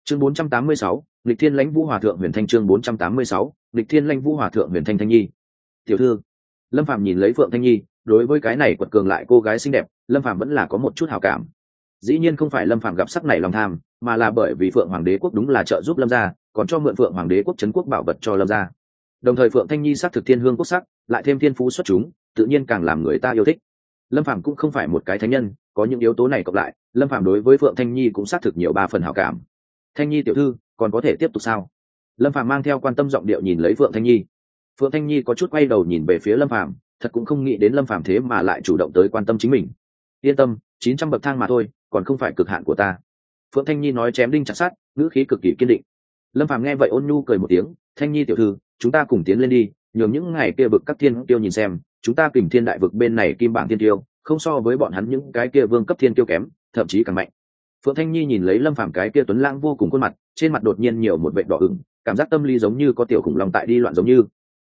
chương 486, lịch thiên lãnh vũ hòa thượng huyền thanh. Chương 486, lịch thiên lãnh vũ hòa thượng huyền thanh. Thanh nhi tiểu thư. Lâm Phàm nhìn lấy Phượng Thanh Nhi, đối với cái này quật cường lại cô gái xinh đẹp, Lâm Phàm vẫn là có một chút hảo cảm. Dĩ nhiên không phải Lâm Phàm gặp sắc này lòng tham, mà là bởi vì Phượng Hoàng Đế quốc đúng là trợ giúp Lâm gia, còn cho mượn Phượng Hoàng Đế quốc trấn quốc bảo vật cho Lâm gia. Đồng thời Phượng Thanh Nhi sắc thực thiên hương quốc sắc, lại thêm thiên phú xuất chúng, tự nhiên càng làm người ta yêu thích. Lâm Phàm cũng không phải một cái thánh nhân, có những yếu tố này cộng lại, Lâm Phàm đối với Phượng Thanh Nhi cũng xác thực nhiều 3 phần hảo cảm. Thanh Nhi tiểu thư, còn có thể tiếp tục sao? Lâm Phàm mang theo quan tâm giọng điệu nhìn lấy Phượng Thanh Nhi. Phượng Thanh Nhi có chút quay đầu nhìn về phía Lâm Phàm, thật cũng không nghĩ đến Lâm Phàm thế mà lại chủ động tới quan tâm chính mình. Yên tâm, 900 bậc thang mà thôi, còn không phải cực hạn của ta. Phượng Thanh Nhi nói chém đinh chặt sắt, ngữ khí cực kỳ kiên định. Lâm Phàm nghe vậy ôn nhu cười một tiếng, Thanh Nhi tiểu thư, chúng ta cùng tiến lên đi, nhường những ngày kia vực các thiên tiêu nhìn xem, chúng ta Kình Thiên đại vực bên này kim bảng thiên tiêu, không so với bọn hắn những cái kia vương cấp thiên tiêu kém, thậm chí càng mạnh. Phượng Thanh Nhi nhìn lấy Lâm Phàm cái kia tuấn lãng vô cùng khuôn mặt, trên mặt đột nhiên nhiều một vệt đỏ ửng, cảm giác tâm lý giống như có tiểu khủng long tại đi loạn giống như.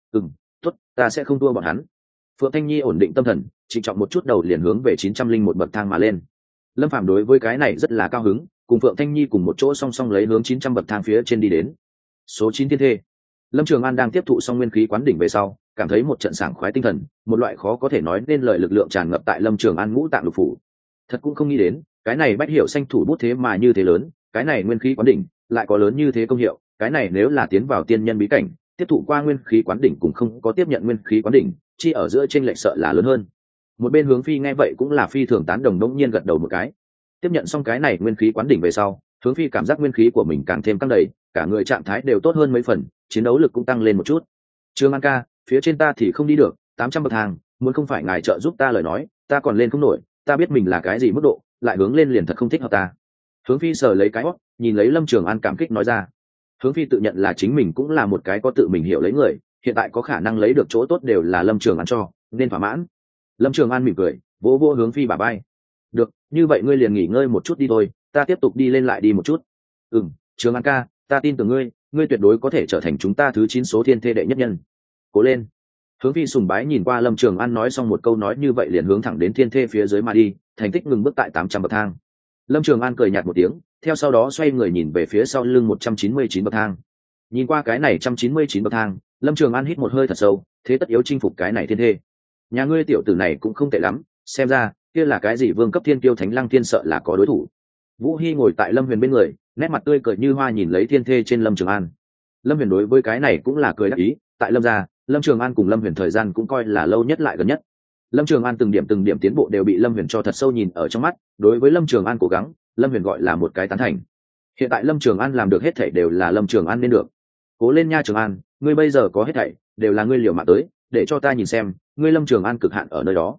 Tốt, ta sẽ không thua bọn hắn. Phượng Thanh Nhi ổn định tâm thần, trịnh trọng một chút đầu liền hướng về 901 bậc thang mà lên. Lâm Phàm đối với cái này rất là cao hứng, cùng Phượng Thanh Nhi cùng một chỗ song song lấy hướng 900 bậc thang phía trên đi đến. Số 9 thiên thê. Lâm Trường An đang tiếp thụ xong nguyên khí quán đỉnh về sau, cảm thấy một trận sảng khoái tinh thần, một loại khó có thể nói nên lời lực lượng tràn ngập tại Lâm Trường An ngũ tạng lục phủ. Thật cũng không nghĩ đến, cái này bách hiệu xanh thủ bút thế mà như thế lớn, cái này nguyên khí quán đỉnh lại có lớn như thế công hiệu, cái này nếu là tiến vào tiên nhân bí cảnh, tiếp thụ qua nguyên khí quán đỉnh cũng không có tiếp nhận nguyên khí quán đỉnh, chi ở giữa chênh lệch sợ là lớn hơn. Một bên Hướng Phi nghe vậy cũng là phi thường tán đồng, đống nhiên gật đầu một cái. Tiếp nhận xong cái này nguyên khí quán đỉnh về sau, Hướng Phi cảm giác nguyên khí của mình càng thêm căng đầy, cả người trạng thái đều tốt hơn mấy phần, chiến đấu lực cũng tăng lên một chút. Trương An ca, phía trên ta thì không đi được, 800 bậc thang, muốn không phải ngài trợ giúp ta lời nói, ta còn lên không nổi, ta biết mình là cái gì mức độ, lại hướng lên liền thật không thích hợp ta. Hướng Phi sờ lấy cái hót, nhìn lấy Lâm Trường An cảm kích nói ra. Hướng Phi tự nhận là chính mình cũng là một cái có tự mình hiểu lấy người, hiện tại có khả năng lấy được chỗ tốt đều là Lâm Trường An cho, nên thỏa mãn. Lâm Trường An mỉm cười, vỗ vỗ Hướng Phi bả vai. Được, như vậy ngươi liền nghỉ ngơi một chút đi thôi, ta tiếp tục đi lên lại đi một chút. Trường An ca, ta tin tưởng ngươi, ngươi tuyệt đối có thể trở thành chúng ta thứ 9 số thiên thê đệ nhất nhân. Cố lên. Hướng Phi sùng bái nhìn qua Lâm Trường An nói xong một câu nói như vậy liền hướng thẳng đến thiên thê phía dưới mà đi, thành tích ngừng bước tại 800 bậc thang. Lâm Trường An cười nhạt một tiếng, theo sau đó xoay người nhìn về phía sau lưng 199 bậc thang. Nhìn qua cái này 199 bậc thang, Lâm Trường An hít một hơi thật sâu, thế tất yếu chinh phục cái này thiên thê. Nhà ngươi tiểu tử này cũng không tệ lắm, xem ra kia là cái gì vương cấp thiên kiêu Thánh Lăng Thiên sợ là có đối thủ. Vũ Hy ngồi tại Lâm Huyền bên người, nét mặt tươi cười như hoa nhìn lấy thiên thê trên Lâm Trường An. Lâm Huyền đối với cái này cũng là cười đắc ý, tại Lâm gia, Lâm Trường An cùng Lâm Huyền thời gian cũng coi là lâu nhất lại gần nhất. Lâm Trường An từng điểm tiến bộ đều bị Lâm Huyền cho thật sâu nhìn ở trong mắt, đối với Lâm Trường An cố gắng, Lâm Huyền gọi là một cái tán thành. Hiện tại Lâm Trường An làm được hết thảy đều là Lâm Trường An nên được. Cố lên nha Trường An, ngươi bây giờ có hết thảy, đều là ngươi liều mạng tới, để cho ta nhìn xem, ngươi Lâm Trường An cực hạn ở nơi đó.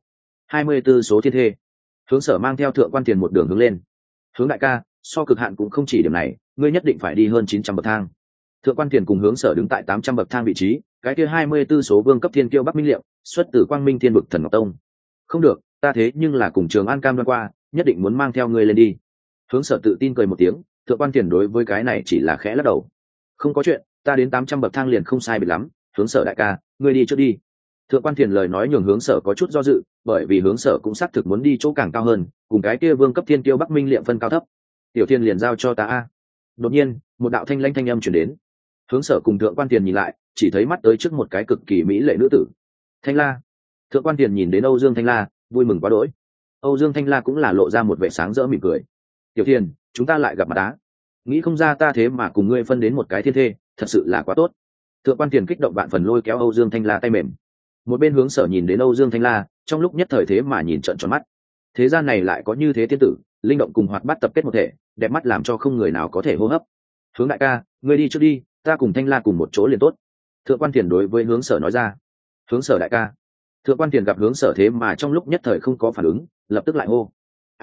24 số thiên thê. Hướng Sở mang theo Thượng Quan Tiền một đường hướng lên. Hướng đại ca, so cực hạn cũng không chỉ điểm này, ngươi nhất định phải đi hơn 900 bậc thang. Thượng Quan Tiền cùng Hướng Sở đứng tại 800 bậc thang vị trí, cái kia 24 số vương cấp thiên kiêu Bắc Minh Liệu, xuất từ Quang Minh Thiên Vực Thần Ngọc Tông. Không được, ta thế nhưng là cùng Trường An cam đoan qua, nhất định muốn mang theo ngươi lên đi. Hướng Sở tự tin cười một tiếng, Thượng Quan Tiền đối với cái này chỉ là khẽ lắc đầu. Không có chuyện, ta đến 800 bậc thang liền không sai biệt lắm, Hướng Sở đại ca, ngươi đi trước đi. Thượng Quan Tiền lời nói nhường Hướng Sở có chút do dự, bởi vì Hướng Sở cũng xác thực muốn đi chỗ càng cao hơn, cùng cái kia vương cấp thiên kiêu Bắc Minh Liệm phân cao thấp. Tiểu Thiên liền giao cho ta a. Đột nhiên, một đạo thanh lãnh thanh âm truyền đến. Hướng Sở cùng Thượng Quan Tiền nhìn lại, chỉ thấy mắt tới trước một cái cực kỳ mỹ lệ nữ tử. Thanh La. Thượng Quan Tiền nhìn đến Âu Dương Thanh La, vui mừng quá đỗi. Âu Dương Thanh La cũng là lộ ra một vẻ sáng rỡ mỉm cười. Tiểu Thiên, chúng ta lại gặp mặt á. Nghĩ không ra ta thế mà cùng ngươi phân đến một cái thiên thê, thật sự là quá tốt. Thượng Quan Tiền kích động vạn phần lôi kéo Âu Dương Thanh La tay mềm. Một bên Hướng Sở nhìn đến Âu Dương Thanh La, trong lúc nhất thời thế mà nhìn trợn tròn mắt. Thế gian này lại có như thế tiên tử, linh động cùng hoạt bát tập kết một thể, đẹp mắt làm cho không người nào có thể hô hấp. Hướng đại ca, ngươi đi trước đi, ta cùng Thanh La cùng một chỗ liền tốt. Thượng Quan Tiền đối với Hướng Sở nói ra. Hướng Sở đại ca. Thượng Quan Tiền gặp Hướng Sở thế mà trong lúc nhất thời không có phản ứng, lập tức lại hô.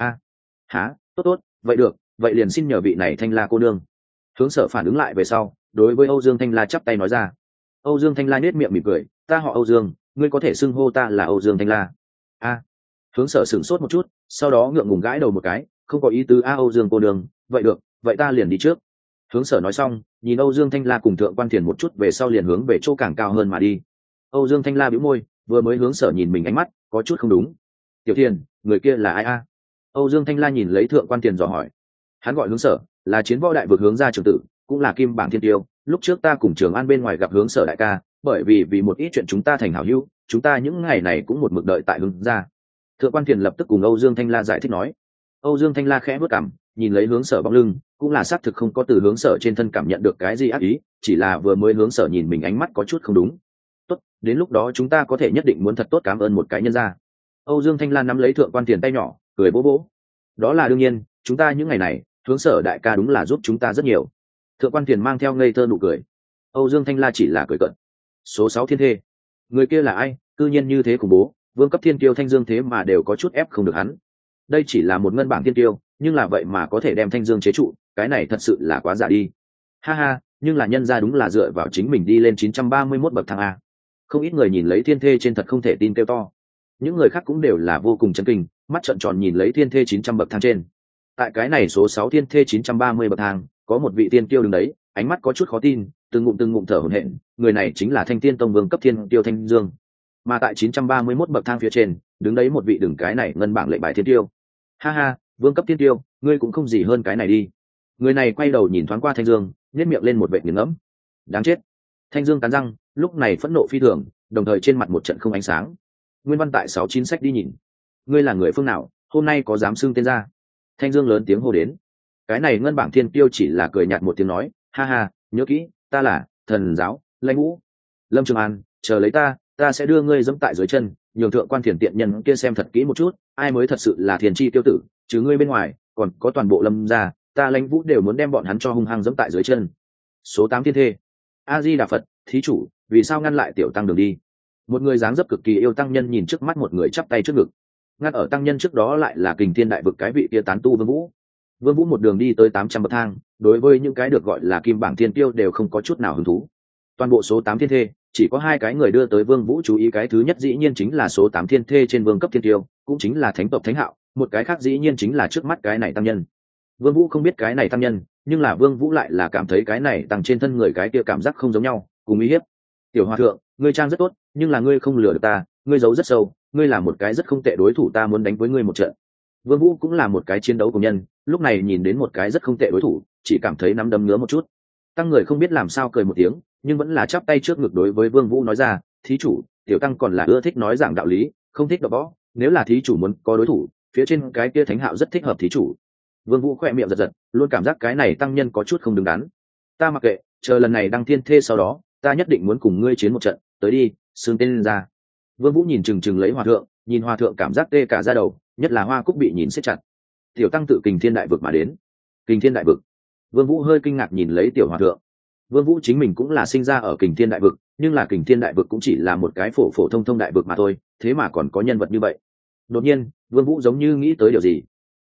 Há, tốt, vậy được, vậy liền xin nhờ vị này Thanh La cô nương. Hướng Sở phản ứng lại về sau, đối với Âu Dương Thanh La chắp tay nói ra. Âu Dương Thanh La nhếch miệng mỉm cười, ta họ Âu Dương, ngươi có thể xưng hô ta là Âu Dương Thanh La. Hướng Sở sửng sốt một chút, sau đó ngượng ngùng gãi đầu một cái, không có ý tứ Âu Dương cô nương, vậy được, vậy ta liền đi trước. Hướng Sở nói xong, nhìn Âu Dương Thanh La cùng Thượng Quan Tiền một chút về sau liền hướng về chỗ càng cao hơn mà đi. Âu Dương Thanh La bĩu môi, vừa mới Hướng Sở nhìn mình ánh mắt có chút không đúng. Tiểu Tiền, người kia là ai a? Âu Dương Thanh La nhìn lấy Thượng Quan Tiền dò hỏi. Hắn gọi Hướng Sở, là chiến võ đại vực hướng gia trưởng tử, cũng là kim bảng thiên tiêu. Lúc trước ta cùng Trường An bên ngoài gặp Hướng Sở đại ca, bởi vì một ít chuyện chúng ta thành hảo hữu, chúng ta những ngày này cũng một mực đợi tại Hướng gia. Thượng quan Thiền lập tức cùng Âu Dương Thanh La giải thích nói. Âu Dương Thanh La khẽ bước cằm, nhìn lấy Hướng Sở bóng lưng, cũng là xác thực không có từ Hướng Sở trên thân cảm nhận được cái gì ác ý, chỉ là vừa mới Hướng Sở nhìn mình ánh mắt có chút không đúng. Tốt, đến lúc đó chúng ta có thể nhất định muốn thật tốt cảm ơn một cái nhân gia. Âu Dương Thanh La nắm lấy Thượng quan Thiền tay nhỏ, cười vỗ vỗ. Đó là đương nhiên, chúng ta những ngày này, Hướng Sở đại ca đúng là giúp chúng ta rất nhiều. Thượng quan Thiền mang theo ngây thơ nụ cười. Âu Dương Thanh La chỉ là cười cợt. Số 6 thiên thê, người kia là ai? Cư nhiên như thế khủng bố, vương cấp thiên tiêu Thanh Dương thế mà đều có chút ép không được hắn. Đây chỉ là một ngân bảng thiên tiêu, nhưng là vậy mà có thể đem Thanh Dương chế trụ, cái này thật sự là quá giả đi. Ha ha, nhưng là nhân gia đúng là dựa vào chính mình đi lên 931 bậc thang a. Không ít người nhìn lấy thiên thê trên thật không thể tin kêu to. Những người khác cũng đều là vô cùng chấn kinh, mắt trợn tròn nhìn lấy thiên thê 900 bậc thang trên. Tại cái này số 6 thiên thê 930 bậc thang, có một vị tiên tiêu đứng đấy, ánh mắt có chút khó tin, từng ngụm thở hổn hển, người này chính là Thanh Tiên Tông vương cấp thiên tiêu Thanh Dương. Mà tại 931 bậc thang phía trên, đứng đấy một vị đừng cái này ngân bảng lệnh bài thiên tiêu. Ha ha, vương cấp thiên tiêu, ngươi cũng không gì hơn cái này đi. Người này quay đầu nhìn thoáng qua Thanh Dương, nhếch miệng lên một vệt nghiền ngẫm. Đáng chết. Thanh Dương cắn răng, lúc này phẫn nộ phi thường, đồng thời trên mặt một trận không ánh sáng. Nguyên văn tại 69 sách đi nhìn. Ngươi là người phương nào, hôm nay có dám xưng tên ra? Thanh Dương lớn tiếng hô đến. Cái này ngân bảng thiên tiêu chỉ là cười nhạt một tiếng nói, ha ha, nhớ kỹ, ta là Thần Giáo Lãnh Vũ. Lâm Trường An, chờ lấy ta sẽ đưa ngươi dẫm tại dưới chân, nhường Thượng quan Thiền tiện nhân kia xem thật kỹ một chút, ai mới thật sự là Thiền chi tiêu tử, chứ ngươi bên ngoài, còn có toàn bộ Lâm gia, ta Lãnh Vũ đều muốn đem bọn hắn cho hung hăng dẫm tại dưới chân. Số 8 thiên thê. A Di Đà Phật, thí chủ, vì sao ngăn lại tiểu tăng đường đi? Một người dáng dấp cực kỳ yêu tăng nhân nhìn trước mắt một người chắp tay trước ngực. Ngăn ở tăng nhân trước đó lại là Kình Thiên đại vực cái vị kia tán tu Vương Vũ. Vương Vũ một đường đi tới 800 bậc thang, đối với những cái được gọi là kim bảng thiên tiêu đều không có chút nào hứng thú. Toàn bộ số 8 thiên thê, chỉ có hai cái người đưa tới Vương Vũ chú ý, cái thứ nhất dĩ nhiên chính là số 8 thiên thê trên vương cấp thiên tiêu, cũng chính là thánh tộc Thánh Hạo, một cái khác dĩ nhiên chính là trước mắt cái này tăng nhân. Vương Vũ không biết cái này tăng nhân, nhưng là Vương Vũ lại là cảm thấy cái này tăng trên thân người cái kia cảm giác không giống nhau, cùng uy hiếp. Tiểu hòa thượng, ngươi trang rất tốt, nhưng là ngươi không lừa được ta, ngươi giấu rất sâu, ngươi là một cái rất không tệ đối thủ, ta muốn đánh với ngươi một trận. Vương Vũ cũng là một cái chiến đấu của nhân, lúc này nhìn đến một cái rất không tệ đối thủ, chỉ cảm thấy nắm đấm ngứa một chút. Tăng người không biết làm sao cười một tiếng, nhưng vẫn là chắp tay trước ngực đối với Vương Vũ nói ra, thí chủ, tiểu tăng còn là ưa thích nói giảng đạo lý, không thích đọ võ, nếu là thí chủ muốn có đối thủ, phía trên cái kia Thánh Hạo rất thích hợp thí chủ. Vương Vũ khẽ miệng giật giật, luôn cảm giác cái này tăng nhân có chút không đứng đắn. Ta mặc kệ, chờ lần này đăng thiên thê sau đó, ta nhất định muốn cùng ngươi chiến một trận, tới đi, xương tên lên ra. Vương Vũ nhìn chừng lấy hòa thượng, nhìn hòa thượng cảm giác tê cả da đầu, nhất là hoa cúc bị nhìn siết chặt. Tiểu tăng tự Kình Thiên đại vực mà đến. Kình Thiên đại vực? Vương Vũ hơi kinh ngạc nhìn lấy tiểu hòa thượng. Vương Vũ chính mình cũng là sinh ra ở Kình Thiên đại vực, nhưng là Kình Thiên đại vực cũng chỉ là một cái phổ thông đại vực mà thôi, thế mà còn có nhân vật như vậy. Đột nhiên, Vương Vũ giống như nghĩ tới điều gì.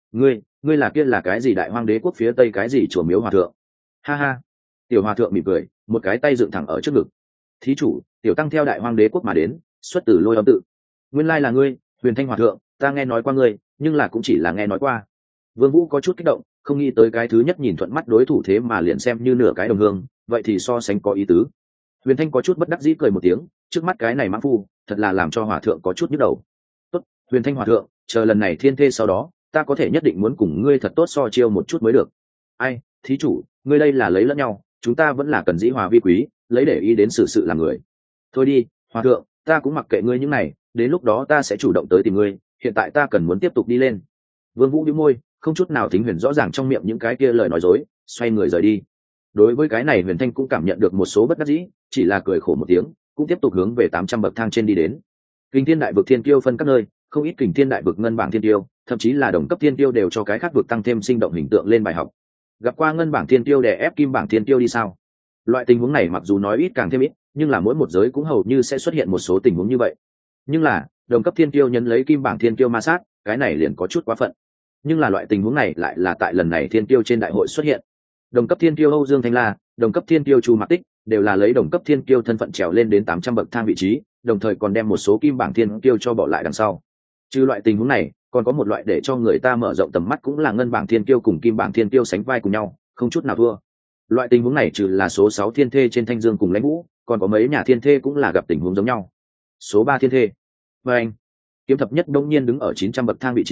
Ngươi là kia là cái gì Đại Hoang Đế quốc phía tây cái gì chùa miếu hòa thượng? Ha ha. Tiểu hòa thượng mỉm cười, một cái tay dựng thẳng ở trước ngực. Thí chủ, tiểu tăng theo Đại Hoang Đế quốc mà đến, xuất từ Lôi Âm tự. Nguyên lai là ngươi, Huyền Thanh hòa thượng, ta nghe nói qua ngươi, nhưng là cũng chỉ là nghe nói qua. Vương Vũ có chút kích động, không nghĩ tới cái thứ nhất nhìn thuận mắt đối thủ thế mà liền xem như nửa cái đồng hương, vậy thì so sánh có ý tứ. Huyền Thanh có chút bất đắc dĩ cười một tiếng, trước mắt cái này mãng phu, thật là làm cho hòa thượng có chút nhức đầu. Tốt, Huyền Thanh hòa thượng, chờ lần này thiên thê sau đó, ta có thể nhất định muốn cùng ngươi thật tốt so chiêu một chút mới được. Ai, thí chủ, ngươi đây là lấy lẫn nhau, chúng ta vẫn là cần dĩ hòa vi quý, lấy để ý đến sự làm người. Thôi đi, hòa thượng, ta cũng mặc kệ ngươi những này, đến lúc đó ta sẽ chủ động tới tìm ngươi, hiện tại ta cần muốn tiếp tục đi lên. Vương Vũ nhíu môi, không chút nào thính Huyền rõ ràng trong miệng những cái kia lời nói dối, xoay người rời đi. Đối với cái này Huyền Thanh cũng cảm nhận được một số bất đắc dĩ, chỉ là cười khổ một tiếng, cũng tiếp tục hướng về 800 bậc thang trên đi đến. Kình Thiên đại vực thiên kiêu phân các nơi, không ít Kình Thiên đại vực ngân bảng thiên tiêu, thậm chí là đồng cấp thiên tiêu đều cho cái khác vực tăng thêm sinh động hình tượng lên bài học. Gặp qua ngân bảng thiên tiêu đè ép kim bảng thiên tiêu đi sao? Loại tình huống này mặc dù nói ít càng thêm ít, nhưng là mỗi một giới cũng hầu như sẽ xuất hiện một số tình huống như vậy. Nhưng là đồng cấp thiên tiêu nhấn lấy kim bảng thiên tiêu ma sát, cái này liền có chút quá phận. Nhưng là loại tình huống này lại là tại lần này thiên tiêu trên đại hội xuất hiện. Đồng cấp thiên tiêu Âu Dương Thanh La, đồng cấp thiên tiêu Chu Mạc Tích đều là lấy đồng cấp thiên tiêu thân phận trèo lên đến 800 bậc thang vị trí, đồng thời còn đem một số kim bảng thiên tiêu cho bỏ lại đằng sau. Trừ loại tình huống này, còn có một loại để cho người ta mở rộng tầm mắt cũng là ngân bảng thiên tiêu cùng kim bảng thiên tiêu sánh vai cùng nhau, không chút nào thua. Loại tình huống này trừ là số 6 thiên thê trên Thanh Dương cùng Lãnh Vũ, còn có mấy nhà thiên thê cũng là gặp tình huống giống nhau. Số 3 thiên thê. Và anh, kiếm thập nhất đông nhiên đứng ở 900 bậc thang vị trí,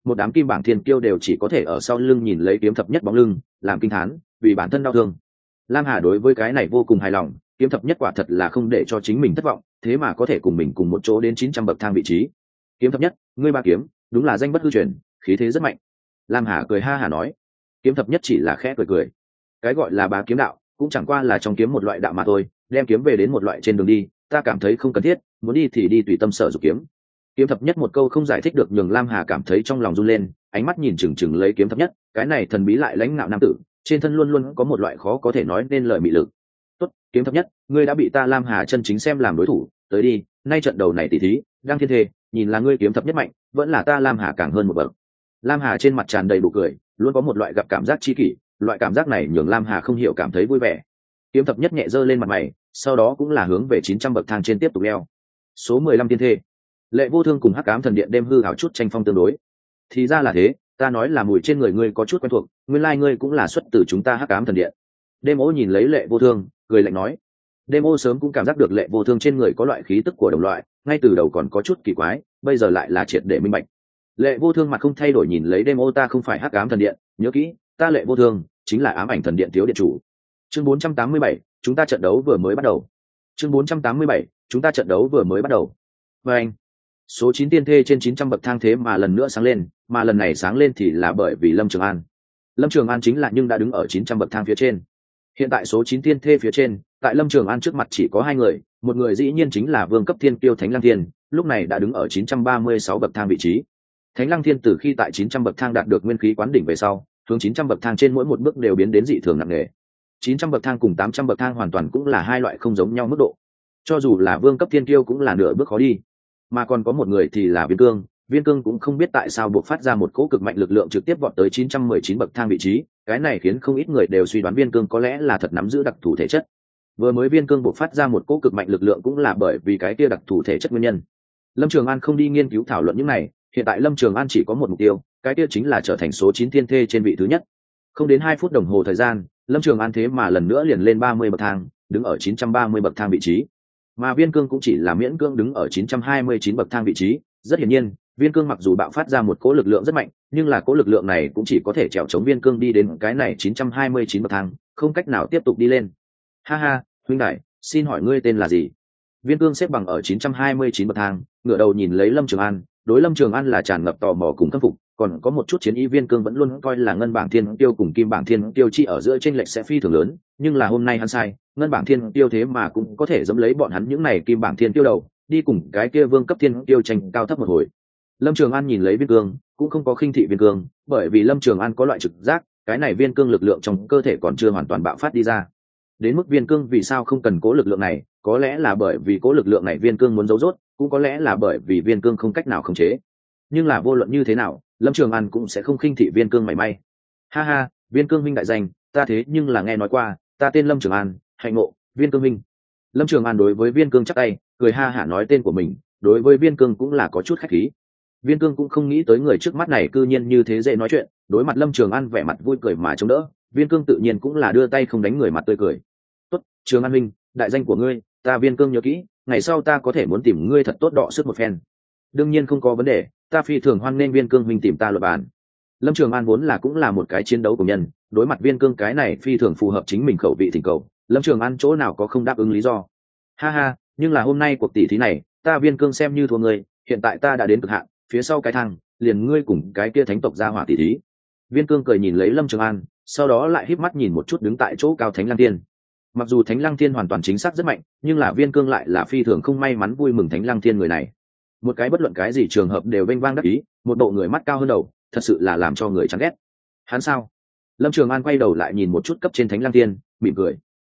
một đám kim bảng thiên kiêu đều chỉ có thể ở sau lưng nhìn lấy kiếm thập nhất bóng lưng làm kinh thán vì bản thân đau thương. Lam Hà đối với cái này vô cùng hài lòng, kiếm thập nhất quả thật là không để cho chính mình thất vọng, thế mà có thể cùng mình cùng một chỗ đến 900 bậc thang vị trí. Kiếm thập nhất, ngươi ba kiếm đúng là danh bất hư truyền, khí thế rất mạnh. Lam Hà cười ha hà nói. Kiếm thập nhất chỉ là khẽ cười cười. Cái gọi là bá kiếm đạo cũng chẳng qua là trong kiếm một loại đạo mà thôi, đem kiếm về đến một loại trên đường đi, ta cảm thấy không cần thiết, muốn đi thì đi tùy tâm sở dục kiếm. Kiếm thập nhất một câu không giải thích được nhường Lam Hà cảm thấy trong lòng run lên, ánh mắt nhìn chừng chừng lấy kiếm thập nhất, cái này thần bí lại lãnh ngạo nam tử, trên thân luôn luôn có một loại khó có thể nói nên lời mị lực. Tốt, kiếm thập nhất, ngươi đã bị ta Lam Hà chân chính xem làm đối thủ, tới đi, nay trận đầu này tỷ thí, đang thiên thề, nhìn là ngươi kiếm thập nhất mạnh, vẫn là ta Lam Hà càng hơn một bậc. Lam Hà trên mặt tràn đầy nụ cười, luôn có một loại gặp cảm giác chi kỷ, loại cảm giác này nhường Lam Hà không hiểu cảm thấy vui vẻ. Kiếm thập nhất nhẹ giơ lên mặt mày, sau đó cũng là hướng về 900 bậc thang trên tiếp tục leo. Số 15 tiên thê. Lệ Vô Thương cùng Hắc Ám Thần Điện đêm hư ảo chút tranh phong tương đối. Thì ra là thế, ta nói là mùi trên người ngươi có chút quen thuộc, nguyên lai ngươi cũng là xuất từ chúng ta Hắc Ám Thần Điện. Đêm Ô nhìn lấy Lệ Vô Thương, cười lạnh nói. Đêm Ô sớm cũng cảm giác được Lệ Vô Thương trên người có loại khí tức của đồng loại, ngay từ đầu còn có chút kỳ quái, bây giờ lại là triệt để minh bạch. Lệ Vô Thương mặt không thay đổi nhìn lấy Đêm Ô, ta không phải Hắc Ám Thần Điện, nhớ kỹ, ta Lệ Vô Thương chính là Ám Ảnh Thần Điện thiếu điện chủ. Chương 487, chúng ta trận đấu vừa mới bắt đầu. Chương 487, chúng ta trận đấu vừa mới bắt đầu. Và anh, số 9 tiên thê trên 900 bậc thang thế mà lần nữa sáng lên, mà lần này sáng lên thì là bởi vì Lâm Trường An. Lâm Trường An chính là nhưng đã đứng ở 900 bậc thang phía trên. Hiện tại số 9 tiên thê phía trên, tại Lâm Trường An trước mặt chỉ có hai người, một người dĩ nhiên chính là vương cấp thiên kiêu Thánh Lăng Thiên, lúc này đã đứng ở 936 bậc thang vị trí. Thánh Lăng Thiên từ khi tại 900 bậc thang đạt được nguyên khí quán đỉnh về sau, hướng 900 bậc thang trên mỗi một bước đều biến đến dị thường nặng nề. 900 bậc thang cùng 800 bậc thang hoàn toàn cũng là hai loại không giống nhau mức độ. Cho dù là vương cấp thiên kiêu cũng là nửa bước khó đi. Mà còn có một người thì là Viên Cương cũng không biết tại sao buộc phát ra một cỗ cực mạnh lực lượng trực tiếp vọt tới 919 bậc thang vị trí, cái này khiến không ít người đều suy đoán Viên Cương có lẽ là thật nắm giữ đặc thù thể chất. Vừa mới Viên Cương buộc phát ra một cỗ cực mạnh lực lượng cũng là bởi vì cái kia đặc thù thể chất nguyên nhân. Lâm Trường An không đi nghiên cứu thảo luận những này, hiện tại Lâm Trường An chỉ có một mục tiêu, cái kia chính là trở thành số 9 thiên thê trên vị thứ nhất. Không đến 2 phút đồng hồ thời gian, Lâm Trường An thế mà lần nữa liền lên 30 bậc thang, đứng ở 930 bậc thang vị trí. Mà Viên Cương cũng chỉ là miễn cưỡng đứng ở 929 bậc thang vị trí, rất hiển nhiên, Viên Cương mặc dù bạo phát ra một cỗ lực lượng rất mạnh, nhưng là cỗ lực lượng này cũng chỉ có thể trèo chống Viên Cương đi đến cái này 929 bậc thang, không cách nào tiếp tục đi lên. Ha ha, huynh đại, xin hỏi ngươi tên là gì? Viên Cương xếp bằng ở 929 bậc thang, ngửa đầu nhìn lấy Lâm Trường An, đối Lâm Trường An là tràn ngập tò mò cùng khâm phục, còn có một chút chiến ý. Viên Cương vẫn luôn coi là ngân bảng thiên tiêu cùng kim bảng thiên tiêu chi ở giữa chênh lệch sẽ phi thường lớn, nhưng là hôm nay hắn sai, ngân bảng thiên tiêu thế mà cũng có thể dẫm lấy bọn hắn những này kim bảng thiên tiêu đầu, đi cùng cái kia vương cấp thiên tiêu tranh cao thấp một hồi. Lâm Trường An nhìn lấy Viên Cương, cũng không có khinh thị Viên Cương, bởi vì Lâm Trường An có loại trực giác, cái này Viên Cương lực lượng trong cơ thể còn chưa hoàn toàn bạo phát đi ra. Đến mức Viên Cương vì sao không cần cố lực lượng này, có lẽ là bởi vì cố lực lượng này Viên Cương muốn giấu rốt, cũng có lẽ là bởi vì Viên Cương không cách nào khống chế. Nhưng là vô luận như thế nào, Lâm Trường An cũng sẽ không khinh thị Viên Cương mảy may. Ha ha, Viên Cương minh đại danh, ta thế nhưng là nghe nói qua, ta tên Lâm Trường An, hạnh ngộ, Viên Cương minh. Lâm Trường An đối với Viên Cương chắp tay, cười ha hả nói tên của mình, đối với Viên Cương cũng là có chút khách khí. Viên Cương cũng không nghĩ tới người trước mắt này cư nhiên như thế dễ nói chuyện, đối mặt Lâm Trường An vẻ mặt vui cười mà chống đỡ, Viên Cương tự nhiên cũng là đưa tay không đánh người mặt tươi cười. Tốt, Trường An minh, đại danh của ngươi, ta Viên Cương nhớ kỹ, ngày sau ta có thể muốn tìm ngươi thật tốt đọ sức một phen. Đương nhiên không có vấn đề, ta phi thường hoan nghênh Viên Cương huynh tìm ta luận bàn. Lâm Trường An vốn là cũng là một cái chiến đấu của nhân, đối mặt Viên Cương cái này phi thường phù hợp chính mình khẩu vị thỉnh cầu, Lâm Trường An chỗ nào có không đáp ứng lý do. Ha ha, nhưng là hôm nay cuộc tỷ thí này, ta Viên Cương xem như thua ngươi, hiện tại ta đã đến cực hạn, phía sau cái thang, liền ngươi cùng cái kia thánh tộc ra hỏa tỷ thí. Viên Cương cười nhìn lấy Lâm Trường An, sau đó lại híp mắt nhìn một chút đứng tại chỗ cao Thánh Lăng Tiên. Mặc dù Thánh Lăng Tiên hoàn toàn chính xác rất mạnh, nhưng là Viên Cương lại là phi thường không may mắn vui mừng Thánh Lăng Tiên người này. Một cái bất luận cái gì trường hợp đều vênh vang đắc ý, một bộ người mắt cao hơn đầu, thật sự là làm cho người chán ghét. Hắn sao? Lâm Trường An quay đầu lại nhìn một chút cấp trên Thánh Lăng Tiên, mỉm cười.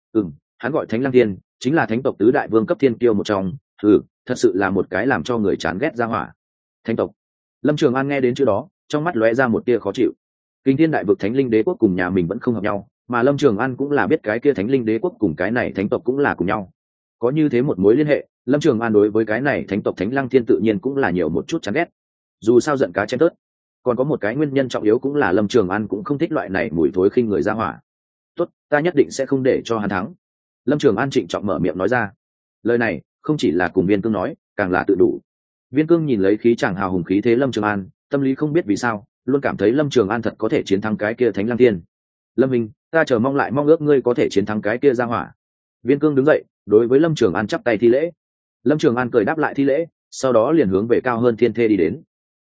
Hắn gọi Thánh Lăng Tiên, chính là thánh tộc tứ đại vương cấp thiên kiêu một trong. Thật sự là một cái làm cho người chán ghét ra hỏa. Thánh tộc. Lâm Trường An nghe đến chữ đó, trong mắt lóe ra một tia khó chịu. Kinh thiên đại vực Thánh Linh Đế quốc cùng nhà mình vẫn không hợp nhau, mà Lâm Trường An cũng là biết cái kia Thánh Linh Đế quốc cùng cái này thánh tộc cũng là cùng nhau. Có như thế một mối liên hệ, Lâm Trường An đối với cái này thánh tộc Thánh Lăng Thiên tự nhiên cũng là nhiều một chút chán ghét. Dù sao giận cá chém tớt. Còn có một cái nguyên nhân trọng yếu cũng là Lâm Trường An cũng không thích loại này mùi thối khinh người ra hỏa. Tốt, ta nhất định sẽ không để cho hắn thắng. Lâm Trường An trịnh trọng mở miệng nói ra. Lời này không chỉ là cùng Viên Cương nói, càng là tự đủ. Viên Cương nhìn lấy khí chàng hào hùng khí thế Lâm Trường An, tâm lý không biết vì sao luôn cảm thấy Lâm Trường An thật có thể chiến thắng cái kia Thánh Lăng Tiên. Lâm Minh, ta chờ mong lại mong ước ngươi có thể chiến thắng cái kia ra hỏa. Viên Cương đứng dậy đối với Lâm Trường An chắp tay thi lễ. Lâm Trường An cười đáp lại thi lễ, sau đó liền hướng về Cao Hơn Thiên Thê đi đến.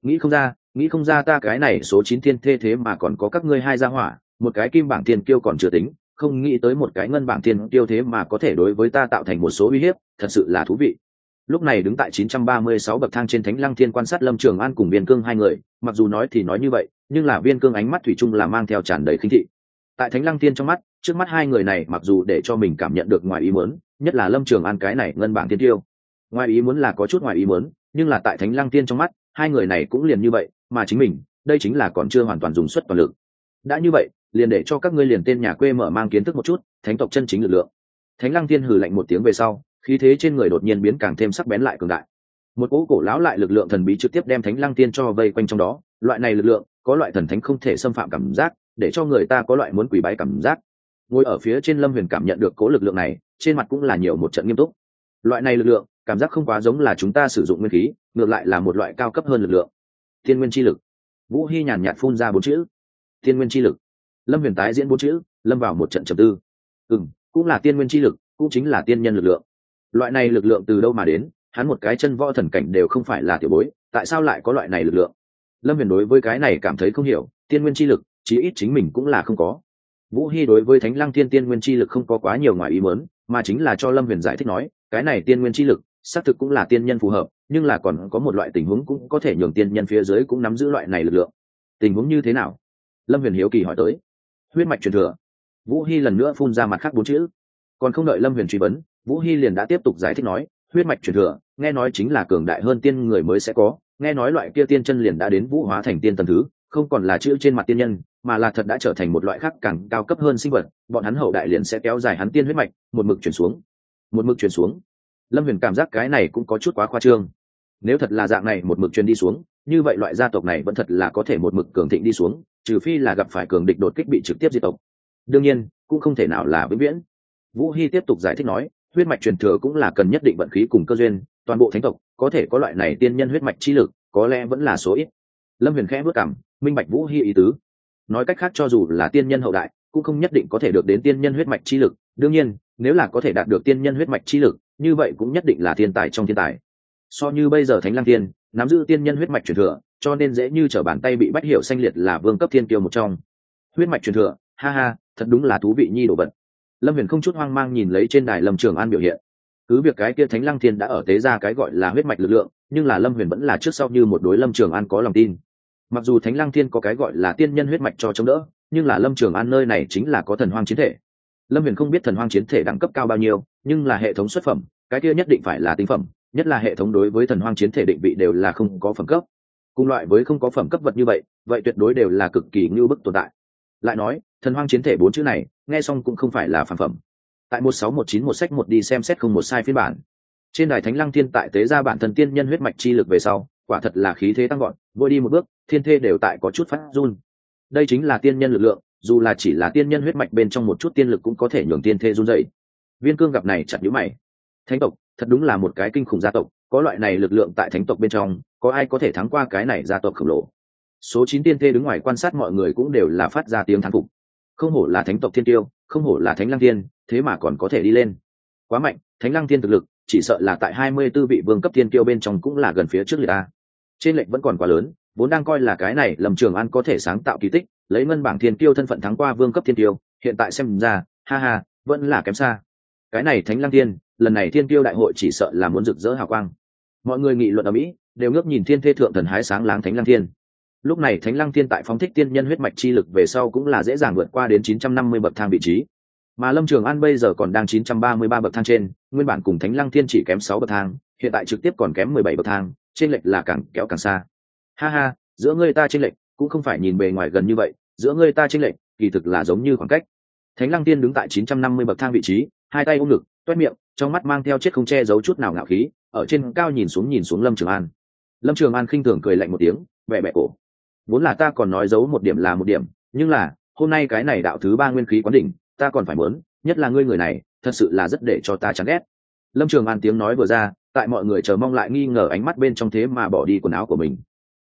Nghĩ không ra ta cái này số 9 thiên thê thế mà còn có các ngươi hai gia hỏa, một cái kim bảng thiên kiêu còn chưa tính, không nghĩ tới một cái ngân bảng thiên kiêu thế mà có thể đối với ta tạo thành một số uy hiếp, thật sự là thú vị. Lúc này đứng tại 936 bậc thang trên Thánh Lăng Thiên quan sát Lâm Trường An cùng Viên Cương hai người, mặc dù nói thì nói như vậy, nhưng là Viên Cương ánh mắt thủy chung là mang theo tràn đầy khinh thị. Tại Thánh Lăng Thiên trong mắt, trước mắt hai người này mặc dù để cho mình cảm nhận được ngoài ý muốn, nhất là Lâm Trường An cái này ngân bảng thiên kiêu. Ngoài ý muốn là có chút ngoài ý muốn, nhưng là tại Thánh Lăng Thiên trong mắt, hai người này cũng liền như vậy, mà chính mình, đây chính là còn chưa hoàn toàn dùng suất toàn lực. Đã như vậy, liền để cho các ngươi liền tên nhà quê mở mang kiến thức một chút, thánh tộc chân chính lực lượng. Thánh Lăng Thiên hừ lạnh một tiếng về sau, khí thế trên người đột nhiên biến càng thêm sắc bén lại cường đại. Một cỗ cổ lão lại lực lượng thần bí trực tiếp đem Thánh Lăng Thiên cho vây quanh trong đó, loại này lực lượng, có loại thần thánh không thể xâm phạm cảm giác, để cho người ta có loại muốn quỳ bái cảm giác. Ngồi ở phía trên Lâm Huyền cảm nhận được cỗ lực lượng này, trên mặt cũng là nhiều một trận nghiêm túc. Loại này lực lượng, cảm giác không quá giống là chúng ta sử dụng nguyên khí, ngược lại là một loại cao cấp hơn lực lượng. Tiên nguyên chi lực. Vũ Hy nhàn nhạt phun ra bốn chữ. Tiên nguyên chi lực. Lâm Huyền tái diễn bốn chữ, lâm vào một trận trầm tư. Cũng là tiên nguyên chi lực, cũng chính là tiên nhân lực lượng. Loại này lực lượng từ đâu mà đến? Hắn một cái chân võ thần cảnh đều không phải là tiểu bối, tại sao lại có loại này lực lượng? Lâm Huyền đối với cái này cảm thấy không hiểu, tiên nguyên chi lực, chí ít chính mình cũng là không có. Vũ Hy đối với Thánh Lăng Thiên tiên nguyên chi lực không có quá nhiều ngoài ý muốn, mà chính là cho Lâm Huyền giải thích nói, cái này tiên nguyên chi lực, xác thực cũng là tiên nhân phù hợp, nhưng là còn có một loại tình huống cũng có thể nhường tiên nhân phía dưới cũng nắm giữ loại này lực lượng. Tình huống như thế nào? Lâm Huyền hiếu kỳ hỏi tới. Huyết mạch truyền thừa. Vũ Hy lần nữa phun ra mặt khác bốn chữ. Còn không đợi Lâm Huyền truy vấn, Vũ Hy liền đã tiếp tục giải thích nói, huyết mạch truyền thừa, nghe nói chính là cường đại hơn tiên người mới sẽ có, nghe nói loại kia tiên chân liền đã đến vũ hóa thành tiên tầng thứ, không còn là chữ trên mặt tiên nhân, mà là thật đã trở thành một loại khác càng cao cấp hơn sinh vật, bọn hắn hậu đại liền sẽ kéo dài hắn tiên huyết mạch, một mực truyền xuống. Một mực truyền xuống. Lâm Huyền cảm giác cái này cũng có chút quá khoa trương. Nếu thật là dạng này một mực truyền đi xuống, như vậy loại gia tộc này vẫn thật là có thể một mực cường thịnh đi xuống, trừ phi là gặp phải cường địch đột kích bị trực tiếp diệt tộc. Đương nhiên, cũng không thể nào là vĩnh viễn. Vũ Hy tiếp tục giải thích nói, huyết mạch truyền thừa cũng là cần nhất định vận khí cùng cơ duyên, toàn bộ thánh tộc có thể có loại này tiên nhân huyết mạch chi lực, có lẽ vẫn là số ít. Lâm Huyền khẽ bước cằm, minh bạch Vũ Hy ý tứ. Nói cách khác cho dù là tiên nhân hậu đại, cũng không nhất định có thể được đến tiên nhân huyết mạch chi lực, đương nhiên, nếu là có thể đạt được tiên nhân huyết mạch chi lực, như vậy cũng nhất định là thiên tài trong thiên tài. So như bây giờ Thánh Lăng Tiên nắm giữ tiên nhân huyết mạch truyền thừa, cho nên dễ như trở bàn tay bị Bách Hiểu Xanh liệt là vương cấp thiên kiêu một trong. Huyết mạch truyền thừa, ha ha, thật đúng là thú vị nhi đồ vật. Lâm Huyền không chút hoang mang nhìn lấy trên đài Lâm Trường An biểu hiện. Cứ việc cái kia Thánh Lăng Thiên đã ở tế ra cái gọi là huyết mạch lực lượng, nhưng là Lâm Huyền vẫn là trước sau như một đối Lâm Trường An có lòng tin. Mặc dù Thánh Lăng Thiên có cái gọi là tiên nhân huyết mạch cho chống đỡ, nhưng là Lâm Trường An nơi này chính là có thần hoang chiến thể. Lâm Huyền không biết thần hoang chiến thể đẳng cấp cao bao nhiêu, nhưng là hệ thống xuất phẩm, cái kia nhất định phải là tinh phẩm, nhất là hệ thống đối với thần hoang chiến thể định vị đều là không có phẩm cấp. Cùng loại với không có phẩm cấp vật như vậy, vậy tuyệt đối đều là cực kỳ ngưu bức tồn tại. Lại nói, thần hoang chiến thể bốn chữ này, nghe xong cũng không phải là phàm phẩm. Tại 16191 sách một đi xem xét không một sai phiên bản. Trên đài Thánh Lăng Thiên tại tế ra bản thân tiên nhân huyết mạch chi lực về sau, quả thật là khí thế tăng vọt, vội đi một bước, thiên thê đều tại có chút phát run. Đây chính là tiên nhân lực lượng, dù là chỉ là tiên nhân huyết mạch bên trong một chút tiên lực cũng có thể nhường tiên thê run dậy. Viên Cương gặp này chặt nhíu mày. Thánh tộc thật đúng là một cái kinh khủng gia tộc, có loại này lực lượng tại thánh tộc bên trong, có ai có thể thắng qua cái này gia tộc khổng lồ? Số 9 tiên thê đứng ngoài quan sát mọi người cũng đều là phát ra tiếng thán phục. Không hổ là thánh tộc thiên tiêu, không hổ là Thánh Lăng Thiên, thế mà còn có thể đi lên. Quá mạnh, Thánh Lăng Thiên thực lực, chỉ sợ là tại 24 vị vương cấp thiên tiêu bên trong cũng là gần phía trước người ta. Trên lệnh vẫn còn quá lớn, vốn đang coi là cái này Lâm Trường An có thể sáng tạo kỳ tích, lấy ngân bảng thiên tiêu thân phận thắng qua vương cấp thiên tiêu, hiện tại xem ra, ha ha, vẫn là kém xa. Cái này Thánh Lăng Thiên, lần này thiên tiêu đại hội chỉ sợ là muốn rực rỡ hào quang. Mọi người nghị luận ở mỹ, đều ngước nhìn thiên thê thượng thần hái sáng láng Thánh Lăng Thiên. Lúc này Thánh Lăng Thiên tại phóng thích tiên nhân huyết mạch chi lực về sau cũng là dễ dàng vượt qua đến 950 bậc thang vị trí. Mà Lâm Trường An bây giờ còn đang 933 bậc thang trên, nguyên bản cùng Thánh Lăng Thiên chỉ kém 6 bậc thang, hiện tại trực tiếp còn kém 17 bậc thang, trên lệch là càng kéo càng xa. Ha ha, giữa ngươi ta trên lệch cũng không phải nhìn bề ngoài gần như vậy, giữa ngươi ta trên lệch kỳ thực là giống như khoảng cách. Thánh Lăng Thiên đứng tại 950 bậc thang vị trí, hai tay ôm ngực, toét miệng, trong mắt mang theo chết không che giấu chút nào ngạo khí, ở trên cao nhìn xuống Lâm Trường An. Lâm Trường An khinh thường cười lạnh một tiếng, vẻ bẻ cổ. Vốn là ta còn nói giấu một điểm là một điểm, nhưng là hôm nay cái này đạo thứ 3 nguyên khí quán đỉnh, ta còn phải muốn, nhất là ngươi người này, thật sự là rất để cho ta chán ghét. Lâm Trường An tiếng nói vừa ra, tại mọi người chờ mong lại nghi ngờ ánh mắt bên trong thế mà bỏ đi quần áo của mình.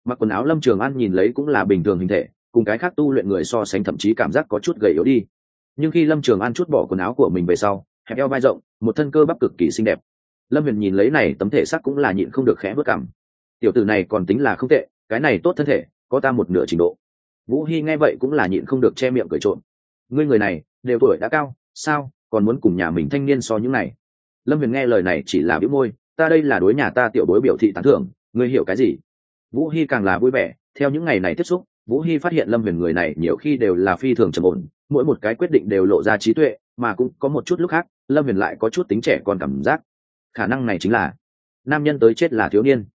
Mặc quần áo Lâm Trường An nhìn lấy cũng là bình thường hình thể, cùng cái khác tu luyện người so sánh thậm chí cảm giác có chút gầy yếu đi. Nhưng khi Lâm Trường An chút bỏ quần áo của mình về sau, hẹp eo vai rộng, một thân cơ bắp cực kỳ xinh đẹp. Lâm Huyền nhìn lấy này tấm thể xác cũng là nhịn không được khẽ bước cằm. Tiểu tử này còn tính là không tệ, cái này tốt thân thể, có ta một nửa trình độ. Vũ Hi nghe vậy cũng là nhịn không được che miệng cười trộm. Ngươi người này, đều tuổi đã cao, sao, còn muốn cùng nhà mình thanh niên so những này? Lâm Huyền nghe lời này chỉ là bĩu môi, ta đây là đối nhà ta tiểu bối biểu thị tán thưởng, ngươi hiểu cái gì? Vũ Hi càng là vui vẻ, theo những ngày này tiếp xúc, Vũ Hi phát hiện Lâm Huyền người này nhiều khi đều là phi thường trầm ổn, mỗi một cái quyết định đều lộ ra trí tuệ, mà cũng có một chút lúc khác, Lâm Huyền lại có chút tính trẻ con cảm giác. Khả năng này chính là nam nhân tới chết là thiếu niên.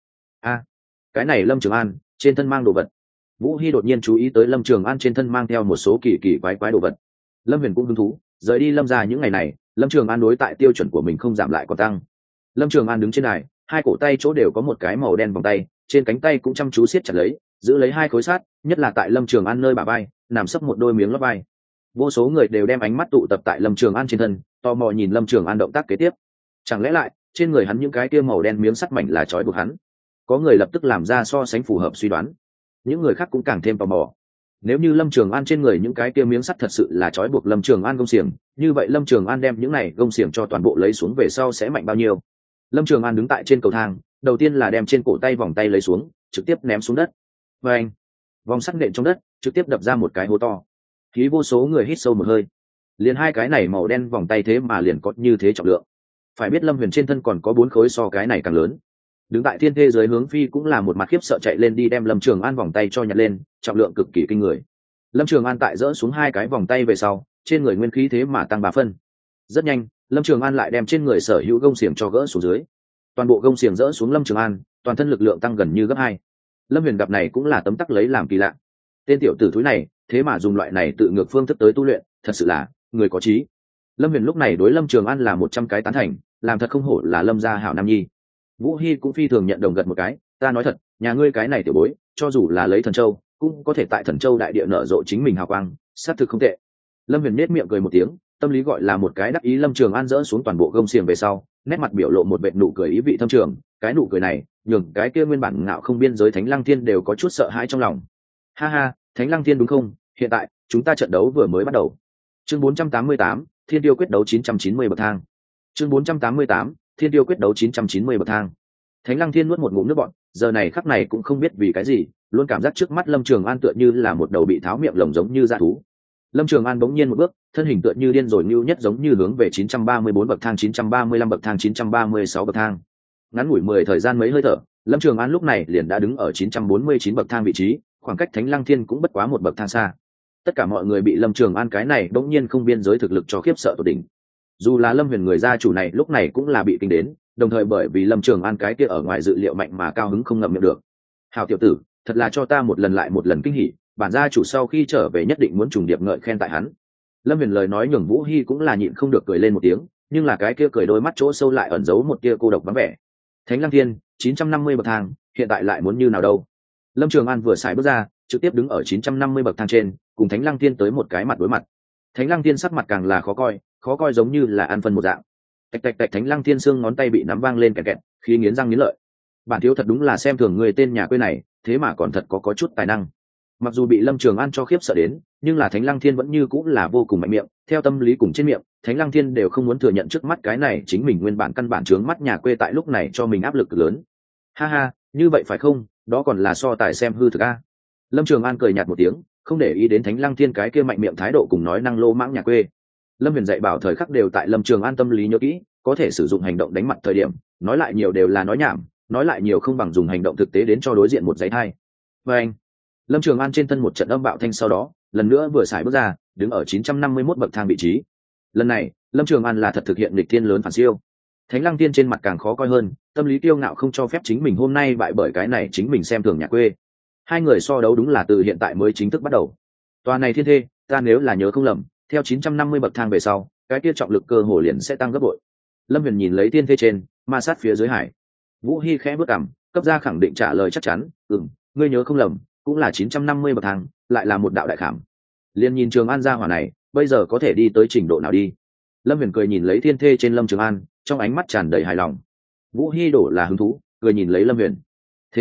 Cái này Lâm Trường An trên thân mang đồ vật. Vũ Hi đột nhiên chú ý tới Lâm Trường An trên thân mang theo một số kỳ kỳ quái quái đồ vật. Lâm Huyền cũng hứng thú, rời đi Lâm gia những ngày này, Lâm Trường An đối tại tiêu chuẩn của mình không giảm lại còn tăng. Lâm Trường An đứng trên đài, hai cổ tay chỗ đều có một cái màu đen vòng tay, trên cánh tay cũng chăm chú siết chặt lấy, giữ lấy hai khối sắt, nhất là tại Lâm Trường An nơi bả vai, nằm sấp một đôi miếng lót vai. Vô số người đều đem ánh mắt tụ tập tại Lâm Trường An trên thân, tò mò nhìn Lâm Trường An động tác kế tiếp. Chẳng lẽ lại trên người hắn những cái kia màu đen miếng sắt mảnh là trói buộc hắn? Có người lập tức làm ra so sánh phù hợp suy đoán, những người khác cũng càng thêm tò mò. Nếu như Lâm Trường An trên người những cái kia miếng sắt thật sự là trói buộc Lâm Trường An gông xiềng, như vậy Lâm Trường An đem những này gông xiềng cho toàn bộ lấy xuống về sau sẽ mạnh bao nhiêu? Lâm Trường An đứng tại trên cầu thang, đầu tiên là đem trên cổ tay vòng tay lấy xuống, trực tiếp ném xuống đất. Và anh, vòng sắt nện trong đất, trực tiếp đập ra một cái hố to. Khí vô số người hít sâu một hơi. Liền hai cái này màu đen vòng tay thế mà liền có như thế trọng lượng. Phải biết Lâm Huyền trên thân còn có 4 khối so cái này càng lớn. Đứng tại thiên thê dưới hướng phi cũng là một mặt khiếp sợ chạy lên đi đem Lâm Trường An vòng tay cho nhặt lên, trọng lượng cực kỳ kinh người. Lâm Trường An tại dỡ xuống hai cái vòng tay về sau, trên người nguyên khí thế mà tăng 3 phân. Rất nhanh, Lâm Trường An lại đem trên người sở hữu gông xiềng cho gỡ xuống dưới. Toàn bộ gông xiềng dỡ xuống Lâm Trường An, toàn thân lực lượng tăng gần như gấp 2. Lâm Huyền gặp này cũng là tấm tắc lấy làm kỳ lạ. Tên tiểu tử thúi này, thế mà dùng loại này tự ngược phương thức tới tu luyện, thật sự là người có trí. Lâm Huyền lúc này đối Lâm Trường An là 100 cái tán thành, làm thật không hổ là Lâm gia hảo nam nhi. Vũ Hi cũng phi thường nhận đồng gật một cái, ta nói thật, nhà ngươi cái này tiểu bối, cho dù là lấy Thần Châu, cũng có thể tại Thần Châu đại địa nở rộ chính mình hào quang, sát thực không tệ. Lâm Huyền nét miệng cười một tiếng, tâm lý gọi là một cái đắc ý. Lâm Trường An dỡ xuống toàn bộ gông xiềng về sau, nét mặt biểu lộ một vệt nụ cười ý vị thâm trường, cái nụ cười này, nhường cái kia nguyên bản ngạo không biên giới Thánh Lăng Thiên đều có chút sợ hãi trong lòng. Ha ha, Thánh Lăng Thiên đúng không? Hiện tại, chúng ta trận đấu vừa mới bắt đầu. Chương 488, Thiên Tiêu quyết đấu 990 bậc thang. Chương 488, Thiên Tiêu quyết đấu 990 bậc thang. Thánh Lăng Thiên nuốt một ngụm nước bọt, giờ này khắc này cũng không biết vì cái gì, luôn cảm giác trước mắt Lâm Trường An tựa như là một đầu bị tháo miệng lồng giống như dã thú. Lâm Trường An bỗng nhiên một bước, thân hình tựa như điên rồi nưu nhất giống như hướng về 934 bậc thang, 935 bậc thang, 936 bậc thang. Ngắn ngủi 10 thời gian mấy hơi thở, Lâm Trường An lúc này liền đã đứng ở 949 bậc thang vị trí, khoảng cách Thánh Lăng Thiên cũng bất quá một bậc thang xa. Tất cả mọi người bị Lâm Trường An cái này bỗng nhiên không biên giới thực lực cho khiếp sợ tột đỉnh. Dù là Lâm Huyền người gia chủ này lúc này cũng là bị kinh đến, đồng thời bởi vì Lâm Trường An cái kia ở ngoài dự liệu mạnh mà cao hứng không ngậm miệng được. Hào tiểu tử, thật là cho ta một lần lại một lần kinh hỉ, bản gia chủ sau khi trở về nhất định muốn trùng điệp ngợi khen tại hắn. Lâm Huyền lời nói nhường Vũ Hi cũng là nhịn không được cười lên một tiếng, nhưng là cái kia cười đôi mắt chỗ sâu lại ẩn giấu một tia cô độc vắng vẻ. Thánh Lăng Thiên 950 bậc thang, hiện tại lại muốn như nào đâu? Lâm Trường An vừa xài bước ra, trực tiếp đứng ở 950 bậc thang trên, cùng Thánh Lăng Thiên tới một cái mặt đối mặt. Thánh Lăng Thiên sắc mặt càng là khó coi giống như là ăn phân một dạng. Tạch tạch tạch, Thánh Lăng Thiên xương ngón tay bị nắm vang lên kẹt kẹt, khi nghiến răng nghiến lợi. Bản thiếu thật đúng là xem thường người tên nhà quê này, thế mà còn thật có chút tài năng. Mặc dù bị Lâm Trường An cho khiếp sợ đến, nhưng là Thánh Lăng Thiên vẫn như cũng là vô cùng mạnh miệng, theo tâm lý cùng trên miệng, Thánh Lăng Thiên đều không muốn thừa nhận trước mắt cái này chính mình nguyên bản căn bản trướng mắt nhà quê tại lúc này cho mình áp lực lớn. Ha ha, như vậy phải không, đó còn là so tài xem hư thực a. Lâm Trường An cười nhạt một tiếng, không để ý đến Thánh Lăng Thiên cái kia mạnh miệng thái độ cùng nói năng lô mãng nhà quê. Lâm Huyền dạy bảo thời khắc đều tại Lâm Trường An tâm lý nhớ kỹ, có thể sử dụng hành động đánh mặt thời điểm, nói lại nhiều đều là nói nhảm, nói lại nhiều không bằng dùng hành động thực tế đến cho đối diện một giấy thay. Và anh, Lâm Trường An trên thân một trận âm bạo thanh, sau đó lần nữa vừa xài bước ra, đứng ở 951 bậc thang vị trí. Lần này Lâm Trường An là thật thực hiện nghịch thiên lớn phản siêu. Thánh Lăng Tiên trên mặt càng khó coi hơn, tâm lý kiêu ngạo không cho phép chính mình hôm nay bại bởi cái này chính mình xem thường nhà quê. Hai người so đấu đúng là từ hiện tại mới chính thức bắt đầu. Tòa này thiên thê, ta nếu là nhớ không lầm, theo 950 bậc thang về sau, cái kia trọng lực cơ hồ liền sẽ tăng gấp bội. Lâm Huyền nhìn lấy thiên thê trên, ma sát phía dưới hải. Vũ Hi khẽ bước cằm, cấp ra khẳng định trả lời chắc chắn, ngươi nhớ không lầm, cũng là 950 bậc thang, lại là một đạo đại khảm. Liên nhìn Trường An gia hỏa này, bây giờ có thể đi tới trình độ nào đi? Lâm Huyền cười nhìn lấy thiên thê trên Lâm Trường An, trong ánh mắt tràn đầy hài lòng. Vũ Hi đổ là hứng thú, cười nhìn lấy Lâm Huyền. Thế nào,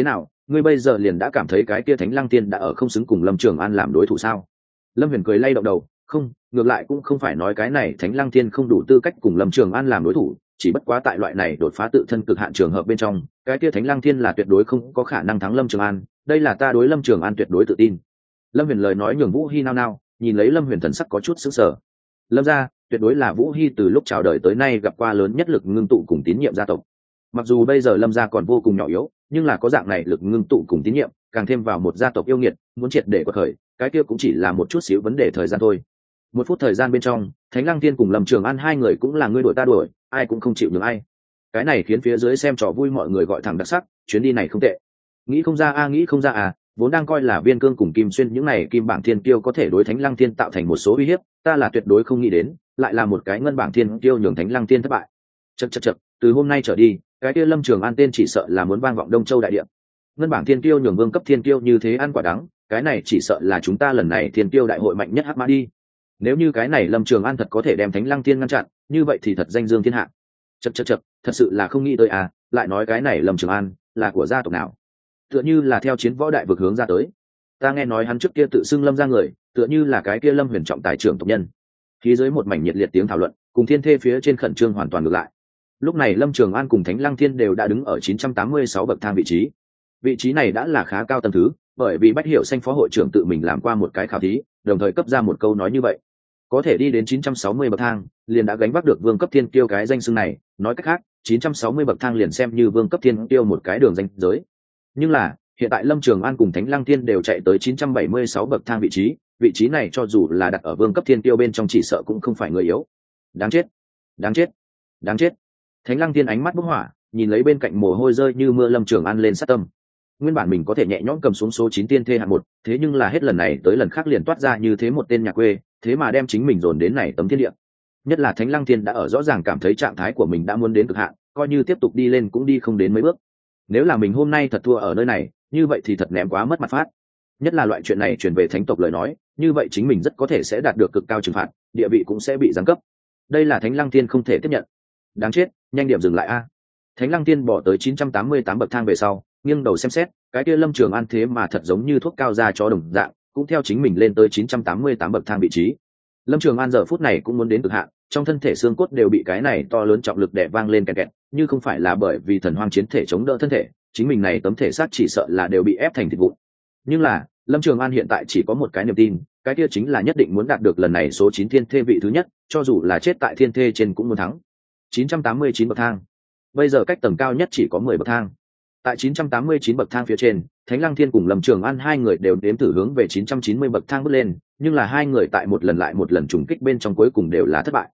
ngươi bây giờ liền đã cảm thấy cái kia Thánh Lăng Tiên đã ở không xứng cùng Lâm Trường An làm đối thủ sao? Lâm Huyền cười lay động đầu, không, ngược lại cũng không phải nói cái này Thánh Lăng Tiên không đủ tư cách cùng Lâm Trường An làm đối thủ, chỉ bất quá tại loại này đột phá tự thân cực hạn trường hợp bên trong, cái kia Thánh Lăng Tiên là tuyệt đối không có khả năng thắng Lâm Trường An, đây là ta đối Lâm Trường An tuyệt đối tự tin. Lâm Huyền lời nói nhường Vũ Hi nao nao, nhìn lấy Lâm Huyền thần sắc có chút sững sờ. Lâm gia tuyệt đối là Vũ Hi từ lúc chào đời tới nay gặp qua lớn nhất lực ngưng tụ cùng tín nhiệm gia tộc. Mặc dù bây giờ Lâm gia còn vô cùng nhỏ yếu, nhưng là có dạng này lực ngưng tụ cùng tín nhiệm, càng thêm vào một gia tộc yêu nghiệt, muốn triệt để quật khởi, cái kia cũng chỉ là một chút xíu vấn đề thời gian thôi. Một phút thời gian bên trong, Thánh Lăng Tiên cùng Lâm Trường An hai người cũng là ngươi đuổi ta đuổi, ai cũng không chịu nhường ai. Cái này khiến phía dưới xem trò vui mọi người gọi thẳng đặc sắc, chuyến đi này không tệ. Nghĩ không ra a, nghĩ không ra à, vốn đang coi là Viên Cương cùng Kim Xuyên những này kim bảng thiên kiêu có thể đối Thánh Lăng Tiên tạo thành một số uy hiếp, ta là tuyệt đối không nghĩ đến, lại là một cái ngân bảng thiên kiêu nhường Thánh Lăng Tiên thất bại. Chậc, từ hôm nay trở đi, cái kia Lâm Trường An tên chỉ sợ là muốn vang vọng Đông Châu đại địa. Ngân bảng thiên kiêu nhường vương cấp thiên kiêu như thế ăn quả đắng, cái này chỉ sợ là chúng ta lần này thiên kiêu đại hội mạnh nhất hắc mã đi. Nếu như cái này Lâm Trường An thật có thể đem Thánh Lăng Tiên ngăn chặn, như vậy thì thật danh dương thiên hạ. Chậc, thật sự là không nghĩ tới à, lại nói cái này Lâm Trường An là của gia tộc nào? Tựa như là theo chiến võ đại vực hướng ra tới. Ta nghe nói hắn trước kia tự xưng Lâm ra người, tựa như là cái kia Lâm Huyền trọng tài trưởng tộc nhân. Phía dưới một mảnh nhiệt liệt tiếng thảo luận, cùng thiên thê phía trên khẩn trương hoàn toàn ngược lại. Lúc này Lâm Trường An cùng Thánh Lăng Thiên đều đã đứng ở 986 bậc thang vị trí. Vị trí này đã là khá cao tầng thứ, bởi vì Bách Hiểu Xanh phó hội trưởng tự mình làm qua một cái khảo thí, đồng thời cấp ra một câu nói như vậy. Có thể đi đến 960 bậc thang, liền đã gánh vác được vương cấp thiên kiêu cái danh xưng này, nói cách khác, 960 bậc thang liền xem như vương cấp thiên kiêu một cái đường danh giới. Nhưng là, hiện tại Lâm Trường An cùng Thánh Lăng Thiên đều chạy tới 976 bậc thang vị trí này cho dù là đặt ở vương cấp thiên kiêu bên trong chỉ sợ cũng không phải người yếu. Đáng chết, đáng chết, đáng chết. Thánh Lăng Thiên ánh mắt bốc hỏa, nhìn lấy bên cạnh mồ hôi rơi như mưa Lâm Trường An lên sát tâm. Nguyên bản mình có thể nhẹ nhõm cầm xuống số 9 tiên thê hạng 1, thế nhưng là hết lần này tới lần khác liền toát ra như thế một tên nhà quê, thế mà đem chính mình dồn đến này tấm thiên địa. Nhất là Thánh Lăng Thiên đã ở rõ ràng cảm thấy trạng thái của mình đã muốn đến cực hạn, coi như tiếp tục đi lên cũng đi không đến mấy bước. Nếu là mình hôm nay thật thua ở nơi này, như vậy thì thật ném quá mất mặt phát. Nhất là loại chuyện này truyền về thánh tộc lời nói, như vậy chính mình rất có thể sẽ đạt được cực cao trừng phạt, địa vị cũng sẽ bị giáng cấp. Đây là Thánh Lăng Thiên không thể tiếp nhận. Đáng chết, nhanh điểm dừng lại a. Thánh Lăng Tiên bỏ tới 988 bậc thang về sau, nghiêng đầu xem xét, cái kia Lâm Trường An thế mà thật giống như thuốc cao ra cho đồng dạng, cũng theo chính mình lên tới 988 bậc thang vị trí. Lâm Trường An giờ phút này cũng muốn đến cực hạn, trong thân thể xương cốt đều bị cái này to lớn trọng lực đè vang lên kẹt kẹt, như không phải là bởi vì thần hoang chiến thể chống đỡ thân thể, chính mình này tấm thể xác chỉ sợ là đều bị ép thành thịt vụn. Nhưng là, Lâm Trường An hiện tại chỉ có một cái niềm tin, cái kia chính là nhất định muốn đạt được lần này số 9 thiên thê vị thứ nhất, cho dù là chết tại thiên thê trên cũng muốn thắng. 989 bậc thang. Bây giờ cách tầng cao nhất chỉ có 10 bậc thang. Tại 989 bậc thang phía trên, Thánh Lăng Thiên cùng Lâm Trường An hai người đều đếm thử hướng về 990 bậc thang bước lên, nhưng là hai người tại một lần lại một lần trùng kích bên trong cuối cùng đều là thất bại.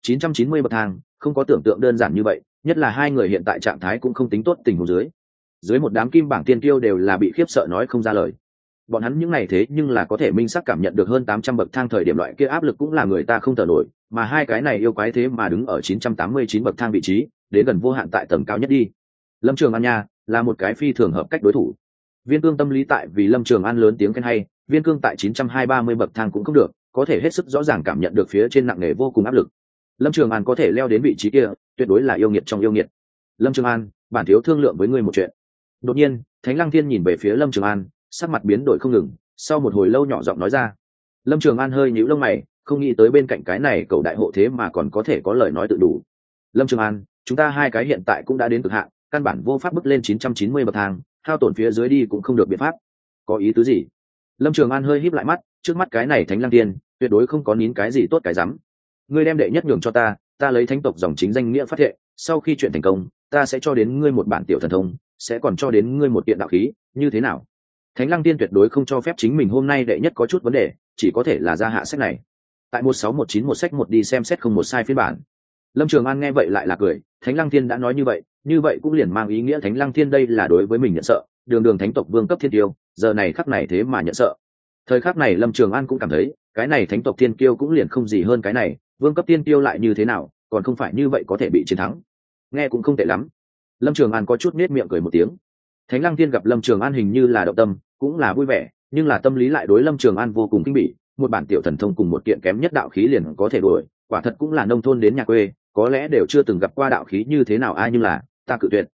990 bậc thang, không có tưởng tượng đơn giản như vậy, nhất là hai người hiện tại trạng thái cũng không tính tốt tình huống dưới. Dưới một đám kim bảng tiên kiêu đều là bị khiếp sợ nói không ra lời. Bọn hắn những ngày thế nhưng là có thể minh xác cảm nhận được hơn 800 bậc thang thời điểm loại kia áp lực cũng là người ta không thở nổi, mà hai cái này yêu quái thế mà đứng ở 989 bậc thang vị trí, đến gần vô hạn tại tầng cao nhất đi. Lâm Trường An nha, là một cái phi thường hợp cách đối thủ. Viên Cương tâm lý tại vì Lâm Trường An lớn tiếng khen hay, Viên Cương tại 930 bậc thang cũng không được, có thể hết sức rõ ràng cảm nhận được phía trên nặng nề vô cùng áp lực. Lâm Trường An có thể leo đến vị trí kia, tuyệt đối là yêu nghiệt trong yêu nghiệt. Lâm Trường An, bản thiếu thương lượng với ngươi một chuyện. Đột nhiên, Thánh Lăng Thiên nhìn về phía Lâm Trường An, sắc mặt biến đổi không ngừng, sau một hồi lâu nhỏ giọng nói ra. Lâm Trường An hơi nhíu lông mày, không nghĩ tới bên cạnh cái này cậu đại hộ thế mà còn có thể có lời nói tự đủ. Lâm Trường An, chúng ta hai cái hiện tại cũng đã đến cực hạn, căn bản vô pháp bước lên 990 bậc thang, hao tổn phía dưới đi cũng không được biện pháp. Có ý tứ gì? Lâm Trường An hơi híp lại mắt, trước mắt cái này Thánh Lăng Tiên, tuyệt đối không có nín cái gì tốt cái rắm. Ngươi đem đệ nhất nhường cho ta, ta lấy thánh tộc dòng chính danh nghĩa phát thệ, sau khi chuyện thành công, ta sẽ cho đến ngươi một bản tiểu thần thông, sẽ còn cho đến ngươi một kiện đạo khí, như thế nào? Thánh Lăng Tiên tuyệt đối không cho phép chính mình hôm nay đệ nhất có chút vấn đề, chỉ có thể là ra hạ sách này. Tại 16191 sách một đi xem xét không một sai phiên bản. Lâm Trường An nghe vậy lại là cười, Thánh Lăng Thiên đã nói như vậy cũng liền mang ý nghĩa Thánh Lăng Thiên đây là đối với mình nhận sợ, đường thánh tộc vương cấp thiên tiêu, giờ này khắc này thế mà nhận sợ. Thời khắc này Lâm Trường An cũng cảm thấy, cái này thánh tộc thiên kiêu cũng liền không gì hơn cái này, vương cấp thiên tiêu lại như thế nào, còn không phải như vậy có thể bị chiến thắng. Nghe cũng không tệ lắm. Lâm Trường An có chút nết miệng cười một tiếng. Thánh Lăng Thiên gặp Lâm Trường An hình như là động tâm, cũng là vui vẻ, nhưng là tâm lý lại đối Lâm Trường An vô cùng kinh bỉ, một bản tiểu thần thông cùng một kiện kém nhất đạo khí liền có thể đuổi, quả thật cũng là nông thôn đến nhà quê, có lẽ đều chưa từng gặp qua đạo khí như thế nào ai, nhưng là ta cự tuyệt.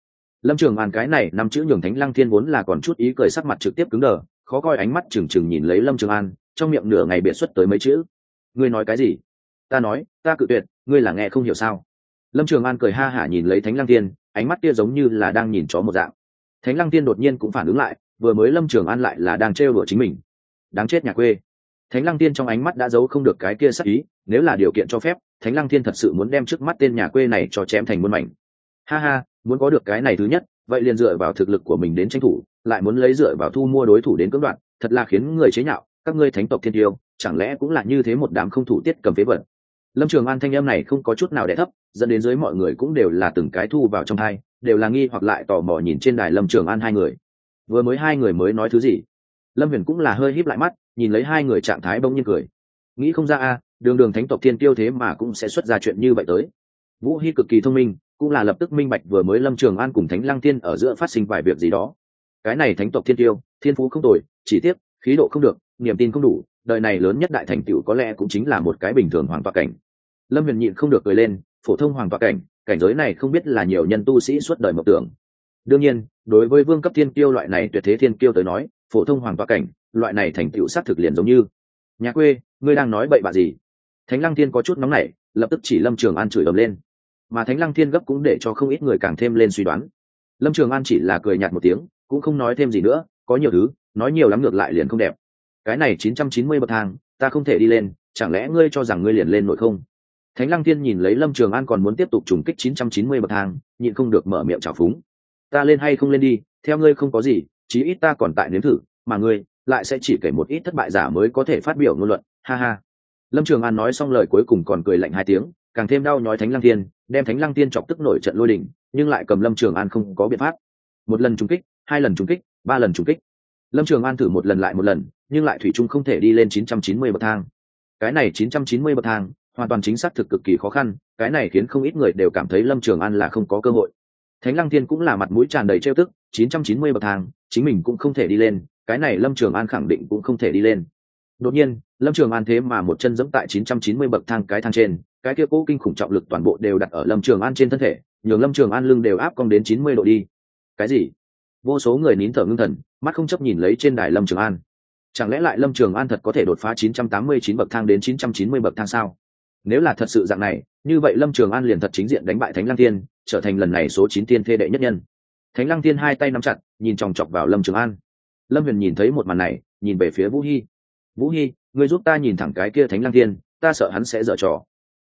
Lâm Trường An cái này năm chữ nhường Thánh Lăng Thiên vốn là còn chút ý cười, sắc mặt trực tiếp cứng đờ, khó coi, ánh mắt trừng trừng nhìn lấy Lâm Trường An, trong miệng nửa ngày biện xuất tới mấy chữ. Ngươi nói cái gì? Ta nói, ta cự tuyệt, ngươi là nghe không hiểu sao? Lâm Trường An cười ha hả nhìn lấy Thánh Lăng Thiên, ánh mắt kia giống như là đang nhìn chó một dạng. Thánh Lăng Thiên đột nhiên cũng phản ứng lại, vừa mới Lâm Trường An lại là đang trêu đùa chính mình. Đáng chết nhà quê. Thánh Lăng Thiên trong ánh mắt đã giấu không được cái kia sắc ý, nếu là điều kiện cho phép, Thánh Lăng Thiên thật sự muốn đem trước mắt tên nhà quê này cho chém thành muôn mảnh. Ha ha, muốn có được cái này thứ nhất, vậy liền dựa vào thực lực của mình đến tranh thủ, lại muốn lấy dựa vào thu mua đối thủ đến cưỡng đoạt, thật là khiến người chế nhạo. Các ngươi thánh tộc thiên tiêu, chẳng lẽ cũng là như thế một đám không thủ tiết cầm phế vật? Lâm Trường An thanh âm này không có chút nào đè thấp, dẫn đến dưới mọi người cũng đều là từng cái thu vào trong tai, đều là nghi hoặc lại tò mò nhìn trên đài Lâm Trường An hai người. Vừa mới hai người mới nói thứ gì? Lâm Huyền cũng là hơi híp lại mắt, nhìn lấy hai người trạng thái bỗng nhiên cười. Nghĩ không ra a, đường đường thánh tộc thiên tiêu thế mà cũng sẽ xuất ra chuyện như vậy tới. Vũ Hy cực kỳ thông minh, cũng là lập tức minh bạch vừa mới Lâm Trường An cùng Thánh Lăng Thiên ở giữa phát sinh vài việc gì đó. Cái này thánh tộc thiên tiêu, thiên phú không tồi, chỉ tiếc khí độ không được, niềm tin không đủ, đời này lớn nhất đại thành tựu có lẽ cũng chính là một cái bình thường hoàng tọa cảnh. Lâm Huyền nhịn không được cười lên, phổ thông hoàng tọa cảnh, cảnh giới này không biết là nhiều nhân tu sĩ suốt đời mộng tưởng. Đương nhiên, đối với vương cấp thiên kiêu loại này tuyệt thế thiên kiêu tới nói, phổ thông hoàng tọa cảnh, loại này thành tựu xác thực liền giống như nhà quê, ngươi đang nói bậy bạ gì? Thánh Lăng Thiên có chút nóng nảy, lập tức chỉ Lâm Trường An chửi ầm lên. Mà Thánh Lăng Thiên gấp cũng để cho không ít người càng thêm lên suy đoán. Lâm Trường An chỉ là cười nhạt một tiếng, cũng không nói thêm gì nữa, có nhiều thứ, nói nhiều lắm ngược lại liền không đẹp. Cái này 990 bậc thang, ta không thể đi lên, chẳng lẽ ngươi cho rằng ngươi liền lên nổi không? Thánh Lăng Thiên nhìn lấy Lâm Trường An còn muốn tiếp tục trùng kích 990 bậc thang, nhịn không được mở miệng trào phúng. Ta lên hay không lên đi, theo ngươi không có gì, chí ít ta còn tại nếm thử, mà ngươi lại sẽ chỉ kể một ít thất bại giả mới có thể phát biểu ngôn luận, ha ha. Lâm Trường An nói xong lời cuối cùng còn cười lạnh hai tiếng, càng thêm đau nhói Thánh Lăng Thiên, đem Thánh Lăng Thiên chọc tức nổi trận lôi đình, nhưng lại cầm Lâm Trường An không có biện pháp. Một lần trùng kích, hai lần trùng kích, ba lần trùng kích. Lâm Trường An thử một lần lại một lần, nhưng lại thủy chung không thể đi lên 990 bậc thang. Cái này 990 bậc thang, hoàn toàn chính xác thực cực kỳ khó khăn, cái này khiến không ít người đều cảm thấy Lâm Trường An là không có cơ hội. Thánh Lăng Thiên cũng là mặt mũi tràn đầy trêu tức, 990 bậc thang, chính mình cũng không thể đi lên, cái này Lâm Trường An khẳng định cũng không thể đi lên. Đột nhiên, Lâm Trường An thế mà một chân giẫm tại 990 bậc thang cái thang trên, cái kia cố kinh khủng trọng lực toàn bộ đều đặt ở Lâm Trường An trên thân thể, nhường Lâm Trường An lưng đều áp cong đến 90 độ đi. Cái gì? Vô số người nín thở ngưng thần, mắt không chấp nhìn lấy trên đài Lâm Trường An. Chẳng lẽ lại Lâm Trường An thật có thể đột phá 989 bậc thang đến 990 bậc thang sao? Nếu là thật sự dạng này, như vậy Lâm Trường An liền thật chính diện đánh bại Thánh Lăng Thiên, trở thành lần này số 9 tiên thê đệ nhất nhân. Thánh Lăng Thiên hai tay nắm chặt, nhìn chòng chọc vào Lâm Trường An. Lâm Huyền nhìn thấy một màn này, nhìn về phía Vũ Hy. Vũ Hy, ngươi giúp ta nhìn thẳng cái kia Thánh Lăng Thiên, ta sợ hắn sẽ giở trò.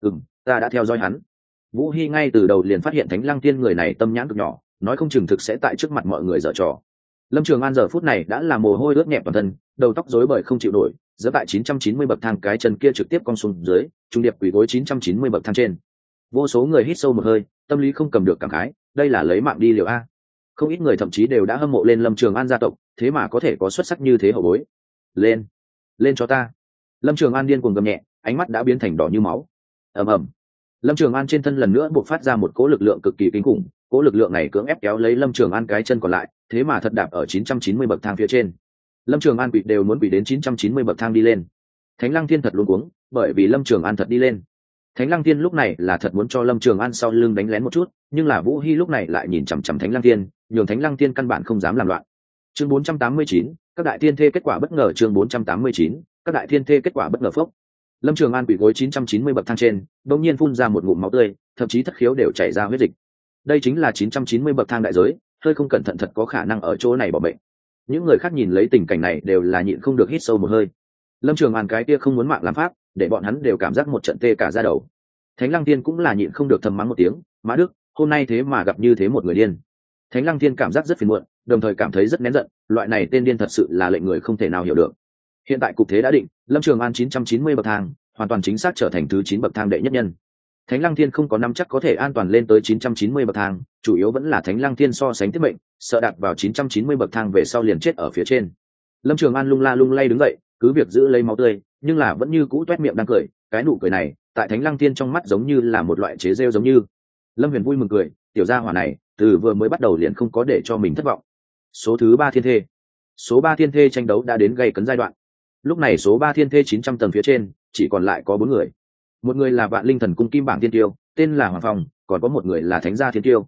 Ta đã theo dõi hắn. Vũ Hy ngay từ đầu liền phát hiện Thánh Lăng Thiên người này tâm nhãn cực nhỏ, nói không chừng thực sẽ tại trước mặt mọi người giở trò. Lâm Trường An giờ phút này đã là mồ hôi ướt nhẹp toàn thân, đầu tóc rối bời không chịu nổi, giơ tại 990 bậc thang cái chân kia trực tiếp cong xuống dưới, trung điệp quỳ gối 990 bậc thang trên. Vô số người hít sâu một hơi, tâm lý không cầm được cảm khái, đây là lấy mạng đi liều a. Không ít người thậm chí đều đã hâm mộ lên Lâm Trường An gia tộc, thế mà có thể có xuất sắc như thế hậu bối. Lên, lên cho ta. Lâm Trường An điên cuồng gầm nhẹ, ánh mắt đã biến thành đỏ như máu. Ầm ầm. Lâm Trường An trên thân lần nữa bộc phát ra một cỗ lực lượng cực kỳ kinh khủng, cỗ lực lượng này cưỡng ép kéo lấy Lâm Trường An cái chân còn lại, thế mà thật đạp ở 990 bậc thang phía trên. Lâm Trường An quỵ đều muốn quỵ đến 990 bậc thang đi lên. Thánh Lăng Thiên thật luống cuống, bởi vì Lâm Trường An thật đi lên. Thánh Lăng Thiên lúc này là thật muốn cho Lâm Trường An sau lưng đánh lén một chút, nhưng là Vũ Hy lúc này lại nhìn chằm chằm Thánh Lăng Thiên, nhường Thánh Lăng Thiên căn bản không dám làm loạn. Chương 489, các đại thiên thê kết quả bất ngờ. Chương 489, các đại thiên thê kết quả bất ngờ phốc. Lâm Trường An quỳ gối 990 bậc thang trên, đột nhiên phun ra một ngụm máu tươi, thậm chí thất khiếu đều chảy ra huyết dịch. Đây chính là 990 bậc thang đại giới, hơi không cẩn thận thật có khả năng ở chỗ này bỏ bệnh. Những người khác nhìn lấy tình cảnh này đều là nhịn không được hít sâu một hơi. Lâm Trường An cái kia không muốn mạng làm pháp, để bọn hắn đều cảm giác một trận tê cả da đầu. Thánh Lăng Thiên cũng là nhịn không được thầm mắng một tiếng, Mã Đức, hôm nay thế mà gặp như thế một người điên. Thánh Lăng Thiên cảm giác rất phiền muộn, đồng thời cảm thấy rất nén giận, loại này tên điên thật sự là lệnh người không thể nào hiểu được. Hiện tại cục thế đã định, Lâm Trường An 990 bậc thang, hoàn toàn chính xác trở thành thứ 9 bậc thang đệ nhất nhân. Thánh Lăng Thiên không có nắm chắc có thể an toàn lên tới 990 bậc thang, chủ yếu vẫn là Thánh Lăng Thiên so sánh tiết mệnh, sợ đạp vào 990 bậc thang về sau liền chết ở phía trên. Lâm Trường An lung la lung lay đứng dậy, cứ việc giữ lấy máu tươi, nhưng là vẫn như cũ toét miệng đang cười, cái nụ cười này, tại Thánh Lăng Thiên trong mắt giống như là một loại chế giễu giống như. Lâm Huyền vui mừng cười, tiểu gia hỏa này, từ vừa mới bắt đầu liền không có để cho mình thất vọng. Số thứ 3 thiên thê. Số 3 thiên thê tranh đấu đã đến gay cấn giai đoạn. Lúc này số 3 thiên thê 900 tầng phía trên, chỉ còn lại có 4 người. Một người là Vạn Linh Thần cung kim bảng thiên tiêu, tên là Hoàng Phong, còn có một người là Thánh gia thiên tiêu.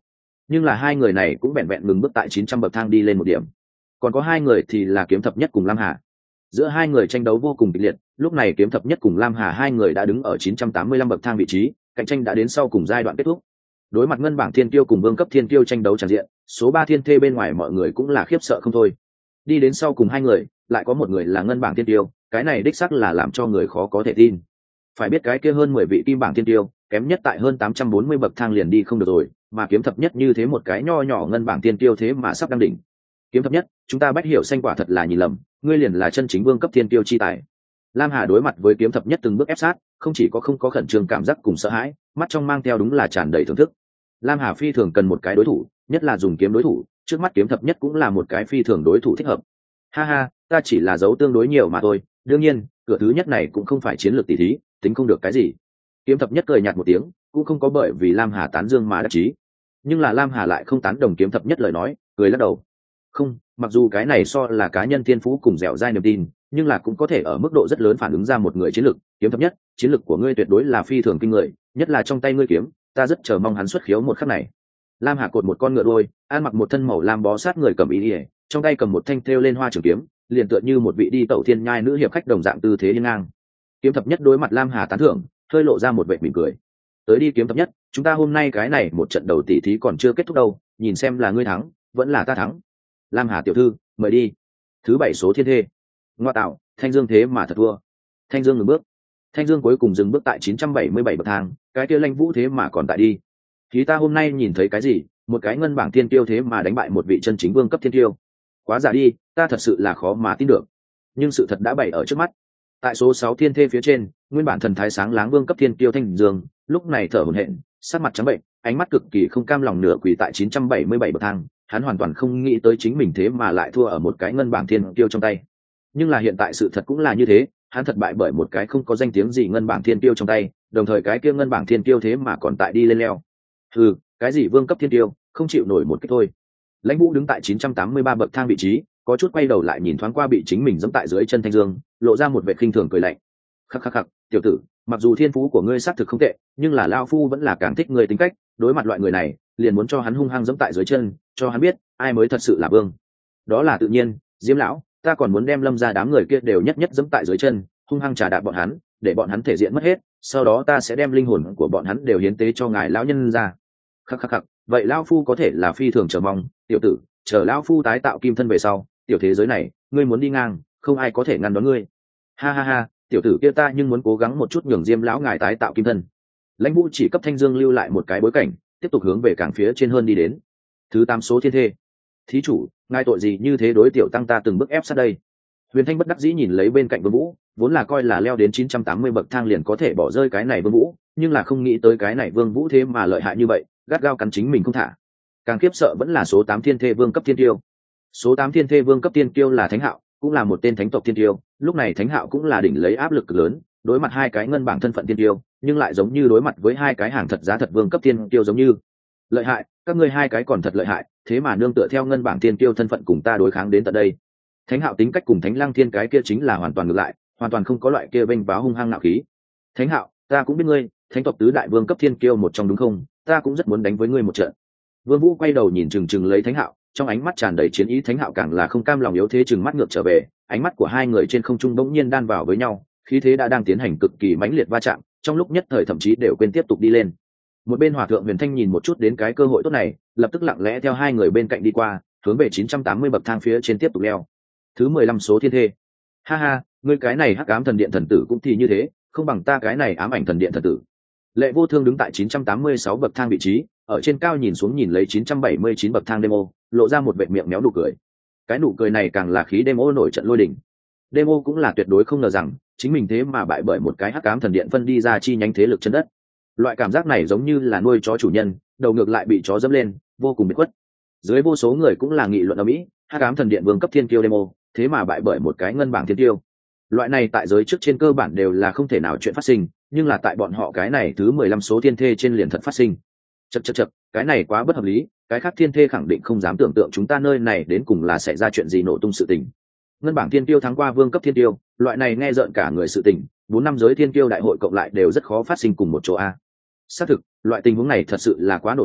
nhưng là hai người này cũng vẹn vẹn ngừng bước tại 900 bậc thang đi lên một điểm. Còn có hai người thì là kiếm thập nhất cùng Lam Hà. Giữa hai người tranh đấu vô cùng kịch liệt, lúc này kiếm thập nhất cùng Lam Hà hai người đã đứng ở 985 bậc thang vị trí, cạnh tranh đã đến sau cùng giai đoạn kết thúc. Đối mặt ngân bảng thiên tiêu cùng vương cấp thiên tiêu tranh đấu tràn diện, số 3 thiên thê bên ngoài mọi người cũng là khiếp sợ không thôi. Đi đến sau cùng hai người, lại có một người là ngân bảng thiên tiêu, cái này đích xác là làm cho người khó có thể tin. Phải biết cái kia hơn 10 vị kim bảng thiên tiêu, kém nhất tại hơn 840 bậc thang liền đi không được rồi, mà kiếm thập nhất như thế một cái nho nhỏ ngân bảng thiên tiêu thế mà sắp đăng đỉnh. Kiếm thập nhất, chúng ta bách hiểu xanh quả thật là nhìn lầm, ngươi liền là chân chính vương cấp thiên tiêu chi tài. Lam Hà đối mặt với kiếm thập nhất từng bước ép sát, không chỉ có không có khẩn trương cảm giác cùng sợ hãi, mắt trong mang theo đúng là tràn đầy thưởng thức. Lam Hà phi thường cần một cái đối thủ, nhất là dùng kiếm đối thủ, trước mắt kiếm thập nhất cũng là một cái phi thường đối thủ thích hợp. Ha ha, ta chỉ là giấu tương đối nhiều mà thôi, đương nhiên, cửa thứ nhất này cũng không phải chiến lược tỷ thí, tính không được cái gì. Kiếm thập nhất cười nhạt một tiếng, cũng không có bởi vì Lam Hà tán dương mà đắc chí. Nhưng là Lam Hà lại không tán đồng kiếm thập nhất lời nói, cười lắc đầu. Không, mặc dù cái này so là cá nhân thiên phú cùng dẻo dai niềm tin, nhưng là cũng có thể ở mức độ rất lớn phản ứng ra một người chiến lược. Kiếm thập nhất, chiến lược của ngươi tuyệt đối là phi thường kinh người, nhất là trong tay ngươi kiếm, ta rất chờ mong hắn xuất khiếu một khắc này. Lam Hà cột một con ngựa đuôi, ăn mặc một thân màu lam bó sát người cầm ý ỉa, trong tay cầm một thanh thêu lên hoa trường kiếm, liền tựa như một vị đi tẩu thiên nhai nữ hiệp khách đồng dạng tư thế hiên ngang. Kiếm thập nhất đối mặt Lam Hà tán thưởng, hơi lộ ra một vẻ mỉm cười. Tới đi kiếm thập nhất, chúng ta hôm nay cái này một trận đầu tỷ thí còn chưa kết thúc đâu, nhìn xem là ngươi thắng vẫn là ta thắng. Lam Hà tiểu thư, mời đi. Thứ 7 số thiên thê. Ngoa tạo, Thanh Dương thế mà thật thua. Thanh Dương ngừng bước. Thanh Dương cuối cùng dừng bước tại 977 bậc thang, cái kia Lanh Vũ thế mà còn tại đi. Thì ta hôm nay nhìn thấy cái gì, một cái ngân bảng thiên tiêu thế mà đánh bại một vị chân chính vương cấp thiên tiêu. Quá giả đi, ta thật sự là khó mà tin được. Nhưng sự thật đã bày ở trước mắt. Tại số 6 thiên thê phía trên, nguyên bản thần thái sáng láng vương cấp thiên tiêu Thanh Dương, lúc này thở hổn hển, sắc mặt trắng bệnh, ánh mắt cực kỳ không cam lòng nửa quỳ tại 977 bậc thang, hắn hoàn toàn không nghĩ tới chính mình thế mà lại thua ở một cái ngân bảng thiên tiêu trong tay. Nhưng là hiện tại sự thật cũng là như thế, hắn thất bại bởi một cái không có danh tiếng gì ngân bảng thiên tiêu trong tay, đồng thời cái kia ngân bảng thiên tiêu thế mà còn tại đi lên leo. Cái gì vương cấp thiên tiêu, không chịu nổi một cái thôi. Lãnh Vũ đứng tại 983 bậc thang vị trí, có chút quay đầu lại nhìn thoáng qua bị chính mình giẫm tại dưới chân Thanh Dương, lộ ra một vẻ khinh thường cười lạnh. Khắc khắc khắc, tiểu tử, mặc dù thiên phú của ngươi xác thực không tệ, nhưng là lão phu vẫn là càng thích ngươi tính cách, đối mặt loại người này, liền muốn cho hắn hung hăng giẫm tại dưới chân, cho hắn biết ai mới thật sự là vương. Đó là tự nhiên, Diêm lão, ta còn muốn đem Lâm gia đám người kia đều nhất nhất giẫm tại dưới chân, hung hăng trà đạp bọn hắn, để bọn hắn thể diện mất hết, sau đó ta sẽ đem linh hồn của bọn hắn đều hiến tế cho ngài lão nhân gia. Khắc khắc khắc, vậy lão phu có thể là phi thường chờ mong, tiểu tử, chờ lão phu tái tạo kim thân về sau, tiểu thế giới này, ngươi muốn đi ngang, không ai có thể ngăn đón ngươi. Ha ha ha, tiểu tử kia ta nhưng muốn cố gắng một chút nhường Diêm lão ngài tái tạo kim thân. Lãnh Vũ chỉ cấp Thanh Dương lưu lại một cái bối cảnh, tiếp tục hướng về cảng phía trên hơn đi đến. Thứ 8 số thiên thê. Thí chủ, ngài tội gì như thế đối tiểu tăng ta từng bước ép sát đây? Huyền Thanh bất đắc dĩ nhìn lấy bên cạnh Vương Vũ, vốn là coi là leo đến 980 bậc thang liền có thể bỏ rơi cái này Vương Vũ, nhưng là không nghĩ tới cái này Vương Vũ thế mà lợi hại như vậy, gắt gao cắn chính mình không thả. Càng khiếp sợ vẫn là số 8 thiên thê vương cấp thiên tiêu. Số 8 thiên thê vương cấp thiên tiêu là Thánh Hạo, cũng là một tên thánh tộc thiên tiêu, lúc này Thánh Hạo cũng là đỉnh lấy áp lực cực lớn, đối mặt hai cái ngân bảng thân phận thiên tiêu, nhưng lại giống như đối mặt với hai cái hàng thật giá thật vương cấp thiên tiêu giống như. Lợi hại, các ngươi hai cái còn thật lợi hại, thế mà nương tựa theo ngân bảng thiên tiêu thân phận cùng ta đối kháng đến tận đây. Thánh Hạo tính cách cùng Thánh Lăng Thiên cái kia chính là hoàn toàn ngược lại, hoàn toàn không có loại kia vênh váo hung hăng ngạo khí. Thánh Hạo, ta cũng biết ngươi, thánh tộc tứ đại vương cấp thiên kiêu một trong đúng không? Ta cũng rất muốn đánh với ngươi một trận. Vương Vũ quay đầu nhìn chừng chừng lấy Thánh Hạo, trong ánh mắt tràn đầy chiến ý. Thánh Hạo càng là không cam lòng yếu thế, chừng mắt ngược trở về, ánh mắt của hai người trên không trung bỗng nhiên đan vào với nhau, khí thế đã đang tiến hành cực kỳ mãnh liệt va chạm, trong lúc nhất thời thậm chí đều quên tiếp tục đi lên. Một bên Hòa thượng Huyền Thanh nhìn một chút đến cái cơ hội tốt này, lập tức lặng lẽ theo hai người bên cạnh đi qua, hướng về 980 bậc thang phía trên tiếp tục leo. Thứ 15 số thiên thê. Ha ha, ngươi cái này hắc ám thần điện thần tử cũng thì như thế, không bằng ta cái này ám ảnh thần điện thần tử. Lệ Vô Thương đứng tại 986 bậc thang vị trí, ở trên cao nhìn xuống nhìn lấy 979 bậc thang demo, lộ ra một vệt miệng méo nụ cười. Cái nụ cười này càng là khí demo nổi trận lôi đình. Demo cũng là tuyệt đối không ngờ rằng, chính mình thế mà bại bởi một cái hắc ám thần điện phân đi ra chi nhánh thế lực chân đất. Loại cảm giác này giống như là nuôi chó chủ nhân, đầu ngược lại bị chó dẫm lên, vô cùng biệt khuất. Dưới vô số người cũng là nghị luận ở Mỹ, hắc ám thần điện vương cấp thiên kiêu demo, thế mà bại bởi một cái ngân bảng thiên kiêu. Loại này tại giới trước trên cơ bản đều là không thể nào chuyện phát sinh, nhưng là tại bọn họ cái này thứ 15 số thiên thê trên liền thật phát sinh. Chậc, cái này quá bất hợp lý, cái khác thiên thê khẳng định không dám tưởng tượng chúng ta nơi này đến cùng là xảy ra chuyện gì nổ tung sự tình. Ngân bảng thiên tiêu thắng qua vương cấp thiên tiêu, loại này nghe rợn cả người sự tình, 4 năm giới thiên tiêu đại hội cộng lại đều rất khó phát sinh cùng một chỗ a. Xác thực, loại tình huống này thật sự là quá nổ tung,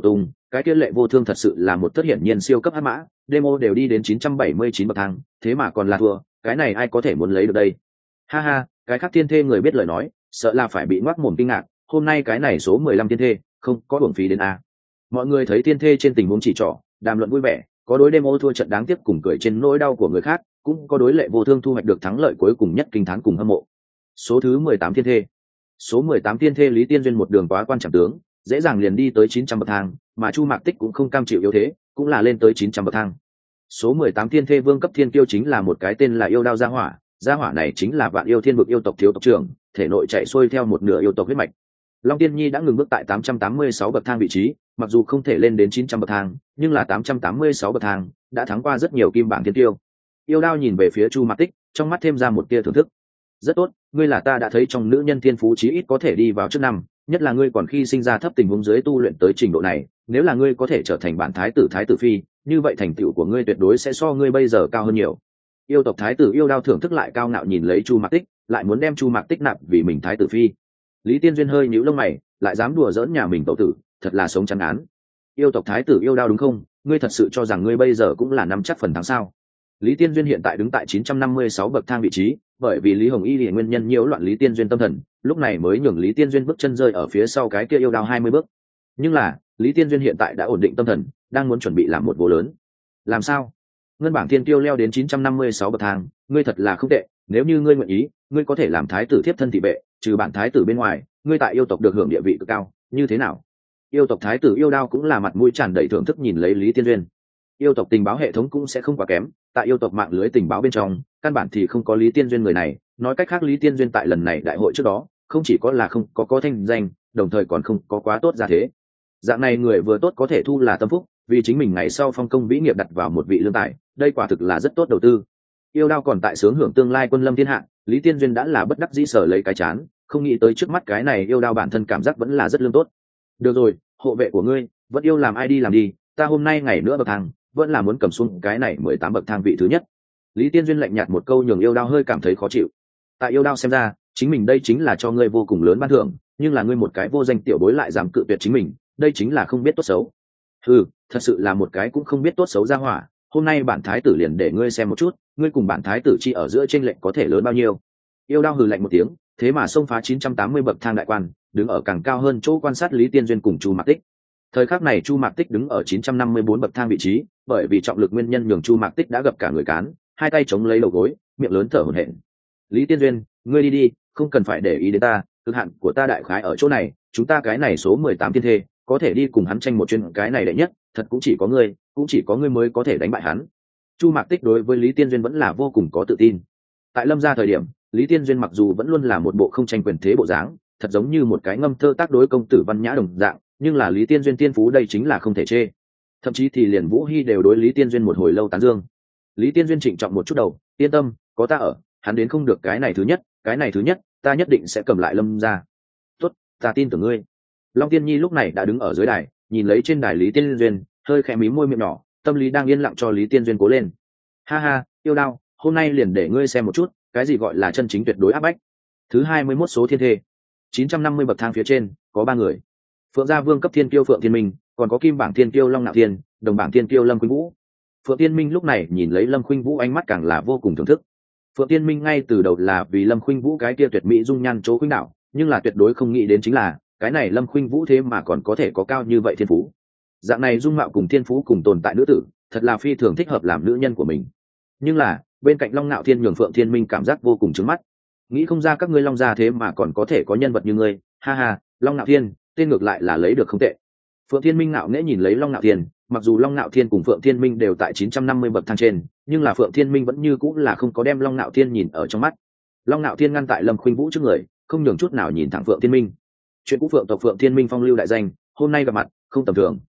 cái kia Lệ Vô Thương thật sự là một tất hiển nhiên siêu cấp hắc mã, demo đều đi đến 979 bậc thang, thế mà còn là thua, cái này ai có thể muốn lấy được đây. Ha ha, cái khác thiên thê người biết lời nói, sợ là phải bị ngoác mồm kinh ngạc, hôm nay cái này số 15 thiên thê, không có uổng phí đến a. Mọi người thấy thiên thê trên tình huống chỉ trỏ, đàm luận vui vẻ, có đối demo thua trận đáng tiếc cùng cười trên nỗi đau của người khác, cũng có đối Lệ Vô Thương thu hoạch được thắng lợi cuối cùng nhất kinh thán cùng hâm mộ. Số thứ 18 thiên thê. Số 18 thiên thê Lý Tiên Duyên một đường quá quan trọng tướng, dễ dàng liền đi tới 900 bậc thang, mà Chu Mạc Tích cũng không cam chịu yếu thế, cũng là lên tới 900 bậc thang. Số 18 thiên thê vương cấp thiên kiêu chính là một cái tên là Yêu Đao gia hỏa này chính là Vạn Yêu Thiên vực yêu tộc thiếu tộc trưởng, thể nội chạy xuôi theo một nửa yêu tộc huyết mạch. Long Tiên Nhi đã ngừng bước tại 886 bậc thang vị trí, mặc dù không thể lên đến 900 bậc thang, nhưng là 886 bậc thang đã thắng qua rất nhiều kim bảng thiên tiêu. Yêu Đao nhìn về phía Chu Mạc Tích, trong mắt thêm ra một tia thưởng thức. Rất tốt, ngươi là ta đã thấy trong nữ nhân thiên phú chí ít có thể đi vào trước năm, nhất là ngươi còn khi sinh ra thấp tình huống dưới tu luyện tới trình độ này, nếu là ngươi có thể trở thành bản thái tử phi, như vậy thành tựu của ngươi tuyệt đối sẽ so ngươi bây giờ cao hơn nhiều. Yêu tộc thái tử Yêu Đao thưởng thức lại cao ngạo nhìn lấy Chu Mạc Tích, lại muốn đem Chu Mạc Tích nạp vì mình thái tử phi. Lý Tiên Duyên hơi nhíu lông mày, lại dám đùa giỡn nhà mình tẩu tử, thật là sống chán án. Yêu tộc thái tử Yêu Đao đúng không? Ngươi thật sự cho rằng ngươi bây giờ cũng là nắm chắc phần thắng sao? Lý Tiên Duyên hiện tại đứng tại 956 bậc thang vị trí, bởi vì Lý Hồng Y liền nguyên nhân nhiễu loạn Lý Tiên Duyên tâm thần, lúc này mới nhường Lý Tiên Duyên bước chân rơi ở phía sau cái kia Yêu Đao 20 bước. Nhưng là, Lý Tiên Duyên hiện tại đã ổn định tâm thần, đang muốn chuẩn bị làm một vô lớn. Làm sao? Ngân bảng thiên tiêu leo đến 956 bậc thang, ngươi thật là không tệ, nếu như ngươi nguyện ý, ngươi có thể làm thái tử thiếp thân thị vệ, trừ bản thái tử bên ngoài, ngươi tại yêu tộc được hưởng địa vị cực cao, như thế nào? Yêu tộc thái tử Yêu Đao cũng là mặt mũi tràn đầy thưởng thức nhìn lấy Lý Tiên Duyên. Yêu tộc tình báo hệ thống cũng sẽ không quá kém, tại yêu tộc mạng lưới tình báo bên trong, căn bản thì không có Lý Tiên Duyên người này, nói cách khác Lý Tiên Duyên tại lần này đại hội trước đó, không chỉ có là không có thanh danh, đồng thời còn không có quá tốt ra thế. Dạng này người vừa tốt có thể thu là tâm phúc, vì chính mình ngày sau phong công vĩ nghiệp đặt vào một vị lương tài, đây quả thực là rất tốt đầu tư. Yêu Đao còn tại sướng hưởng tương lai quân lâm thiên hạ, Lý Tiên Duyên đã là bất đắc dĩ sở lấy cái chán, không nghĩ tới trước mắt cái này Yêu Đao bản thân cảm giác vẫn là rất lương tốt. Được rồi, hộ vệ của ngươi, vẫn yêu làm ai đi làm đi, ta hôm nay ngày nữa bậc thang, vẫn là muốn cầm xuống cái này 18 bậc thang vị thứ nhất. Lý Tiên Duyên lạnh nhạt một câu nhường Yêu Đao hơi cảm thấy khó chịu. Tại Yêu Đao xem ra, chính mình đây chính là cho ngươi vô cùng lớn ban thưởng, nhưng là ngươi một cái vô danh tiểu bối lại dám cự tuyệt chính mình, đây chính là không biết tốt xấu. Thật sự là một cái cũng không biết tốt xấu ra hỏa, hôm nay bản thái tử liền để ngươi xem một chút, ngươi cùng bản thái tử chi ở giữa chênh lệch có thể lớn bao nhiêu. Yêu Đao hừ lạnh một tiếng, thế mà xông phá 980 bậc thang đại quan, đứng ở càng cao hơn chỗ quan sát Lý Tiên Duyên cùng Chu Mạc Tích. Thời khắc này Chu Mạc Tích đứng ở 954 bậc thang vị trí, bởi vì trọng lực nguyên nhân nhường Chu Mạc Tích đã gặp cả người cán, hai tay chống lấy đầu gối, miệng lớn thở hổn hển. Lý Tiên Duyên, ngươi đi, không cần phải để ý đến ta, cực hạn của ta đại khái ở chỗ này, chúng ta cái này số 18 thiên thê, có thể đi cùng hắn tranh một chuyến cái này đệ nhất, thật cũng chỉ có ngươi mới có thể đánh bại hắn. Chu Mạc Tích đối với Lý Tiên Duyên vẫn là vô cùng có tự tin. Tại Lâm gia thời điểm, Lý Tiên Duyên mặc dù vẫn luôn là một bộ không tranh quyền thế bộ dáng, thật giống như một cái ngâm thơ tác đối công tử văn nhã đồng dạng, nhưng là Lý Tiên Duyên tiên phú đây chính là không thể chê. Thậm chí thì liền Vũ Hy đều đối Lý Tiên Duyên một hồi lâu tán dương. Lý Tiên Duyên trịnh trọng một chút đầu, yên tâm, có ta ở, hắn đến không được cái này thứ nhất, ta nhất định sẽ cầm lại Lâm gia. Tốt, ta tin tưởng ngươi. Long Tiên Nhi lúc này đã đứng ở dưới đài, nhìn lấy trên đài Lý Tiên Duyên, hơi khẽ mím môi miệng nhỏ, tâm lý đang yên lặng cho Lý Tiên Duyên cố lên. Ha ha, Yêu Đao, hôm nay liền để ngươi xem một chút, cái gì gọi là chân chính tuyệt đối áp bách. Thứ 21 số thiên thê, 950 bậc thang phía trên, có 3 người. Phượng gia vương cấp thiên kiêu Phượng Thiên Minh, còn có kim bảng thiên kiêu Long Nạo Thiên, đồng bảng thiên kiêu Lâm Khuynh Vũ. Phượng Thiên Minh lúc này nhìn lấy Lâm Khuynh Vũ ánh mắt càng là vô cùng thưởng thức. Phượng Thiên Minh ngay từ đầu là vì Lâm Khuynh Vũ cái kia tuyệt mỹ dung nhan chỗ khuynh đảo, nhưng là tuyệt đối không nghĩ đến chính là cái này Lâm Khuynh Vũ thế mà còn có thể có cao như vậy thiên phú. Dạng này dung mạo cùng thiên phú cùng tồn tại nữ tử, thật là phi thường thích hợp làm nữ nhân của mình. Nhưng là bên cạnh Long Nạo Thiên nhường Phượng Thiên Minh cảm giác vô cùng trứng mắt. Nghĩ không ra các ngươi Long gia thế mà còn có thể có nhân vật như ngươi, ha ha, Long Nạo Thiên, tên ngược lại là lấy được không tệ. Phượng Thiên Minh ngạo nghễ nhìn lấy Long Nạo Thiên, mặc dù Long Nạo Thiên cùng Phượng Thiên Minh đều tại 950 bậc thang trên, nhưng là Phượng Thiên Minh vẫn như cũng là không có đem Long Nạo Thiên nhìn ở trong mắt. Long Nạo Thiên ngăn tại Lâm Khuynh Vũ trước người, không nhường chút nào nhìn thẳng Phượng Thiên Minh. Chuyện cũ Phượng tộc Phượng Thiên Minh phong lưu đại danh, hôm nay gặp mặt, không tầm thường.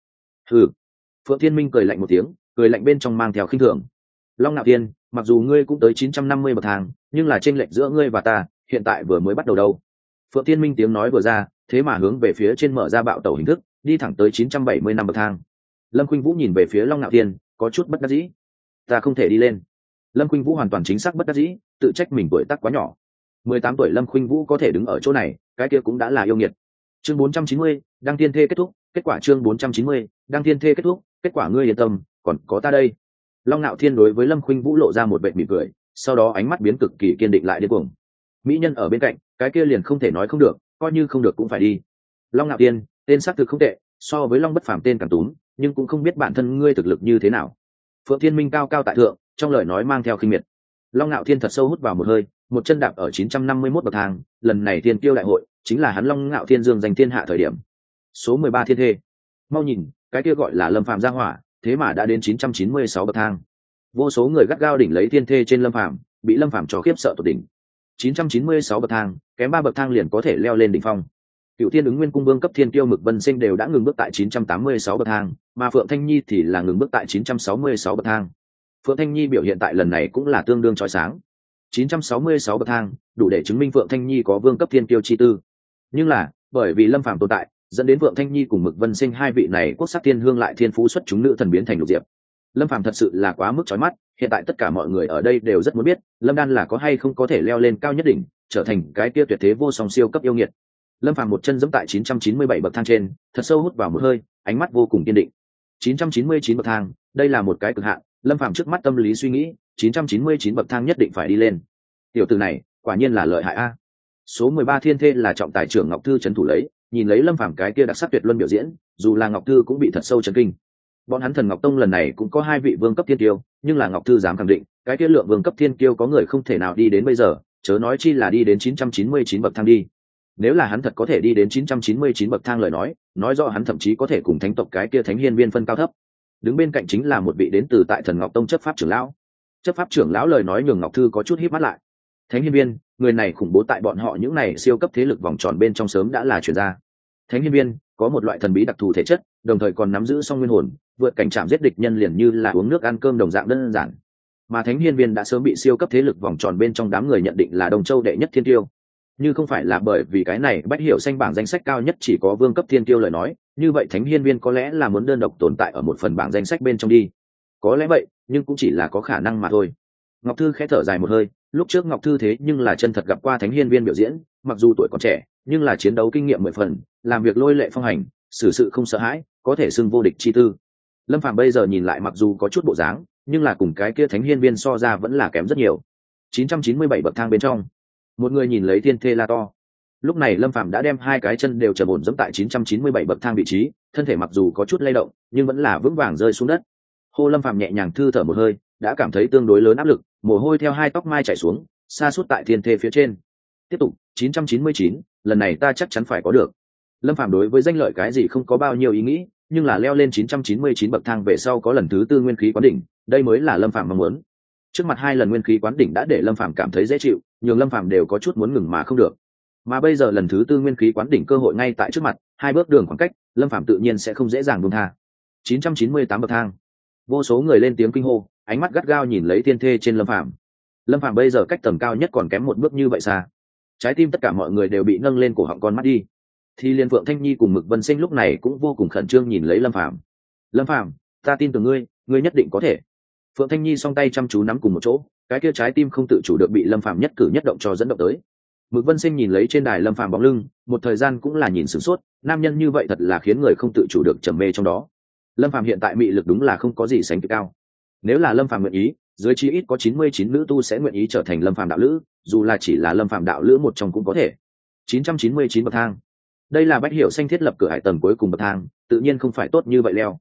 Phượng Thiên Minh cười lạnh một tiếng, cười lạnh bên trong mang theo khinh thường. Long Nạo Thiên, mặc dù ngươi cũng tới 950 bậc thang, nhưng là chênh lệch giữa ngươi và ta, hiện tại vừa mới bắt đầu đâu. Phượng Thiên Minh tiếng nói vừa ra, thế mà hướng về phía trên mở ra bạo tẩu hình thức, đi thẳng tới 970 năm bậc thang. Lâm Khuynh Vũ nhìn về phía Long Nạo Thiên, có chút bất đắc dĩ. Ta không thể đi lên. Lâm Khuynh Vũ hoàn toàn chính xác bất đắc dĩ, tự trách mình tuổi tác quá nhỏ. 18 tuổi Lâm Khuynh Vũ có thể đứng ở chỗ này, cái kia cũng đã là yêu nghiệt. Chương 490, đăng tiên thê kết thúc, Kết quả chương 490, đang thiên thê kết thúc, kết quả ngươi yên tâm, còn có ta đây. Long Nạo Thiên đối với Lâm Khuynh Vũ lộ ra một vệt mỉm cười, sau đó ánh mắt biến cực kỳ kiên định lại điên cuồng. Mỹ nhân ở bên cạnh, cái kia liền không thể nói không được, coi như không được cũng phải đi. Long Nạo Thiên, tên xác thực không tệ, so với Long Bất Phàm tên càng túm, nhưng cũng không biết bản thân ngươi thực lực như thế nào. Phượng Thiên Minh cao cao tại thượng, trong lời nói mang theo khinh miệt. Long Nạo Thiên thật sâu hút vào một hơi, một chân đạp ở 951 bậc thang, lần này Thiên Kiêu đại hội, chính là hắn Long Nạo Thiên dương danh thiên hạ thời điểm. Số 13 thiên thê. Mau nhìn, cái kia gọi là Lâm Phàm gia hỏa, thế mà đã đến 996 bậc thang. Vô số người gắt gao đỉnh lấy thiên thê trên Lâm Phàm, bị Lâm Phàm cho khiếp sợ tột đỉnh. 996 bậc thang, kém 3 bậc thang liền có thể leo lên đỉnh phong. Cựu Thiên ứng Nguyên cung vương cấp thiên kiêu Mực Vân Sinh đều đã ngừng bước tại 986 bậc thang, mà Phượng Thanh Nhi thì là ngừng bước tại 966 bậc thang. Phượng Thanh Nhi biểu hiện tại lần này cũng là tương đương chói sáng. 966 bậc thang, đủ để chứng minh Phượng Thanh Nhi có vương cấp thiên kiêu chi tư. Nhưng là, bởi vì Lâm Phàm tồn tại, dẫn đến Phượng Thanh Nhi cùng Mực Vân Sinh hai vị này quốc sắc thiên hương lại thiên phú xuất chúng nữ thần biến thành lục diệp. Lâm Phàm thật sự là quá mức chói mắt, hiện tại tất cả mọi người ở đây đều rất muốn biết, Lâm Đan là có hay không có thể leo lên cao nhất đỉnh, trở thành cái kia tuyệt thế vô song siêu cấp yêu nghiệt. Lâm Phàm một chân giẫm tại 997 bậc thang trên, thật sâu hút vào một hơi, ánh mắt vô cùng kiên định. 999 bậc thang, đây là một cái cực hạn, Lâm Phàm trước mắt tâm lý suy nghĩ, 999 bậc thang nhất định phải đi lên. Tiểu tử này, quả nhiên là lợi hại a. Số 13 thiên thê là trọng tài trưởng Ngọc Thư trấn thủ lấy, nhìn lấy Lâm Phàm cái kia đặc sắc tuyệt luân biểu diễn, dù là Ngọc Thư cũng bị thật sâu chấn kinh. Bọn hắn Thần Ngọc Tông lần này cũng có hai vị vương cấp thiên kiêu, nhưng là Ngọc Thư dám khẳng định, cái kia lượng vương cấp thiên kiêu có người không thể nào đi đến bây giờ, chớ nói chi là đi đến 999 bậc thang đi. Nếu là hắn thật có thể đi đến 999 bậc thang lời nói rõ hắn thậm chí có thể cùng thánh tộc cái kia thánh hiên viên phân cao thấp. Đứng bên cạnh chính là một vị đến từ tại Thần Ngọc Tông chấp pháp trưởng lão. Chấp pháp trưởng lão lời nói nhường Ngọc Thư có chút híp mắt lại. Thánh hiên viên, người này khủng bố tại bọn họ những này siêu cấp thế lực vòng tròn bên trong sớm đã là truyền ra. Thánh hiên viên có một loại thần bí đặc thù thể chất, đồng thời còn nắm giữ song nguyên hồn, vượt cảnh chạm giết địch nhân liền như là uống nước ăn cơm đồng dạng đơn giản. Mà Thánh hiên viên đã sớm bị siêu cấp thế lực vòng tròn bên trong đám người nhận định là Đông Châu đệ nhất thiên tiêu. Như không phải là bởi vì cái này Bách Hiểu Xanh bảng danh sách cao nhất chỉ có vương cấp thiên tiêu lời nói, như vậy Thánh hiên viên có lẽ là muốn đơn độc tồn tại ở một phần bảng danh sách bên trong đi. Có lẽ vậy, nhưng cũng chỉ là có khả năng mà thôi. Ngọc Thư khẽ thở dài một hơi, lúc trước Ngọc Thư thế nhưng là chân thật gặp qua Thánh hiên viên biểu diễn, mặc dù tuổi còn trẻ, nhưng là chiến đấu kinh nghiệm 10 phần, làm việc lôi lệ phong hành, xử sự không sợ hãi, có thể xưng vô địch chi tư. Lâm Phàm bây giờ nhìn lại mặc dù có chút bộ dáng, nhưng là cùng cái kia Thánh hiên viên so ra vẫn là kém rất nhiều. 997 bậc thang bên trong, một người nhìn lấy thiên thê la to. Lúc này Lâm Phàm đã đem hai cái chân đều trầm ổn giẫm tại 997 bậc thang vị trí, thân thể mặc dù có chút lay động, nhưng vẫn là vững vàng rơi xuống đất. Hô Lâm Phàm nhẹ nhàng thư thở một hơi, đã cảm thấy tương đối lớn áp lực, mồ hôi theo hai tóc mai chảy xuống, sa sút tại thiên thê phía trên. Tiếp tục, 999, lần này ta chắc chắn phải có được. Lâm Phàm đối với danh lợi cái gì không có bao nhiêu ý nghĩ, nhưng là leo lên 999 bậc thang về sau có lần thứ tư nguyên khí quán đỉnh, đây mới là Lâm Phàm mong muốn. Trước mặt hai lần nguyên khí quán đỉnh đã để Lâm Phàm cảm thấy dễ chịu, nhường Lâm Phàm đều có chút muốn ngừng mà không được. Mà bây giờ lần thứ tư nguyên khí quán đỉnh cơ hội ngay tại trước mặt, hai bước đường khoảng cách, Lâm Phàm tự nhiên sẽ không dễ dàng buông tha. 998 bậc thang. Vô số người lên tiếng kinh hô, ánh mắt gắt gao nhìn lấy thiên thê trên Lâm Phàm. Lâm Phàm bây giờ cách tầm cao nhất còn kém một bước như vậy xa. Trái tim tất cả mọi người đều bị nâng lên cổ họng con mắt đi. Thì liên Phượng Thanh Nhi cùng Mực Vân Sinh lúc này cũng vô cùng khẩn trương nhìn lấy Lâm Phàm. Lâm Phàm, ta tin tưởng ngươi, ngươi nhất định có thể. Phượng Thanh Nhi song tay chăm chú nắm cùng một chỗ, cái kia trái tim không tự chủ được bị Lâm Phàm nhất cử nhất động cho dẫn động tới. Mực Vân Sinh nhìn lấy trên đài Lâm Phàm bóng lưng, một thời gian cũng là nhìn sửng sốt, nam nhân như vậy thật là khiến người không tự chủ được trầm mê trong đó. Lâm Phàm hiện tại mị lực đúng là không có gì sánh kịp cao. Nếu là Lâm Phàm nguyện ý, dưới chí ít có 99 nữ tu sẽ nguyện ý trở thành Lâm Phàm đạo lữ, dù là chỉ là Lâm Phàm đạo lữ một trong cũng có thể. 999 bậc thang. Đây là Bách Hiểu Xanh thiết lập cửa hải tầng cuối cùng bậc thang, tự nhiên không phải tốt như vậy leo.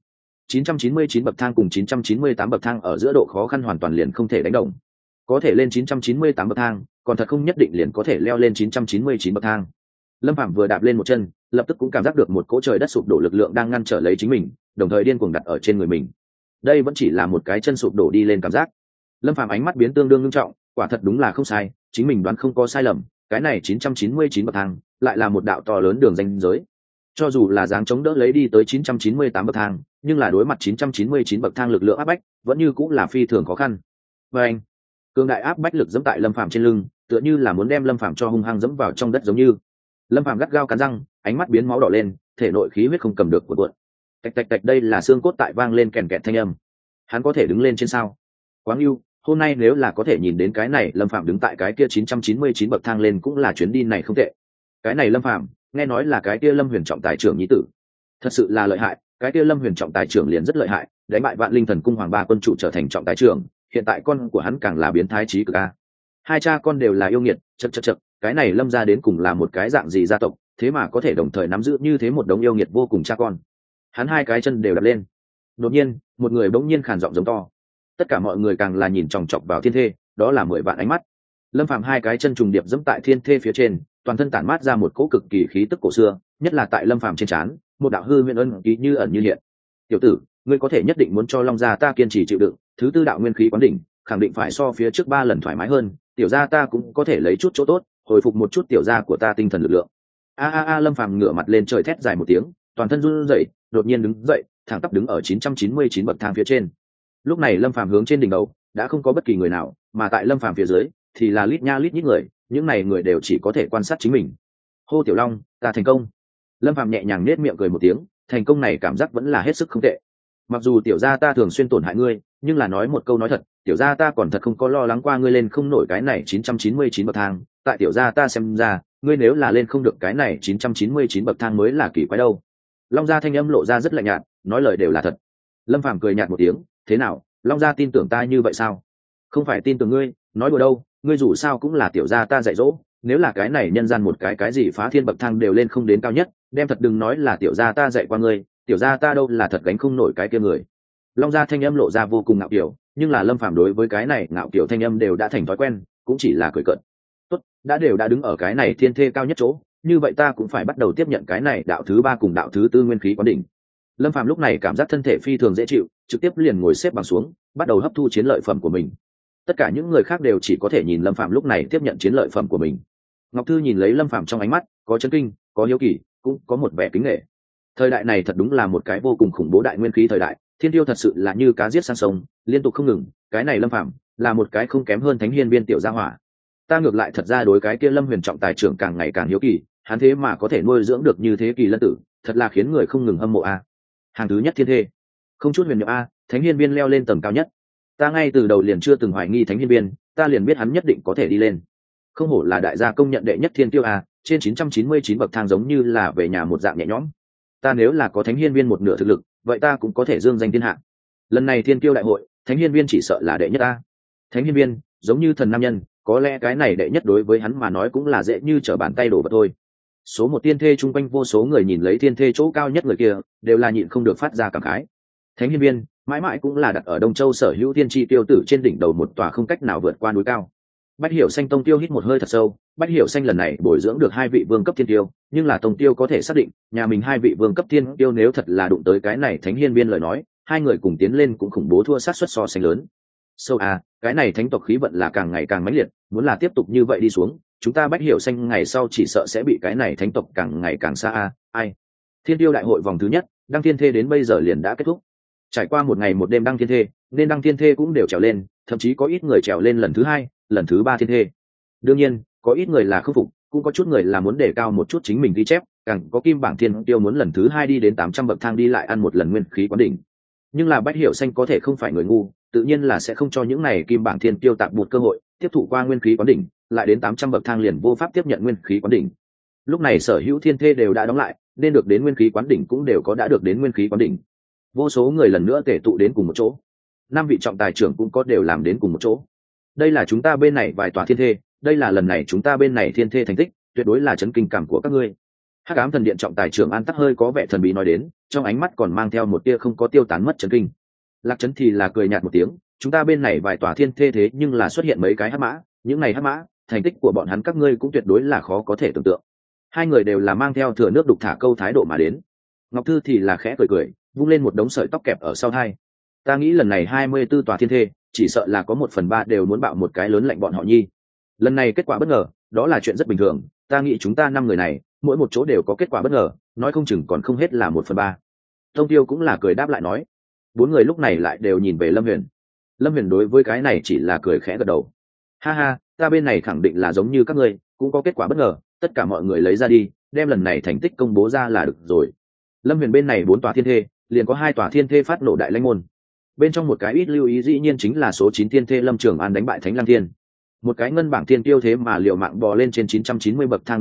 999 bậc thang cùng 998 bậc thang ở giữa độ khó khăn hoàn toàn liền không thể đánh đồng. Có thể lên 998 bậc thang, còn thật không nhất định liền có thể leo lên 999 bậc thang. Lâm Phàm vừa đạp lên một chân, lập tức cũng cảm giác được một cỗ trời đất sụp đổ lực lượng đang ngăn trở lấy chính mình, đồng thời điên cuồng đặt ở trên người mình. Đây vẫn chỉ là một cái chân sụp đổ đi lên cảm giác. Lâm Phàm ánh mắt biến tương đương nghiêm trọng, quả thật đúng là không sai, chính mình đoán không có sai lầm, cái này 999 bậc thang lại là một đạo to lớn đường ranh giới. Cho dù là dáng chống đỡ lấy đi tới 998 bậc thang, nhưng là đối mặt 999 bậc thang lực lượng áp bách, vẫn như cũng là phi thường khó khăn. Và anh, cường đại áp bách lực giẫm tại Lâm Phàm trên lưng, tựa như là muốn đem Lâm Phàm cho hung hăng giẫm vào trong đất giống như. Lâm Phàm gắt gao cắn răng, ánh mắt biến máu đỏ lên, thể nội khí huyết không cầm được cuộn cuộn. Tạch tạch tạch, đây là xương cốt tại vang lên kèn kẹt thanh âm. Hắn có thể đứng lên trên sao? Quáng yêu, hôm nay nếu là có thể nhìn đến cái này Lâm Phàm đứng tại cái kia 999 bậc thang lên cũng là chuyến đi này không tệ. Cái này Lâm Phàm, nghe nói là cái kia Lâm Huyền trọng tài trưởng nhi tử. Thật sự là lợi hại, cái kia Lâm Huyền trọng tài trưởng liền rất lợi hại, đánh bại Vạn Linh Thần Cung Hoàng Ba quân chủ trở thành trọng tài trưởng, hiện tại con của hắn càng là biến thái trí cực a. Hai cha con đều là yêu nghiệt, chậc, cái này Lâm gia đến cùng là một cái dạng gì gia tộc, thế mà có thể đồng thời nắm giữ như thế một đống yêu nghiệt vô cùng cha con. Hắn hai cái chân đều đập lên. Đột nhiên, một người bỗng nhiên khàn giọng giống to. Tất cả mọi người càng là nhìn chòng chọc vào thiên thê, đó là 10 vạn ánh mắt. Lâm Phàm hai cái chân trùng điệp dẫm tại thiên thê phía trên, toàn thân tản mát ra một cỗ cực kỳ khí tức cổ xưa, nhất là tại Lâm Phàm trên trán, một đạo hư nguyên ân ký như ẩn như hiện. Tiểu tử, ngươi có thể nhất định muốn cho Long gia ta kiên trì chịu đựng, thứ tư đạo nguyên khí quán đỉnh, khẳng định phải so phía trước 3 lần thoải mái hơn, tiểu gia ta cũng có thể lấy chút chỗ tốt, hồi phục một chút tiểu gia của ta tinh thần lực lượng. Lâm Phàm ngửa mặt lên trời thét dài một tiếng, toàn thân run rẩy, đột nhiên đứng dậy, thẳng tắp đứng ở 999 bậc thang phía trên. Lúc này Lâm Phàm hướng trên đỉnh đầu, đã không có bất kỳ người nào, mà tại Lâm Phàm phía dưới thì là lít nha lít nhít người, những này người đều chỉ có thể quan sát chính mình. Hô Tiểu Long, ta thành công. Lâm Phàm nhẹ nhàng nết miệng cười một tiếng, thành công này cảm giác vẫn là hết sức không tệ. Mặc dù tiểu gia ta thường xuyên tổn hại ngươi, nhưng là nói một câu nói thật, tiểu gia ta còn thật không có lo lắng qua ngươi lên không nổi cái này 999 bậc thang, tại tiểu gia ta xem ra, ngươi nếu là lên không được cái này 999 bậc thang mới là kỳ quái đâu. Long gia thanh âm lộ ra rất lạnh nhạt, nói lời đều là thật. Lâm Phàm cười nhạt một tiếng, thế nào, Long gia tin tưởng ta như vậy sao? Không phải tin tưởng ngươi, nói đùa đâu, ngươi dù sao cũng là tiểu gia ta dạy dỗ, nếu là cái này nhân gian một cái gì phá thiên bậc thang đều lên không đến cao nhất, đem thật đừng nói là tiểu gia ta dạy qua ngươi, tiểu gia ta đâu là thật gánh không nổi cái kia người. Long gia thanh âm lộ ra vô cùng ngạo kiểu, nhưng là Lâm Phàm đối với cái này ngạo kiểu thanh âm đều đã thành thói quen, cũng chỉ là cười cợt. Tốt, đã đứng ở cái này thiên thê cao nhất chỗ, như vậy ta cũng phải bắt đầu tiếp nhận cái này đạo thứ 3 cùng đạo thứ 4 nguyên khí quán đỉnh. Lâm Phàm lúc này cảm giác thân thể phi thường dễ chịu, trực tiếp liền ngồi xếp bằng xuống, bắt đầu hấp thu chiến lợi phẩm của mình. Tất cả những người khác đều chỉ có thể nhìn Lâm Phàm lúc này tiếp nhận chiến lợi phẩm của mình. Ngọc Thư nhìn lấy Lâm Phàm trong ánh mắt, có chấn kinh, có hiếu kỳ, cũng có một vẻ kính nể. Thời đại này thật đúng là một cái vô cùng khủng bố đại nguyên khí thời đại, thiên tiêu thật sự là như cá giết sang sông, liên tục không ngừng. Cái này Lâm Phàm là một cái không kém hơn Thánh Hiên Viên tiểu gia hỏa. Ta ngược lại thật ra đối cái kia Lâm Huyền trọng tài trưởng càng ngày càng hiếu kỳ, hắn thế mà có thể nuôi dưỡng được như thế kỳ lân tử, thật là khiến người không ngừng hâm mộ a. Hàng thứ nhất thiên thê, không chút huyền niệm a, Thánh Hiên Viên leo lên tầng cao nhất. Ta ngay từ đầu liền chưa từng hoài nghi Thánh Hiên Viên, ta liền biết hắn nhất định có thể đi lên. Không hổ là đại gia công nhận đệ nhất thiên tiêu a, trên 999 bậc thang giống như là về nhà một dạng nhẹ nhõm. Ta nếu là có Thánh Hiên Viên một nửa thực lực, vậy ta cũng có thể dương danh thiên hạ. Lần này thiên tiêu đại hội, Thánh Hiên Viên chỉ sợ là đệ nhất a. Thánh Hiên Viên giống như thần nam nhân, có lẽ cái này đệ nhất đối với hắn mà nói cũng là dễ như trở bàn tay đổ vật thôi. Số một tiên thê chung quanh vô số người nhìn lấy thiên thê chỗ cao nhất người kia, đều là nhịn không được phát ra cảm khái. Thánh Hiên Viên mãi mãi cũng là đặt ở Đông Châu sở hữu tiên tri tiêu tử trên đỉnh đầu một tòa không cách nào vượt qua núi cao. Bách Hiểu Xanh tông tiêu hít một hơi thật sâu, Bách Hiểu Xanh lần này bồi dưỡng được 2 vị vương cấp thiên tiêu, nhưng là tông tiêu có thể xác định, nhà mình 2 vị vương cấp thiên tiêu nếu thật là đụng tới cái này Thánh Hiên Viên lời nói, 2 người cùng tiến lên cũng khủng bố thua sát suất so sánh lớn. Sâu cái này thánh tộc khí vận là càng ngày càng mãnh liệt, muốn là tiếp tục như vậy đi xuống, chúng ta Bách Hiểu Xanh ngày sau chỉ sợ sẽ bị cái này thánh tộc càng ngày càng xa ai. Thiên tiêu đại hội vòng thứ nhất, đăng thiên thê đến bây giờ liền đã kết thúc. Trải qua một ngày một đêm đăng thiên thê, nên đăng thiên thê cũng đều trèo lên, thậm chí có ít người trèo lên lần thứ 2, lần thứ 3 thiên thê. Đương nhiên, có ít người là khâm phục, cũng có chút người là muốn đề cao một chút chính mình ghi chép, càng có kim bảng thiên tiêu muốn lần thứ 2 đi đến 800 bậc thang đi lại ăn một lần nguyên khí quán đỉnh. Nhưng là Bách Hiểu Xanh có thể không phải người ngu, tự nhiên là sẽ không cho những này kim bảng thiên tiêu tạm một cơ hội tiếp thụ qua nguyên khí quán đỉnh, lại đến 800 bậc thang liền vô pháp tiếp nhận nguyên khí quán đỉnh. Lúc này sở hữu thiên thê đều đã đóng lại, nên được đến nguyên khí quán đỉnh cũng đều có đã được đến nguyên khí quán đỉnh. Vô số người lần nữa tề tụ đến cùng một chỗ, 5 vị trọng tài trưởng cũng có đều làm đến cùng một chỗ. Đây là chúng ta bên này vài tòa thiên thê, đây là lần này chúng ta bên này thiên thê thành tích, tuyệt đối là chấn kinh cảm của các ngươi. Hắc Ám Thần Điện trọng tài trưởng An Tắc hơi có vẻ thần bí nói đến, trong ánh mắt còn mang theo một tia không có tiêu tán mất chấn kinh. Lạc Trấn thì là cười nhạt một tiếng, chúng ta bên này vài tòa thiên thê thế nhưng là xuất hiện mấy cái hắc mã, những này hắc mã, thành tích của bọn hắn các ngươi cũng tuyệt đối là khó có thể tưởng tượng. 2 người đều là mang theo thừa nước đục thả câu thái độ mà đến. Ngọc Thư thì là khẽ cười, vung lên một đống sợi tóc kẹp ở sau hai. Ta nghĩ lần này 24 tòa thiên thê, chỉ sợ là có 1/3 đều muốn bạo một cái lớn lạnh bọn họ nhi. Lần này kết quả bất ngờ, đó là chuyện rất bình thường, ta nghĩ chúng ta 5 người này, mỗi một chỗ đều có kết quả bất ngờ, nói không chừng còn không hết là 1/3. Tông Tiêu cũng là cười đáp lại nói. 4 người lúc này lại đều nhìn về Lâm Huyền. Lâm Huyền đối với cái này chỉ là cười khẽ gật đầu. Ha ha, ta bên này khẳng định là giống như các ngươi, cũng có kết quả bất ngờ, tất cả mọi người lấy ra đi, đem lần này thành tích công bố ra là được rồi. Lâm Huyền bên này 4 tòa thiên thê, liền có 2 tòa thiên thê phát nổ đại lãnh môn. Bên trong một cái ít lưu ý dĩ nhiên chính là số 9 thiên thê Lâm Trường An đánh bại Thánh Lăng Thiên. Một cái ngân bảng thiên tiêu thế mà liều mạng bò lên trên 990 bậc thang độ cao,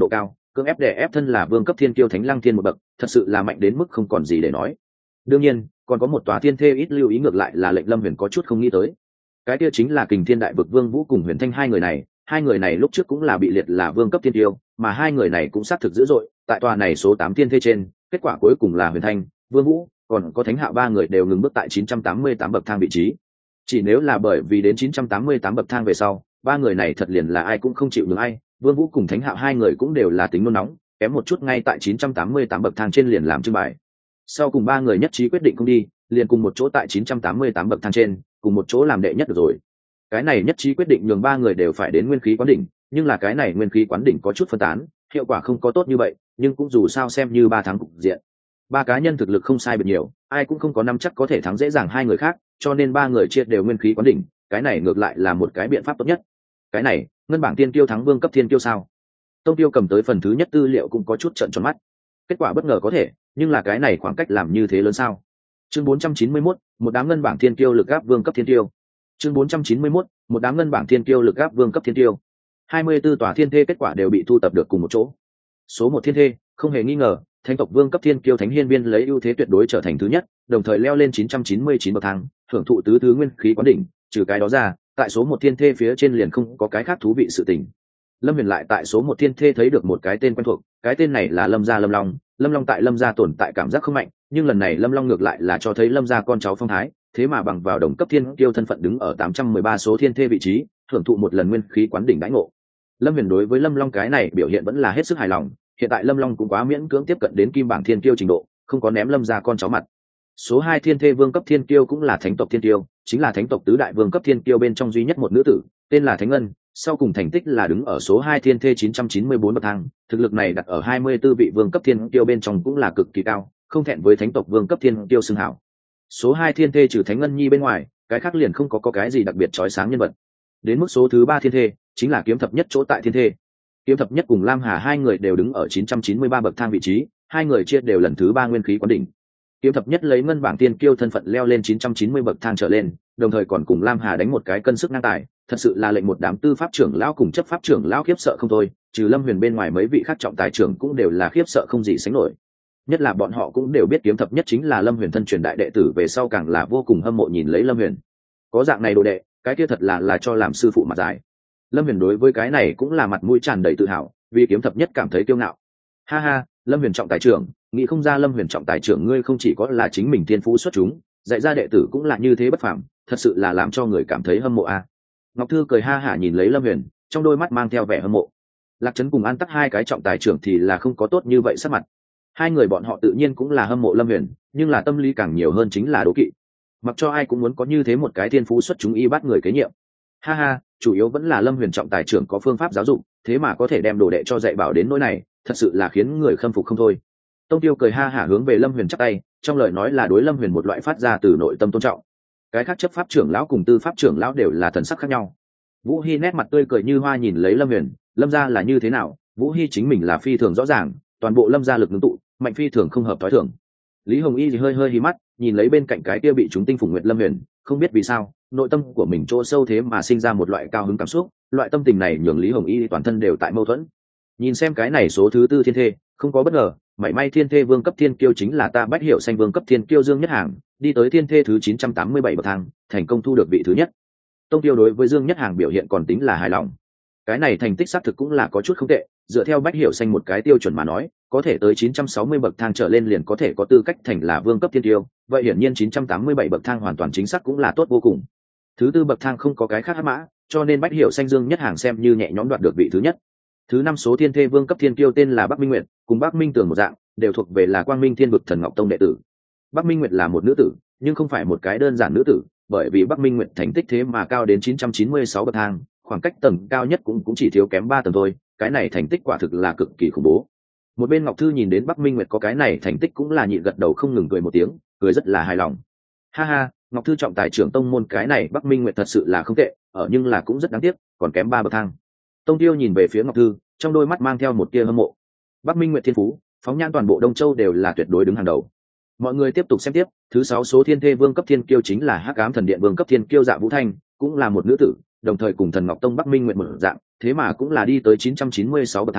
cưỡng ép đè ép thân là vương cấp thiên kiêu Thánh Lăng Thiên một bậc, thật sự là mạnh đến mức không còn gì để nói. Đương nhiên còn có một tòa thiên thê ít lưu ý ngược lại là lệnh Lâm Huyền có chút không nghĩ tới. Cái kia chính là Kình Thiên Đại Vực Vương Vũ cùng Huyền Thanh hai người này lúc trước cũng là bị liệt là vương cấp thiên kiêu, mà hai người này cũng xác thực dữ dội, tại tòa này số 8 thiên thê trên, kết quả cuối cùng là Huyền Thanh, Vương Vũ, còn có Thánh Hạo ba người đều ngừng bước tại 988 bậc thang vị trí. Chỉ nếu là bởi vì đến 988 bậc thang về sau, ba người này thật liền là ai cũng không chịu được ai, Vương Vũ cùng Thánh Hạo hai người cũng đều là tính nôn nóng, kém một chút ngay tại 988 bậc thang trên liền làm trưng bày. Sau cùng ba người nhất trí quyết định không đi, liền cùng một chỗ tại 988 bậc thang trên, cùng một chỗ làm đệ nhất được rồi. Cái này nhất trí quyết định nhường ba người đều phải đến nguyên khí quán đỉnh, nhưng là cái này nguyên khí quán đỉnh có chút phân tán, hiệu quả không có tốt như vậy, nhưng cũng dù sao xem như 3 tháng cục diện. Ba cá nhân thực lực không sai biệt nhiều, ai cũng không có nắm chắc có thể thắng dễ dàng hai người khác, cho nên ba người chia đều nguyên khí quán đỉnh, cái này ngược lại là một cái biện pháp tốt nhất. Cái này, ngân bảng tiên kiêu thắng vương cấp thiên kiêu sao? Tông Tiêu cầm tới phần thứ nhất tư liệu cũng có chút trợn tròn mắt. Kết quả bất ngờ có thể, nhưng là cái này khoảng cách làm như thế lớn sao? Chương 491, một đám ngân bảng thiên kiêu lực áp vương cấp thiên kiêu. Chương 491, một đám ngân bảng thiên kiêu lực áp vương cấp thiên kiêu. 24 tòa thiên thê kết quả đều bị thu tập được cùng một chỗ. Số 1 thiên thê, không hề nghi ngờ, Thánh tộc vương cấp thiên kiêu Thánh Hiên Viên lấy ưu thế tuyệt đối trở thành thứ nhất, đồng thời leo lên 999 bậc thang, hưởng thụ tứ thứ nguyên khí quán đỉnh, trừ cái đó ra, tại số 1 thiên thê phía trên liền không có cái khác thú vị sự tình. Lâm Huyền lại tại số 1 thiên thê thấy được một cái tên quen thuộc, cái tên này là Lâm gia Lâm Long. Lâm Long tại Lâm gia tồn tại cảm giác không mạnh, nhưng lần này Lâm Long ngược lại là cho thấy Lâm gia con cháu phong thái, thế mà bằng vào đồng cấp thiên kiêu thân phận đứng ở 813 số thiên thê vị trí, hưởng thụ một lần nguyên khí quán đỉnh đãi ngộ. Lâm Huyền đối với Lâm Long cái này biểu hiện vẫn là hết sức hài lòng, hiện tại Lâm Long cũng quá miễn cưỡng tiếp cận đến kim bảng thiên kiêu trình độ, không có ném Lâm gia con cháu mặt. Số 2 thiên thê vương cấp thiên kiêu cũng là thánh tộc thiên kiêu, chính là thánh tộc tứ đại vương cấp thiên kiêu bên trong duy nhất một nữ tử, tên là Thánh Ngân, sau cùng thành tích là đứng ở số 2 thiên thê 994 bậc thang, thực lực này đặt ở 24 vị vương cấp thiên kiêu bên trong cũng là cực kỳ cao, không thẹn với thánh tộc vương cấp thiên kiêu xưng hảo. Số 2 thiên thê trừ Thánh Ngân Nhi bên ngoài, cái khác liền không có cái gì đặc biệt chói sáng nhân vật. Đến mức số thứ 3 thiên thê, chính là kiếm thập nhất chỗ tại thiên thê. Kiếm thập nhất cùng Lam Hà hai người đều đứng ở 993 bậc thang vị trí, hai người chia đều lần thứ 3 nguyên khí quán đỉnh. Kiếm thập nhất lấy ngân bảng tiên kiêu thân phận leo lên 990 bậc thang trở lên, đồng thời còn cùng Lam Hà đánh một cái cân sức ngang tài, thật sự là lệnh một đám tư pháp trưởng lão cùng chấp pháp trưởng lão khiếp sợ không thôi, trừ Lâm Huyền bên ngoài mấy vị khác trọng tài trưởng cũng đều là khiếp sợ không gì sánh nổi. Nhất là bọn họ cũng đều biết kiếm thập nhất chính là Lâm Huyền thân truyền đại đệ tử, về sau càng là vô cùng hâm mộ nhìn lấy Lâm Huyền. Có dạng này đồ đệ, cái kia thật là cho làm sư phụ mặt dài. Lâm Huyền đối với cái này cũng là mặt mũi tràn đầy tự hào, vì kiếm thập nhất cảm thấy kiêu ngạo. Ha ha, Lâm Huyền trọng tài trưởng, nghĩ không ra Lâm Huyền trọng tài trưởng ngươi không chỉ có là chính mình thiên phú xuất chúng, dạy ra đệ tử cũng là như thế bất phàm, thật sự là làm cho người cảm thấy hâm mộ a. Ngọc Thư cười ha hả nhìn lấy Lâm Huyền, trong đôi mắt mang theo vẻ hâm mộ. Lạc Trấn cùng An Tắc hai cái trọng tài trưởng thì là không có tốt như vậy sắc mặt. Hai người bọn họ tự nhiên cũng là hâm mộ Lâm Huyền, nhưng là tâm lý càng nhiều hơn chính là đố kỵ. Mặc cho ai cũng muốn có như thế một cái thiên phú xuất chúng y bắt người kế nhiệm. Ha ha, chủ yếu vẫn là Lâm Huyền trọng tài trưởng có phương pháp giáo dục, thế mà có thể đem đồ đệ cho dạy bảo đến nỗi này, thật sự là khiến người khâm phục không thôi. Tông Tiêu cười ha hả hướng về Lâm Huyền chắp tay, trong lời nói là đối Lâm Huyền một loại phát ra từ nội tâm tôn trọng. Cái khác chấp pháp trưởng lão cùng tư pháp trưởng lão đều là thần sắc khác nhau. Vũ Hi nét mặt tươi cười như hoa nhìn lấy Lâm Huyền, Lâm gia là như thế nào, Vũ Hi chính mình là phi thường rõ ràng, toàn bộ Lâm gia lực ngưng tụ, mạnh phi thường không hợp tối thường. Lý Hồng Y thì hơi hí mắt, nhìn lấy bên cạnh cái kia bị chúng tinh phùng nguyệt Lâm Huyền, không biết vì sao, nội tâm của mình chỗ sâu thế mà sinh ra một loại cao hứng cảm xúc, loại tâm tình này nhường Lý Hồng Y toàn thân đều tại mâu thuẫn. Nhìn xem cái này số thứ 4 thiên thê, không có bất ngờ, mảy may thiên thê vương cấp thiên kiêu chính là ta Bách Hiểu Xanh vương cấp thiên kiêu Dương Nhất Hàng, đi tới thiên thê thứ 987 bậc thang, thành công thu được vị thứ nhất. Tông Tiêu đối với Dương Nhất Hàng biểu hiện còn tính là hài lòng. Cái này thành tích xác thực cũng là có chút không tệ, dựa theo Bách Hiểu Xanh một cái tiêu chuẩn mà nói, có thể tới 960 bậc thang trở lên liền có thể có tư cách thành là vương cấp thiên kiêu, vậy hiển nhiên 987 bậc thang hoàn toàn chính xác cũng là tốt vô cùng. Thứ tư bậc thang không có cái khác hắc mã, cho nên Bách Hiểu Xanh Dương Nhất Hàng xem như nhẹ nhõm đoạt được vị thứ nhất. Thứ 5 số thiên thê vương cấp thiên kiêu tên là Bắc Minh Nguyệt, cùng Bắc Minh Tường một dạng, đều thuộc về là Quang Minh Thiên Vực Thần Ngọc Tông đệ tử. Bắc Minh Nguyệt là một nữ tử, nhưng không phải một cái đơn giản nữ tử, bởi vì Bắc Minh Nguyệt thành tích thế mà cao đến 996 bậc thang, khoảng cách tầng cao nhất cũng chỉ thiếu kém 3 tầng thôi, cái này thành tích quả thực là cực kỳ khủng bố. Một bên Ngọc Thư nhìn đến Bắc Minh Nguyệt có cái này thành tích cũng là nhịn gật đầu không ngừng cười một tiếng, cười rất là hài lòng. Ha ha, Ngọc Thư trọng tài trưởng tông môn cái này Bắc Minh Nguyệt thật sự là không tệ, nhưng là cũng rất đáng tiếc, còn kém 3 bậc thang. Tông Tiêu nhìn về phía Ngọc Thư, trong đôi mắt mang theo một tia hâm mộ. Bắc Minh Nguyệt thiên phú, phóng nhan toàn bộ Đông Châu đều là tuyệt đối đứng hàng đầu. Mọi người tiếp tục xem tiếp, thứ 6 số thiên thê vương cấp thiên kiêu chính là Hắc Ám Thần Điện vương cấp thiên kiêu Dạ Vũ Thanh, cũng là một nữ tử, đồng thời cùng Thần Ngọc Tông Bắc Minh Nguyệt một dạng, thế mà cũng là đi tới 996 bậc thang,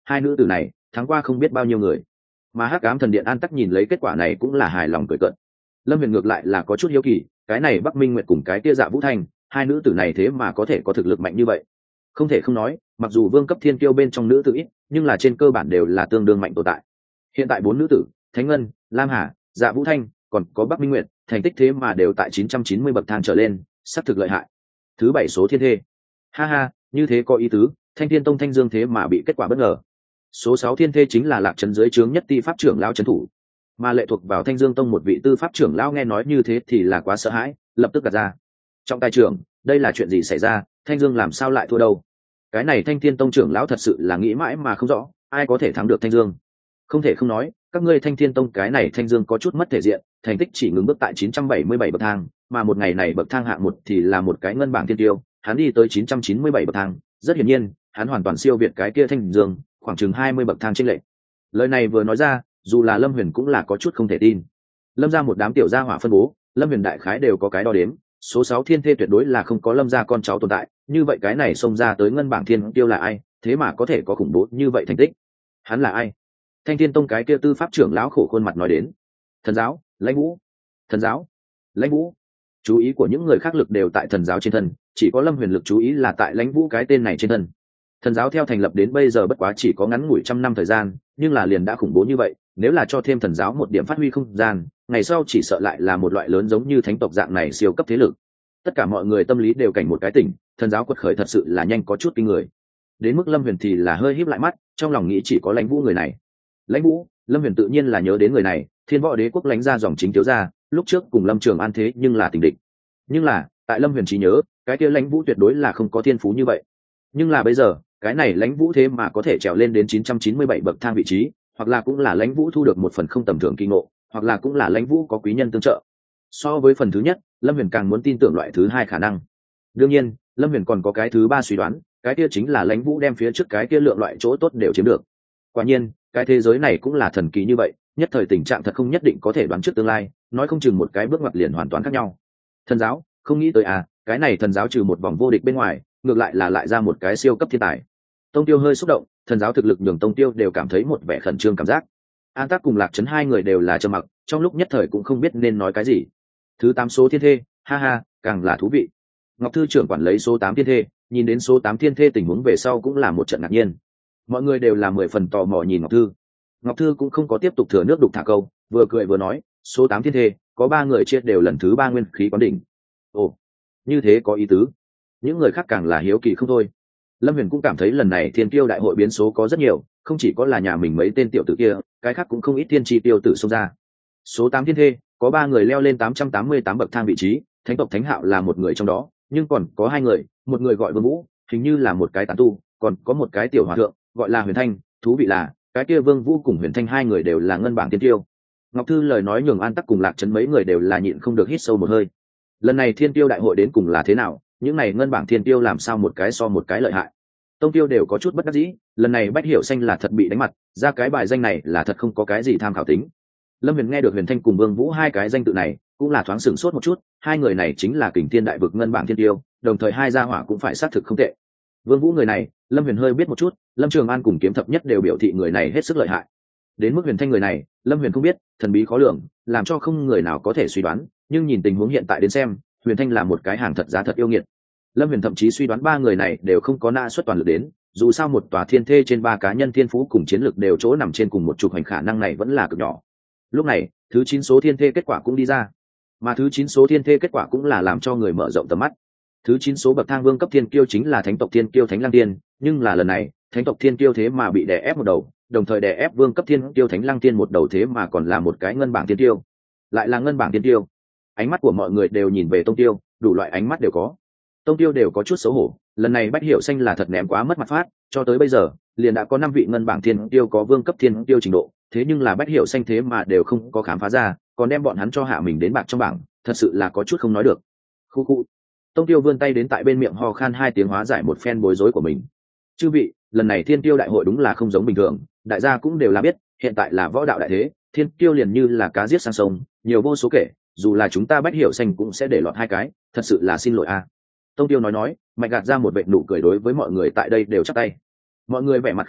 hai nữ tử này thắng qua không biết bao nhiêu người. Mà hắc ám thần điện An Tắc nhìn lấy kết quả này cũng là hài lòng cười cợt. Lâm Huyền ngược lại là có chút hiếu kỳ, cái này Bắc Minh Nguyệt cùng cái kia Dạ Vũ Thanh, hai nữ tử này thế mà có thể có thực lực mạnh như vậy. Không thể không nói, mặc dù vương cấp thiên kiêu bên trong nữ tử ít, nhưng là trên cơ bản đều là tương đương mạnh tồn tại. Hiện tại bốn nữ tử, Thánh Ngân, Lam Hà, Dạ Vũ Thanh, còn có Bắc Minh Nguyệt, thành tích thế mà đều tại 990 bậc thang trở lên, sắp thực lợi hại. Thứ bảy số thiên thê. Ha ha, như thế có ý tứ, Thanh Thiên Tông Thanh Dương thế mà bị kết quả bất ngờ. Số 6 thiên thê chính là Lạc Trấn dưới trướng nhất ti pháp trưởng lão trấn thủ, mà lệ thuộc vào Thanh Dương Tông một vị tư pháp trưởng lão nghe nói như thế thì là quá sợ hãi, lập tức gạt ra. Trọng tài trưởng, đây là chuyện gì xảy ra, Thanh Dương làm sao lại thua đâu? Cái này Thanh Thiên Tông trưởng lão thật sự là nghĩ mãi mà không rõ, ai có thể thắng được Thanh Dương? Không thể không nói, các ngươi Thanh Thiên Tông cái này Thanh Dương có chút mất thể diện, thành tích chỉ ngừng bước tại 977 bậc thang, mà một ngày này bậc thang hạng một thì là một cái ngân bảng thiên tiêu, hắn đi tới 997 bậc thang, rất hiển nhiên, hắn hoàn toàn siêu việt cái kia Thanh Dương, khoảng chừng 20 bậc thang chênh lệch. Lời này vừa nói ra, dù là Lâm Huyền cũng là có chút không thể tin. Lâm gia một đám tiểu gia hỏa phân bố, Lâm Huyền đại khái đều có cái đo đếm, số 6 thiên thê tuyệt đối là không có Lâm gia con cháu tồn tại, như vậy cái này xông ra tới ngân bảng thiên tiêu là ai, thế mà có thể có khủng bố như vậy thành tích. Hắn là ai? Thanh Thiên Tông cái kia tư pháp trưởng lão khổ khuôn mặt nói đến. Thần giáo, Lãnh Vũ. Thần giáo, Lãnh Vũ. Chú ý của những người khác lực đều tại thần giáo trên thân, chỉ có Lâm Huyền lực chú ý là tại Lãnh Vũ cái tên này trên thân. Thần giáo theo thành lập đến bây giờ bất quá chỉ có ngắn ngủi 100 năm thời gian, nhưng là liền đã khủng bố như vậy, nếu là cho thêm thần giáo một điểm phát huy không gian, ngày sau chỉ sợ lại là một loại lớn giống như thánh tộc dạng này siêu cấp thế lực. Tất cả mọi người tâm lý đều cảnh một cái tỉnh, thần giáo quật khởi thật sự là nhanh có chút kinh người. Đến mức Lâm Huyền thì là hơi híp lại mắt, trong lòng nghĩ chỉ có Lãnh Vũ người này. Lãnh Vũ, Lâm Huyền tự nhiên là nhớ đến người này, Thiên Võ Đế quốc lãnh gia dòng chính thiếu gia, lúc trước cùng Lâm Trường An thế nhưng là tình địch. Nhưng là, tại Lâm Huyền trí nhớ, cái kia Lãnh Vũ tuyệt đối là không có thiên phú như vậy. Nhưng là bây giờ, cái này Lãnh Vũ thế mà có thể trèo lên đến 997 bậc thang vị trí, hoặc là cũng là Lãnh Vũ thu được một phần không tầm thường kỳ ngộ, hoặc là cũng là Lãnh Vũ có quý nhân tương trợ. So với phần thứ nhất, Lâm Huyền càng muốn tin tưởng loại thứ hai khả năng. Đương nhiên, Lâm Huyền còn có cái thứ ba suy đoán, cái kia chính là Lãnh Vũ đem phía trước cái kia lượng loại chỗ tốt đều chiếm được. Quả nhiên, cái thế giới này cũng là thần kỳ như vậy, nhất thời tình trạng thật không nhất định có thể đoán trước tương lai, nói không chừng một cái bước ngoặt liền hoàn toàn khác nhau. Thần giáo, không nghĩ tới à, cái này thần giáo trừ một vòng vô địch bên ngoài, ngược lại là lại ra một cái siêu cấp thiên tài. Tông Tiêu hơi xúc động, thần giáo thực lực nhường Tông Tiêu đều cảm thấy một vẻ khẩn trương cảm giác. An Tác cùng Lạc Trấn hai người đều là trầm mặc, trong lúc nhất thời cũng không biết nên nói cái gì. Thứ 8 số thiên thê, ha ha, càng là thú vị. Ngọc thư trưởng quản lấy số 8 thiên thê, nhìn đến số 8 thiên thê tình huống về sau cũng là một trận ngạc nhiên. Mọi người đều là 10 phần tò mò nhìn Ngọc thư. Ngọc thư cũng không có tiếp tục thừa nước đục thả câu, vừa cười vừa nói, số 8 thiên thê, có 3 người chia đều lần thứ 3 nguyên khí quán đỉnh. Ồ, như thế có ý tứ. Những người khác càng là hiếu kỳ không thôi. Lâm Huyền cũng cảm thấy lần này thiên tiêu đại hội biến số có rất nhiều, không chỉ có là nhà mình mấy tên tiểu tử kia, cái khác cũng không ít thiên chi tiêu tử xông ra. Số 8 thiên thê, có 3 người leo lên 888 bậc thang vị trí, Thánh tộc Thánh Hạo là một người trong đó, nhưng còn có 2 người, một người gọi Vương Vũ, hình như là một cái tán tu, còn có một cái tiểu hòa thượng, gọi là Huyền Thanh, thú vị là, cái kia Vương Vũ cùng Huyền Thanh 2 người đều là ngân bảng thiên tiêu. Ngọc thư lời nói nhường An Tắc cùng Lạc Trấn mấy người đều là nhịn không được hít sâu một hơi. Lần này thiên tiêu đại hội đến cùng là thế nào, những này ngân bảng thiên tiêu làm sao một cái so một cái lợi hại. Tông Tiêu đều có chút bất đắc dĩ, lần này Bách Hiểu Xanh là thật bị đánh mặt, ra cái bài danh này là thật không có cái gì tham khảo tính. Lâm Huyền nghe được Huyền Thanh cùng Vương Vũ hai cái danh tự này, cũng là thoáng sửng sốt một chút, hai người này chính là Kình Thiên đại vực ngân bảng thiên tiêu, đồng thời hai gia hỏa cũng phải xác thực không tệ. Vương Vũ người này, Lâm Huyền hơi biết một chút, Lâm Trường An cùng Kiếm Thập Nhất đều biểu thị người này hết sức lợi hại. Đến mức Huyền Thanh người này, Lâm Huyền không biết, thần bí khó lường, làm cho không người nào có thể suy đoán, nhưng nhìn tình huống hiện tại đến xem, Huyền Thanh là một cái hàng thật giá thật yêu nghiệt. Lâm Huyền thậm chí suy đoán 3 người này đều không có na xuất toàn lực đến, dù sao một tòa thiên thê trên 3 cá nhân thiên phú cùng chiến lược đều chỗ nằm trên cùng một trục hành khả năng này vẫn là cực nhỏ. Lúc này, thứ 9 số thiên thê kết quả cũng đi ra, mà thứ 9 số thiên thê kết quả cũng là làm cho người mở rộng tầm mắt. Thứ 9 số bậc thang vương cấp thiên kiêu chính là Thánh tộc Thiên Kiêu Thánh Lăng Tiên, nhưng là lần này, Thánh tộc Thiên Kiêu thế mà bị đè ép một đầu, đồng thời đè ép vương cấp thiên kiêu Thánh Lăng Tiên một đầu thế mà còn là một cái ngân bảng thiên kiêu. Lại là ngân bảng thiên kiêu. Ánh mắt của mọi người đều nhìn về Tông Tiêu, đủ loại ánh mắt đều có. Tông Tiêu đều có chút xấu hổ, lần này Bách Hiểu Xanh là thật ném quá mất mặt phát, cho tới bây giờ, liền đã có 5 vị ngân bảng thiên tiêu có vương cấp thiên tiêu trình độ, thế nhưng là Bách Hiểu Xanh thế mà đều không có khám phá ra, còn đem bọn hắn cho hạ mình đến bạc trong bảng, thật sự là có chút không nói được. Khu khu. Tông Tiêu vươn tay đến tại bên miệng ho khan 2 tiếng hóa giải một phen bối rối của mình. Chư vị, lần này thiên tiêu đại hội đúng là không giống bình thường, đại gia cũng đều là biết, hiện tại là võ đạo đại thế, thiên tiêu liền như là cá giết sang sông, nhiều vô số kể, dù là chúng ta Bách Hiểu Xanh cũng sẽ để lọt 2 cái, thật sự là xin lỗi a. Tông Tiêu nói, mạnh gạt ra một vệt nụ cười đối với mọi người tại đây đều chắp tay. Mọi người vẻ mặt khác nhau,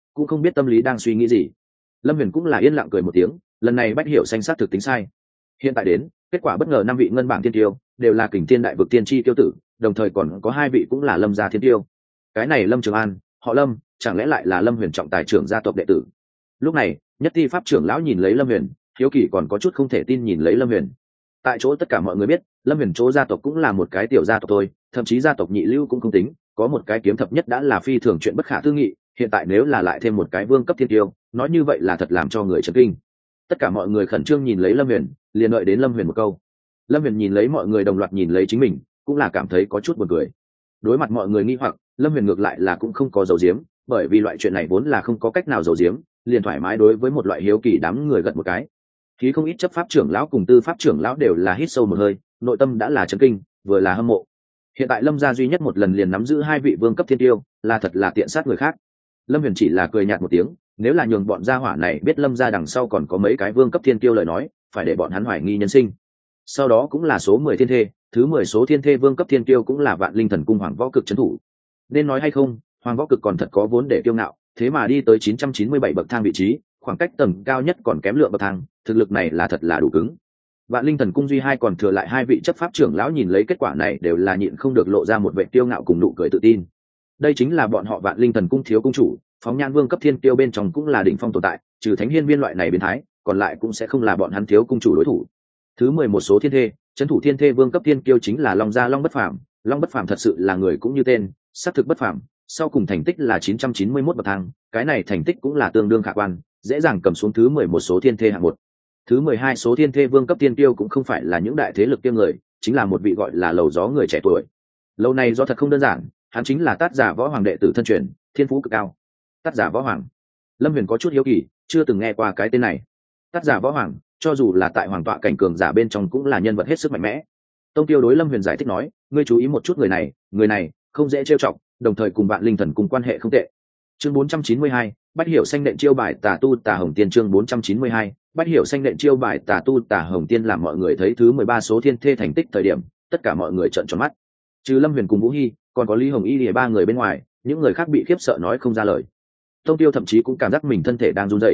cũng không biết tâm lý đang suy nghĩ gì. Lâm Huyền cũng là yên lặng cười một tiếng, lần này Bách Hiểu Xanh xác thực tính sai. Hiện tại đến, kết quả bất ngờ 5 vị ngân bảng thiên tiêu đều là Kình Thiên đại vực tiên tri tiêu tử, đồng thời còn có 2 vị cũng là Lâm gia thiên tiêu. Cái này Lâm Trường An, họ Lâm, chẳng lẽ lại là Lâm Huyền trọng tài trưởng gia tộc đệ tử? Lúc này, Nhất Ti pháp trưởng lão nhìn lấy Lâm Huyền, hiếu kỳ còn có chút không thể tin nhìn lấy Lâm Huyền. Tại chỗ tất cả mọi người biết, Lâm Huyền chỗ gia tộc cũng là một cái tiểu gia tộc thôi, thậm chí gia tộc nhị lưu cũng không tính, có một cái kiếm thập nhất đã là phi thường chuyện bất khả tư nghị, hiện tại nếu là lại thêm một cái vương cấp thiên tiêu, nói như vậy là thật làm cho người chấn kinh. Tất cả mọi người khẩn trương nhìn lấy Lâm Huyền, liền đợi đến Lâm Huyền một câu. Lâm Huyền nhìn lấy mọi người đồng loạt nhìn lấy chính mình, cũng là cảm thấy có chút buồn cười. Đối mặt mọi người nghi hoặc, Lâm Huyền ngược lại là cũng không có giấu giếm, bởi vì loại chuyện này vốn là không có cách nào giấu giếm, liền thoải mái đối với một loại hiếu kỳ đám người gật một cái. Khí không ít chấp pháp trưởng lão cùng tư pháp trưởng lão đều là hít sâu một hơi, nội tâm đã là chấn kinh, vừa là hâm mộ. Hiện tại Lâm gia duy nhất một lần liền nắm giữ 2 vị vương cấp thiên tiêu, là thật là tiện sát người khác. Lâm Huyền chỉ là cười nhạt một tiếng, nếu là nhường bọn gia hỏa này biết Lâm gia đằng sau còn có mấy cái vương cấp thiên tiêu lời nói, phải để bọn hắn hoài nghi nhân sinh. Sau đó cũng là số 10 thiên thê, thứ 10 số thiên thê vương cấp thiên tiêu cũng là Vạn Linh Thần cung Hoàng Võ Cực trấn thủ. Nên nói hay không, Hoàng Võ Cực còn thật có vốn để kiêu ngạo, thế mà đi tới 997 bậc thang vị trí, khoảng cách tầng cao nhất còn kém lượng bậc thang, thực lực này là thật là đủ cứng. Vạn Linh Thần cung duy hai còn thừa lại 2 vị chấp pháp trưởng lão nhìn lấy kết quả này đều là nhịn không được lộ ra một vẻ kiêu ngạo cùng nụ cười tự tin. Đây chính là bọn họ Vạn Linh Thần cung thiếu cung chủ, phóng nhan vương cấp thiên tiêu bên trong cũng là đỉnh phong tồn tại, trừ Thánh Hiên Viên loại này biến thái, còn lại cũng sẽ không là bọn hắn thiếu cung chủ đối thủ. Thứ 11 số thiên thê, trấn thủ thiên thê vương cấp thiên kiêu chính là Long gia Long Bất Phàm. Long Bất Phàm thật sự là người cũng như tên, xác thực bất phàm, sau cùng thành tích là 991 bậc thang, cái này thành tích cũng là tương đương khả quan, dễ dàng cầm xuống thứ 11 số thiên thê hạng 1. Thứ 12 số thiên thê vương cấp thiên kiêu cũng không phải là những đại thế lực kiêu người, chính là một vị gọi là Lầu Gió người trẻ tuổi. Lâu này do thật không đơn giản, hắn chính là Tát Giả Võ Hoàng đệ tử thân truyền, thiên phú cực cao. Tát Giả Võ Hoàng. Lâm Huyền có chút hiếu kỳ, chưa từng nghe qua cái tên này. Tát Giả Võ Hoàng, cho dù là tại hoàng tọa cảnh cường giả bên trong cũng là nhân vật hết sức mạnh mẽ. Tông Tiêu đối Lâm Huyền giải thích nói, ngươi chú ý một chút người này không dễ trêu chọc, đồng thời cùng Vạn Linh Thần cùng quan hệ không tệ. Chương 492, Bách Hiểu Xanh đệm chiêu bài Tà Tu Tà Hồng Tiên. Chương 492, Bách Hiểu Xanh đệm chiêu bài Tà Tu Tà Hồng Tiên làm mọi người thấy thứ 13 số thiên thê thành tích thời điểm, tất cả mọi người trợn tròn mắt. Trừ Lâm Huyền cùng Vũ Hi, còn có Lý Hồng Y lìa 3 người bên ngoài, những người khác bị khiếp sợ nói không ra lời. Tông Tiêu thậm chí cũng cảm giác mình thân thể đang run rẩy.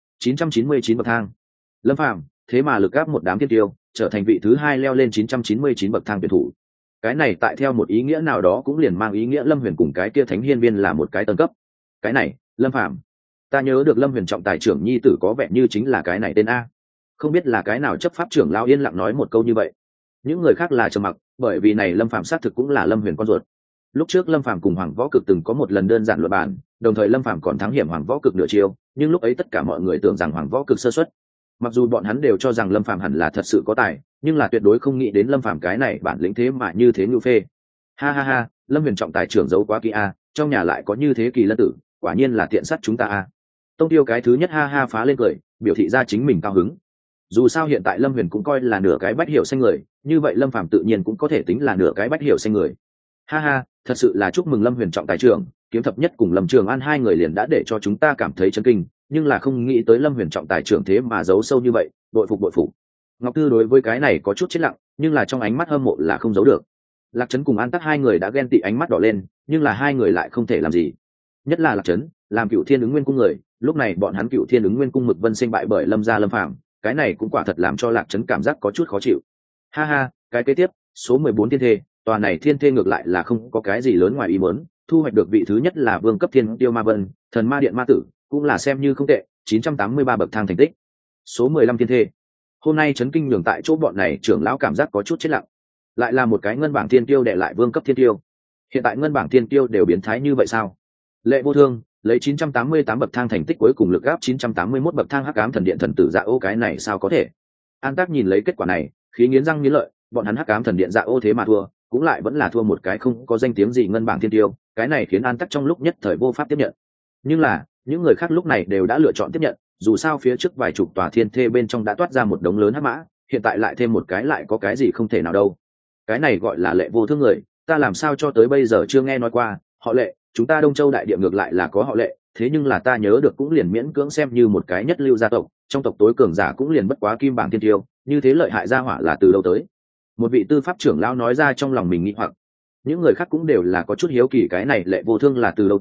999 bậc thang. Lâm Phàm thế mà lực áp một đám thiên tiêu, trở thành vị thứ 2 leo lên 999 bậc thang tuyển thủ. Cái này tại theo một ý nghĩa nào đó cũng liền mang ý nghĩa Lâm Huyền cùng cái kia Thánh Hiên Viên là một cái tầng cấp. Cái này, Lâm Phàm, ta nhớ được Lâm Huyền trọng tài trưởng nhi tử có vẻ như chính là cái này tên a. Không biết là cái nào chấp pháp trưởng lão yên lặng nói một câu như vậy. Những người khác là trầm mặc, bởi vì này Lâm Phàm xác thực cũng là Lâm Huyền con ruột. Lúc trước Lâm Phàm cùng Hoàng Võ Cực từng có một lần đơn giản luận bàn, đồng thời Lâm Phàm còn thắng hiểm Hoàng Võ Cực nửa chiêu, nhưng lúc ấy tất cả mọi người tưởng rằng Hoàng Võ Cực sơ suất. Mặc dù bọn hắn đều cho rằng Lâm Phàm hẳn là thật sự có tài, nhưng là tuyệt đối không nghĩ đến Lâm Phàm cái này bản lĩnh thế mà như thế ngưu phê. Ha ha ha, Lâm Huyền trọng tài trưởng giấu quá kỳ a, trong nhà lại có như thế kỳ lân tử, quả nhiên là tiện sát chúng ta a. Tông Tiêu cái thứ nhất ha ha phá lên cười, biểu thị ra chính mình cao hứng. Dù sao hiện tại Lâm Huyền cũng coi là nửa cái Bách Hiểu Xanh người, như vậy Lâm Phàm tự nhiên cũng có thể tính là nửa cái Bách Hiểu Xanh người. Ha ha, thật sự là chúc mừng Lâm Huyền trọng tài trưởng, kiếm thập nhất cùng Lâm Trường An 2 người liền đã để cho chúng ta cảm thấy chấn kinh, nhưng là không nghĩ tới Lâm Huyền trọng tài trưởng thế mà giấu sâu như vậy, bội phục bội phục. Ngọc Tư đối với cái này có chút chết lặng, nhưng là trong ánh mắt hâm mộ là không giấu được. Lạc Trấn cùng An Tắc 2 người đã ghen tị ánh mắt đỏ lên, nhưng là 2 người lại không thể làm gì. Nhất là Lạc Trấn, làm Cựu Thiên Ứng Nguyên cung người, lúc này bọn hắn Cựu Thiên Ứng Nguyên cung Mực Vân sinh bại bởi Lâm gia Lâm Phàm, cái này cũng quả thật làm cho Lạc Trấn cảm giác có chút khó chịu. Ha ha, cái kế tiếp, số 14 thiên thê, tòa này thiên thê ngược lại là không có cái gì lớn ngoài ý muốn, thu hoạch được vị thứ nhất là vương cấp thiên tiêu Ma Vân, thần ma điện ma tử, cũng là xem như không tệ, 983 bậc thang thành tích. Số 15 thiên thê. Hôm nay chấn kinh nhường tại chỗ bọn này trưởng lão cảm giác có chút chết lặng. Lại là một cái ngân bảng thiên tiêu đệ lại vương cấp thiên tiêu. Hiện tại ngân bảng thiên tiêu đều biến thái như vậy sao? Lệ Vô Thương lấy 988 bậc thang thành tích cuối cùng lực áp 981 bậc thang Hắc Ám Thần Điện thần tử Dạ Ô, cái này sao có thể? An Tác nhìn lấy kết quả này, khí nghiến răng nghiến lợi, bọn hắn Hắc Ám Thần Điện Dạ Ô thế mà thua, cũng lại vẫn là thua một cái không có danh tiếng gì ngân bảng thiên tiêu, cái này khiến An Tắc trong lúc nhất thời vô pháp tiếp nhận. Nhưng là, những người khác lúc này đều đã lựa chọn tiếp nhận, dù sao phía trước vài chục tòa thiên thê bên trong đã toát ra một đống lớn hắc mã, hiện tại lại thêm một cái lại có cái gì không thể nào đâu. Cái này gọi là Lệ Vô Thương người, ta làm sao cho tới bây giờ chưa nghe nói qua, họ Lệ, chúng ta Đông Châu đại địa ngược lại là có họ Lệ, thế nhưng là ta nhớ được cũng liền miễn cưỡng xem như một cái nhất lưu gia tộc, trong tộc tối cường giả cũng liền bất quá kim bảng thiên tiêu, như thế lợi hại gia hỏa là từ đâu tới? Một vị tư pháp trưởng lão nói ra trong lòng mình nghi hoặc. Những người khác cũng đều là có chút hiếu kỳ cái này Lệ Vô Thương là từ đâu tới,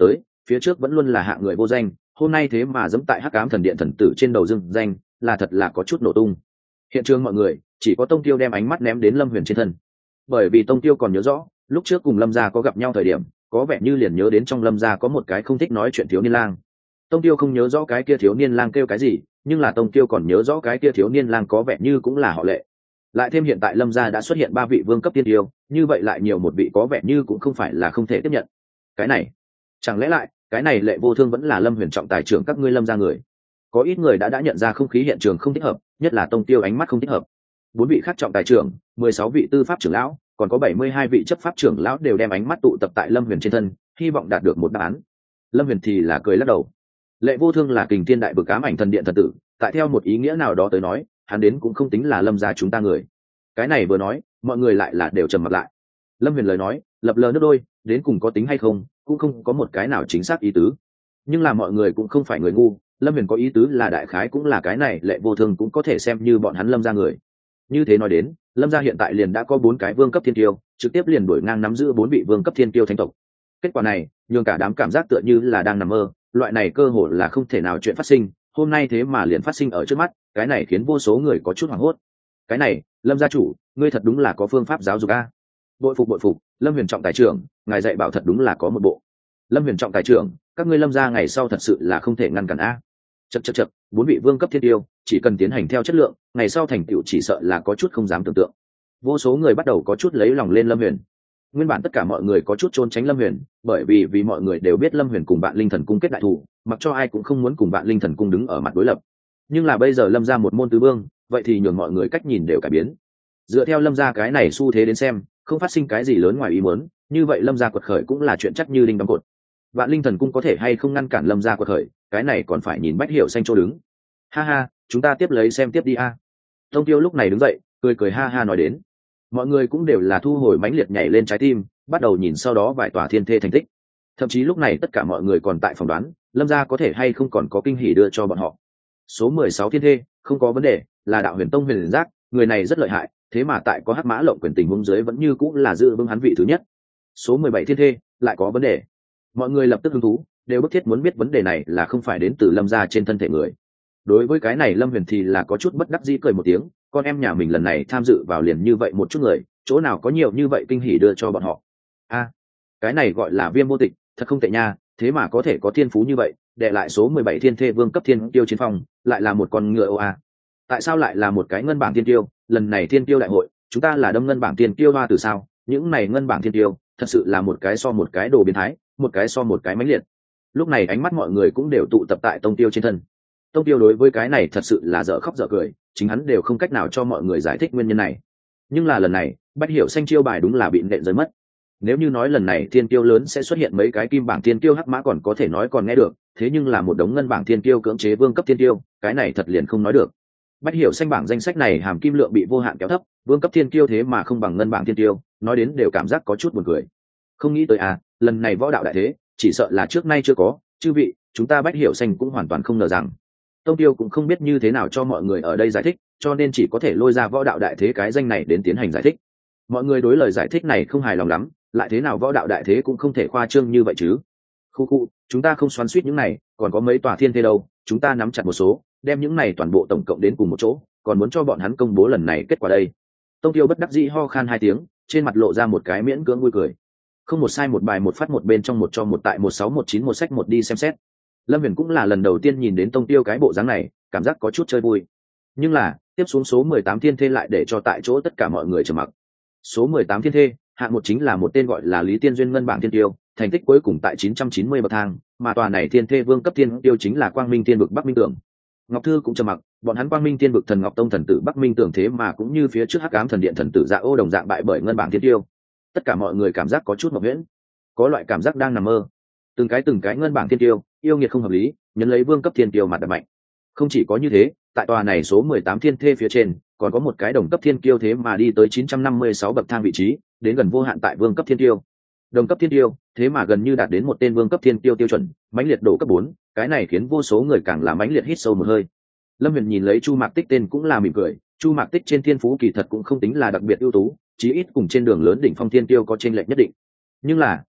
phía trước vẫn luôn là hạng người vô danh, hôm nay thế mà dẫm tại hắc ám thần điện thần tử trên đầu dưng danh, là thật là có chút nổ tung. Hiện trường mọi người chỉ có Tông Tiêu đem ánh mắt ném đến Lâm Huyền trên thân, bởi vì Tông Tiêu còn nhớ rõ lúc trước cùng Lâm gia có gặp nhau thời điểm, có vẻ như liền nhớ đến trong Lâm gia có một cái không thích nói chuyện thiếu niên lang. Tông Tiêu không nhớ rõ cái kia thiếu niên lang kêu cái gì, nhưng là Tông Tiêu còn nhớ rõ cái kia thiếu niên lang có vẻ như cũng là họ Lệ. Lại thêm hiện tại Lâm gia đã xuất hiện 3 vị vương cấp tiên tiêu, như vậy lại nhiều một vị có vẻ như cũng không phải là không thể tiếp nhận. Cái này, chẳng lẽ lại cái này Lệ Vô Thương vẫn là Lâm Huyền trọng tài trưởng các ngươi Lâm gia người? Có ít người đã nhận ra không khí hiện trường không thích hợp, nhất là Tông Tiêu ánh mắt không thích hợp. 4 vị khác trọng tài trưởng, 16 vị tư pháp trưởng lão, còn có 72 vị chấp pháp trưởng lão đều đem ánh mắt tụ tập tại Lâm Huyền trên thân, hy vọng đạt được một đáp án. Lâm Huyền thì là cười lắc đầu. Lệ Vô Thương là Kình Thiên đại bực ám ảnh thần điện thần tử, tại theo một ý nghĩa nào đó tới nói, hắn đến cũng không tính là Lâm gia chúng ta người. Cái này vừa nói, mọi người lại là đều trầm mặt lại. Lâm Huyền lời nói, lập lờ nước đôi, đến cùng có tính hay không, cũng không có một cái nào chính xác ý tứ. Nhưng là mọi người cũng không phải người ngu, Lâm Huyền có ý tứ là đại khái cũng là cái này, Lệ Vô Thương cũng có thể xem như bọn hắn Lâm gia người. Như thế nói đến, Lâm gia hiện tại liền đã có 4 cái vương cấp thiên tiêu, trực tiếp liền đuổi ngang nắm giữ 4 vị vương cấp thiên tiêu thánh tộc. Kết quả này, nhường cả đám cảm giác tựa như là đang nằm mơ, loại này cơ hội là không thể nào chuyện phát sinh, hôm nay thế mà liền phát sinh ở trước mắt, cái này khiến vô số người có chút hoảng hốt. Cái này, Lâm gia chủ, ngươi thật đúng là có phương pháp giáo dục a. Bội phục, Lâm Huyền trọng tài trưởng, ngài dạy bảo thật đúng là có một bộ. Lâm Huyền trọng tài trưởng, các ngươi Lâm gia ngày sau thật sự là không thể ngăn cản a. Chậc, 4 vị vương cấp thiên tiêu, chỉ cần tiến hành theo chất lượng, ngày sau thành tựu chỉ sợ là có chút không dám tưởng tượng. Vô số người bắt đầu có chút lấy lòng lên Lâm Huyền. Nguyên bản tất cả mọi người có chút trốn tránh Lâm Huyền, bởi vì mọi người đều biết Lâm Huyền cùng Vạn Linh Thần Cung kết đại thù, mặc cho ai cũng không muốn cùng Vạn Linh Thần Cung đứng ở mặt đối lập. Nhưng là bây giờ Lâm gia một môn tứ vương, vậy thì nhường mọi người cách nhìn đều cải biến. Dựa theo Lâm gia cái này xu thế đến xem, không phát sinh cái gì lớn ngoài ý muốn, như vậy Lâm gia quật khởi cũng là chuyện chắc như đinh đóng cột. Vạn Linh Thần Cung có thể hay không ngăn cản Lâm gia quật khởi, cái này còn phải nhìn Bách Hiểu Xanh chỗ đứng. Ha ha, chúng ta tiếp lấy xem tiếp đi a. Tông Tiêu lúc này đứng dậy, cười ha ha nói đến. Mọi người cũng đều là thu hồi mãnh liệt nhảy lên trái tim, bắt đầu nhìn sau đó vài tòa thiên thê thành tích. Thậm chí lúc này tất cả mọi người còn tại phỏng đoán, Lâm gia có thể hay không còn có kinh hỉ đưa cho bọn họ. Số 16 thiên thê, không có vấn đề, là Đạo Huyền Tông Huyền Giác, người này rất lợi hại, thế mà tại có Hắc Mã Lộng quyền tình huống dưới vẫn như cũng là giữ vững hắn vị thứ nhất. Số 17 thiên thê, lại có vấn đề. Mọi người lập tức hứng thú, đều bức thiết muốn biết vấn đề này là không phải đến từ Lâm gia trên thân thể người. Đối với cái này Lâm Huyền thì là có chút bất đắc dĩ cười một tiếng, con em nhà mình lần này tham dự vào liền như vậy một chút người, chỗ nào có nhiều như vậy kinh hỉ đưa cho bọn họ. A, cái này gọi là Viêm Vô Tịch, thật không tệ nha, thế mà có thể có thiên phú như vậy, để lại số 17 thiên thê vương cấp thiên tiêu chiến phong, lại là một con ngựa oa. Tại sao lại là một cái ngân bảng thiên tiêu, lần này thiên tiêu đại hội, chúng ta là đâm ngân bảng thiên tiêu hoa từ sao? Những này ngân bảng thiên tiêu, thật sự là một cái so một cái đồ biến thái, một cái so một cái mãnh liệt. Lúc này ánh mắt mọi người cũng đều tụ tập tại Tông Tiêu trên thân. Tông Tiêu đối với cái này thật sự là dở khóc dở cười, chính hắn đều không cách nào cho mọi người giải thích nguyên nhân này. Nhưng là lần này, Bách Hiểu Xanh chiêu bài đúng là bị nện rơi mất. Nếu như nói lần này thiên tiêu lớn sẽ xuất hiện mấy cái kim bảng thiên tiêu hắc mã còn có thể nói còn nghe được, thế nhưng là một đống ngân bảng thiên tiêu cưỡng chế vương cấp thiên tiêu, cái này thật liền không nói được. Bách Hiểu Xanh bảng danh sách này hàm kim lượng bị vô hạn kéo thấp, vương cấp thiên tiêu thế mà không bằng ngân bảng thiên tiêu, nói đến đều cảm giác có chút buồn cười. Không nghĩ tới à, lần này võ đạo đại thế, chỉ sợ là trước nay chưa có, chư vị, chúng ta Bách Hiểu Xanh cũng hoàn toàn không ngờ rằng. Tông Tiêu cũng không biết như thế nào cho mọi người ở đây giải thích, cho nên chỉ có thể lôi ra võ đạo đại thế cái danh này đến tiến hành giải thích. Mọi người đối lời giải thích này không hài lòng lắm, lại thế nào võ đạo đại thế cũng không thể khoa trương như vậy chứ. Khu, chúng ta không xoắn suýt những này, còn có mấy tòa thiên thế đâu, chúng ta nắm chặt một số, đem những này toàn bộ tổng cộng đến cùng một chỗ, còn muốn cho bọn hắn công bố lần này kết quả đây. Tông Tiêu bất đắc dĩ ho khan 2 tiếng, trên mặt lộ ra một cái miễn cưỡng vui cười. Không một sai một bài một phát một bên trong một cho một tại 1619 một sách một đi xem xét. Lâm Viễn cũng là lần đầu tiên nhìn đến Tông Tiêu cái bộ dáng này, cảm giác có chút chơi vui. Nhưng là, tiếp xuống số 18 thiên thê lại để cho tại chỗ tất cả mọi người trầm mặc. Số 18 thiên thê, hạng một chính là một tên gọi là Lý Tiên Duyên ngân bảng thiên tiêu, thành tích cuối cùng tại 990 bậc thang, mà tòa này thiên thê vương cấp thiên tiêu chính là Quang Minh Tiên vực Bắc Minh Tưởng. Ngọc Thư cũng trầm mặc, bọn hắn Quang Minh Tiên vực thần Ngọc Tông thần tử Bắc Minh Tưởng thế mà cũng như phía trước Hắc Ám thần điện thần tử Dạ Ô đồng dạng bại bởi ngân bảng thiên tiêu. Tất cả mọi người cảm giác có chút mộng huyễn, có loại cảm giác đang nằm mơ. Từng cái ngân bảng thiên tiêu, yêu nghiệt không hợp lý, nhấn lấy vương cấp thiên tiêu mặt đập mạnh. Không chỉ có như thế, tại tòa này số 18 thiên thê phía trên, còn có một cái đồng cấp thiên kiêu thế mà đi tới 956 bậc thang vị trí, đến gần vô hạn tại vương cấp thiên tiêu. Đồng cấp thiên tiêu, thế mà gần như đạt đến một tên vương cấp thiên tiêu tiêu chuẩn, mãnh liệt độ cấp 4, cái này khiến vô số người càng là mãnh liệt hít sâu một hơi. Lâm Huyền nhìn lấy Chu Mạc Tích tên cũng là mỉm cười, Chu Mạc Tích trên thiên phú kỳ thật cũng không tính là đặc biệt ưu tú, chí ít cùng trên đường lớn đỉnh phong thiên tiêu có chênh lệch nhất định. Nhưng là,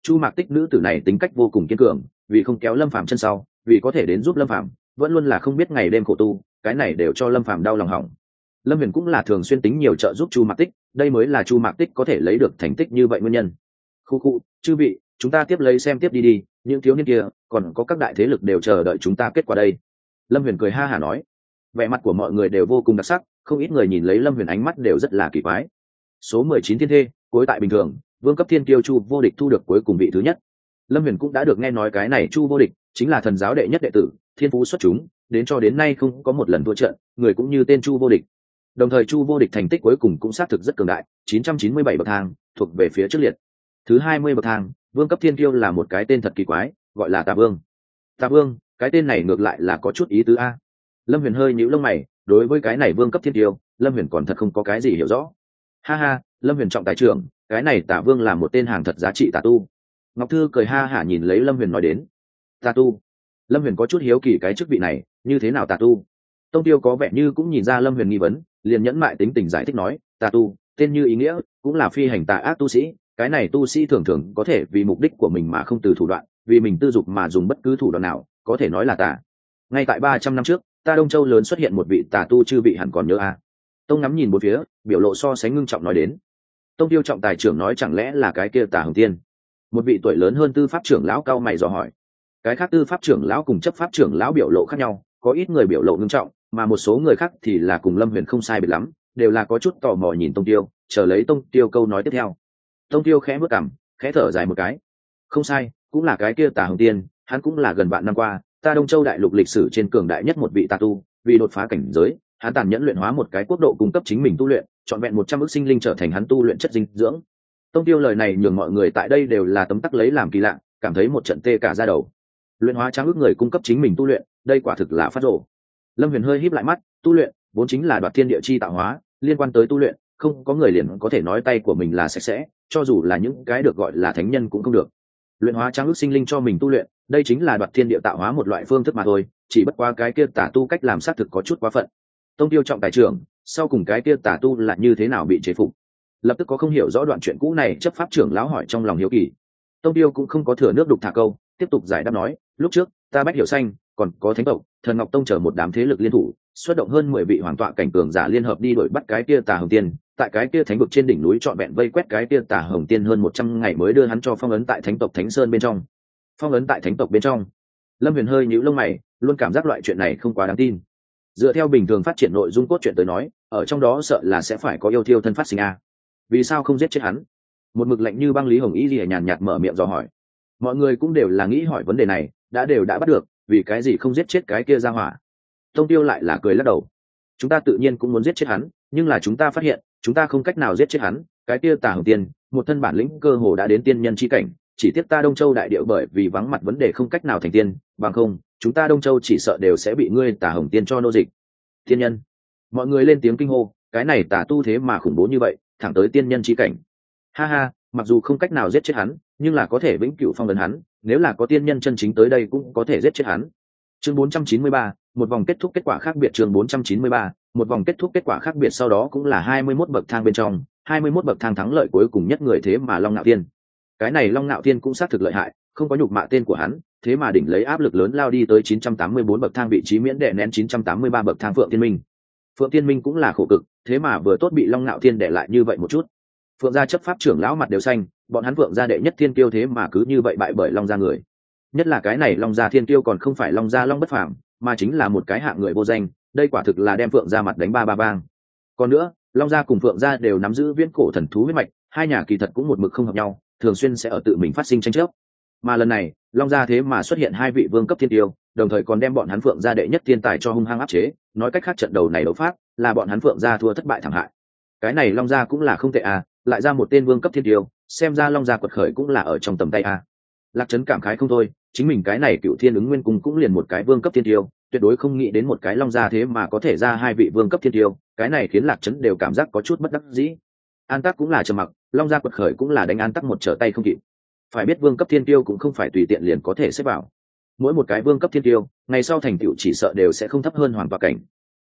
Chu Mạc Tích nữ tử này tính cách vô cùng kiên cường, vì không kéo Lâm Phàm chân sau, vì có thể đến giúp Lâm Phàm, vẫn luôn là không biết ngày đêm khổ tu, cái này đều cho Lâm Phàm đau lòng hỏng. Lâm Huyền cũng là thường xuyên tính nhiều trợ giúp Chu Mạc Tích, đây mới là Chu Mạc Tích có thể lấy được thành tích như vậy nguyên nhân. Khu, chư vị, chúng ta tiếp lấy xem tiếp đi, những thiếu niên kia, còn có các đại thế lực đều chờ đợi chúng ta kết quả đây. Lâm Huyền cười ha hả nói. Vẻ mặt của mọi người đều vô cùng đặc sắc, không ít người nhìn lấy Lâm Huyền ánh mắt đều rất là kỳ quái. Số 19 thiên thê, cuối tại bình thường, vương cấp thiên kiêu Chu Vô Địch thu được cuối cùng vị thứ nhất. Lâm Huyền cũng đã được nghe nói cái này Chu Vô Địch chính là thần giáo đệ nhất đệ tử, thiên phú xuất chúng, đến cho đến nay không có một lần thua trận, người cũng như tên Chu Vô Địch. Đồng thời Chu Vô Địch thành tích cuối cùng cũng xác thực rất cường đại, 997 bậc thang, thuộc về phía trước liệt. Thứ 20 bậc thang, vương cấp thiên kiêu là một cái tên thật kỳ quái, gọi là Tà Vương. Tà Vương, cái tên này ngược lại là có chút ý tứ a. Lâm Huyền hơi nhíu lông mày, đối với cái này vương cấp thiên kiêu, Lâm Huyền còn thật không có cái gì hiểu rõ. Ha ha, Lâm Huyền trọng tài trưởng, cái này Tà Vương là một tên hàng thật giá trị tà tu. Ngọc Thư cười ha hả nhìn lấy Lâm Huyền nói đến. Tà tu? Lâm Huyền có chút hiếu kỳ cái chức vị này, như thế nào tà tu? Tông Tiêu có vẻ như cũng nhìn ra Lâm Huyền nghi vấn, liền nhẫn mại tính tình giải thích nói, tà tu, tên như ý nghĩa, cũng là phi hành tà ác tu sĩ, cái này tu sĩ thường thường có thể vì mục đích của mình mà không từ thủ đoạn, vì mình tư dục mà dùng bất cứ thủ đoạn nào, có thể nói là tà. Ngay tại 300 năm trước, ta Đông Châu lớn xuất hiện một vị tà tu, chư vị hẳn còn nhớ a. Tông ngắm nhìn bốn phía, biểu lộ so sánh ngưng trọng nói đến. Tông Tiêu trọng tài trưởng nói chẳng lẽ là cái kia Tà Hồng Tiên? Một vị tuổi lớn hơn tư pháp trưởng lão cao mày dò hỏi. Cái khác tư pháp trưởng lão cùng chấp pháp trưởng lão biểu lộ khác nhau, có ít người biểu lộ ngưng trọng, mà một số người khác thì là cùng Lâm Huyền không sai biệt lắm, đều là có chút tò mò nhìn Tông Tiêu, chờ lấy Tông Tiêu câu nói tiếp theo. Tông Tiêu khẽ bước cằm, khẽ thở dài một cái. Không sai, cũng là cái kia Tà Hồng Tiên, hắn cũng là gần vạn năm qua, ta Đông Châu đại lục lịch sử trên cường đại nhất một vị tà tu, vì đột phá cảnh giới, hắn tàn nhẫn luyện hóa một cái quốc độ cung cấp chính mình tu luyện, trọn vẹn 100 ức sinh linh trở thành hắn tu luyện chất dinh dưỡng. Tông Tiêu lời này nhường mọi người tại đây đều là tấm tắc lấy làm kỳ lạ, cảm thấy một trận tê cả da đầu. Luyện hóa trang ước người cung cấp chính mình tu luyện, đây quả thực là phát rồ. Lâm Huyền hơi híp lại mắt, tu luyện vốn chính là đoạt thiên địa chi tạo hóa, liên quan tới tu luyện, không có người liền có thể nói tay của mình là sạch sẽ, cho dù là những cái được gọi là thánh nhân cũng không được. Luyện hóa trang ước sinh linh cho mình tu luyện, đây chính là đoạt thiên địa tạo hóa một loại phương thức mà thôi, chỉ bất qua cái kia tà tu cách làm xác thực có chút quá phận. Tông Tiêu trọng tài trưởng, sau cùng cái kia tà tu là như thế nào bị chế phục? Lập tức có không hiểu rõ đoạn chuyện cũ này chấp pháp trưởng lão hỏi trong lòng hiếu kỳ. Tông Tiêu cũng không có thừa nước đục thả câu, tiếp tục giải đáp nói, lúc trước ta Bách Hiểu Xanh còn có Thánh tộc, Thần Ngọc Tông chờ một đám thế lực liên thủ, xuất động hơn 10 vị hoàng tọa cảnh cường giả liên hợp đi đuổi bắt cái kia Tà Hồng Tiên, tại cái kia thánh vực trên đỉnh núi trọn vẹn vây quét cái kia Tà Hồng Tiên hơn 100 ngày mới đưa hắn cho phong ấn tại Thánh tộc Thánh Sơn bên trong. Phong ấn tại Thánh tộc bên trong? Lâm Huyền hơi nhíu lông mày, luôn cảm giác loại chuyện này không quá đáng tin. Dựa theo bình thường phát triển nội dung cốt truyện tới nói, ở trong đó sợ là sẽ phải có yêu thiêu thân phát sinh a. Vì sao không giết chết hắn? Một mực lạnh như băng Lý Hồng Y lìa nhàn nhạt mở miệng dò hỏi. Mọi người cũng đều là nghĩ hỏi vấn đề này, đã bắt được, vì cái gì không giết chết cái kia ra hỏa? Tông Tiêu lại là cười lắc đầu. Chúng ta tự nhiên cũng muốn giết chết hắn, nhưng là chúng ta phát hiện, chúng ta không cách nào giết chết hắn, cái kia Tà Hồng Tiên, một thân bản lĩnh cơ hồ đã đến tiên nhân chi cảnh, chỉ tiếc ta Đông Châu đại địa bởi vì vắng mặt vấn đề không cách nào thành tiên, bằng không, chúng ta Đông Châu chỉ sợ đều sẽ bị ngươi Tà Hồng Tiên cho nô dịch. Tiên nhân? Mọi người lên tiếng kinh hô, cái này tà tu thế mà khủng bố như vậy, thẳng tới tiên nhân chi cảnh. Ha ha, mặc dù không cách nào giết chết hắn, nhưng là có thể vĩnh cửu phong ấn hắn, nếu là có tiên nhân chân chính tới đây cũng có thể giết chết hắn. Chương 493, một vòng kết thúc kết quả khác biệt. Chương 493, một vòng kết thúc kết quả khác biệt, sau đó cũng là 21 bậc thang bên trong, 21 bậc thang thắng lợi cuối cùng nhất người thế mà Long Nạo Tiên. Cái này Long Nạo Tiên cũng xác thực lợi hại, không có nhục mạ tên của hắn, thế mà đỉnh lấy áp lực lớn lao đi tới 984 bậc thang vị trí miễn đè nén 983 bậc thang Phượng Tiên Minh. Phượng Tiên Minh cũng là khổ cực, thế mà vừa tốt bị Long Nạo Thiên để lại như vậy một chút. Phượng gia chấp pháp trưởng lão mặt đều xanh, bọn hắn Phượng gia đệ nhất thiên kiêu thế mà cứ như vậy bại bởi Long gia người. Nhất là cái này Long gia thiên kiêu còn không phải Long gia Long bất phàm, mà chính là một cái hạng người vô danh, đây quả thực là đem Phượng gia mặt đánh ba ba bang. Còn nữa, Long gia cùng Phượng gia đều nắm giữ viễn cổ thần thú huyết mạch, hai nhà kỳ thật cũng một mực không hợp nhau, thường xuyên sẽ ở tự mình phát sinh tranh chấp. Mà lần này, Long gia thế mà xuất hiện hai vị vương cấp thiên kiêu, đồng thời còn đem bọn hắn Phượng gia đệ nhất thiên tài cho hung hăng áp chế, nói cách khác trận đầu này đấu pháp là bọn hắn Phượng gia thua thất bại thảm hại. Cái này Long gia cũng là không tệ à, lại ra một tên vương cấp thiên kiêu, xem ra Long gia quật khởi cũng là ở trong tầm tay à. Lạc Trấn cảm khái không thôi, chính mình cái này Cựu Thiên Ứng Nguyên Cung cũng liền một cái vương cấp thiên kiêu, tuyệt đối không nghĩ đến một cái Long gia thế mà có thể ra hai vị vương cấp thiên kiêu, cái này khiến Lạc Trấn đều cảm giác có chút bất đắc dĩ. An Tắc cũng là trầm mặc, Long gia quật khởi cũng là đánh An Tắc một trở tay không kịp. Phải biết vương cấp thiên kiêu cũng không phải tùy tiện liền có thể xếp vào, mỗi một cái vương cấp thiên kiêu ngày sau thành tựu chỉ sợ đều sẽ không thấp hơn hoàng tọa cảnh.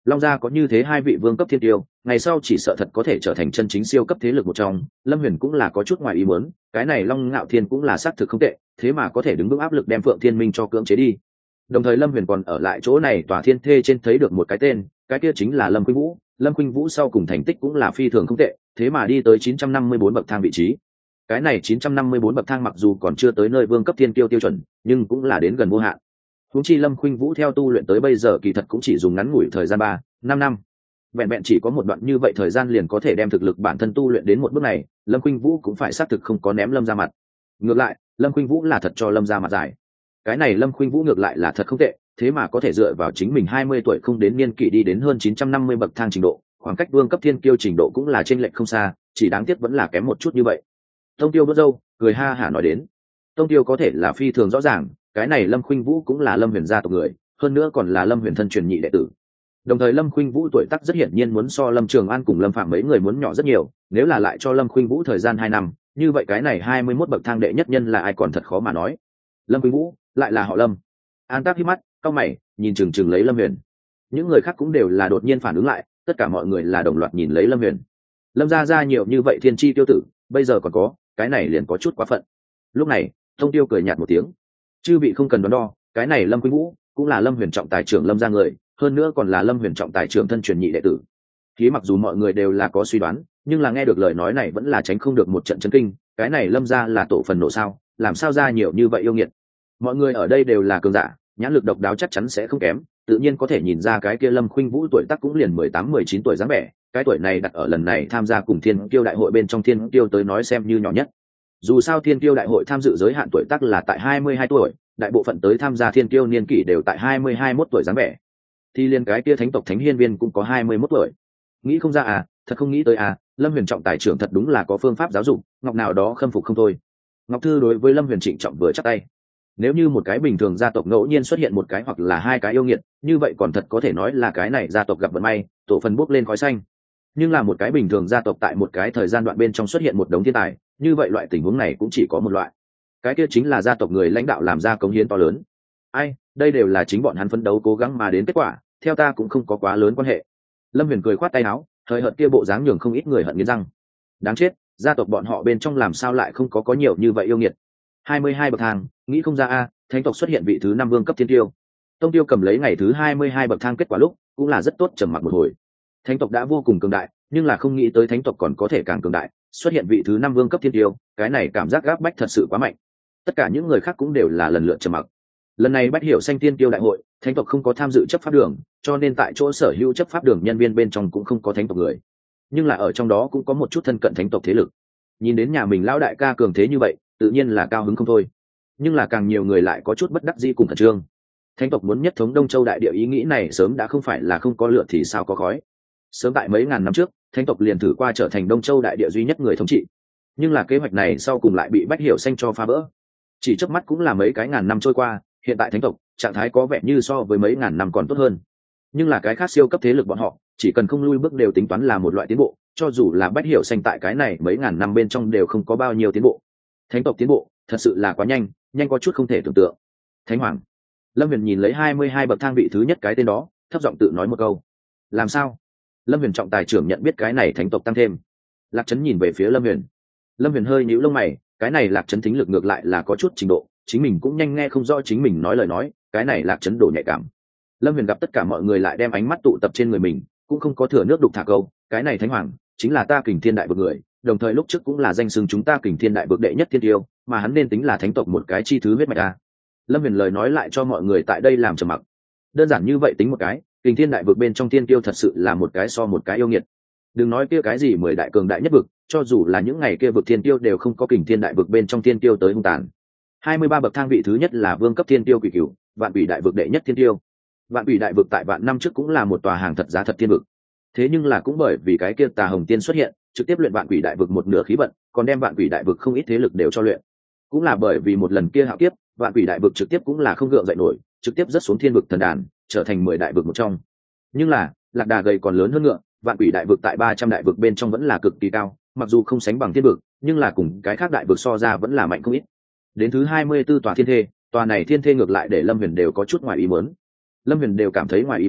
Long gia có như thế hai vị vương cấp thiên tiêu, ngày sau chỉ sợ thật có thể trở thành chân chính siêu cấp thế lực một trong. Lâm Huyền cũng là có chút ngoài ý muốn, cái này Long Ngạo Thiên cũng là xác thực không tệ, thế mà có thể đứng vững áp lực đem Phượng Thiên Minh cho cưỡng chế đi. Đồng thời Lâm Huyền còn ở lại chỗ này tòa thiên thê trên thấy được một cái tên, cái kia chính là Lâm Khuynh Vũ. Lâm Khuynh Vũ sau cùng thành tích cũng là phi thường không tệ, thế mà đi tới 954 bậc thang vị trí. Cái này 954 bậc thang mặc dù còn chưa tới nơi vương cấp thiên kiêu tiêu chuẩn, nhưng cũng là đến gần vô hạn. Huống chi Lâm Khuynh Vũ theo tu luyện tới bây giờ kỳ thật cũng chỉ dùng ngắn ngủi thời gian 3-5 năm. Vẹn vẹn chỉ có một đoạn như vậy thời gian liền có thể đem thực lực bản thân tu luyện đến một bước này, Lâm Khuynh Vũ cũng phải xác thực không có ném Lâm ra mặt. Ngược lại, Lâm Khuynh Vũ là thật cho Lâm ra mặt dài. Cái này Lâm Khuynh Vũ ngược lại là thật không tệ, thế mà có thể dựa vào chính mình 20 tuổi không đến niên kỷ đi đến hơn 950 bậc thang trình độ, khoảng cách vương cấp thiên kiêu trình độ cũng là chênh lệch không xa, chỉ đáng tiếc vẫn là kém một chút như vậy. Tông Tiêu bớt râu, cười ha hả nói đến. Tông Tiêu có thể là phi thường rõ ràng, cái này Lâm Khuynh Vũ cũng là Lâm Huyền gia tộc người, hơn nữa còn là Lâm Huyền thân truyền nhị đệ tử. Đồng thời Lâm Khuynh Vũ tuổi tác rất hiển nhiên muốn so Lâm Trường An cùng Lâm Phạm mấy người muốn nhỏ rất nhiều, nếu là lại cho Lâm Khuynh Vũ thời gian 2 năm, như vậy cái này 21 bậc thang đệ nhất nhân là ai còn thật khó mà nói. Lâm Khuynh Vũ, lại là họ Lâm. An Tác hí mắt, cau mày, nhìn chừng chừng lấy Lâm Huyền. Những người khác cũng đều là đột nhiên phản ứng lại, tất cả mọi người là đồng loạt nhìn lấy Lâm Huyền. Lâm gia gia nhiều như vậy thiên chi tiêu tử, bây giờ còn có, cái này liền có chút quá phận. Lúc này, Thông Tiêu cười nhạt một tiếng. Chư vị không cần đoán đo, cái này Lâm Khuynh Vũ cũng là Lâm Huyền trọng tài trưởng Lâm gia người, hơn nữa còn là Lâm Huyền trọng tài trưởng thân truyền nhị đệ tử. Thì mặc dù mọi người đều là có suy đoán, nhưng là nghe được lời nói này vẫn là tránh không được một trận chấn kinh, cái này Lâm gia là tổ phần nổ sao, làm sao ra nhiều như vậy yêu nghiệt. Mọi người ở đây đều là cường giả, nhãn lực độc đáo chắc chắn sẽ không kém, tự nhiên có thể nhìn ra cái kia Lâm Khuynh Vũ tuổi tác cũng liền 18-19 tuổi dáng vẻ, cái tuổi này đặt ở lần này tham gia cùng Thiên Kiêu đại hội bên trong Thiên Kiêu tới nói xem như nhỏ nhất. Dù sao Thiên Kiêu đại hội tham dự giới hạn tuổi tác là tại 22 tuổi, đại bộ phận tới tham gia Thiên Kiêu niên kỷ đều tại 20-21 tuổi dáng vẻ. Thì liên cái kia thánh tộc thánh hiên viên cũng có 21 tuổi. Nghĩ không ra à, thật không nghĩ tới à, Lâm Huyền trọng tài trưởng thật đúng là có phương pháp giáo dục, ngọc nào đó khâm phục không thôi. Ngọc Thư đối với Lâm Huyền trịnh trọng vừa chắp tay. Nếu như một cái bình thường gia tộc ngẫu nhiên xuất hiện một cái hoặc là hai cái yêu nghiệt, như vậy còn thật có thể nói là cái này gia tộc gặp vận may, tổ phần bốc lên khói xanh. Nhưng là một cái bình thường gia tộc tại một cái thời gian đoạn bên trong xuất hiện một đống thiên tài, như vậy loại tình huống này cũng chỉ có một loại. Cái kia chính là gia tộc người lãnh đạo làm ra cống hiến to lớn. Ai, đây đều là chính bọn hắn phấn đấu cố gắng mà đến kết quả, theo ta cũng không có quá lớn quan hệ. Lâm Huyền cười khoát tay áo, thời hợt kia bộ dáng nhường không ít người hận nghiến răng. Đáng chết, gia tộc bọn họ bên trong làm sao lại không có nhiều như vậy yêu nghiệt. 22 bậc thang, nghĩ không ra a, thánh tộc xuất hiện vị thứ 5 vương cấp thiên tiêu. Tông Tiêu cầm lấy ngày thứ 22 bậc thang kết quả lúc, cũng là rất tốt, trầm mặc một hồi. Thánh tộc đã vô cùng cường đại, nhưng là không nghĩ tới thánh tộc còn có thể càng cường đại, xuất hiện vị thứ 5 vương cấp thiên tiêu, cái này cảm giác gáp bách thật sự quá mạnh. Tất cả những người khác cũng đều là lần lượt trầm mặc. Lần này Bách Hiểu Xanh Tiên Tiêu đại hội, thánh tộc không có tham dự chấp pháp đường, cho nên tại chỗ sở hữu chấp pháp đường nhân viên bên trong cũng không có thánh tộc người. Nhưng là ở trong đó cũng có một chút thân cận thánh tộc thế lực. Nhìn đến nhà mình lão đại ca cường thế như vậy, tự nhiên là cao hứng không thôi. Nhưng là càng nhiều người lại có chút bất đắc dĩ cùng khẩn trương. Thánh tộc muốn nhất thống Đông Châu đại địa ý nghĩ này sớm đã không phải là không có lửa thì sao có khói. Sớm tại mấy ngàn năm trước, thánh tộc liền thử qua trở thành Đông Châu đại địa duy nhất người thống trị. Nhưng là kế hoạch này sau cùng lại bị Bách Hiểu Xanh cho phá vỡ. Chỉ chớp mắt cũng là mấy cái ngàn năm trôi qua, hiện tại thánh tộc trạng thái có vẻ như so với mấy ngàn năm còn tốt hơn. Nhưng là cái khác siêu cấp thế lực bọn họ, chỉ cần không lui bước đều tính toán là một loại tiến bộ, cho dù là Bách Hiểu Xanh tại cái này mấy ngàn năm bên trong đều không có bao nhiêu tiến bộ. Thánh tộc tiến bộ thật sự là quá nhanh, nhanh có chút không thể tưởng tượng. Thánh hoàng. Lâm Huyền nhìn lấy 22 bậc thang vị thứ nhất cái tên đó, thấp giọng tự nói một câu. Làm sao? Lâm Huyền trọng tài trưởng nhận biết cái này thánh tộc tăng thêm. Lạc Trấn nhìn về phía Lâm Huyền. Lâm Huyền hơi nhíu lông mày, cái này Lạc Trấn thính lực ngược lại là có chút trình độ, chính mình cũng nhanh nghe không rõ chính mình nói lời nói, cái này Lạc Trấn đổ nhạy cảm. Lâm Huyền gặp tất cả mọi người lại đem ánh mắt tụ tập trên người mình, cũng không có thừa nước đục thả câu, cái này thánh hoàng chính là ta Kình Thiên đại vực người, đồng thời lúc trước cũng là danh xưng chúng ta Kình Thiên đại vực đệ nhất thiên tiêu, mà hắn nên tính là thánh tộc một cái chi thứ huyết mạch a. Lâm Huyền lời nói lại cho mọi người tại đây làm trầm mặc. Đơn giản như vậy tính một cái, Kình Thiên đại vực bên trong thiên tiêu thật sự là một cái so một cái yêu nghiệt. Đừng nói kia cái gì 10 đại cường đại nhất vực, cho dù là những ngày kia vực thiên tiêu đều không có Kình Thiên đại vực bên trong thiên tiêu tới hung tàn. 23 bậc thang vị thứ nhất là vương cấp thiên tiêu Quỷ Cửu, Vạn Quỷ đại vực đệ nhất thiên tiêu. Vạn Quỷ đại vực tại vạn năm trước cũng là một tòa hàng thật giá thật thiên vực. Thế nhưng là cũng bởi vì cái kia Tà Hồng Tiên xuất hiện, trực tiếp luyện Vạn Quỷ đại vực một nửa khí vận, còn đem Vạn Quỷ đại vực không ít thế lực đều cho luyện. Cũng là bởi vì một lần kia hạo kiếp, Vạn Quỷ đại vực trực tiếp cũng là không gượng dậy nổi, trực tiếp rớt xuống thiên vực thần đàn, trở thành 10 đại vực một trong. Nhưng là, lạc đà gầy còn lớn hơn ngựa, Vạn Quỷ đại vực tại 300 đại vực bên trong vẫn là cực kỳ cao, mặc dù không sánh bằng thiên vực, nhưng là cùng cái khác đại vực so ra vẫn là mạnh không ít. Đến thứ 24 tòa thiên thê, tòa này thiên thê ngược lại để Lâm Huyền đều có chút ngoài ý muốn. Lâm Huyền đều cảm thấy ngoài ý muốn,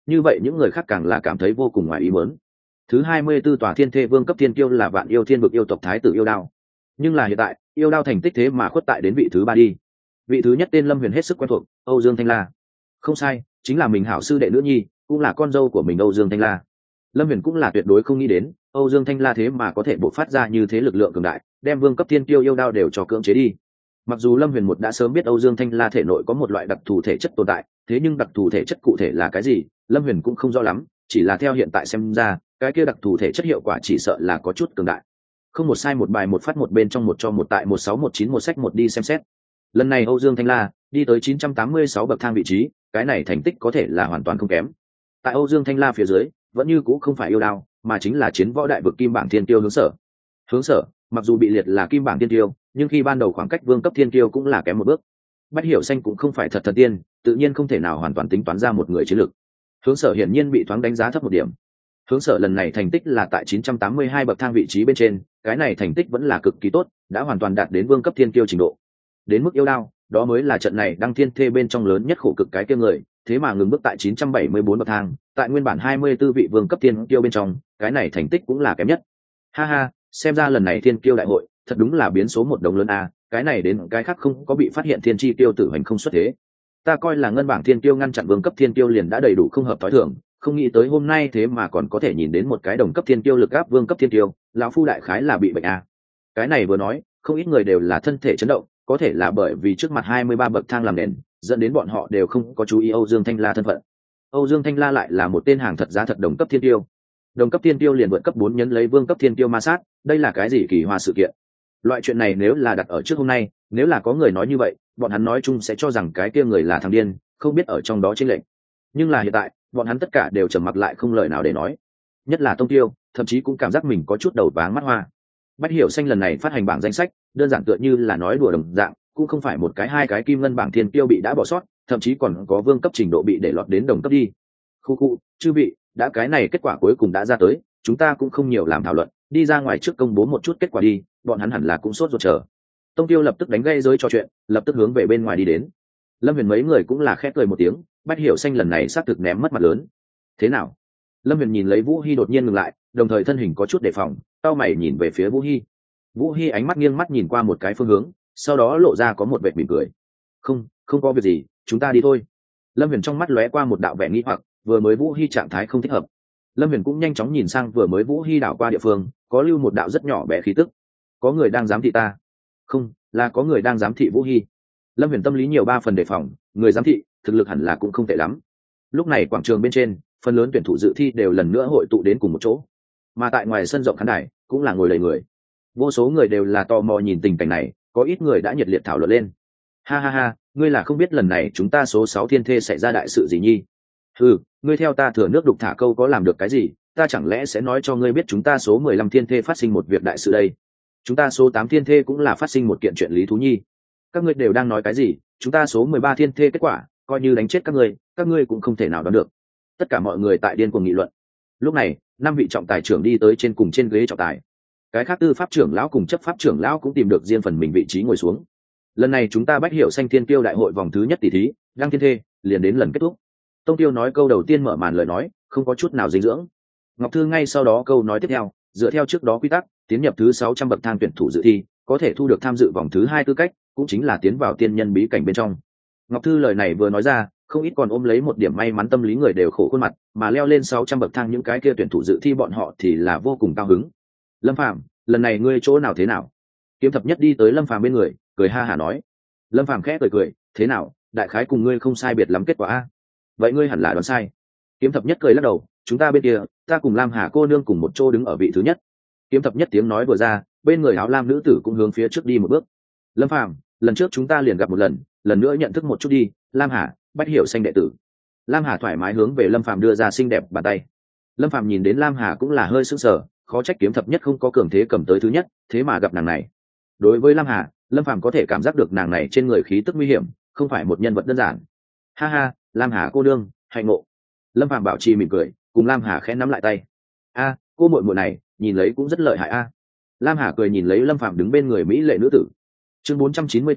như vậy những người khác càng là cảm thấy vô cùng ngoài ý muốn. Thứ 24 tòa thiên thê vương cấp thiên kiêu là Vạn Yêu Thiên vực yêu tộc thái tử Yêu Đao, nhưng là hiện tại Yêu Đao thành tích thế mà khuất tại đến vị thứ 3 đi. Vị thứ nhất tên Lâm Huyền hết sức quen thuộc, Âu Dương Thanh La. Không sai, chính là mình hảo sư đệ nữ nhi, cũng là con dâu của mình Âu Dương Thanh La. Lâm Huyền cũng là tuyệt đối không nghĩ đến Âu Dương Thanh La thế mà có thể bộc phát ra như thế lực lượng cường đại, đem vương cấp thiên kiêu Yêu Đao đều cho cưỡng chế đi. Mặc dù Lâm Huyền một đã sớm biết Âu Dương Thanh La thể nội có một loại đặc thù thể chất tồn tại, thế nhưng đặc thù thể chất cụ thể là cái gì, Lâm Huyền cũng không rõ lắm, chỉ là theo hiện tại xem ra, cái kia đặc thù thể chất hiệu quả chỉ sợ là có chút cường đại. Không một sai một bài một phát một bên trong một cho một tại 1619 một sách một đi xem xét. Lần này Âu Dương Thanh La đi tới 986 bậc thang vị trí, cái này thành tích có thể là hoàn toàn không kém. Tại Âu Dương Thanh La phía dưới, vẫn như cũ không phải Yêu Đao, mà chính là chiến võ đại vực kim bảng thiên tiêu Hướng Sở. Hướng Sở, mặc dù bị liệt là kim bảng thiên tiêu, nhưng khi ban đầu khoảng cách vương cấp thiên tiêu cũng là kém một bước. Bách Hiểu Xanh cũng không phải thật thần tiên, tự nhiên không thể nào hoàn toàn tính toán ra một người chiến lược. Hướng Sở hiển nhiên bị thoáng đánh giá thấp một điểm. Hướng Sở lần này thành tích là tại 982 bậc thang vị trí bên trên, cái này thành tích vẫn là cực kỳ tốt, đã hoàn toàn đạt đến vương cấp thiên kiêu trình độ. Đến mức Yêu Đao, đó mới là trận này đăng thiên thê bên trong lớn nhất khổ cực cái kia người, thế mà ngừng bước tại 974 bậc thang, tại nguyên bản 24 vị vương cấp thiên kiêu bên trong, cái này thành tích cũng là kém nhất. Ha ha, xem ra lần này thiên kiêu đại hội, thật đúng là biến số một đồng lớn a, cái này đến cái khác không có bị phát hiện thiên chi tiêu tử hành không xuất thế. Ta coi là ngân bảng thiên kiêu ngăn chặn vương cấp thiên kiêu liền đã đầy đủ không hợp tối thường, không nghĩ tới hôm nay thế mà còn có thể nhìn đến một cái đồng cấp thiên kiêu lực áp vương cấp thiên kiêu, lão phu đại khái là bị bệnh a. Cái này vừa nói, không ít người đều là thân thể chấn động, có thể là bởi vì trước mặt 23 bậc thang làm nền, dẫn đến bọn họ đều không có chú ý Âu Dương Thanh La thân phận. Âu Dương Thanh La lại là một tên hàng thật giá thật đồng cấp thiên kiêu. Đồng cấp thiên kiêu liền vượt cấp 4 nhấn lấy vương cấp thiên kiêu ma sát, đây là cái gì kỳ hoa sự kiện. Loại chuyện này nếu là đặt ở trước hôm nay, nếu là có người nói như vậy, bọn hắn nói chung sẽ cho rằng cái kia người là thằng điên, không biết ở trong đó chênh lệch. Nhưng là hiện tại, bọn hắn tất cả đều trầm mặc lại không lời nào để nói. Nhất là Tông Tiêu, thậm chí cũng cảm giác mình có chút đầu váng mắt hoa. Bách Hiểu Xanh lần này phát hành bảng danh sách, đơn giản tựa như là nói đùa đồng dạng, cũng không phải một cái hai cái kim ngân bảng thiên kiêu bị đã bỏ sót, thậm chí còn có vương cấp trình độ bị để lọt đến đồng cấp đi. Khu, chư vị, đã cái này kết quả cuối cùng đã ra tới, chúng ta cũng không nhiều làm thảo luận, đi ra ngoài trước công bố một chút kết quả đi, bọn hắn hẳn là cũng sốt ruột chờ. Tông Tiêu lập tức đánh gây giới trò chuyện, lập tức hướng về bên ngoài đi đến. Lâm Huyền mấy người cũng là khẽ cười một tiếng, Bách Hiểu Xanh lần này xác thực ném mất mặt lớn. Thế nào? Lâm Huyền nhìn lấy Vũ Hi đột nhiên ngừng lại, đồng thời thân hình có chút đề phòng, cau mày nhìn về phía Vũ Hi. Vũ Hi ánh mắt nghiêng mắt nhìn qua một cái phương hướng, sau đó lộ ra có một vệt mỉm cười. Không có việc gì, chúng ta đi thôi. Lâm Huyền trong mắt lóe qua một đạo vẻ nghi hoặc, vừa mới Vũ Hi trạng thái không thích hợp. Lâm Huyền cũng nhanh chóng nhìn sang vừa mới Vũ Hi đảo qua địa phương, có lưu một đạo rất nhỏ bé khí tức. Có người đang giám thị ta. Không, là có người đang giám thị Vũ Hi. Lâm Huyền tâm lý nhiều 3 phần đề phòng, người giám thị, thực lực hẳn là cũng không tệ lắm. Lúc này quảng trường bên trên, phần lớn tuyển thủ dự thi đều lần nữa hội tụ đến cùng một chỗ. Mà tại ngoài sân rộng khán đài, cũng là ngồi đầy người. Vô số người đều là tò mò nhìn tình cảnh này, có ít người đã nhiệt liệt thảo luận lên. Ha ha ha, ngươi là không biết lần này chúng ta số 6 thiên thê xảy ra đại sự gì nhi? Ừ, ngươi theo ta thừa nước đục thả câu có làm được cái gì, ta chẳng lẽ sẽ nói cho ngươi biết chúng ta số 15 thiên thê phát sinh một việc đại sự đây? Chúng ta số 8 thiên thê cũng là phát sinh một kiện chuyện lý thú nhi. Các ngươi đều đang nói cái gì? Chúng ta số 13 thiên thê kết quả, coi như đánh chết các ngươi cũng không thể nào đoán được. Tất cả mọi người tại điên cuồng nghị luận. Lúc này, 5 vị trọng tài trưởng đi tới trên ghế trọng tài. Cái khác tư pháp trưởng lão cùng chấp pháp trưởng lão cũng tìm được riêng phần mình vị trí ngồi xuống. Lần này chúng ta Bách Hiểu Xanh thiên kiêu đại hội vòng thứ nhất tỷ thí, đăng thiên thê, liền đến lần kết thúc. Tông Tiêu nói câu đầu tiên mở màn lời nói, không có chút nào dinh dưỡng. Ngọc Thư ngay sau đó câu nói tiếp theo, dựa theo trước đó quy tắc, tiến nhập thứ 600 bậc thang tuyển thủ dự thi, có thể thu được tham dự vòng thứ 2 tư cách, cũng chính là tiến vào tiên nhân bí cảnh bên trong. Ngọc Thư lời này vừa nói ra, không ít còn ôm lấy một điểm may mắn tâm lý người đều khổ khuôn mặt, mà leo lên 600 bậc thang những cái kia tuyển thủ dự thi bọn họ thì là vô cùng cao hứng. Lâm Phàm, lần này ngươi chỗ nào thế nào? Kiếm Thập Nhất đi tới Lâm Phàm bên người, cười ha hả nói. Lâm Phàm khẽ cười, thế nào, đại khái cùng ngươi không sai biệt lắm kết quả a. Vậy ngươi hẳn là đoán sai. Kiếm Thập Nhất cười lắc đầu, chúng ta bên kia, ta cùng Lam Hà cô nương cùng một chỗ đứng ở vị thứ nhất. Kiếm Thập Nhất tiếng nói vừa ra, bên người áo lam nữ tử cũng hướng phía trước đi một bước. Lâm Phàm, lần trước chúng ta liền gặp một lần nữa nhận thức một chút đi. Lam Hà, Bách Hiểu Xanh đệ tử. Lam Hà thoải mái hướng về Lâm Phàm đưa ra xinh đẹp bàn tay. Lâm Phàm nhìn đến Lam Hà cũng là hơi sững sờ, khó trách Kiếm Thập Nhất không có cường thế cầm tới thứ nhất, thế mà gặp nàng này. Đối với Lam Hà, Lâm Phàm có thể cảm giác được nàng này trên người khí tức nguy hiểm, không phải một nhân vật đơn giản. Ha ha, Lam Hà cô đương, hạnh ngộ. Lâm Phàm bảo trì mỉm cười, cùng Lam Hà khẽ nắm lại tay. A, cô muội muội này, nhìn lấy cũng rất lợi hại a. Lam Hà cười nhìn lấy Lâm Phàm đứng bên người mỹ lệ nữ tử. Chương 494,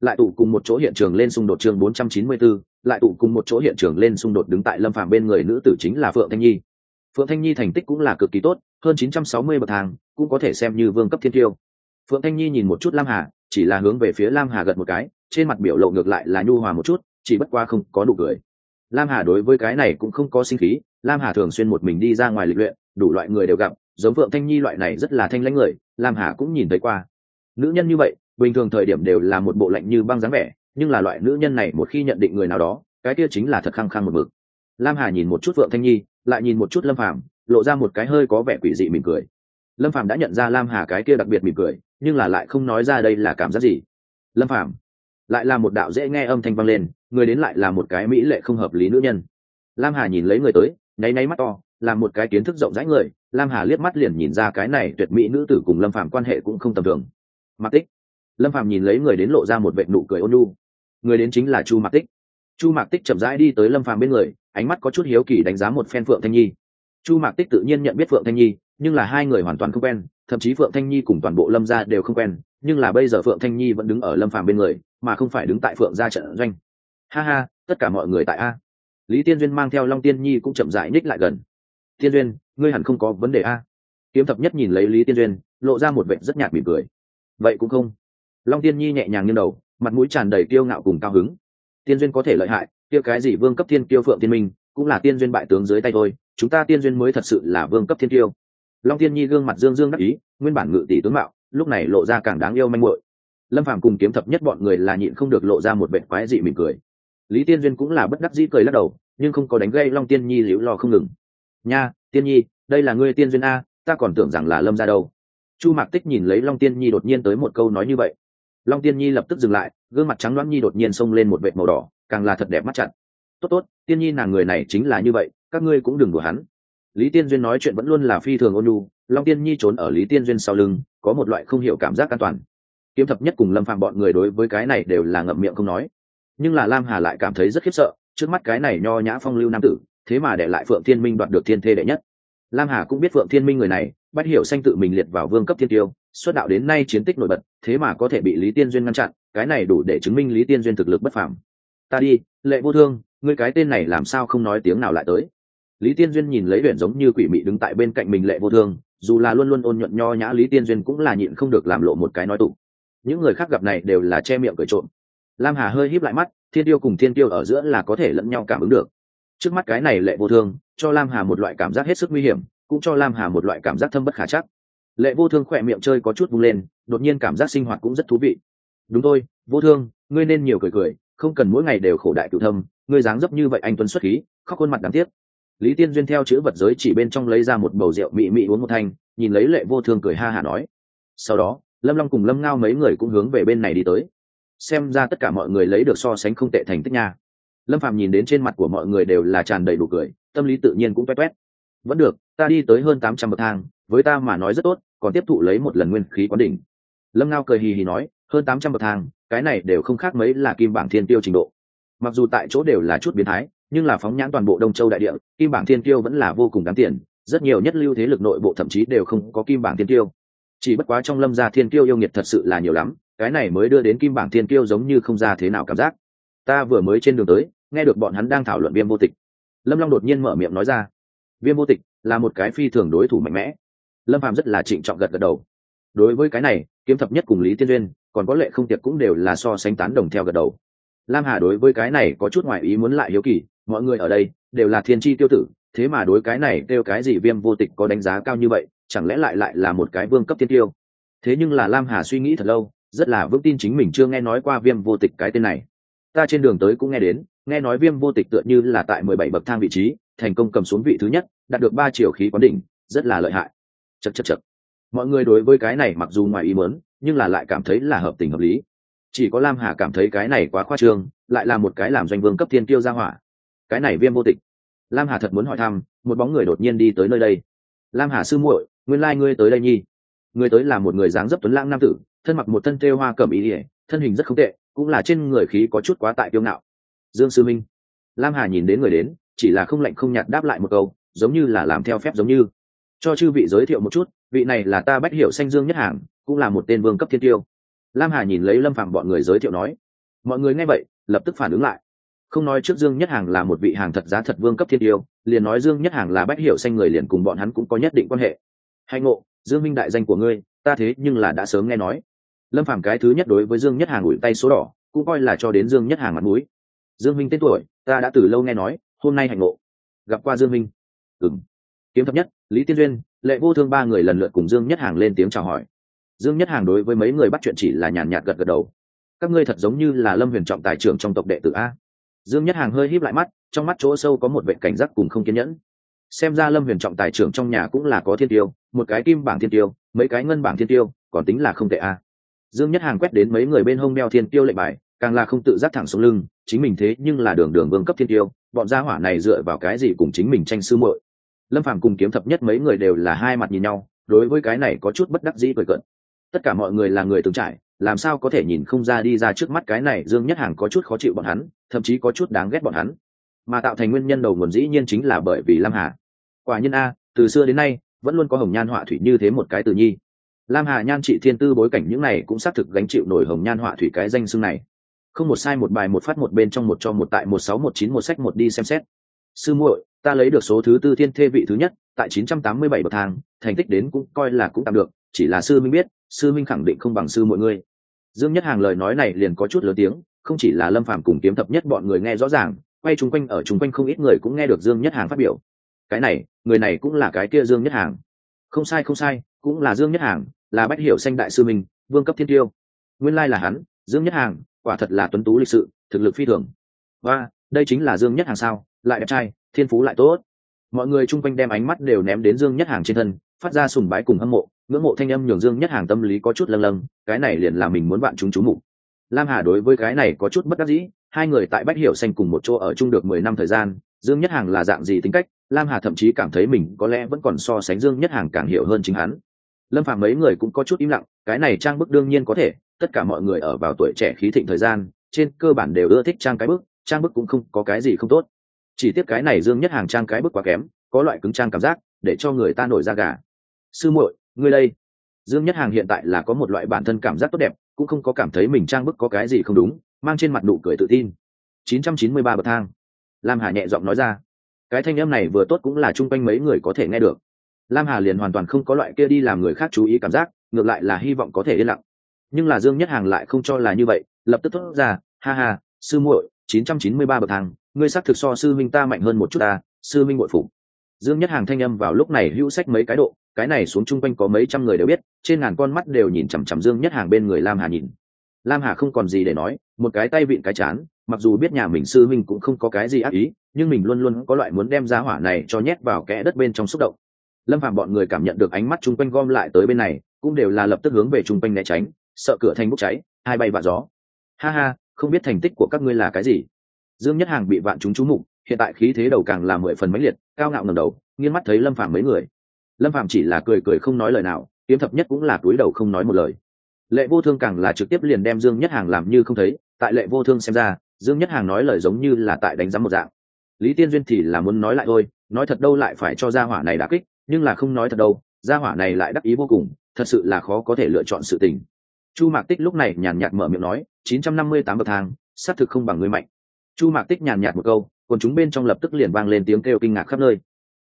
lại tụ cùng một chỗ hiện trường lên xung đột. Chương 494, lại tụ cùng một chỗ hiện trường lên xung đột. Đứng tại Lâm Phàm bên người nữ tử chính là Phượng Thanh Nhi. Phượng Thanh Nhi thành tích cũng là cực kỳ tốt, hơn 960 bậc thang, cũng có thể xem như vương cấp thiên tiêu. Phượng Thanh Nhi nhìn một chút Lam Hà, chỉ là hướng về phía Lam Hà gật một cái, trên mặt biểu lộ ngược lại là nhu hòa một chút, chỉ bất qua không có nụ cười. Lam Hà đối với cái này cũng không có sinh khí, Lam Hà thường xuyên một mình đi ra ngoài lịch luyện, đủ loại người đều gặp, giống Phượng Thanh Nhi loại này rất là thanh lãnh người, Lam Hà cũng nhìn thấy qua. Nữ nhân như vậy, bình thường thời điểm đều là một bộ lạnh như băng dáng vẻ, nhưng là loại nữ nhân này một khi nhận định người nào đó, cái kia chính là thật khăng khăng một mực. Lam Hà nhìn một chút Phượng Thanh Nhi, lại nhìn một chút Lâm Phàm, lộ ra một cái hơi có vẻ quỷ dị mỉm cười. Lâm Phàm đã nhận ra Lam Hà cái kia đặc biệt mỉm cười, nhưng là lại không nói ra đây là cảm giác gì. Lâm Phàm lại là một đạo dễ nghe âm thanh vang lên, người đến lại là một cái mỹ lệ không hợp lý nữ nhân. Lam Hà nhìn lấy người tới, nháy nháy mắt to, là một cái kiến thức rộng rãi người. Lam Hà liếc mắt liền nhìn ra cái này tuyệt mỹ nữ tử cùng Lâm Phàm quan hệ cũng không tầm thường. Mạc Tích. Lâm Phàm nhìn lấy người đến lộ ra một vệt nụ cười ôn nhu. Người đến chính là Chu Mạc Tích. Chu Mạc Tích chậm rãi đi tới Lâm Phàm bên người, ánh mắt có chút hiếu kỳ đánh giá một phen Phượng Thanh Nhi. Chu Mạc Tích tự nhiên nhận biết Phượng Thanh Nhi, nhưng là hai người hoàn toàn không quen, thậm chí Phượng Thanh Nhi cùng toàn bộ Lâm gia đều không quen, nhưng là bây giờ Phượng Thanh Nhi vẫn đứng ở Lâm Phàm bên người, mà không phải đứng tại Phượng gia trận doanh. Ha ha, tất cả mọi người tại a. Lý Tiên Duyên mang theo Long Tiên Nhi cũng chậm rãi nhích lại gần. Tiên Duyên, ngươi hẳn không có vấn đề a. Kiếm Thập Nhất nhìn lấy Lý Tiên Duyên, lộ ra một vẻ rất nhạt mỉm cười. Vậy cũng không. Long Tiên Nhi nhẹ nhàng nghiêng đầu, mặt mũi tràn đầy kiêu ngạo cùng cao hứng. Tiên Duyên có thể lợi hại, kia cái gì vương cấp thiên kiêu Phượng Tiên Minh, cũng là Tiên Duyên bại tướng dưới tay thôi, chúng ta Tiên Duyên mới thật sự là vương cấp thiên kiêu. Long Tiên Nhi gương mặt dương dương đắc ý, nguyên bản ngự tỷ tướng mạo, lúc này lộ ra càng đáng yêu manh muội. Lâm Phàm cùng Kiếm Thập Nhất bọn người là nhịn không được lộ ra một vẻ quái dị mỉm cười. Lý Tiên Duyên cũng là bất đắc dĩ cười lắc đầu, nhưng không có đánh gây Long Tiên Nhi liễu lo không ngừng. Nha, Tiên Nhi, đây là ngươi Tiên Duyên a, ta còn tưởng rằng là Lâm gia đâu. Chu Mạc Tích nhìn lấy Long Tiên Nhi đột nhiên tới một câu nói như vậy. Long Tiên Nhi lập tức dừng lại, gương mặt trắng loáng nhi đột nhiên xông lên một vệt màu đỏ, càng là thật đẹp mắt chặt. Tốt tốt, Tiên Nhi nàng người này chính là như vậy, các ngươi cũng đừng đùa hắn. Lý Tiên Duyên nói chuyện vẫn luôn là phi thường ôn nhu, Long Tiên Nhi trốn ở Lý Tiên Duyên sau lưng, có một loại không hiểu cảm giác an toàn. Kiếm Thập Nhất cùng Lâm Phàm bọn người đối với cái này đều là ngậm miệng không nói, nhưng là Lam Hà lại cảm thấy rất khiếp sợ, trước mắt cái này nho nhã phong lưu nam tử, thế mà để lại Phượng Thiên Minh đoạt được thiên thê đệ nhất. Lam Hà cũng biết Phượng Thiên Minh người này, Bách Hiểu Xanh tự mình liệt vào vương cấp thiên tiêu, xuất đạo đến nay chiến tích nổi bật, thế mà có thể bị Lý Tiên Duyên ngăn chặn, cái này đủ để chứng minh Lý Tiên Duyên thực lực bất phàm. Ta đi, Lệ Vô Thương, ngươi cái tên này làm sao không nói tiếng nào lại tới? Lý Tiên Duyên nhìn lấy Uyển giống như quỷ mị đứng tại bên cạnh mình Lệ Vô Thương, dù là luôn luôn ôn nhuận nho nhã Lý Tiên Duyên cũng là nhịn không được làm lộ một cái nói tụ. Những người khác gặp này đều là che miệng cười trộm. Lam Hà hơi híp lại mắt, thiên tiêu cùng thiên tiêu ở giữa là có thể lẫn nhau cảm ứng được. Trước mắt cái này Lệ Vô Thương, cho Lam Hà một loại cảm giác hết sức nguy hiểm, cũng cho Lam Hà một loại cảm giác thâm bất khả trắc. Lệ Vô Thương khỏe miệng chơi có chút vung lên, đột nhiên cảm giác sinh hoạt cũng rất thú vị. Đúng thôi, Vô Thương, ngươi nên nhiều cười cười, không cần mỗi ngày đều khổ đại cửu thâm, ngươi dáng dấp như vậy anh tuấn xuất khí, khóc khuôn mặt đáng tiếc. Lý Tiên Duyên theo chữ vật giới chỉ bên trong lấy ra một bầu rượu mị mị uống một thanh, nhìn lấy Lệ Vô Thương cười ha hả nói. Sau đó, Lâm Long cùng Lâm Ngao mấy người cũng hướng về bên này đi tới. Xem ra tất cả mọi người lấy được so sánh không tệ thành tích nha. Lâm Phàm nhìn đến trên mặt của mọi người đều là tràn đầy đủ cười, tâm lý tự nhiên cũng toét toét. Vẫn được, ta đi tới hơn 800 bậc thang, với ta mà nói rất tốt, còn tiếp thụ lấy một lần nguyên khí quán đỉnh. Lâm Ngao cười hì hì nói, hơn 800 bậc thang, cái này đều không khác mấy là kim bảng thiên tiêu trình độ. Mặc dù tại chỗ đều là chút biến thái, nhưng là phóng nhãn toàn bộ Đông Châu đại địa, kim bảng thiên tiêu vẫn là vô cùng đáng tiền, rất nhiều nhất lưu thế lực nội bộ thậm chí đều không có kim bảng thiên tiêu. Chỉ bất quá trong Lâm gia thiên tiêu yêu nghiệt thật sự là nhiều lắm, cái này mới đưa đến kim bảng thiên tiêu giống như không ra thế nào cảm giác. Ta vừa mới trên đường tới, nghe được bọn hắn đang thảo luận Viêm Vô Tịch. Lâm Long đột nhiên mở miệng nói ra. Viêm Vô Tịch là một cái phi thường đối thủ mạnh mẽ. Lâm Phàm rất là trịnh trọng gật gật đầu. Đối với cái này, Kiếm Thập Nhất cùng Lý Tiên Duyên, còn có Lệ Không Tiệp cũng đều là so sánh tán đồng theo gật đầu. Lam Hà đối với cái này có chút ngoại ý muốn lại hiếu kỳ, mọi người ở đây đều là thiên chi tiêu tử, thế mà đối cái này kêu cái gì Viêm Vô Tịch có đánh giá cao như vậy, chẳng lẽ lại là một cái vương cấp thiên tiêu? Thế nhưng là Lam Hà suy nghĩ thật lâu, rất là vững tin chính mình chưa nghe nói qua Viêm Vô Tịch cái tên này. Ta trên đường tới cũng nghe đến, nghe nói Viêm Vô Tịch tựa như là tại 17 bậc thang vị trí, thành công cầm xuống vị thứ nhất, đạt được 3 chiều khí quán đỉnh, rất là lợi hại. Chậc. Mọi người đối với cái này mặc dù ngoài ý muốn, nhưng là lại cảm thấy là hợp tình hợp lý. Chỉ có Lam Hà cảm thấy cái này quá khoa trương, lại là một cái làm doanh vương cấp thiên tiêu ra hỏa. Cái này Viêm Vô Tịch. Lam Hà thật muốn hỏi thăm, một bóng người đột nhiên đi tới nơi đây. Lam Hà sư muội, nguyên lai ngươi tới đây nhi. Người tới là một người dáng dấp tuấn lãng nam tử, thân mặc một thân thêu hoa cẩm y, thân hình rất không tệ, cũng là trên người khí có chút quá tại kiêu ngạo. Dương sư minh. Lam Hà nhìn đến người đến, chỉ là không lạnh không nhạt đáp lại một câu, giống như là làm theo phép giống như. Cho chư vị giới thiệu một chút, vị này là ta Bách Hiểu Xanh Dương Nhất Hàng, cũng là một tên vương cấp thiên tiêu. Lam Hà nhìn lấy Lâm Phàm bọn người giới thiệu nói, Mọi người nghe vậy lập tức phản ứng lại. Không nói trước Dương Nhất Hàng là một vị hàng thật giá thật vương cấp thiên tiêu, liền nói Dương Nhất Hàng là Bách Hiểu Xanh người liền cùng bọn hắn cũng có nhất định quan hệ. Hay ngộ, Dương minh đại danh của ngươi ta thế nhưng là đã sớm nghe nói. Lâm Phàm cái thứ nhất đối với Dương Nhất Hàng ủi tay số đỏ, cũng coi là cho đến Dương Nhất Hàng mặt mũi. Dương minh tên tuổi ta đã từ lâu nghe nói, hôm nay hành ngộ gặp qua Dương minh. Ừm. Kiếm thập nhất, Lý Tiên Duyên, Lệ Vô Thương ba người lần lượt cùng Dương Nhất Hàng lên tiếng chào hỏi. Dương Nhất Hàng đối với mấy người bắt chuyện chỉ là nhàn nhạt gật gật đầu. Các ngươi thật giống như là Lâm Huyền trọng tài trưởng trong tộc đệ tử a. Dương Nhất Hàng hơi híp lại mắt, trong mắt chỗ sâu có một vẻ cảnh giác cùng không kiên nhẫn. Xem ra Lâm Huyền trọng tài trưởng trong nhà cũng là có thiên tiêu, một cái kim bảng thiên tiêu, mấy cái ngân bảng thiên tiêu, còn tính là không tệ a. Dương Nhất Hàng quét đến mấy người bên hông đeo thiên tiêu lệnh bài, càng là không tự giác thẳng xuống lưng, chính mình thế nhưng là đường đường vương cấp thiên tiêu, bọn gia hỏa này dựa vào cái gì cùng chính mình tranh sư muội. Lâm Phàm cùng Kiếm thập nhất mấy người đều là hai mặt nhìn nhau, đối với cái này có chút bất đắc dĩ cười cợt. Tất cả mọi người là người từng trải, làm sao có thể nhìn không ra đi ra trước mắt cái này Dương Nhất Hàng có chút khó chịu bọn hắn, thậm chí có chút đáng ghét bọn hắn. Mà tạo thành nguyên nhân đầu nguồn dĩ nhiên chính là bởi vì Lam Hà. Quả nhiên a, từ xưa đến nay vẫn luôn có hồng nhan họa thủy như thế một cái từ nhi. Lam Hà nhan trị thiên tư bối cảnh những này cũng xác thực gánh chịu nổi hồng nhan họa thủy cái danh xưng này. Không một sai một bài một phát một bên trong một cho một tại 1619 một sách một đi xem xét. Sư muội, ta lấy được số thứ tư thiên thê vị thứ nhất, tại 987 bậc thang, thành tích đến cũng coi là cũng tạm được, chỉ là sư minh biết, sư minh khẳng định không bằng sư mọi người. Dương Nhất Hàng lời nói này liền có chút lớn tiếng, không chỉ là Lâm Phàm cùng Kiếm thập nhất bọn người nghe rõ ràng, quay chung quanh ở chung quanh không ít người cũng nghe được Dương Nhất Hàng phát biểu. Cái này, người này cũng là cái kia Dương Nhất Hàng. Không sai không sai, cũng là Dương Nhất Hàng, là Bách Hiểu Xanh đại sư mình, vương cấp thiên tiêu. Nguyên lai là hắn, Dương Nhất Hàng, quả thật là tuấn tú lịch sự, thực lực phi thường. Và, đây chính là Dương Nhất Hàng sao, lại đẹp trai, thiên phú lại tốt. Mọi người chung quanh đem ánh mắt đều ném đến Dương Nhất Hàng trên thân, phát ra sùng bái cùng hâm mộ, ngưỡng mộ thanh âm nhường Dương Nhất Hàng tâm lý có chút lâng lâng, cái này liền là mình muốn bạn chúng chú mục. Lam Hà đối với cái này có chút bất đắc dĩ, hai người tại Bách Hiểu Xanh cùng một chỗ ở chung được 10 năm thời gian, Dương Nhất Hàng là dạng gì tính cách, Lam Hà thậm chí cảm thấy mình có lẽ vẫn còn so sánh Dương Nhất Hàng càng hiểu hơn chính hắn. Lâm Phàm mấy người cũng có chút im lặng, cái này trang bức đương nhiên có thể, tất cả mọi người ở vào tuổi trẻ khí thịnh thời gian, trên cơ bản đều ưa thích trang cái bức, trang bức cũng không có cái gì không tốt. Chỉ tiếc cái này Dương Nhất Hàng trang cái bức quá kém, có loại cứng trang cảm giác, để cho người ta nổi da gà. Sư muội, ngươi đây. Dương Nhất Hàng hiện tại là có một loại bản thân cảm giác tốt đẹp, cũng không có cảm thấy mình trang bức có cái gì không đúng, mang trên mặt nụ cười tự tin. 993 bậc thang. Lam Hà nhẹ giọng nói ra. Cái thanh âm này vừa tốt cũng là chung quanh mấy người có thể nghe được. Lam Hà liền hoàn toàn không có loại kia đi làm người khác chú ý cảm giác, ngược lại là hy vọng có thể yên lặng. Nhưng là Dương Nhất Hàng lại không cho là như vậy, lập tức thốt ra, ha ha, sư muội, 993 bậc thang, ngươi xác thực so sư minh ta mạnh hơn một chút ta, sư minh bội phục. Dương Nhất Hàng thanh âm vào lúc này hữu sách mấy cái độ, cái này xuống chung quanh có mấy trăm người đều biết, trên ngàn con mắt đều nhìn chằm chằm Dương Nhất Hàng bên người Lam Hà nhìn. Lam Hà không còn gì để nói, một cái tay vịn cái chán, mặc dù biết nhà mình sư minh cũng không có cái gì ác ý, nhưng mình luôn luôn có loại muốn đem giá hỏa này cho nhét vào kẽ đất bên trong xúc động. Lâm Phàm bọn người cảm nhận được ánh mắt chung quanh gom lại tới bên này, cũng đều là lập tức hướng về chung quanh né tránh, sợ cửa thành bốc cháy, hai bay vạ gió. Ha ha, không biết thành tích của các ngươi là cái gì? Dương Nhất Hàng bị vạn chúng chú mục, hiện tại khí thế đầu càng là 10 phần mãnh liệt, cao ngạo ngẩng đầu, nghiêng mắt thấy Lâm Phàm mấy người. Lâm Phàm chỉ là cười cười không nói lời nào, Kiếm thập nhất cũng là cúi đầu không nói một lời. Lệ Vô Thương càng là trực tiếp liền đem Dương Nhất Hàng làm như không thấy, tại Lệ Vô Thương xem ra, Dương Nhất Hàng nói lời giống như là tại đánh giám một dạng. Lý Tiên Duyên thì là muốn nói lại thôi, nói thật đâu lại phải cho gia hỏa này đả kích, nhưng là không nói thật đâu, gia hỏa này lại đắc ý vô cùng, thật sự là khó có thể lựa chọn sự tình. Chu Mạc Tích lúc này nhàn nhạt mở miệng nói, 958 bậc thang, xác thực không bằng người mạnh. Chu Mạc Tích nhàn nhạt một câu, còn chúng bên trong lập tức liền vang lên tiếng kêu kinh ngạc khắp nơi.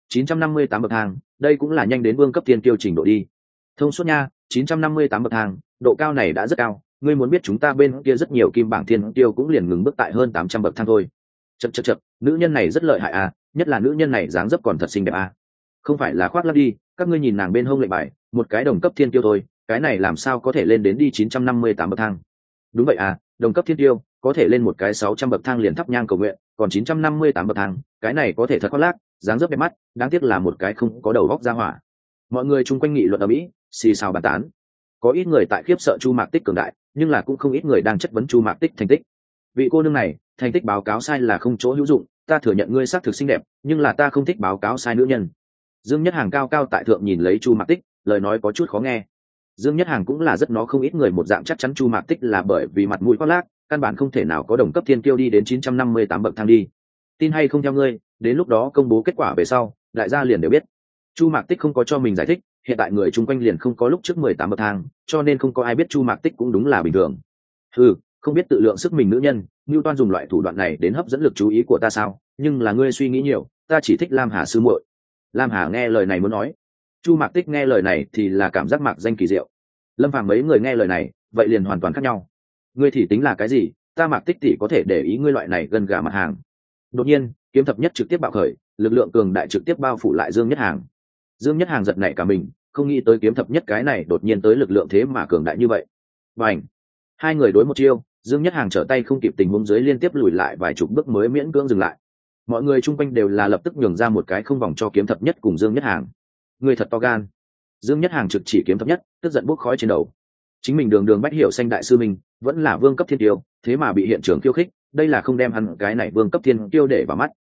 958 bậc thang, đây cũng là nhanh đến vương cấp thiên kiêu trình độ đi. Thông suốt nha, 958 bậc thang, độ cao này đã rất cao, ngươi muốn biết chúng ta bên kia rất nhiều kim bảng thiên kiêu cũng liền ngừng bước tại hơn 800 bậc thang thôi. Chậc, nữ nhân này rất lợi hại à, nhất là nữ nhân này dáng dấp còn thật xinh đẹp à. Không phải là khoác lác đi, các ngươi nhìn nàng bên hông lệnh bài, một cái đồng cấp thiên kiêu thôi, cái này làm sao có thể lên đến đi 958 bậc thang. Đúng vậy à, đồng cấp thiên kiêu có thể lên một cái 600 bậc thang liền thắp nhang cầu nguyện, còn 958 bậc thang, cái này có thể thật khoác lác, dáng dấp đẹp mắt, đáng tiếc là một cái không có đầu góc ra hỏa. Mọi người chung quanh nghị luận ở mỹ, xì xào bàn tán. Có ít người tại khiếp sợ Chu Mạc Tích cường đại, nhưng là cũng không ít người đang chất vấn Chu Mạc Tích thành tích. Vị cô nương này, thành tích báo cáo sai là không chỗ hữu dụng, ta thừa nhận ngươi xác thực xinh đẹp, nhưng là ta không thích báo cáo sai nữ nhân. Dương Nhất Hàng cao cao tại thượng nhìn lấy Chu Mạc Tích, lời nói có chút khó nghe. Dương Nhất Hàng cũng là rất nó không ít người một dạng chắc chắn Chu Mạc Tích là bởi vì mặt mũi khoác lác, căn bản không thể nào có đồng cấp thiên kiêu đi đến 958 bậc thang đi. Tin hay không theo ngươi, đến lúc đó công bố kết quả về sau, đại gia liền đều biết. Chu Mạc Tích không có cho mình giải thích, hiện tại người chung quanh liền không có lúc trước 18 bậc thang, cho nên không có ai biết Chu Mạc Tích cũng đúng là bình thường. Ừ, không biết tự lượng sức mình nữ nhân, Ngưu Toan dùng loại thủ đoạn này đến hấp dẫn lực chú ý của ta sao? Nhưng là ngươi suy nghĩ nhiều, ta chỉ thích Lam Hà sư muội. Lam Hà nghe lời này muốn nói. Chu Mạc Tích nghe lời này thì là cảm giác mạc danh kỳ diệu. Lâm Phàm mấy người nghe lời này, vậy liền hoàn toàn khác nhau. Ngươi thì tính là cái gì? Ta Mạc Tích tỷ có thể để ý ngươi loại này gần gà mặt hàng. Đột nhiên, kiếm thập nhất trực tiếp bạo khởi, lực lượng cường đại trực tiếp bao phủ lại Dương Nhất Hàng. Dương Nhất Hàng giật nảy cả mình, không nghĩ tới kiếm thập nhất cái này đột nhiên tới lực lượng thế mà cường đại như vậy. Bành! Hai người đối một chiêu, Dương Nhất Hàng trở tay không kịp tình huống dưới liên tiếp lùi lại vài chục bước mới miễn cưỡng dừng lại. Mọi người chung quanh đều là lập tức nhường ra một cái không vòng cho kiếm thập nhất cùng Dương Nhất Hàng. Người thật to gan. Dương Nhất Hàng trực chỉ kiếm thập nhất, tức giận bốc khói trên đầu. Chính mình đường đường bách hiểu xanh đại sư mình, vẫn là vương cấp thiên tiêu, thế mà bị hiện trường khiêu khích, đây là không đem hắn cái này vương cấp thiên tiêu để vào mắt.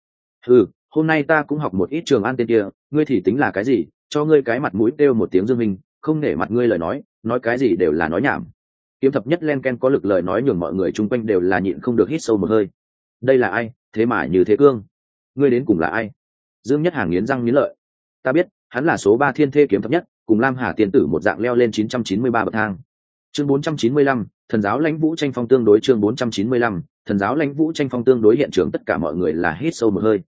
Hôm nay ta cũng học một ít Trường An tên kia, ngươi thì tính là cái gì, cho ngươi cái mặt mũi kêu một tiếng Dương Minh, không nể mặt ngươi lời nói cái gì đều là nói nhảm. Kiếm thập nhất len ken có lực lời nói nhường mọi người chung quanh đều là nhịn không được hít sâu một hơi. Đây là ai, thế mà như thế cương? Ngươi đến cùng là ai? Dương Nhất Hàng nghiến răng nghiến lợi. Ta biết, hắn là số 3 thiên thê kiếm thập nhất, cùng Lam Hà tiên tử một dạng leo lên 993 bậc thang. Chương 495, thần giáo lãnh vũ tranh phong tương đối. Chương 495, thần giáo lãnh vũ tranh phong tương đối. Hiện trường tất cả mọi người là hít sâu một hơi.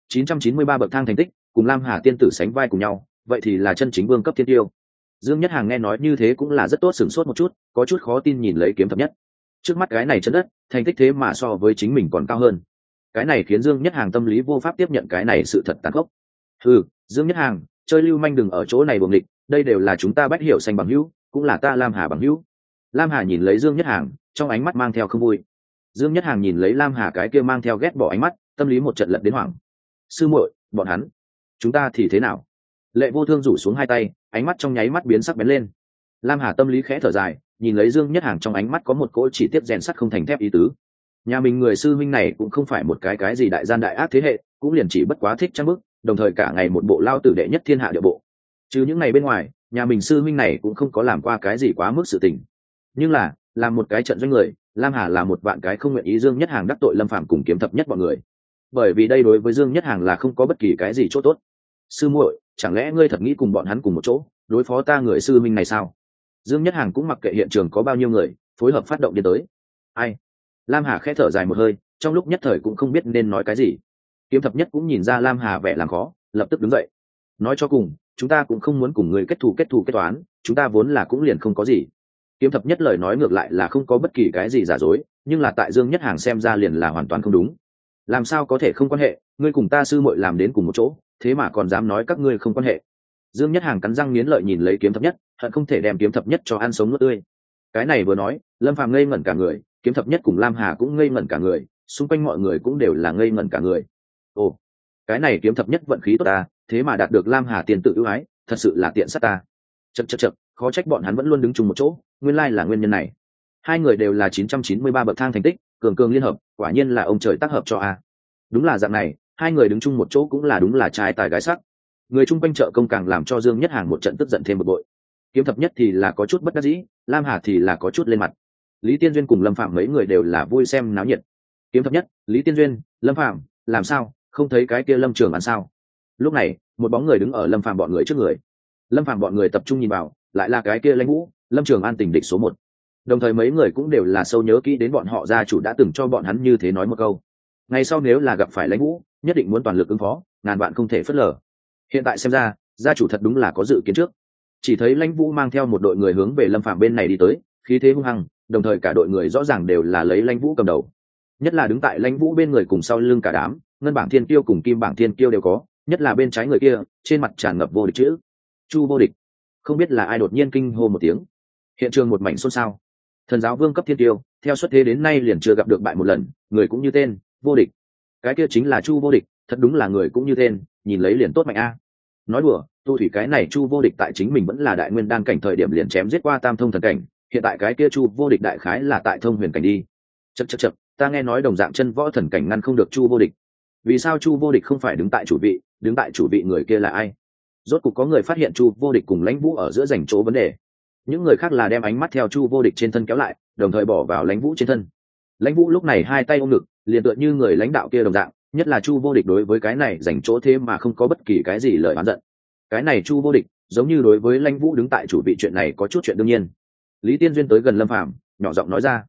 993 bậc thang thành tích, cùng Lam Hà tiên tử sánh vai cùng nhau, vậy thì là chân chính vương cấp thiên tiêu. Dương Nhất Hàng nghe nói như thế cũng là rất tốt, sửng sốt một chút, có chút khó tin nhìn lấy kiếm thập nhất. Trước mắt cái này chân đất, thành tích thế mà so với chính mình còn cao hơn. Cái này khiến Dương Nhất Hàng tâm lý vô pháp tiếp nhận cái này sự thật tàn khốc. Dương Nhất Hàng, chơi lưu manh đừng ở chỗ này buồng địch, đây đều là chúng ta bách hiểu xanh bằng hữu, cũng là ta Lam Hà bằng hữu. Lam Hà nhìn lấy Dương Nhất Hàng, trong ánh mắt mang theo không vui. Dương Nhất Hàng nhìn lấy Lam Hà cái kia mang theo ghét bỏ ánh mắt, tâm lý một trận lật đến hoảng. Sư muội, bọn hắn, chúng ta thì thế nào? Lệ Vô Thương rủ xuống hai tay, ánh mắt trong nháy mắt biến sắc bén lên. Lam Hà tâm lý khẽ thở dài, nhìn lấy Dương Nhất Hàng trong ánh mắt có một cỗ chỉ tiếp rèn sắt không thành thép ý tứ. Nhà mình người sư huynh này cũng không phải một cái gì đại gian đại ác thế hệ, cũng liền chỉ bất quá thích trang bức, đồng thời cả ngày một bộ lao tử đệ nhất thiên hạ địa bộ. Chứ những ngày bên ngoài, nhà mình sư huynh này cũng không có làm qua cái gì quá mức sự tình. Nhưng là, làm một cái trận doanh người, Lam Hà là một vạn cái không nguyện ý Dương Nhất Hàng đắc tội Lâm Phàm cùng kiếm thập nhất bọn người. Bởi vì đây đối với Dương Nhất Hàng là không có bất kỳ cái gì chỗ tốt. Sư muội, chẳng lẽ ngươi thật nghĩ cùng bọn hắn cùng một chỗ đối phó ta người sư minh này sao? Dương Nhất Hàng cũng mặc kệ hiện trường có bao nhiêu người, phối hợp phát động đi tới. Ai? Lam Hà khẽ thở dài một hơi, trong lúc nhất thời cũng không biết nên nói cái gì. Kiếm thập nhất cũng nhìn ra Lam Hà vẻ làm khó, lập tức đứng dậy. Nói cho cùng, chúng ta cũng không muốn cùng người kết thù kết toán, chúng ta vốn là cũng liền không có gì. Kiếm thập nhất lời nói ngược lại là không có bất kỳ cái gì giả dối, nhưng là tại Dương Nhất Hàng xem ra liền là hoàn toàn không đúng. Làm sao có thể không quan hệ, ngươi cùng ta sư muội làm đến cùng một chỗ, thế mà còn dám nói các ngươi không quan hệ. Dương Nhất Hàng cắn răng nghiến lợi nhìn lấy kiếm thập nhất, hận không thể đem kiếm thập nhất cho ăn sống nuốt tươi. Cái này vừa nói, Lâm Phàm ngây ngẩn cả người, kiếm thập nhất cùng Lam Hà cũng ngây ngẩn cả người, xung quanh mọi người cũng đều là ngây ngẩn cả người. Ồ, cái này kiếm thập nhất vận khí tốt ta, thế mà đạt được Lam Hà tiền tự ưu ái, thật sự là tiện sát ta. Chậc, khó trách bọn hắn vẫn luôn đứng chung một chỗ, nguyên lai là nguyên nhân này. Hai người đều là 993 bậc thang thành tích, cường liên hợp, quả nhiên là ông trời tác hợp cho a. Đúng là dạng này, hai người đứng chung một chỗ cũng là đúng là trai tài gái sắc. Người chung quanh trợ công càng làm cho Dương Nhất Hàng một trận tức giận thêm một bội. Kiếm thập nhất thì là có chút bất đắc dĩ, Lam Hà thì là có chút lên mặt. Lý Tiên Duyên cùng Lâm Phạm mấy người đều là vui xem náo nhiệt. Kiếm thập nhất, Lý Tiên Duyên, Lâm Phạm, làm sao, không thấy cái kia Lâm Trường An sao? Lúc này, một bóng người đứng ở Lâm Phạm bọn người trước người. Lâm Phạm bọn người tập trung nhìn vào, lại là cái kia Lãnh Vũ, Lâm Trường An tình địch số 1. Đồng thời mấy người cũng đều là sâu nhớ kỹ đến bọn họ gia chủ đã từng cho bọn hắn như thế nói một câu. Ngày sau nếu là gặp phải Lãnh Vũ, nhất định muốn toàn lực ứng phó, ngàn vạn không thể phớt lờ. Hiện tại xem ra, gia chủ thật đúng là có dự kiến trước. Chỉ thấy Lãnh Vũ mang theo một đội người hướng về Lâm Phạm bên này đi tới, khí thế hung hăng, đồng thời cả đội người rõ ràng đều là lấy Lãnh Vũ cầm đầu. Nhất là đứng tại Lãnh Vũ bên người cùng sau lưng cả đám, Ngân Bảng Thiên Kiêu cùng Kim Bảng Thiên Kiêu đều có, nhất là bên trái người kia, trên mặt tràn ngập vô địch chữ. Chu vô địch. Không biết là ai đột nhiên kinh hô một tiếng. Hiện trường một mảnh xôn xao. Thần giáo vương cấp thiên tiêu, theo xuất thế đến nay liền chưa gặp được bại một lần, người cũng như tên, vô địch. Cái kia chính là Chu vô địch, thật đúng là người cũng như tên, nhìn lấy liền tốt mạnh a. Nói đùa, tu thủy cái này Chu vô địch tại chính mình vẫn là đại nguyên đan cảnh thời điểm liền chém giết qua tam thông thần cảnh, hiện tại cái kia Chu vô địch đại khái là tại thông huyền cảnh đi. Chậc, ta nghe nói đồng dạng chân võ thần cảnh ngăn không được Chu vô địch. Vì sao Chu vô địch không phải đứng tại chủ vị, đứng tại chủ vị người kia là ai? Rốt cục có người phát hiện Chu vô địch cùng Lãnh Vũ ở giữa giành chỗ vấn đề. Những người khác là đem ánh mắt theo Chu vô địch trên thân kéo lại, đồng thời bỏ vào Lãnh Vũ trên thân. Lãnh Vũ lúc này hai tay ôm ngực, liền tựa như người lãnh đạo kia đồng dạng, nhất là Chu vô địch đối với cái này giành chỗ thế mà không có bất kỳ cái gì lời oán giận. Cái này Chu vô địch, giống như đối với Lãnh Vũ đứng tại chủ vị chuyện này có chút chuyện đương nhiên. Lý Tiên Duyên tới gần Lâm Phàm, nhỏ giọng nói ra: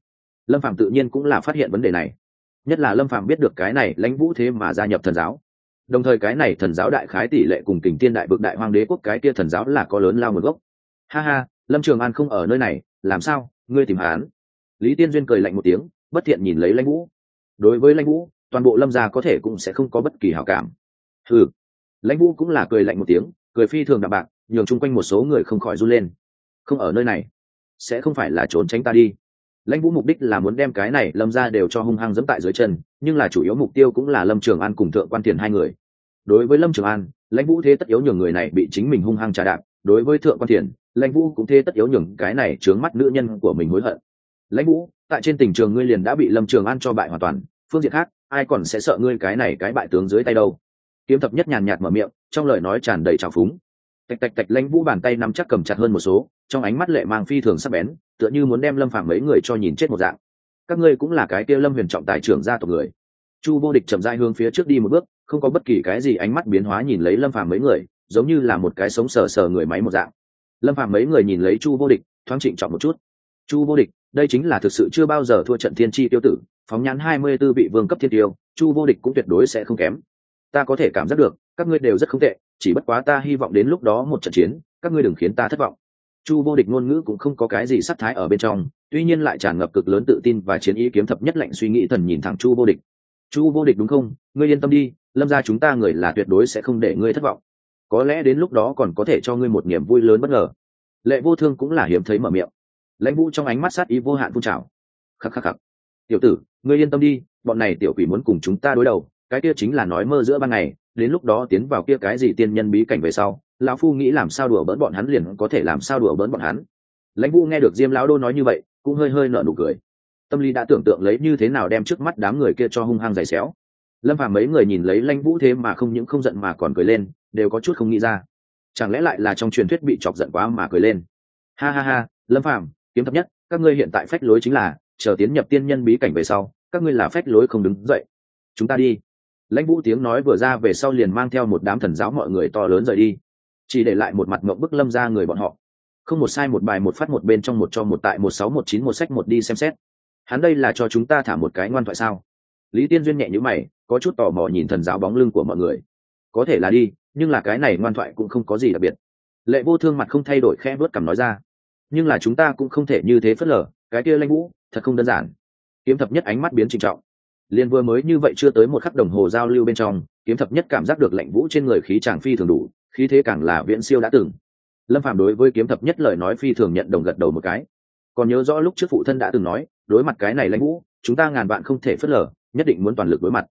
Lâm Phàm tự nhiên cũng là phát hiện vấn đề này, nhất là Lâm Phàm biết được cái này Lãnh Vũ thế mà gia nhập thần giáo, đồng thời cái này thần giáo đại khái tỷ lệ cùng Kình Thiên đại vực đại hoang đế quốc cái kia thần giáo là có lớn lao nguồn gốc. Ha ha, Lâm Trường An không ở nơi này, làm sao ngươi tìm hắn? Lý Tiên Duyên cười lạnh một tiếng, bất thiện nhìn lấy Lãnh Vũ. Đối với Lãnh Vũ, toàn bộ Lâm gia có thể cũng sẽ không có bất kỳ hảo cảm. Hừ. Lãnh Vũ cũng là cười lạnh một tiếng, cười phi thường đạm bạc, nhường chung quanh một số người không khỏi run lên. Không ở nơi này, sẽ không phải là trốn tránh ta đi. Lãnh Vũ mục đích là muốn đem cái này Lâm gia đều cho hung hăng giẫm tại dưới chân, nhưng là chủ yếu mục tiêu cũng là Lâm Trường An cùng Thượng Quan Tiền hai người. Đối với Lâm Trường An, Lãnh Vũ thế tất yếu nhường người này bị chính mình hung hăng trà đạp, đối với Thượng Quan Tiền, Lãnh Vũ cũng thế tất yếu nhường cái này trướng mắt nữ nhân của mình hối hận. Lãnh Vũ, tại trên tình trường ngươi liền đã bị Lâm Trường An cho bại hoàn toàn, phương diện khác, ai còn sẽ sợ ngươi cái này cái bại tướng dưới tay đâu? Kiếm Thập Nhất nhàn nhạt mở miệng, trong lời nói tràn đầy trào phúng. Tạch tạch tạch, Lãnh Vũ bàn tay nắm chắc cầm chặt hơn một số, trong ánh mắt lệ mang phi thường sắc bén, tựa như muốn đem Lâm Phàm mấy người cho nhìn chết một dạng. Các ngươi cũng là cái kia Lâm Huyền trọng tài trưởng gia tộc người. Chu Vô Địch chậm rãi hướng phía trước đi một bước, không có bất kỳ cái gì ánh mắt biến hóa nhìn lấy Lâm Phàm mấy người, giống như là một cái sống sờ sờ người máy một dạng. Lâm Phàm mấy người nhìn lấy Chu Vô Địch, thoáng trịnh trọng một chút. Chu Vô Địch, đây chính là thực sự chưa bao giờ thua trận thiên chi tiêu tử, phóng nhãn 24 vị vương cấp thiên tiêu, Chu Vô Địch cũng tuyệt đối sẽ không kém. Ta có thể cảm giác được, các ngươi đều rất không tệ, chỉ bất quá ta hy vọng đến lúc đó một trận chiến, các ngươi đừng khiến ta thất vọng. Chu Vô Địch ngôn ngữ cũng không có cái gì sắc thái ở bên trong, tuy nhiên lại tràn ngập cực lớn tự tin và chiến ý. Kiếm Thập Nhất lạnh suy nghĩ thần nhìn thẳng Chu Vô Địch. Chu Vô Địch đúng không? Ngươi yên tâm đi, Lâm gia chúng ta người là tuyệt đối sẽ không để ngươi thất vọng. Có lẽ đến lúc đó còn có thể cho ngươi một niềm vui lớn bất ngờ. Lệ Vô Thương cũng là hiếm thấy mở miệng. Lãnh Vũ trong ánh mắt sát ý vô hạn phun trào. Khắc khắc khắc. Tiểu tử, ngươi yên tâm đi, bọn này tiểu quỷ muốn cùng chúng ta đối đầu, cái kia chính là nói mơ giữa ban ngày, đến lúc đó tiến vào kia cái gì tiên nhân bí cảnh về sau, lão phu nghĩ làm sao đùa bỡn bọn hắn liền có thể làm sao đùa bỡn bọn hắn. Lãnh Vũ nghe được Diêm lão đô nói như vậy, cũng hơi hơi nở nụ cười. Tâm lý đã tưởng tượng lấy như thế nào đem trước mắt đám người kia cho hung hăng giày xéo. Lâm Phàm mấy người nhìn lấy Lãnh Vũ thế mà không những không giận mà còn cười lên, đều có chút không nghĩ ra, chẳng lẽ lại là trong truyền thuyết bị chọc giận quá mà cười lên. Ha ha ha, Lâm Phàm, Kiếm Thập Nhất, các ngươi hiện tại phách lối chính là chờ tiến nhập tiên nhân bí cảnh về sau, các ngươi là phách lối không đứng dậy. Chúng ta đi. Lãnh Vũ tiếng nói vừa ra về sau liền mang theo một đám thần giáo mọi người to lớn rời đi, chỉ để lại một mặt ngậm bức Lâm ra người bọn họ. Không một sai một bài một phát một bên trong một cho một tại 1619 một sách một đi xem xét. Hắn đây là cho chúng ta thả một cái ngoan thoại sao? Lý Tiên Duyên nhẹ nhíu mày, có chút tò mò nhìn thần giáo bóng lưng của mọi người. Có thể là đi, nhưng là cái này ngoan thoại cũng không có gì đặc biệt. Lệ Vô Thương mặt không thay đổi khẽ vuốt cằm nói ra. Nhưng là chúng ta cũng không thể như thế phớt lờ, cái kia Lãnh Vũ thật không đơn giản. Kiếm Thập Nhất ánh mắt biến trịnh trọng. Liên vừa mới như vậy chưa tới một khắc đồng hồ giao lưu bên trong, Kiếm Thập Nhất cảm giác được Lãnh Vũ trên người khí tràng phi thường đủ, khí thế càng là viễn siêu đã từng. Lâm Phàm đối với Kiếm Thập Nhất lời nói phi thường nhận đồng gật đầu một cái. Còn nhớ rõ lúc trước phụ thân đã từng nói, đối mặt cái này Lãnh Vũ, chúng ta ngàn vạn không thể phớt lờ, nhất định muốn toàn lực đối mặt.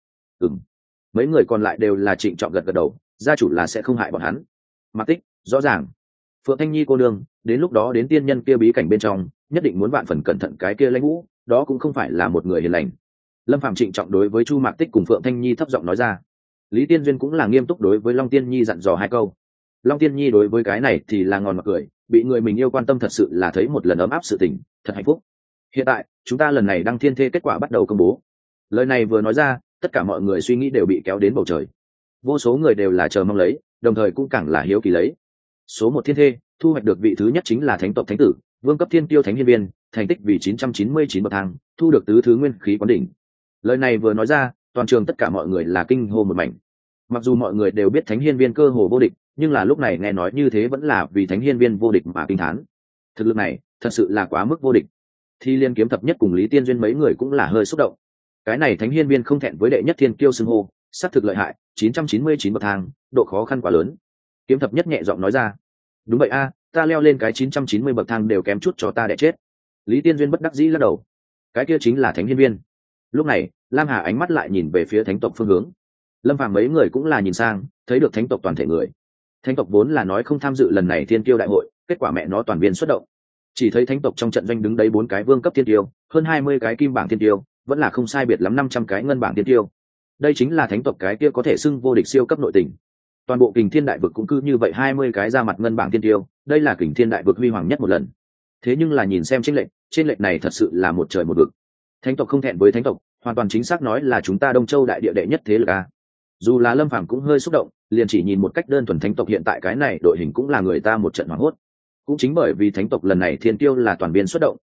Mấy người còn lại đều là trịnh trọng gật gật đầu, gia chủ là sẽ không hại bọn hắn. Mặc Tích, rõ ràng. Phượng Thanh Nhi cô nương, đến lúc đó đến tiên nhân kia bí cảnh bên trong, nhất định muốn vạn phần cẩn thận cái kia Lãnh Vũ, đó cũng không phải là một người hiền lành. Lâm Phàm trịnh trọng đối với Chu Mạc Tích cùng Phượng Thanh Nhi thấp giọng nói ra. Lý Tiên Duyên cũng là nghiêm túc đối với Long Tiên Nhi dặn dò hai câu. Long Tiên Nhi đối với cái này thì là ngòn mặt cười, bị người mình yêu quan tâm thật sự là thấy một lần ấm áp sự tình, thật hạnh phúc. Hiện tại, chúng ta lần này đăng thiên thê kết quả bắt đầu công bố. Lời này vừa nói ra, tất cả mọi người suy nghĩ đều bị kéo đến bầu trời. Vô số người đều là chờ mong lấy, đồng thời cũng càng là hiếu kỳ lấy. Số 1 thiên thê, thu hoạch được vị thứ nhất chính là Thánh tộc Thánh tử, vương cấp thiên tiêu Thánh Hiên Viên, thành tích vì 999 bậc thang, thu được tứ thứ nguyên khí quán đỉnh. Lời này vừa nói ra, toàn trường tất cả mọi người là kinh hô một mảnh. Mặc dù mọi người đều biết Thánh Hiên Viên cơ hồ vô địch, nhưng là lúc này nghe nói như thế vẫn là vì Thánh Hiên Viên vô địch mà kinh thán. Thực lực này, thật sự là quá mức vô địch. Thì Liên Kiếm Thập Nhất cùng Lý Tiên Duyên mấy người cũng là hơi xúc động. Cái này Thánh Hiên Viên không thẹn với đệ nhất thiên kiêu xưng hô, sát thực lợi hại, 999 bậc thang, độ khó khăn quá lớn. Kiếm Thập Nhất nhẹ giọng nói ra. Đúng vậy a, ta leo lên cái 990 bậc thang đều kém chút cho ta đẻ chết. Lý Tiên Duyên bất đắc dĩ lắc đầu. Cái kia chính là Thánh Hiên Viên. Lúc này, Lam Hà ánh mắt lại nhìn về phía Thánh tộc phương hướng. Lâm Phàm mấy người cũng là nhìn sang, thấy được Thánh tộc toàn thể người. Thánh tộc vốn là nói không tham dự lần này thiên kiêu đại hội, kết quả mẹ nó toàn viên xuất động. Chỉ thấy Thánh tộc trong trận doanh đứng đấy 4 cái vương cấp thiên kiêu, hơn 20 cái kim bảng thiên kiêu, vẫn là không sai biệt lắm 500 cái ngân bảng thiên kiêu. Đây chính là Thánh tộc cái kia có thể xưng vô địch siêu cấp nội tình. Toàn bộ Kình Thiên đại vực cũng cứ như vậy 20 cái ra mặt ngân bảng thiên kiêu, đây là Kình Thiên đại vực huy hoàng nhất một lần. Thế nhưng là nhìn xem trên lệch này thật sự là một trời một vực. Thánh tộc không thẹn với Thánh tộc, hoàn toàn chính xác nói là chúng ta Đông Châu đại địa đệ nhất thế lực a. Dù là Lâm Phàm cũng hơi xúc động, liền chỉ nhìn một cách đơn thuần Thánh tộc hiện tại cái này đội hình cũng là người ta một trận hoảng hốt. Cũng chính bởi vì Thánh tộc lần này thiên tiêu là toàn viên xuất động,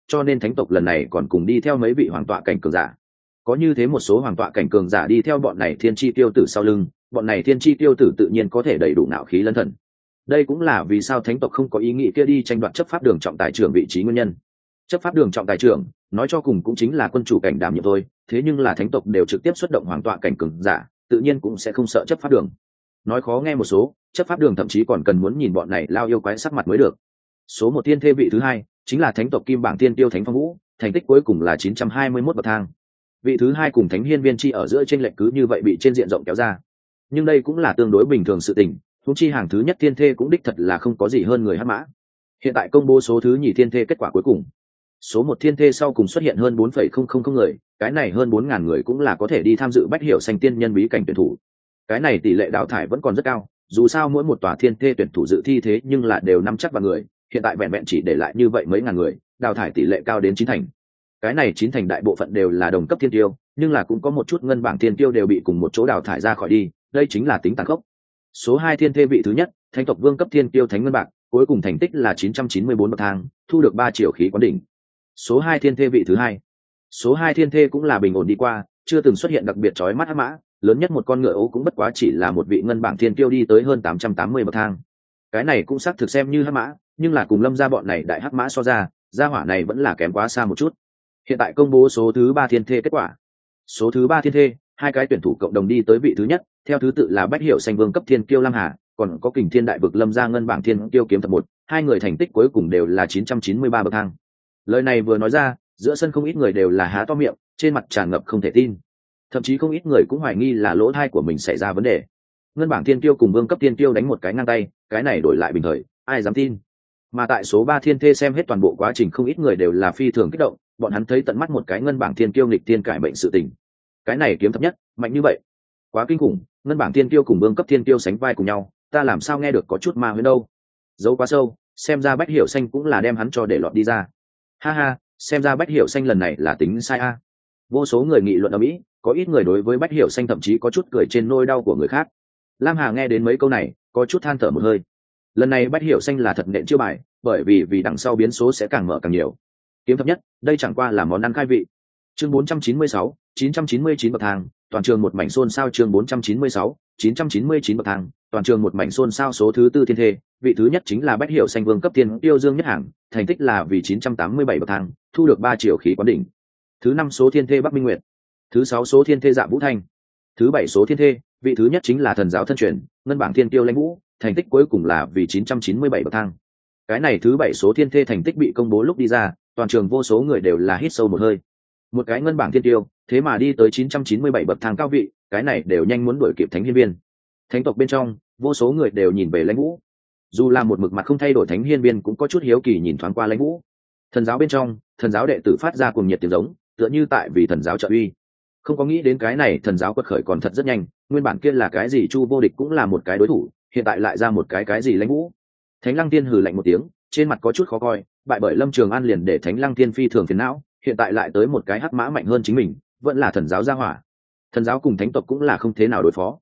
cho nên thánh tộc lần này còn cùng đi theo mấy vị hoàng tọa cảnh cường giả. Có như thế một số hoàng tọa cảnh cường giả đi theo bọn này thiên chi tiêu tử sau lưng, bọn này thiên chi tiêu tử tự nhiên có thể đầy đủ nạo khí lân thần. Đây cũng là vì sao thánh tộc không có ý nghĩ kia đi tranh đoạt chấp pháp đường trọng tài trưởng vị trí nguyên nhân. Chấp pháp đường trọng tài trưởng nói cho cùng cũng chính là quân chủ cảnh đảm nhiệm thôi, thế nhưng là thánh tộc đều trực tiếp xuất động hoàng tọa cảnh cường giả, tự nhiên cũng sẽ không sợ chấp pháp đường. Nói khó nghe một số, chấp pháp đường thậm chí còn cần muốn nhìn bọn này lao yêu quái sắc mặt mới được. Số một thiên thê vị thứ hai chính là thánh tộc kim bảng tiên tiêu Thánh Phong Vũ, thành tích cuối cùng là 921 bậc thang. Vị thứ hai cùng Thánh Hiên Viên chi ở giữa chênh lệch cứ như vậy bị trên diện rộng kéo ra. Nhưng đây cũng là tương đối bình thường sự tình, huống chi hàng thứ nhất thiên thê cũng đích thật là không có gì hơn người hắc mã. Hiện tại công bố số thứ nhì thiên thê kết quả cuối cùng. Số một thiên thê sau cùng xuất hiện hơn 4,000 người, cái này hơn 4000 người cũng là có thể đi tham dự bách hiểu xanh tiên nhân bí cảnh tuyển thủ. Cái này tỷ lệ đào thải vẫn còn rất cao, dù sao mỗi một tòa thiên thê tuyển thủ dự thi thế nhưng là đều nắm chắc vào người, hiện tại vẹn vẹn chỉ để lại như vậy mấy ngàn người, đào thải tỷ lệ cao đến 9%. Cái này 9% đại bộ phận đều là đồng cấp thiên tiêu, nhưng là cũng có một chút ngân bảng thiên tiêu đều bị cùng một chỗ đào thải ra khỏi đi, đây chính là tính tàn khốc. Số 2 thiên thê vị thứ nhất, Thánh tộc vương cấp thiên tiêu Thánh Ngân Bạc, cuối cùng thành tích là 994 bậc thang, thu được 3 triệu khí quán đỉnh. Số 2 thiên thê vị thứ hai. Số 2 thiên thê cũng là bình ổn đi qua, chưa từng xuất hiện đặc biệt chói mắt hắc mã, lớn nhất một con ngựa ấu cũng bất quá chỉ là một vị ngân bảng thiên tiêu đi tới hơn 880 bậc thang. Cái này cũng xác thực xem như hắc mã, nhưng là cùng Lâm gia bọn này đại hắc mã so ra, gia hỏa này vẫn là kém quá xa một chút. Hiện tại công bố số thứ 3 thiên thê kết quả. Số thứ 3 thiên thê, hai cái tuyển thủ cộng đồng đi tới vị thứ nhất, theo thứ tự là Bách Hiểu Xanh Vương cấp thiên kiêu Lam Hà, còn có Kình Thiên Đại Vực Lâm gia ngân bảng thiên kiêu Kiếm Thập Một, hai người thành tích cuối cùng đều là 993 bậc thang. Lời này vừa nói ra, giữa sân không ít người đều là há to miệng, trên mặt tràn ngập không thể tin. Thậm chí không ít người cũng hoài nghi là lỗ thai của mình xảy ra vấn đề. Ngân bảng thiên kiêu cùng vương cấp thiên kiêu đánh một cái ngang tay, cái này đổi lại bình thời, ai dám tin. Mà tại số 3 thiên thê xem hết toàn bộ quá trình không ít người đều là phi thường kích động, bọn hắn thấy tận mắt một cái ngân bảng thiên kiêu nghịch thiên cải bệnh sự tình. Cái này Kiếm Thập Nhất, mạnh như vậy. Quá kinh khủng, ngân bảng thiên kiêu cùng vương cấp thiên kiêu sánh vai cùng nhau, ta làm sao nghe được có chút ma huyễn đâu. Giấu quá sâu, xem ra Bách Hiểu Xanh cũng là đem hắn cho để lọt đi ra. Ha ha, xem ra Bách Hiểu Xanh lần này là tính sai a. Vô số người nghị luận ở mỹ, có ít người đối với Bách Hiểu Xanh thậm chí có chút cười trên nỗi đau của người khác. Lam Hà nghe đến mấy câu này, có chút than thở một hơi. Lần này Bách Hiểu Xanh là thật nện chiêu bài, bởi vì đằng sau biến số sẽ càng mở càng nhiều. Kiếm Thập Nhất, đây chẳng qua là món ăn khai vị. Chương 496, 999 bậc thang, toàn trường một mảnh xôn xao. Chương 496, 999 bậc thang, toàn trường một mảnh xôn xao. Số thứ tư thiên thê, vị thứ nhất chính là Bách Hiểu Xanh Vương cấp thiên tiêu Dương Nhất Hàng, thành tích là vì 987 bậc thang, thu được 3 triệu khí quán đỉnh. Thứ năm số thiên thê Bắc Minh Nguyệt, thứ 6 số thiên thê Dạ Vũ Thanh, thứ 7 số thiên thê, vị thứ nhất chính là thần giáo thân truyền, ngân bảng thiên tiêu Lãnh Vũ, thành tích cuối cùng là vì 997 bậc thang. Cái này thứ 7 số thiên thê thành tích bị công bố lúc đi ra, toàn trường vô số người đều là hít sâu một hơi. Một cái ngân bảng thiên tiêu, thế mà đi tới 997 bậc thang cao vị, cái này đều nhanh muốn đuổi kịp Thánh Hiên Viên. Thánh tộc bên trong, vô số người đều nhìn về Lãnh Vũ. Dù là một mực mặt không thay đổi Thánh Hiên Viên cũng có chút hiếu kỳ nhìn thoáng qua Lãnh Vũ. Thần giáo bên trong, thần giáo đệ tử phát ra cuồng nhiệt tiếng giống, tựa như tại vì thần giáo trợ uy. Không có nghĩ đến cái này thần giáo quật khởi còn thật rất nhanh, nguyên bản kia là cái gì Chu Vô Địch cũng là một cái đối thủ, hiện tại lại ra một cái gì Lãnh Vũ. Thánh Lăng Tiên hừ lạnh một tiếng, trên mặt có chút khó coi, bại bởi Lâm Trường An liền để Thánh Lăng Tiên phi thường phiền não, hiện tại lại tới một cái hắc mã mạnh hơn chính mình, vẫn là thần giáo gia hỏa. Thần giáo cùng thánh tộc cũng là không thế nào đối phó.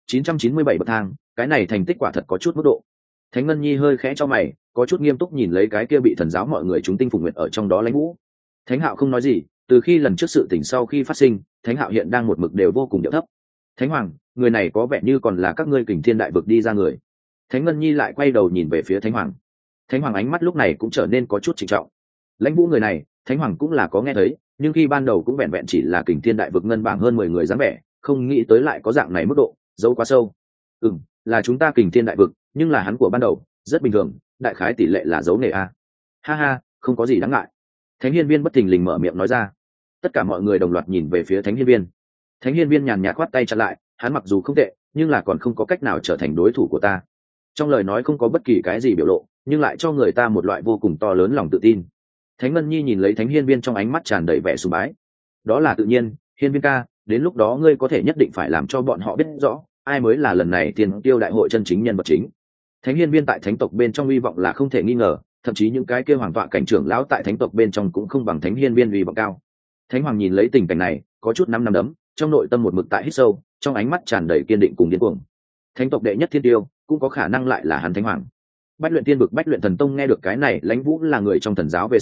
997 bậc thang, cái này thành tích quả thật có chút mức độ. Thánh Ngân Nhi hơi khẽ cho mày, có chút nghiêm túc nhìn lấy cái kia bị thần giáo mọi người chúng tinh phục nguyện ở trong đó Lãnh Vũ. Thánh Hạo không nói gì, từ khi lần trước sự tình sau khi phát sinh, Thánh Hạo hiện đang một mực đều vô cùng điệu thấp. Thánh Hoàng, người này có vẻ như còn là các ngươi Kình Thiên đại vực đi ra người. Thánh Ngân Nhi lại quay đầu nhìn về phía Thánh Hoàng. Thánh Hoàng ánh mắt lúc này cũng trở nên có chút trịnh trọng. Lãnh Vũ người này, Thánh Hoàng cũng là có nghe thấy, nhưng khi ban đầu cũng vẹn vẹn chỉ là Kình Thiên đại vực ngân bảng hơn 10 người dáng vẻ, không nghĩ tới lại có dạng này mức độ, giấu quá sâu. Là chúng ta Kình Thiên đại vực, nhưng là hắn của ban đầu, rất bình thường, đại khái tỷ lệ là giấu nghề a. Ha ha, không có gì đáng ngại. Thánh Hiên Viên bất thình lình mở miệng nói ra. Tất cả mọi người đồng loạt nhìn về phía Thánh Hiên Viên. Thánh Hiên Viên nhàn nhạt khoát tay chặn lại, hắn mặc dù không tệ, nhưng là còn không có cách nào trở thành đối thủ của ta. Trong lời nói không có bất kỳ cái gì biểu lộ, nhưng lại cho người ta một loại vô cùng to lớn lòng tự tin. Thánh Ngân Nhi nhìn lấy Thánh Hiên Viên trong ánh mắt tràn đầy vẻ sùng bái. Đó là tự nhiên, Hiên Viên ca, đến lúc đó ngươi có thể nhất định phải làm cho bọn họ biết rõ, ai mới là lần này tiền tiêu đại hội chân chính nhân vật chính. Thánh Hiên Viên tại thánh tộc bên trong uy vọng là không thể nghi ngờ, thậm chí những cái kia hoàng tọa cảnh trưởng lão tại thánh tộc bên trong cũng không bằng Thánh Hiên Viên uy vọng cao. Thánh Hoàng nhìn lấy tình cảnh này, có chút năm đấm, trong nội tâm một mực tại hít sâu, trong ánh mắt tràn đầy kiên định cùng điên cuồng. Thánh tộc đệ nhất thiên tiêu, cũng có khả năng lại là hắn Thánh Hoàng. Bách Luyện Tiên vực Bách Luyện Thần Tông nghe được cái này, Lãnh Vũ là người trong thần giáo về sau,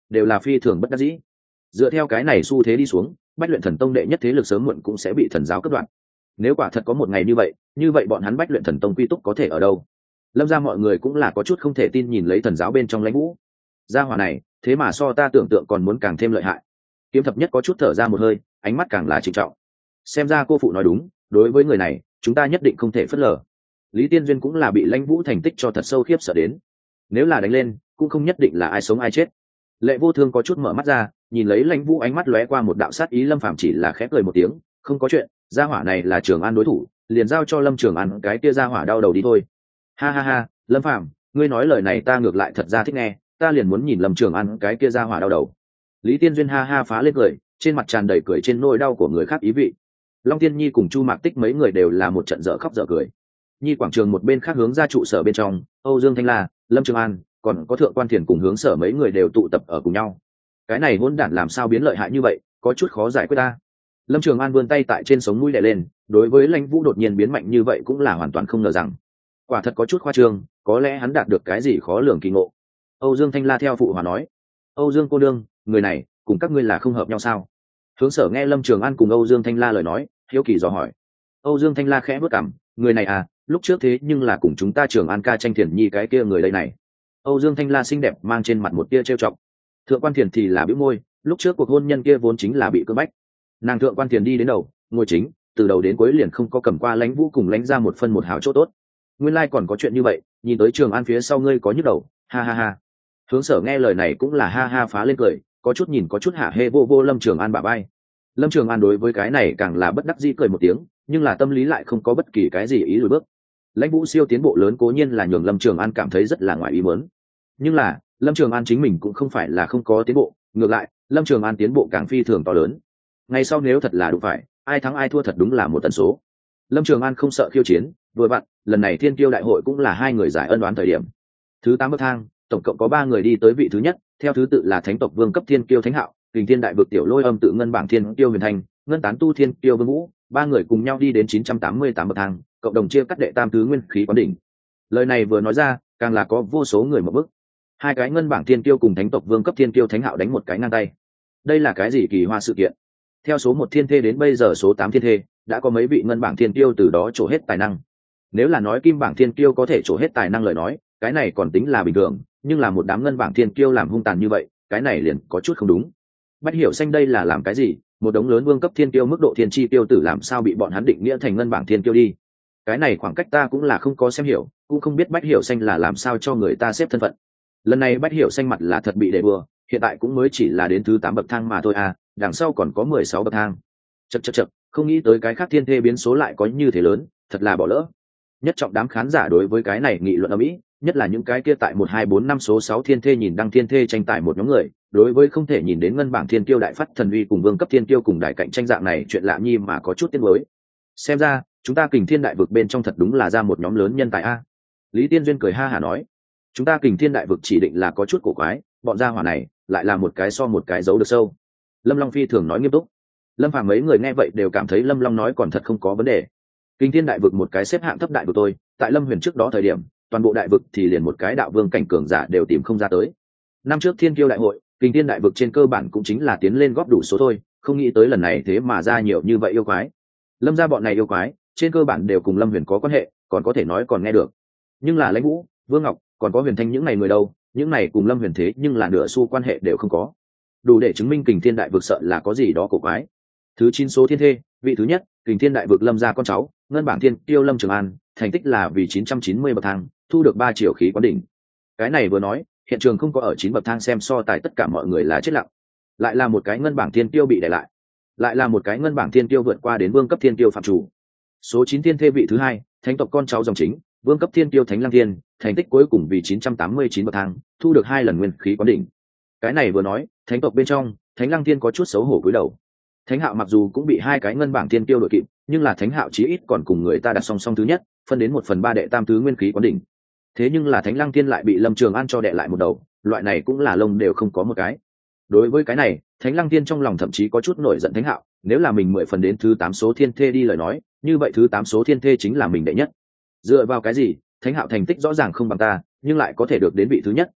đều là phi thường bất đắc dĩ. Dựa theo cái này xu thế đi xuống, Bách Luyện Thần Tông đệ nhất thế lực sớm muộn cũng sẽ bị thần giáo cắt đoạn. Nếu quả thật có một ngày như vậy bọn hắn Bách Luyện Thần Tông quy túc có thể ở đâu? Lâm ra mọi người cũng là có chút không thể tin nhìn lấy thần giáo bên trong Lãnh Vũ. Gia hỏa này, thế mà so ta tưởng tượng còn muốn càng thêm lợi hại. Kiếm Thập Nhất có chút thở ra một hơi, ánh mắt càng là trịnh trọng. Xem ra cô phụ nói đúng, đối với người này, chúng ta nhất định không thể phớt lờ. Lý Tiên Duyên cũng là bị Lãnh Vũ thành tích cho thật sâu khiếp sợ đến. Nếu là đánh lên, cũng không nhất định là ai sống ai chết. Lệ Vô Thương có chút mở mắt ra, nhìn lấy Lãnh Vũ ánh mắt lóe qua một đạo sát ý. Lâm Phàm chỉ là khép cười một tiếng, không có chuyện, gia hỏa này là Trường An đối thủ, liền giao cho Lâm Trường An cái kia gia hỏa đau đầu đi thôi. Ha ha ha, Lâm Phàm, ngươi nói lời này ta ngược lại thật ra thích nghe, ta liền muốn nhìn Lâm Trường An cái kia gia hỏa đau đầu. Lý Tiên Duyên ha ha phá lên cười, trên mặt tràn đầy cười trên nỗi đau của người khác ý vị. Long Tiên Nhi cùng Chu Mạc Tích mấy người đều là một trận dở khóc dở cười. Nhi quảng trường một bên khác hướng ra trụ sở bên trong, Âu Dương Thanh La, Lâm Trường An, còn có Thượng Quan Thiền cùng hướng sở mấy người đều tụ tập ở cùng nhau. Cái này hỗn đản làm sao biến lợi hại như vậy, có chút khó giải quyết ta. Lâm Trường An vươn tay tại trên sống mũi đè lên, đối với Lãnh Vũ đột nhiên biến mạnh như vậy cũng là hoàn toàn không ngờ rằng. Quả thật có chút khoa trương, có lẽ hắn đạt được cái gì khó lường kỳ ngộ. Âu Dương Thanh La theo phụ hòa nói: Âu Dương cô đương, người này cùng các ngươi là không hợp nhau sao? Hướng sở nghe Lâm Trường An cùng Âu Dương Thanh La lời nói, hiếu kỳ dò hỏi. Âu Dương Thanh La khẽ bước cằm, người này à, lúc trước thế nhưng là cùng chúng ta Trường An ca tranh Thiền Nhi cái kia người đây này. Âu Dương Thanh La xinh đẹp mang trên mặt một tia trêu chọc. Thượng Quan Thiền thì là bĩu môi, lúc trước cuộc hôn nhân kia vốn chính là bị cưỡng bách. Nàng Thượng Quan Thiền đi đến đầu, ngồi chính, từ đầu đến cuối liền không có cầm qua Lãnh Vũ cùng Lãnh ra một phân một hào chỗ tốt. Nguyên lai còn có chuyện như vậy, nhìn tới Trường An phía sau ngươi có nhức đầu, ha ha ha. Hướng sở nghe lời này cũng là ha ha phá lên cười, có chút nhìn có chút hạ hê vô vô Lâm Trường An bả vai. Lâm Trường An đối với cái này càng là bất đắc dĩ cười một tiếng, nhưng là tâm lý lại không có bất kỳ cái gì ý lùi bước. Lãnh Vũ siêu tiến bộ lớn cố nhiên là nhường Lâm Trường An cảm thấy rất là ngoài ý muốn, nhưng là Lâm Trường An chính mình cũng không phải là không có tiến bộ, ngược lại Lâm Trường An tiến bộ càng phi thường to lớn. Ngày sau nếu thật là đủ phải, ai thắng ai thua thật đúng là một tần số. Lâm Trường An không sợ khiêu chiến, vừa vặn lần này Thiên Kiêu đại hội cũng là hai người giải ân oán thời điểm. Thứ 8 bậc thang, tổng cộng có 3 người đi tới vị thứ nhất, theo thứ tự là Thánh tộc Vương cấp Thiên Kiêu Thánh Hạo, Kình Thiên đại vực Tiểu Lôi Âm tự ngân bảng Thiên Kiêu Huyền Thanh, ngân tán tu Thiên Kiêu Vương Vũ, 3 người cùng nhau đi đến 988 bậc thang, cộng đồng chia cắt đệ tam thứ nguyên khí quán đỉnh. Lời này vừa nói ra, càng là có vô số người mở bức. Hai cái ngân bảng Thiên Kiêu cùng Thánh tộc Vương cấp Thiên Kiêu Thánh Hạo đánh một cái ngang tay. Đây là cái gì kỳ hoa sự kiện? Theo số 1 thiên thê đến bây giờ số 8 thiên thê, đã có mấy vị ngân bảng Thiên Kiêu từ đó trổ hết tài năng. Nếu là nói kim bảng Thiên Kiêu có thể trổ hết tài năng lời nói, cái này còn tính là bình thường, nhưng là một đám ngân bảng Thiên Kiêu làm hung tàn như vậy, cái này liền có chút không đúng. Bách Hiểu Xanh đây là làm cái gì? Một đống lớn vương cấp Thiên Kiêu mức độ thiên chi tiêu tử làm sao bị bọn hắn định nghĩa thành ngân bảng Thiên Kiêu đi? Cái này khoảng cách ta cũng là không có xem hiểu, cũng không biết Bách Hiểu Xanh là làm sao cho người ta xếp thân phận. Lần này Bách Hiểu Xanh mặt là thật bị để bừa, hiện tại cũng mới chỉ là đến thứ 8 bậc thang mà thôi à, đằng sau còn có 16 bậc thang. Chậc, không nghĩ tới cái khác thiên thê biến số lại có như thế lớn, thật là bỏ lỡ. Nhất trọng đám khán giả đối với cái này nghị luận ầm ĩ, nhất là những cái kia tại 1 2 4 5 số 6 thiên thê nhìn đăng thiên thê tranh tài một nhóm người, đối với không thể nhìn đến ngân bảng Thiên Kiêu đại phát thần uy cùng vương cấp Thiên Kiêu cùng đại cạnh tranh dạng này chuyện lạ nhi mà có chút tiếc nuối. Xem ra, chúng ta Kình Thiên đại vực bên trong thật đúng là ra một nhóm lớn nhân tài a. Lý Tiên Duyên cười ha hả nói, chúng ta Kình Thiên đại vực chỉ định là có chút cổ quái, bọn gia hỏa này lại là một cái so một cái giấu được sâu. Lâm Long phi thường nói nghiêm túc. Lâm Phàm mấy người nghe vậy đều cảm thấy Lâm Long nói còn thật không có vấn đề. Kình Thiên đại vực một cái xếp hạng thấp đại vực tôi, tại Lâm Huyền trước đó thời điểm, toàn bộ đại vực thì liền một cái đạo vương cảnh cường giả đều tìm không ra tới. Năm trước Thiên Kiêu đại hội, Kình Thiên đại vực trên cơ bản cũng chính là tiến lên góp đủ số thôi, không nghĩ tới lần này thế mà ra nhiều như vậy yêu quái. Lâm gia bọn này yêu quái, trên cơ bản đều cùng Lâm Huyền có quan hệ, còn có thể nói còn nghe được. Nhưng là Lãnh Vũ, Vương Ngọc, còn có Huyền Thanh những này người đâu, những này cùng Lâm Huyền thế nhưng là nửa xu quan hệ đều không có. Đủ để chứng minh Kình Thiên đại vực sợ là có gì đó cổ quái. Thứ 9 số thiên thê, vị thứ nhất, Kình Thiên đại vực Lâm gia con cháu, ngân bảng Thiên Kiêu Lâm Trường An, thành tích là vì 990 bậc thang, thu được 3 triệu khí quán đỉnh. Cái này vừa nói, hiện trường không có ở 9 bậc thang xem so tài tất cả mọi người là chết lặng. Lại là một cái ngân bảng Thiên Kiêu bị để lại, lại là một cái ngân bảng Thiên Kiêu vượt qua đến vương cấp Thiên Kiêu phạm chủ. Số 9 thiên thê vị thứ hai, thánh tộc con cháu dòng chính, vương cấp Thiên Kiêu Thánh Lăng Thiên, thành tích cuối cùng vì 989 bậc thang, thu được 2 lần nguyên khí quán đỉnh. Cái này vừa nói, thánh tộc bên trong, Thánh Lăng Thiên có chút xấu hổ cúi đầu. Thánh Hạo mặc dù cũng bị 2 cái ngân bảng Thiên Kiêu đội kịp, nhưng là Thánh Hạo chí ít còn cùng người ta đặt song song thứ nhất, phân đến 1/3 đệ tam thứ nguyên khí quán đỉnh. Thế nhưng là Thánh Lăng Thiên lại bị Lâm Trường An cho đệ lại một đầu, loại này cũng là lông đều không có một cái. Đối với cái này, Thánh Lăng Thiên trong lòng thậm chí có chút nổi giận Thánh Hạo, nếu là mình 10 phần đến thứ 8 số thiên thê đi lời nói, như vậy thứ 8 số thiên thê chính là mình đệ nhất. Dựa vào cái gì? Thánh Hạo thành tích rõ ràng không bằng ta, nhưng lại có thể được đến vị thứ nhất,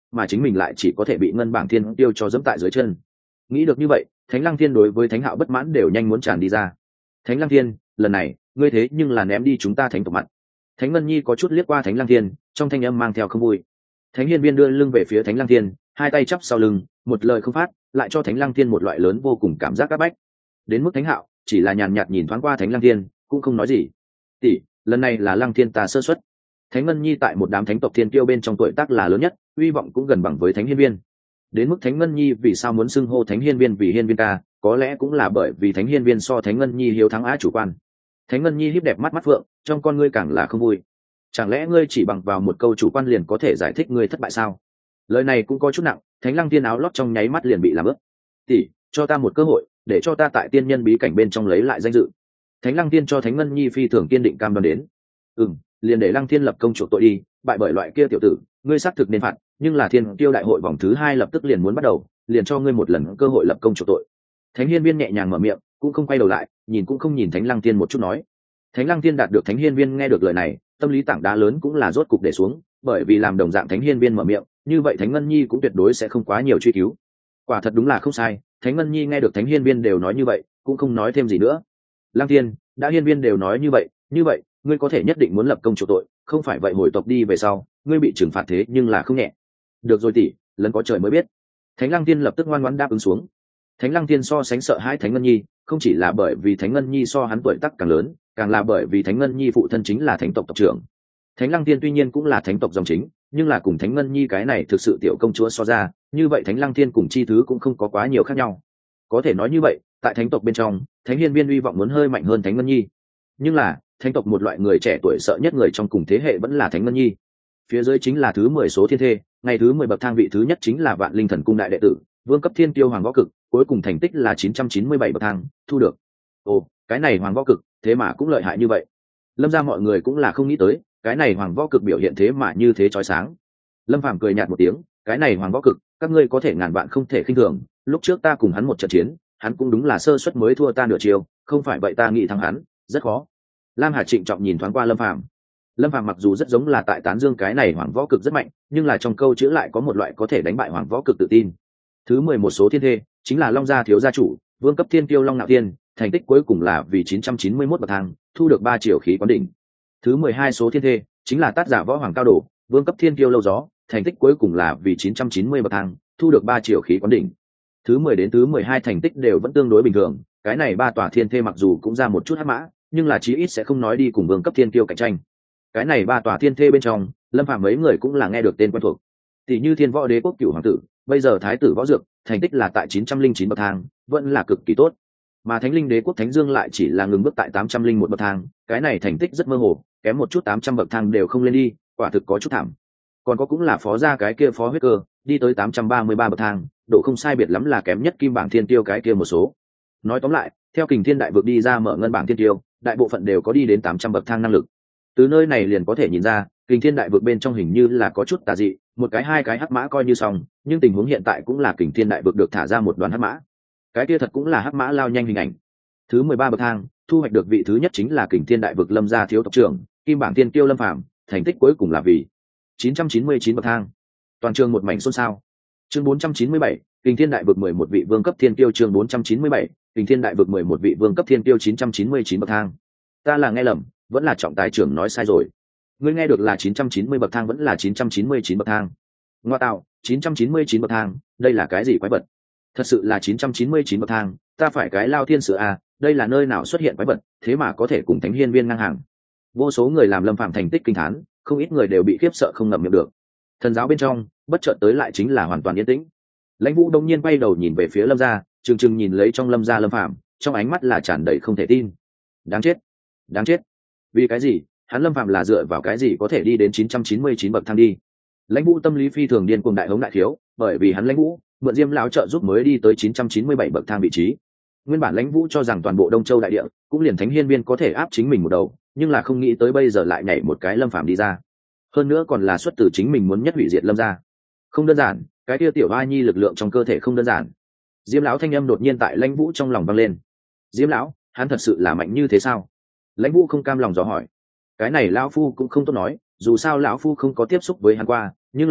mà chính mình lại chỉ có thể bị ngân bảng thiên tiêu cho dẫm tại dưới chân. Nghĩ được như vậy, Thánh Lăng Thiên đối với Thánh Hạo bất mãn đều nhanh muốn tràn đi ra. Thánh Lăng Thiên, lần này ngươi thế nhưng là ném đi chúng ta thánh tộc mặt. Thánh Ngân Nhi có chút liếc qua Thánh Lăng Thiên, trong thanh âm mang theo không vui. Thánh Hiên Viên đưa lưng về phía Thánh Lăng Thiên, hai tay chắp sau lưng, một lời không phát, lại cho Thánh Lăng Thiên một loại lớn vô cùng cảm giác áp bách. Đến mức Thánh Hạo chỉ là nhàn nhạt nhìn thoáng qua Thánh Lăng Thiên, cũng không nói gì. Tỷ, lần này là Lăng Thiên ta sơ suất. Thánh Ngân Nhi tại một đám thánh tộc thiên kiêu bên trong tuổi tác là lớn nhất, uy vọng cũng gần bằng với Thánh Hiên Viên. Đến mức Thánh Ngân Nhi vì sao muốn xưng hô Thánh Hiên Viên vì Hiên Viên ca, có lẽ cũng là bởi vì Thánh Hiên Viên so Thánh Ngân Nhi hiếu thắng á chủ quan. Thánh Ngân Nhi híp đẹp mắt mắt phượng, trong con ngươi càng là không vui. Chẳng lẽ ngươi chỉ bằng vào một câu chủ quan liền có thể giải thích ngươi thất bại sao? Lời này cũng có chút nặng, Thánh Lăng Tiên áo lót trong nháy mắt liền bị làm ướt. Tỷ, cho ta một cơ hội, để cho ta tại tiên nhân bí cảnh bên trong lấy lại danh dự. Thánh Lăng Tiên cho Thánh Ngân Nhi phi thường kiên định cam đoan đến. Liền để Lăng Thiên lập công chuộc tội đi, bại bởi loại kia tiểu tử, ngươi xác thực nên phạt, nhưng là Thiên Tiêu đại hội vòng thứ 2 lập tức liền muốn bắt đầu, liền cho ngươi một lần cơ hội lập công chuộc tội. Thánh Hiên Viên nhẹ nhàng mở miệng, cũng không quay đầu lại, nhìn cũng không nhìn Thánh Lăng Tiên một chút nói. Thánh Lăng Tiên đạt được Thánh Hiên Viên nghe được lời này, tâm lý tảng đá lớn cũng là rốt cục để xuống, bởi vì làm đồng dạng Thánh Hiên Viên mở miệng, như vậy Thánh Ngân Nhi cũng tuyệt đối sẽ không quá nhiều truy cứu. Quả thật đúng là không sai, Thánh Ngân Nhi nghe được Thánh Hiên Viên đều nói như vậy, cũng không nói thêm gì nữa. Lăng Tiên, đã Hiên Viên đều nói như vậy, ngươi có thể nhất định muốn lập công chuộc tội, không phải vậy hồi tộc đi về sau, ngươi bị trừng phạt thế nhưng là không nhẹ. Được rồi tỷ, lần có trời mới biết. Thánh Lăng Tiên lập tức ngoan ngoãn đáp ứng xuống. Thánh Lăng Tiên so sánh sợ hãi Thánh Ngân Nhi, không chỉ là bởi vì Thánh Ngân Nhi so hắn tuổi tác càng lớn, càng là bởi vì Thánh Ngân Nhi phụ thân chính là thánh tộc tộc trưởng. Thánh Lăng Tiên tuy nhiên cũng là thánh tộc dòng chính, nhưng là cùng Thánh Ngân Nhi cái này thực sự tiểu công chúa so ra, như vậy Thánh Lăng Tiên cùng chi thứ cũng không có quá nhiều khác nhau. Có thể nói như vậy, tại thánh tộc bên trong, Thánh Hiên Viên uy vọng muốn hơi mạnh hơn Thánh Ngân Nhi. Nhưng là, thánh tộc một loại người trẻ tuổi sợ nhất người trong cùng thế hệ vẫn là Thánh Ngân Nhi. Phía dưới chính là thứ 10 số thiên thê, ngày thứ 10 bậc thang vị thứ nhất chính là Vạn Linh Thần Cung đại đệ tử, vương cấp thiên tiêu Hoàng Võ Cực, cuối cùng thành tích là 997 bậc thang, thu được. Ồ, cái này Hoàng Võ Cực, thế mà cũng lợi hại như vậy. Lâm gia mọi người cũng là không nghĩ tới, cái này Hoàng Võ Cực biểu hiện thế mà như thế chói sáng. Lâm Phàm cười nhạt một tiếng, cái này Hoàng Võ Cực, các ngươi có thể ngàn vạn không thể khinh thường, lúc trước ta cùng hắn một trận chiến, hắn cũng đúng là sơ suất mới thua ta nửa chiều, không phải vậy ta nghĩ thắng hắn, rất khó. Lam Hà trịnh trọng nhìn thoáng qua Lâm Phàm. Lâm Phàm mặc dù rất giống là tại tán dương cái này Hoàng Võ Cực rất mạnh, nhưng là trong câu chữ lại có một loại có thể đánh bại Hoàng Võ Cực tự tin. Thứ 11 số thiên thê chính là Long gia thiếu gia chủ, vương cấp thiên tiêu Long Nạo Thiên, thành tích cuối cùng là vì 991 bậc thang, thu được 3 triều khí quán đỉnh. Thứ 12 số thiên thê chính là Tát Giả Võ Hoàng Cao Đồ, vương cấp thiên tiêu Lâu Gió, thành tích cuối cùng là vì 990 bậc thang, thu được 3 triều khí quán đỉnh. Thứ 10 đến thứ 12 thành tích đều vẫn tương đối bình thường, cái này ba tòa thiên thê mặc dù cũng ra một chút hắc mã, nhưng là chí ít sẽ không nói đi cùng vương cấp thiên tiêu cạnh tranh. Cái này ba tòa thiên thê bên trong, Lâm Phàm mấy người cũng là nghe được tên quen thuộc. Tỷ như Thiên Võ Đế quốc cửu hoàng tử, bây giờ thái tử Võ Dược, thành tích là tại 909 bậc thang, vẫn là cực kỳ tốt. Mà Thánh Linh Đế quốc Thánh Dương lại chỉ là ngừng bước tại 801 bậc thang, cái này thành tích rất mơ hồ, kém một chút 800 bậc thang đều không lên đi, quả thực có chút thảm. Còn có cũng là Phó gia cái kia Phó Huyết Cơ, đi tới 833 bậc thang, độ không sai biệt lắm là kém nhất Kim bảng thiên tiêu cái kia một số. Nói tóm lại, theo Kình Thiên đại vực đi ra mở ngân bảng thiên tiêu, đại bộ phận đều có đi đến 800 bậc thang năng lực. Từ nơi này liền có thể nhìn ra, Kình Thiên đại vực bên trong hình như là có chút tà dị, một cái hai cái hắc mã coi như xong, nhưng tình huống hiện tại cũng là Kình Thiên đại vực được thả ra một đoàn hắc mã. Cái kia thật cũng là hắc mã lao nhanh hình ảnh. Thứ 13 bậc thang, thu hoạch được vị thứ nhất chính là Kình Thiên đại vực Lâm gia thiếu tộc trưởng, Kim bảng thiên tiêu Lâm Phàm, thành tích cuối cùng là vì 999 bậc thang. Toàn trường một mảnh xôn xao. Chương 497, Kình Thiên đại vực 11 vị vương cấp thiên tiêu. Chương 497, Kình Thiên đại vực 11 vị vương cấp thiên tiêu 999 bậc thang. Ta là nghe lầm, vẫn là trọng tài trưởng nói sai rồi. Ngươi nghe được là 990 bậc thang vẫn là 999 bậc thang? Ngoa tạo, 999 bậc thang, đây là cái gì quái vật? Thật sự là 999 bậc thang, ta phải cái lao thiên sửa à, đây là nơi nào xuất hiện quái vật, thế mà có thể cùng Thánh Hiên Viên ngang hàng. Vô số người làm Lâm Phàm thành tích kinh thán, không ít người đều bị khiếp sợ không ngậm miệng được. Thần giáo bên trong, bất chợt tới lại chính là hoàn toàn yên tĩnh. Lãnh Vũ đông nhiên quay đầu nhìn về phía Lâm gia, trừng nhìn lấy trong Lâm gia Lâm Phàm, trong ánh mắt là tràn đầy không thể tin. Đáng chết, đáng chết. Vì cái gì? Hắn Lâm Phàm là dựa vào cái gì có thể đi đến 999 bậc thang đi? Lãnh Vũ tâm lý phi thường điên cuồng đại hống đại thiếu, bởi vì hắn Lãnh Vũ mượn Diêm lão trợ giúp mới đi tới 997 bậc thang vị trí. Nguyên bản Lãnh Vũ cho rằng toàn bộ Đông Châu đại địa cũng liền Thánh Hiên Viên có thể áp chính mình một đầu, nhưng là không nghĩ tới bây giờ lại nhảy một cái Lâm Phàm đi ra. Hơn nữa còn là xuất từ chính mình muốn nhất hủy diệt Lâm gia. Không đơn giản, cái kia tiểu hoa nhi lực lượng trong cơ thể không đơn giản. Diêm lão thanh âm đột nhiên tại Lãnh Vũ trong lòng vang lên. Diêm lão, hắn thật sự là mạnh như thế sao? Lãnh Vũ không cam lòng dò hỏi. Cái này lão phu cũng không tốt nói, dù sao lão phu không có tiếp xúc với hắn qua, nhưng là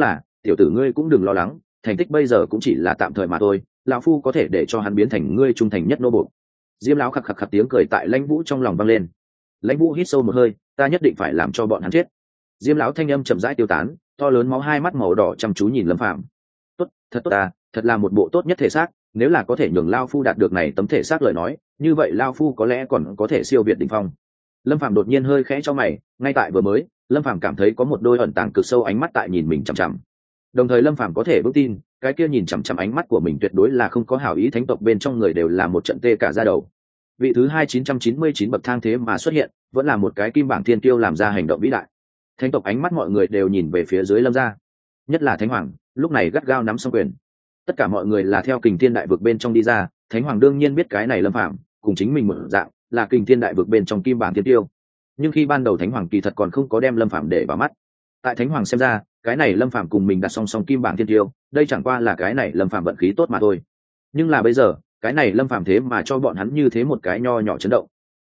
tiểu tử ngươi cũng đừng lo lắng, thành tích bây giờ cũng chỉ là tạm thời mà thôi, lão phu có thể để cho hắn biến thành ngươi trung thành nhất nô bộc. Diêm lão khặc khặc khặc tiếng cười tại Lãnh Vũ trong lòng vang lên. Lãnh Vũ hít sâu một hơi, ta nhất định phải làm cho bọn hắn chết. Diêm lão thanh âm chậm rãi tiêu tán, to lớn máu hai mắt màu đỏ chăm chú nhìn Lâm Phàm. Tốt, thật tốt ta, thật là một bộ tốt nhất thể xác, nếu là có thể nhường lao phu đạt được này tấm thể xác lời nói, như vậy lao phu có lẽ còn có thể siêu việt đỉnh phong. Lâm Phàm đột nhiên hơi khẽ cho mày, ngay tại vừa mới, Lâm Phàm cảm thấy có một đôi ẩn tàng cực sâu ánh mắt tại nhìn mình chằm chằm. Đồng thời Lâm Phàm có thể vững tin, cái kia nhìn chằm chằm ánh mắt của mình tuyệt đối là không có hảo ý, thánh tộc bên trong người đều là một trận tê cả da đầu. Vị thứ 2999 bậc thang thế mà xuất hiện, vẫn là một cái kim bảng thiên tiêu làm ra hành động vĩ đại. Thánh tộc ánh mắt mọi người đều nhìn về phía dưới Lâm gia, nhất là Thánh Hoàng, lúc này gắt gao nắm song quyền. Tất cả mọi người là theo Kình Thiên đại vực bên trong đi ra, Thánh Hoàng đương nhiên biết cái này Lâm Phàm cùng chính mình một dạng, là Kình Thiên đại vực bên trong kim bảng thiên tiêu. Nhưng khi ban đầu Thánh Hoàng kỳ thật còn không có đem Lâm Phàm để vào mắt. Tại Thánh Hoàng xem ra, cái này Lâm Phàm cùng mình đặt song song kim bảng thiên tiêu, đây chẳng qua là cái này Lâm Phàm vận khí tốt mà thôi. Nhưng là bây giờ, cái này Lâm Phàm thế mà cho bọn hắn như thế một cái nho nhỏ chấn động.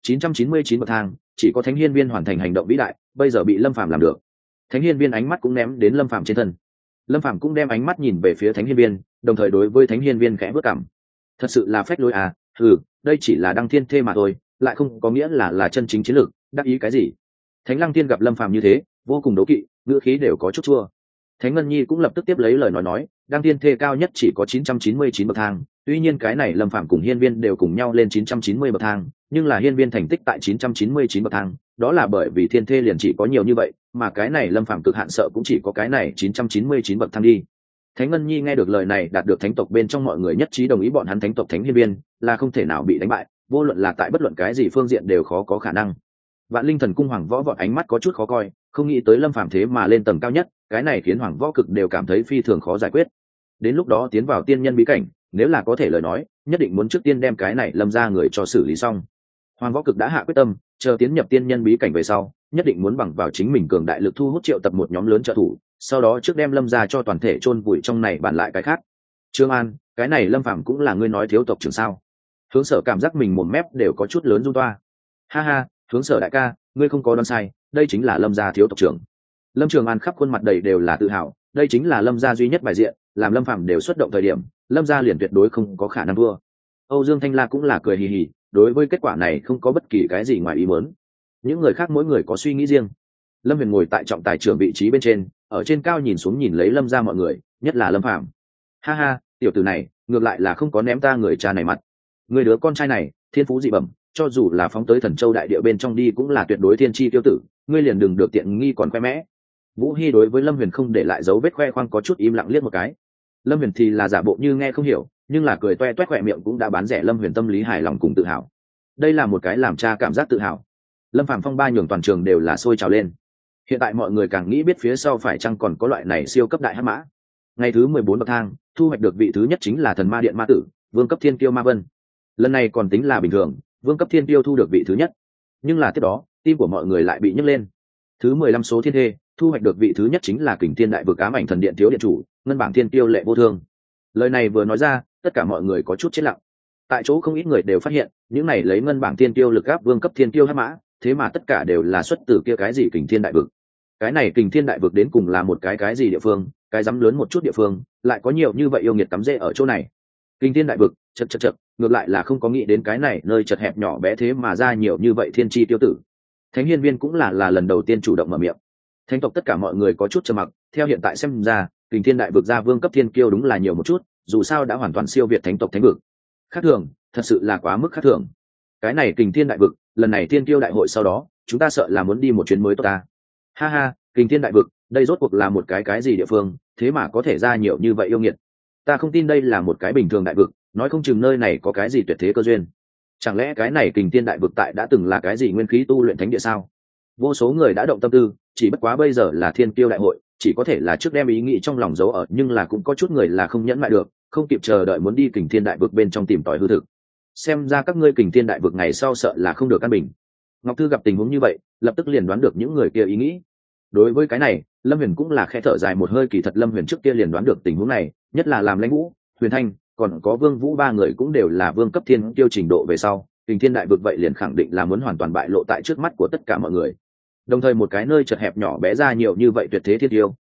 999 bậc thang, chỉ có Thánh Hiên Viên hoàn thành hành động vĩ đại, bây giờ bị Lâm Phàm làm được. Thánh Hiên Viên ánh mắt cũng ném đến Lâm Phàm trên thân. Lâm Phàm cũng đem ánh mắt nhìn về phía Thánh Hiên Viên, đồng thời đối với Thánh Hiên Viên khẽ bước cằm. Thật sự là phách lối à, đây chỉ là đăng thiên thê mà thôi, lại không có nghĩa là chân chính chiến lược, đắc ý cái gì? Thánh Lăng Thiên gặp Lâm Phàm như thế, vô cùng đố kỵ, ngữ khí đều có chút chua. Thánh Ngân Nhi cũng lập tức tiếp lấy lời nói, đăng thiên thê cao nhất chỉ có 999 bậc thang, tuy nhiên cái này Lâm Phàm cùng Hiên Viên đều cùng nhau lên 990 bậc thang, nhưng là Hiên Viên thành tích tại 999 bậc thang, đó là bởi vì thiên thê liền chỉ có nhiều như vậy, mà cái này Lâm Phàm cực hạn sợ cũng chỉ có cái này 999 bậc thang đi. Thánh Ngân Nhi nghe được lời này, đạt được thánh tộc bên trong mọi người nhất trí đồng ý bọn hắn thánh tộc Thánh Hiên Viên là không thể nào bị đánh bại, vô luận là tại bất luận cái gì phương diện đều khó có khả năng. Vạn Linh Thần Cung Hoàng Võ vọt ánh mắt có chút khó coi, không nghĩ tới Lâm Phàm thế mà lên tầng cao nhất, cái này khiến Hoàng Võ cực đều cảm thấy phi thường khó giải quyết. Đến lúc đó tiến vào tiên nhân bí cảnh, nếu là có thể lời nói, nhất định muốn trước tiên đem cái này Lâm ra người cho xử lý xong. Hoàng Võ cực đã hạ quyết tâm, chờ tiến nhập tiên nhân bí cảnh về sau, nhất định muốn bằng vào chính mình cường đại lực thu hút triệu tập một nhóm lớn trợ thủ, sau đó trước đem Lâm ra cho toàn thể chôn vùi trong này bàn lại cái khác. Trương An, cái này Lâm Phàm cũng là ngươi nói thiếu tộc trưởng sao? Hướng Sở cảm giác mình mồm mép đều có chút lớn run toa. Ha ha, Hướng Sở đại ca, ngươi không có đoán sai, đây chính là Lâm gia thiếu tộc trưởng. Lâm Trường An khắp khuôn mặt đầy đều là tự hào, đây chính là Lâm gia duy nhất bài diện, làm Lâm Phàm đều xuất động thời điểm, Lâm gia liền tuyệt đối không có khả năng thua. Âu Dương Thanh La cũng là cười hì hì, đối với kết quả này không có bất kỳ cái gì ngoài ý muốn. Những người khác mỗi người có suy nghĩ riêng. Lâm Huyền ngồi tại trọng tài trưởng vị trí bên trên, ở trên cao nhìn xuống nhìn lấy Lâm gia mọi người, nhất là Lâm Phàm. Ha ha, tiểu tử này, ngược lại là không có ném ta người cha này mặt. Người đứa con trai này, thiên phú dị bẩm, cho dù là phóng tới Thần Châu đại địa bên trong đi cũng là tuyệt đối thiên chi tiêu tử, ngươi liền đừng được tiện nghi còn khoe mẽ. Vũ Hy đối với Lâm Huyền không để lại dấu vết khoe khoang, có chút im lặng liếc một cái. Lâm Huyền thì là giả bộ như nghe không hiểu, nhưng là cười toe toét khỏe miệng cũng đã bán rẻ Lâm Huyền tâm lý hài lòng cùng tự hào. Đây là một cái làm cha cảm giác tự hào. Lâm Phàm phong ba nhường toàn trường đều là sôi trào lên. Hiện tại mọi người càng nghĩ biết phía sau phải chăng còn có loại này siêu cấp đại hắc mã. Ngày thứ 14 bậc thang, thu hoạch được vị thứ nhất chính là Thần Ma Điện Ma Tử, vương cấp thiên kiêu Ma Vân. Lần này còn tính là bình thường, vương cấp thiên kiêu thu được vị thứ nhất. Nhưng là tiếp đó, tim của mọi người lại bị nhấc lên. Thứ 15 số thiên thê, thu hoạch được vị thứ nhất chính là Kình Thiên đại vực ám ảnh thần điện thiếu điện chủ, ngân bảng thiên kiêu Lệ Vô Thương. Lời này vừa nói ra, tất cả mọi người có chút chết lặng. Tại chỗ không ít người đều phát hiện, những này lấy ngân bảng thiên kiêu lực áp vương cấp thiên kiêu hắc mã, thế mà tất cả đều là xuất từ kia cái gì Kình Thiên đại vực. Cái này Kình Thiên đại vực đến cùng là một cái gì địa phương, cái dám lớn một chút địa phương, lại có nhiều như vậy yêu nghiệt cắm rễ ở chỗ này. Kình Thiên đại vực, chật, ngược lại là không có nghĩ đến cái này nơi chật hẹp nhỏ bé thế mà ra nhiều như vậy thiên chi tiêu tử. Thánh Hiên Viên cũng là lần đầu tiên chủ động mở miệng. Thánh tộc tất cả mọi người có chút trầm mặc, theo hiện tại xem ra, Kình Thiên đại vực ra vương cấp thiên kiêu đúng là nhiều một chút, dù sao đã hoàn toàn siêu việt thánh tộc thánh vực. Khác thường, thật sự là quá mức khác thường. Cái này Kình Thiên đại vực, lần này thiên kiêu đại hội sau đó, chúng ta sợ là muốn đi một chuyến mới tốt ta. Ha ha, Kình Thiên đại vực, đây rốt cuộc là một cái gì địa phương, thế mà có thể ra nhiều như vậy yêu nghiệt. Ta không tin đây là một cái bình thường đại vực, nói không chừng nơi này có cái gì tuyệt thế cơ duyên. Chẳng lẽ cái này Kình Thiên đại vực tại đã từng là cái gì nguyên khí tu luyện thánh địa sao? Vô số người đã động tâm tư, chỉ bất quá bây giờ là thiên kiêu đại hội, chỉ có thể là trước đem ý nghĩ trong lòng giấu ở, nhưng là cũng có chút người là không nhẫn mại được, không kịp chờ đợi muốn đi Kình Thiên đại vực bên trong tìm tòi hư thực. Xem ra các ngươi Kình Thiên đại vực ngày sau sợ là không được an bình. Ngọc Thư gặp tình huống như vậy, lập tức liền đoán được những người kia ý nghĩ. Đối với cái này, Lâm Huyền cũng là khẽ thở dài một hơi, kỳ thật Lâm Huyền trước kia liền đoán được tình huống này, nhất là làm Lãnh Vũ, Huyền Thanh, còn có Vương Vũ ba người cũng đều là vương cấp thiên tiêu trình độ về sau, Kình Thiên đại vực vậy liền khẳng định là muốn hoàn toàn bại lộ tại trước mắt của tất cả mọi người. Đồng thời một cái nơi chật hẹp nhỏ bé ra nhiều như vậy tuyệt thế thiên tiêu,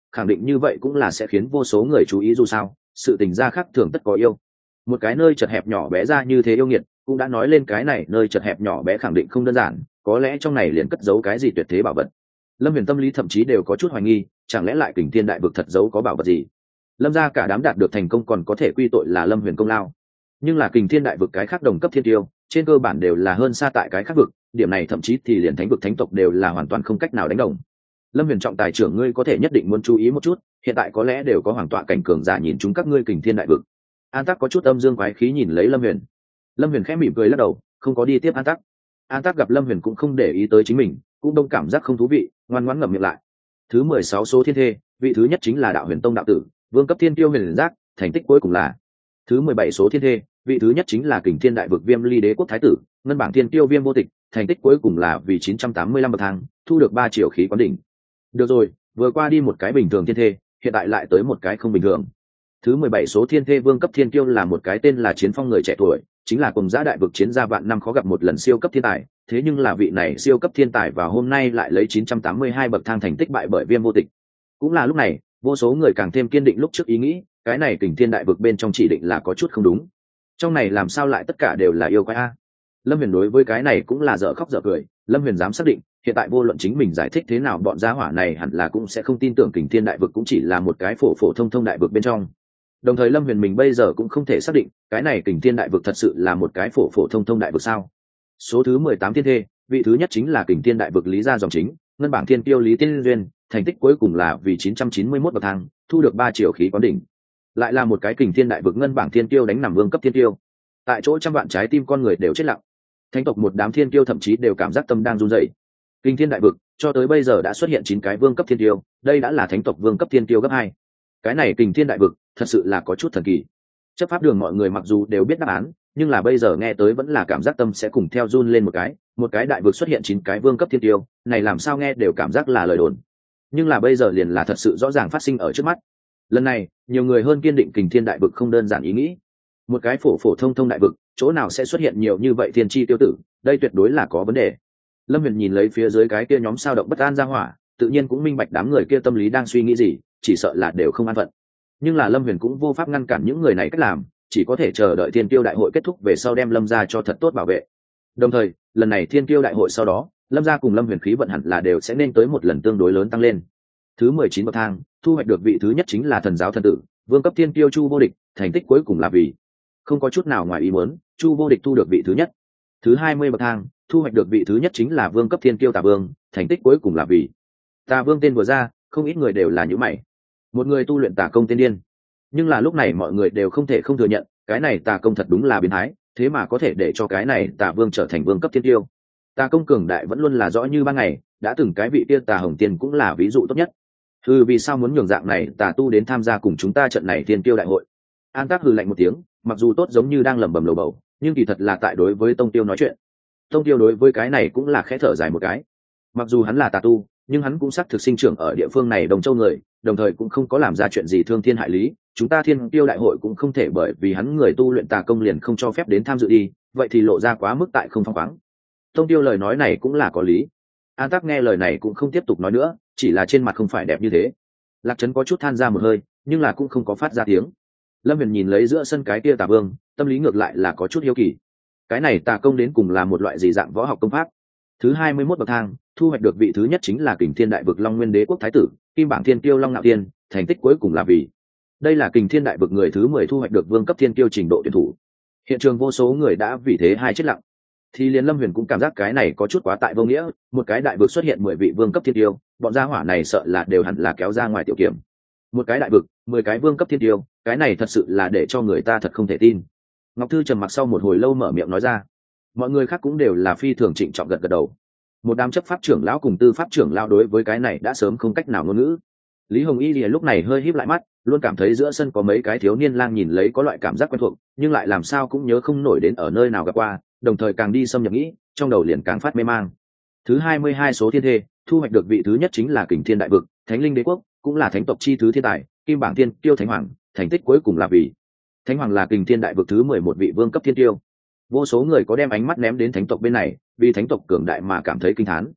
khẳng định như vậy cũng là sẽ khiến vô số người chú ý, dù sao sự tình gia khác thường tất có yêu. Một cái nơi chật hẹp nhỏ bé ra như thế yêu nghiệt, cũng đã nói lên cái này nơi chật hẹp nhỏ bé khẳng định không đơn giản, có lẽ trong này liền cất giấu cái gì tuyệt thế bảo vật. Lâm Huyền tâm lý thậm chí đều có chút hoài nghi, chẳng lẽ lại Kình Thiên đại vực thật giấu có bảo vật gì. Lâm gia cả đám đạt được thành công còn có thể quy tội là Lâm Huyền công lao, nhưng là Kình Thiên đại vực cái khác đồng cấp thiên tiêu trên cơ bản đều là hơn xa tại cái khác vực, điểm này thậm chí thì liền thánh vực thánh tộc đều là hoàn toàn không cách nào đánh đồng. Lâm Huyền trọng tài trưởng, ngươi có thể nhất định muốn chú ý một chút, hiện tại có lẽ đều có hoàng tọa cảnh cường giả nhìn chúng các ngươi Kình Thiên đại vực. An Tắc có chút âm dương quái khí nhìn lấy Lâm Huyền. Lâm Huyền khẽ mỉm cười lắc đầu, không có đi tiếp An Tắc. An Tắc gặp Lâm Huyền cũng không để ý tới chính mình, cũng đông cảm giác không thú vị, ngoan ngoãn ngậm miệng lại. Thứ 16 số thiên thê, vị thứ nhất chính là Đạo Huyền Tông đạo tử, vương cấp thiên tiêu Huyền Giác, thành tích cuối cùng là thứ 17 số thiên thê, vị thứ nhất chính là Kình Thiên đại vực Viêm Ly Đế quốc thái tử, ngân bảng thiên tiêu Viêm Vô Tịch, thành tích cuối cùng là vì 985 bậc thang, thu được 3 triệu khí quán đỉnh. Được rồi, vừa qua đi một cái bình thường thiên thê, hiện tại lại tới một cái không bình thường. Thứ 17 số thiên thê vương cấp thiên tiêu là một cái tên là Chiến Phong người trẻ tuổi, chính là cùng giã đại vực chiến gia vạn năm khó gặp một lần siêu cấp thiên tài, thế nhưng là vị này siêu cấp thiên tài vào hôm nay lại lấy 982 bậc thang thành tích bại bởi Viêm Vô Tịch. Cũng là lúc này, vô số người càng thêm kiên định lúc trước ý nghĩ, cái này Kình Thiên đại vực bên trong chỉ định là có chút không đúng. Trong này làm sao lại tất cả đều là yêu quái a? Lâm Huyền đối với cái này cũng là dở khóc dở cười, Lâm Huyền dám xác định, hiện tại vô luận chính mình giải thích thế nào bọn gia hỏa này hẳn là cũng sẽ không tin tưởng Kình Thiên đại vực cũng chỉ là một cái phổ phổ thông thông đại vực bên trong. Đồng thời Lâm Huyền mình bây giờ cũng không thể xác định, cái này Kình Thiên đại vực thật sự là một cái phổ phổ thông thông đại vực sao? Số thứ 18 thiên thê, vị thứ nhất chính là Kình Thiên đại vực Lý gia dòng chính, ngân bảng thiên tiêu Lý Tiên Duyên, thành tích cuối cùng là vì 991 bậc thang, thu được 3 triệu khí quán đỉnh. Lại là một cái Kình Thiên đại vực ngân bảng thiên tiêu đánh nằm vương cấp thiên tiêu. Tại chỗ trăm vạn trái tim con người đều chết lặng. Thánh tộc một đám thiên tiêu thậm chí đều cảm giác tâm đang run rẩy. Kình Thiên đại vực cho tới bây giờ đã xuất hiện 9 cái vương cấp thiên tiêu, đây đã là thánh tộc vương cấp thiên tiêu gấp 2. Cái này Kình Thiên đại vực thật sự là có chút thần kỳ. Chấp pháp đường mọi người mặc dù đều biết đáp án, nhưng là bây giờ nghe tới vẫn là cảm giác tâm sẽ cùng theo run lên một cái đại vực xuất hiện 9 cái vương cấp thiên tiêu, này làm sao nghe đều cảm giác là lời đồn. Nhưng là bây giờ liền là thật sự rõ ràng phát sinh ở trước mắt. Lần này, nhiều người hơn kiên định Kình Thiên đại vực không đơn giản ý nghĩ. Một cái phổ phổ thông thông đại vực, chỗ nào sẽ xuất hiện nhiều như vậy thiên chi tiêu tử, đây tuyệt đối là có vấn đề. Lâm Huyền nhìn lấy phía dưới cái kia nhóm sao động bất an ra hỏa, tự nhiên cũng minh bạch đám người kia tâm lý đang suy nghĩ gì, chỉ sợ là đều không an phận. Nhưng là Lâm Huyền cũng vô pháp ngăn cản những người này cách làm, chỉ có thể chờ đợi Thiên Tiêu đại hội kết thúc về sau đem Lâm gia cho thật tốt bảo vệ. Đồng thời, lần này Thiên Tiêu đại hội sau đó, Lâm gia cùng Lâm Huyền khí vận hẳn là đều sẽ nên tới một lần tương đối lớn tăng lên. Thứ 19 bậc thang, thu hoạch được vị thứ nhất chính là Thần giáo thần tử, vương cấp Thiên Tiêu Chu Vô Địch, thành tích cuối cùng là vì không có chút nào ngoài ý muốn, Chu Vô Địch thu được vị thứ nhất. Thứ 20 bậc thang, thu hoạch được vị thứ nhất chính là vương cấp Thiên Tiêu Tà Vương, thành tích cuối cùng là vì Tà Vương tên vừa ra, không ít người đều là nhíu mày. Một người tu luyện tà công tiên điên, nhưng là lúc này mọi người đều không thể không thừa nhận, cái này tà công thật đúng là biến thái, thế mà có thể để cho cái này Tà Vương trở thành vương cấp thiên tiêu. Tà công cường đại vẫn luôn là rõ như ban ngày, đã từng cái vị tiên Tà Hồng Tiên cũng là ví dụ tốt nhất. Vì sao muốn nhường dạng này tà tu đến tham gia cùng chúng ta trận này thiên tiêu đại hội? An Tác hừ lạnh một tiếng, mặc dù tốt giống như đang lẩm bẩm lầu bầu, nhưng kỳ thật là tại đối với Tông Tiêu nói chuyện. Tông Tiêu đối với cái này cũng là khẽ thở dài một cái. Mặc dù hắn là tà tu, nhưng hắn cũng xác thực sinh trưởng ở địa phương này Đồng Châu người, đồng thời cũng không có làm ra chuyện gì thương thiên hại lý, chúng ta thiên tiêu đại hội cũng không thể bởi vì hắn người tu luyện tà công liền không cho phép đến tham dự đi, vậy thì lộ ra quá mức tại không phóng khoáng. Tông Tiêu lời nói này cũng là có lý. An Tắc nghe lời này cũng không tiếp tục nói nữa, chỉ là trên mặt không phải đẹp như thế. Lạc Trấn có chút than ra một hơi, nhưng là cũng không có phát ra tiếng. Lâm Huyền nhìn lấy giữa sân cái kia Tà Vương, tâm lý ngược lại là có chút hiếu kỳ. Cái này tà công đến cùng là một loại gì dạng võ học công pháp? Thứ 21 bậc thang, thu hoạch được vị thứ nhất chính là Kình Thiên đại vực Long Nguyên Đế quốc thái tử, Kim bảng thiên tiêu Long Nạo Thiên, thành tích cuối cùng là vì đây là Kình Thiên đại vực người thứ 10 thu hoạch được vương cấp thiên tiêu trình độ tuyển thủ. Hiện trường vô số người đã vì thế hai chết lặng. Thì liền Lâm Huyền cũng cảm giác cái này có chút quá tại vô nghĩa, một cái đại vực xuất hiện 10 vị vương cấp thiên tiêu, bọn gia hỏa này sợ là đều hẳn là kéo ra ngoài tiểu kiểm. Một cái đại vực, 10 cái vương cấp thiên tiêu, cái này thật sự là để cho người ta thật không thể tin. Ngọc Thư trầm mặc sau một hồi lâu mở miệng nói ra. Mọi người khác cũng đều là phi thường trịnh trọng gật gật đầu. Một đám chấp pháp trưởng lão cùng tư pháp trưởng lão đối với cái này đã sớm không cách nào ngôn ngữ. Lý Hồng Y lúc này hơi híp lại mắt, luôn cảm thấy giữa sân có mấy cái thiếu niên lang nhìn lấy có loại cảm giác quen thuộc, nhưng lại làm sao cũng nhớ không nổi đến ở nơi nào gặp qua, đồng thời càng đi xâm nhập nghĩ, trong đầu liền càng phát mê mang. Thứ 22 số thiên thê, thu hoạch được vị thứ nhất chính là Kình Thiên đại vực, Thánh Linh đế quốc, cũng là thánh tộc chi thứ thiên tài, Kim bảng thiên tiêu Thánh Hoàng, thành tích cuối cùng là vì Thánh Hoàng là Kình Thiên đại vực thứ 11 vị vương cấp thiên tiêu. Vô số người có đem ánh mắt ném đến thánh tộc bên này, vì thánh tộc cường đại mà cảm thấy kinh thán.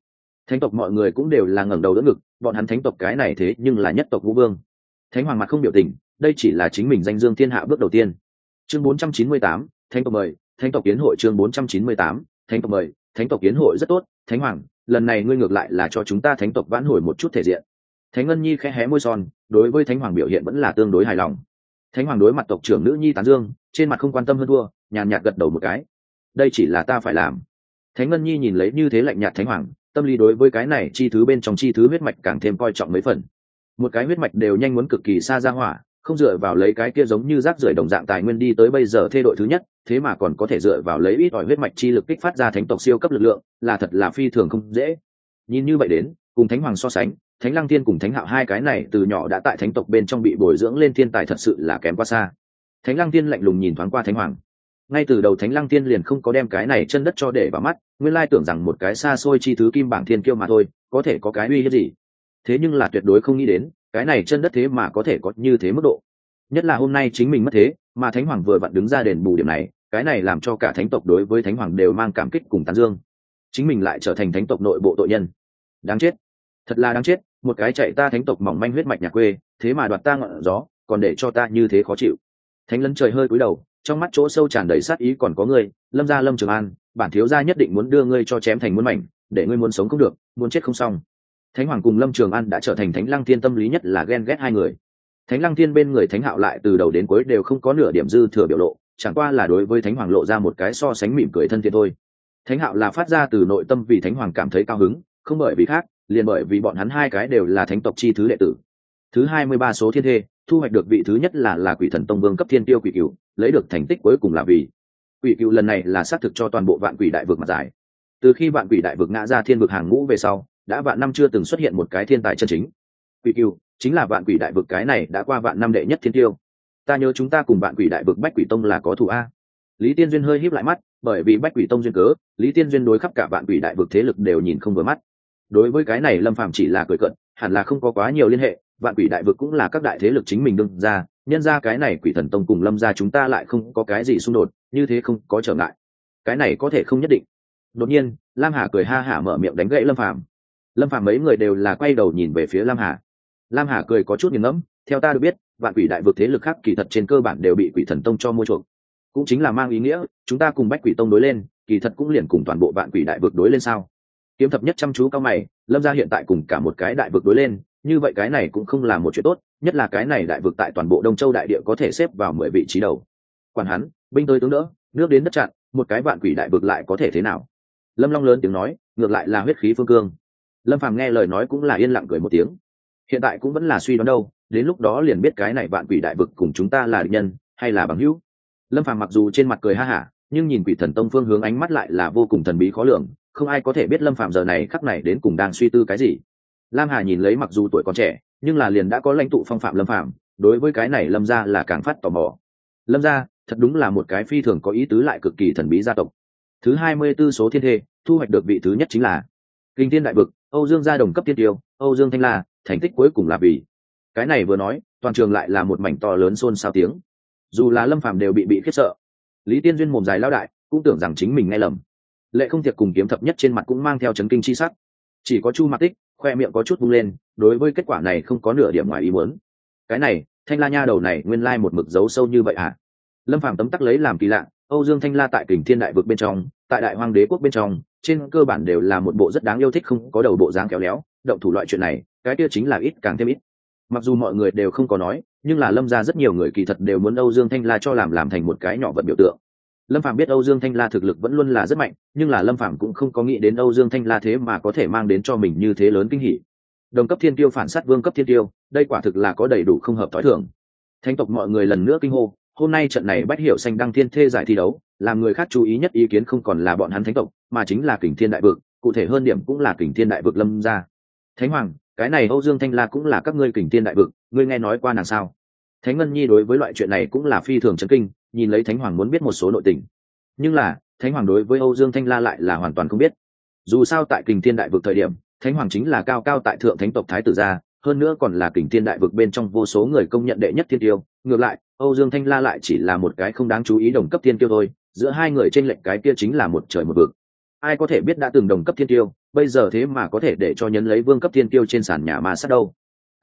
Thánh tộc mọi người cũng đều là ngẩng đầu đỡ ngực, bọn hắn thánh tộc cái này thế nhưng là nhất tộc vũ vương. Thánh hoàng mặt không biểu tình, đây chỉ là chính mình danh dương thiên hạ bước đầu tiên. Chương 498, thánh tộc mời, thánh tộc kiến hội. Chương 498, thánh tộc mời, thánh tộc kiến hội rất tốt. Thánh hoàng, lần này ngươi ngược lại là cho chúng ta thánh tộc vãn hồi một chút thể diện. Thánh Ngân Nhi khẽ hé môi son, đối với thánh hoàng biểu hiện vẫn là tương đối hài lòng. Thánh hoàng đối mặt tộc trưởng nữ nhi tán dương, trên mặt không quan tâm hơn thua, nhàn nhạt gật đầu một cái. Đây chỉ là ta phải làm. Thánh Ngân Nhi nhìn lấy như thế lạnh nhạt thánh hoàng, tâm lý đối với cái này chi thứ bên trong chi thứ huyết mạch càng thêm coi trọng mấy phần. Một cái huyết mạch đều nhanh muốn cực kỳ xa ra hỏa, không dựa vào lấy cái kia giống như rác rưởi đồng dạng tài nguyên đi tới bây giờ thê đội thứ nhất, thế mà còn có thể dựa vào lấy ít ỏi huyết mạch chi lực kích phát ra thánh tộc siêu cấp lực lượng, là thật là phi thường không dễ. Nhìn như vậy đến, cùng thánh hoàng so sánh, thánh lăng thiên cùng thánh hạo hai cái này từ nhỏ đã tại thánh tộc bên trong bị bồi dưỡng lên thiên tài thật sự là kém quá xa. Thánh lăng thiên lạnh lùng nhìn thoáng qua thánh hoàng, ngay từ đầu thánh lăng thiên liền không có đem cái này chân đất cho để vào mắt, nguyên lai tưởng rằng một cái xa xôi chi thứ kim bảng thiên kiêu mà thôi, có thể có cái uy hiếp gì. Thế nhưng là tuyệt đối không nghĩ đến cái này chân đất thế mà có thể có như thế mức độ, nhất là hôm nay chính mình mất thế mà thánh hoàng vừa vặn đứng ra đền bù điểm này, cái này làm cho cả thánh tộc đối với thánh hoàng đều mang cảm kích cùng tán dương. Chính mình lại trở thành thánh tộc nội bộ tội nhân, đáng chết, thật là đáng chết. Một cái chạy ta thánh tộc mỏng manh huyết mạch nhà quê, thế mà đoạt ta ngọn gió, còn để cho ta như thế khó chịu. Thánh lấn trời hơi cúi đầu, trong mắt chỗ sâu tràn đầy sát ý. Còn có ngươi, Lâm gia Lâm Trường An, bản thiếu gia nhất định muốn đưa ngươi cho chém thành muôn mảnh, để ngươi muốn sống không được, muốn chết không xong. Thánh hoàng cùng Lâm Trường An đã trở thành thánh lăng thiên tâm lý nhất là ghen ghét hai người. Thánh lăng thiên bên người thánh hạo lại từ đầu đến cuối đều không có nửa điểm dư thừa biểu lộ, chẳng qua là đối với thánh hoàng lộ ra một cái so sánh mỉm cười thân thiện thôi. Thánh hạo là phát ra từ nội tâm vì thánh hoàng cảm thấy cao hứng, không bởi vì khác, liền bởi vì bọn hắn hai cái đều là thánh tộc chi thứ đệ tử. Thứ 23 số thiên thê, thu hoạch được vị thứ nhất là Quỷ Thần Tông vương cấp thiên tiêu Quỷ Cửu, lấy được thành tích cuối cùng là vì Quỷ Cửu lần này là xác thực cho toàn bộ vạn quỷ đại vực mặt giải. Từ khi vạn quỷ đại vực ngã ra thiên vực hàng ngũ về sau, đã vạn năm chưa từng xuất hiện một cái thiên tài chân chính. Quỷ Cửu chính là vạn quỷ đại vực cái này đã qua vạn năm đệ nhất thiên tiêu. Ta nhớ chúng ta cùng vạn quỷ đại vực Bách Quỷ Tông là có thù a. Lý Tiên Duyên hơi híp lại mắt, bởi vì Bách Quỷ Tông duyên cớ, Lý Tiên Duyên đối khắp cả vạn quỷ đại vực thế lực đều nhìn không vừa mắt. Đối với cái này Lâm Phàm chỉ là cười cợt, hẳn là không có quá nhiều liên hệ, vạn quỷ đại vực cũng là các đại thế lực chính mình đương ra, nhân ra cái này Quỷ Thần Tông cùng Lâm gia chúng ta lại không có cái gì xung đột, như thế không có trở ngại. Cái này có thể không nhất định. Đột nhiên, Lam Hà cười ha hả mở miệng đánh gãy Lâm Phàm. Lâm Phàm mấy người đều là quay đầu nhìn về phía Lam Hà. Lam Hà cười có chút nghiền ngẫm, theo ta được biết, vạn quỷ đại vực thế lực khác kỳ thật trên cơ bản đều bị Quỷ Thần Tông cho mua chuộc. Cũng chính là mang ý nghĩa, chúng ta cùng Bách Quỷ Tông đối lên, kỳ thật cũng liền cùng toàn bộ vạn quỷ đại vực đối lên sao? Kiếm thập nhất chăm chú cao mày, Lâm gia hiện tại cùng cả một cái đại vực đối lên, như vậy cái này cũng không là một chuyện tốt, nhất là cái này đại vực tại toàn bộ Đông Châu đại địa có thể xếp vào 10 vị trí đầu. Quản hắn, binh tới tướng đỡ, nước đến đất chặn, một cái vạn quỷ đại vực lại có thể thế nào? Lâm Long lớn tiếng nói, ngược lại là huyết khí phương cương. Lâm Phàm nghe lời nói cũng là yên lặng cười một tiếng. Hiện tại cũng vẫn là suy đoán đâu, đến lúc đó liền biết cái này vạn quỷ đại vực cùng chúng ta là địch nhân hay là bằng hữu. Lâm Phàm mặc dù trên mặt cười ha hả, nhưng nhìn Quỷ Thần Tông phương hướng ánh mắt lại là vô cùng thần bí khó lường, không ai có thể biết Lâm Phàm giờ này khắc này đến cùng đang suy tư cái gì. Lam Hà nhìn lấy mặc dù tuổi còn trẻ, nhưng là liền đã có lãnh tụ phong phạm Lâm Phàm, đối với cái này Lâm gia là càng phát tò mò. Lâm gia thật đúng là một cái phi thường có ý tứ lại cực kỳ thần bí gia tộc. Thứ 24 số thiên thê, thu hoạch được vị thứ nhất chính là Kinh Thiên đại vực, Âu Dương gia đồng cấp tiên tiêu, Âu Dương Thanh La, thành tích cuối cùng là vì. Cái này vừa nói, toàn trường lại là một mảnh to lớn xôn xao tiếng. Dù là Lâm Phàm đều bị khiếp sợ. Lý Tiên Duyên mồm dài lao đại, cũng tưởng rằng chính mình nghe lầm. Lệ Không Thiệt cùng Kiếm Thập Nhất trên mặt cũng mang theo chấn kinh chi sắc. Chỉ có Chu Mạc Tích khoe miệng có chút vung lên, đối với kết quả này không có nửa điểm ngoài ý muốn. Cái này, Thanh La nha đầu này nguyên lai một mực giấu sâu như vậy à? Lâm Phàm tấm tắc lấy làm kỳ lạ, Âu Dương Thanh La tại Kình Thiên đại vực bên trong, tại Đại Hoang Đế quốc bên trong, trên cơ bản đều là một bộ rất đáng yêu thích không có đầu bộ dáng khéo léo, động thủ loại chuyện này, cái kia chính là ít càng thêm ít. Mặc dù mọi người đều không có nói, nhưng là Lâm gia rất nhiều người kỳ thật đều muốn Âu Dương Thanh La cho làm thành một cái nhỏ vật biểu tượng. Lâm Phàm biết Âu Dương Thanh La thực lực vẫn luôn là rất mạnh, nhưng là Lâm Phàm cũng không có nghĩ đến Âu Dương Thanh La thế mà có thể mang đến cho mình như thế lớn kinh hỉ. Đồng cấp thiên tiêu phản sát vương cấp thiên tiêu, đây quả thực là có đầy đủ không hợp tối thường. Thánh tộc mọi người lần nữa kinh hô, hôm nay trận này Bách Hiểu Xanh đăng thiên thê giải thi đấu, làm người khác chú ý nhất ý kiến không còn là bọn hắn thánh tộc, mà chính là Kình Thiên đại vực, cụ thể hơn điểm cũng là Kình Thiên đại vực Lâm gia. Thánh hoàng, cái này Âu Dương Thanh La cũng là các ngươi Kình Thiên đại vực, ngươi nghe nói qua nàng sao? Thánh Ngân Nhi đối với loại chuyện này cũng là phi thường chấn kinh, nhìn lấy Thánh hoàng muốn biết một số nội tình. Nhưng là, Thánh hoàng đối với Âu Dương Thanh La lại là hoàn toàn không biết. Dù sao tại Kình Thiên đại vực thời điểm, Thánh hoàng chính là cao cao tại thượng thánh tộc thái tử gia, hơn nữa còn là Kình Thiên đại vực bên trong vô số người công nhận đệ nhất thiên tiêu. Ngược lại, Âu Dương Thanh La lại chỉ là một cái không đáng chú ý đồng cấp thiên tiêu thôi, giữa hai người chênh lệch cái kia chính là một trời một vực. ai có thể biết đã từng đồng cấp thiên tiêu bây giờ thế mà có thể để cho nhấn lấy vương cấp thiên tiêu trên sàn nhà ma sát đâu.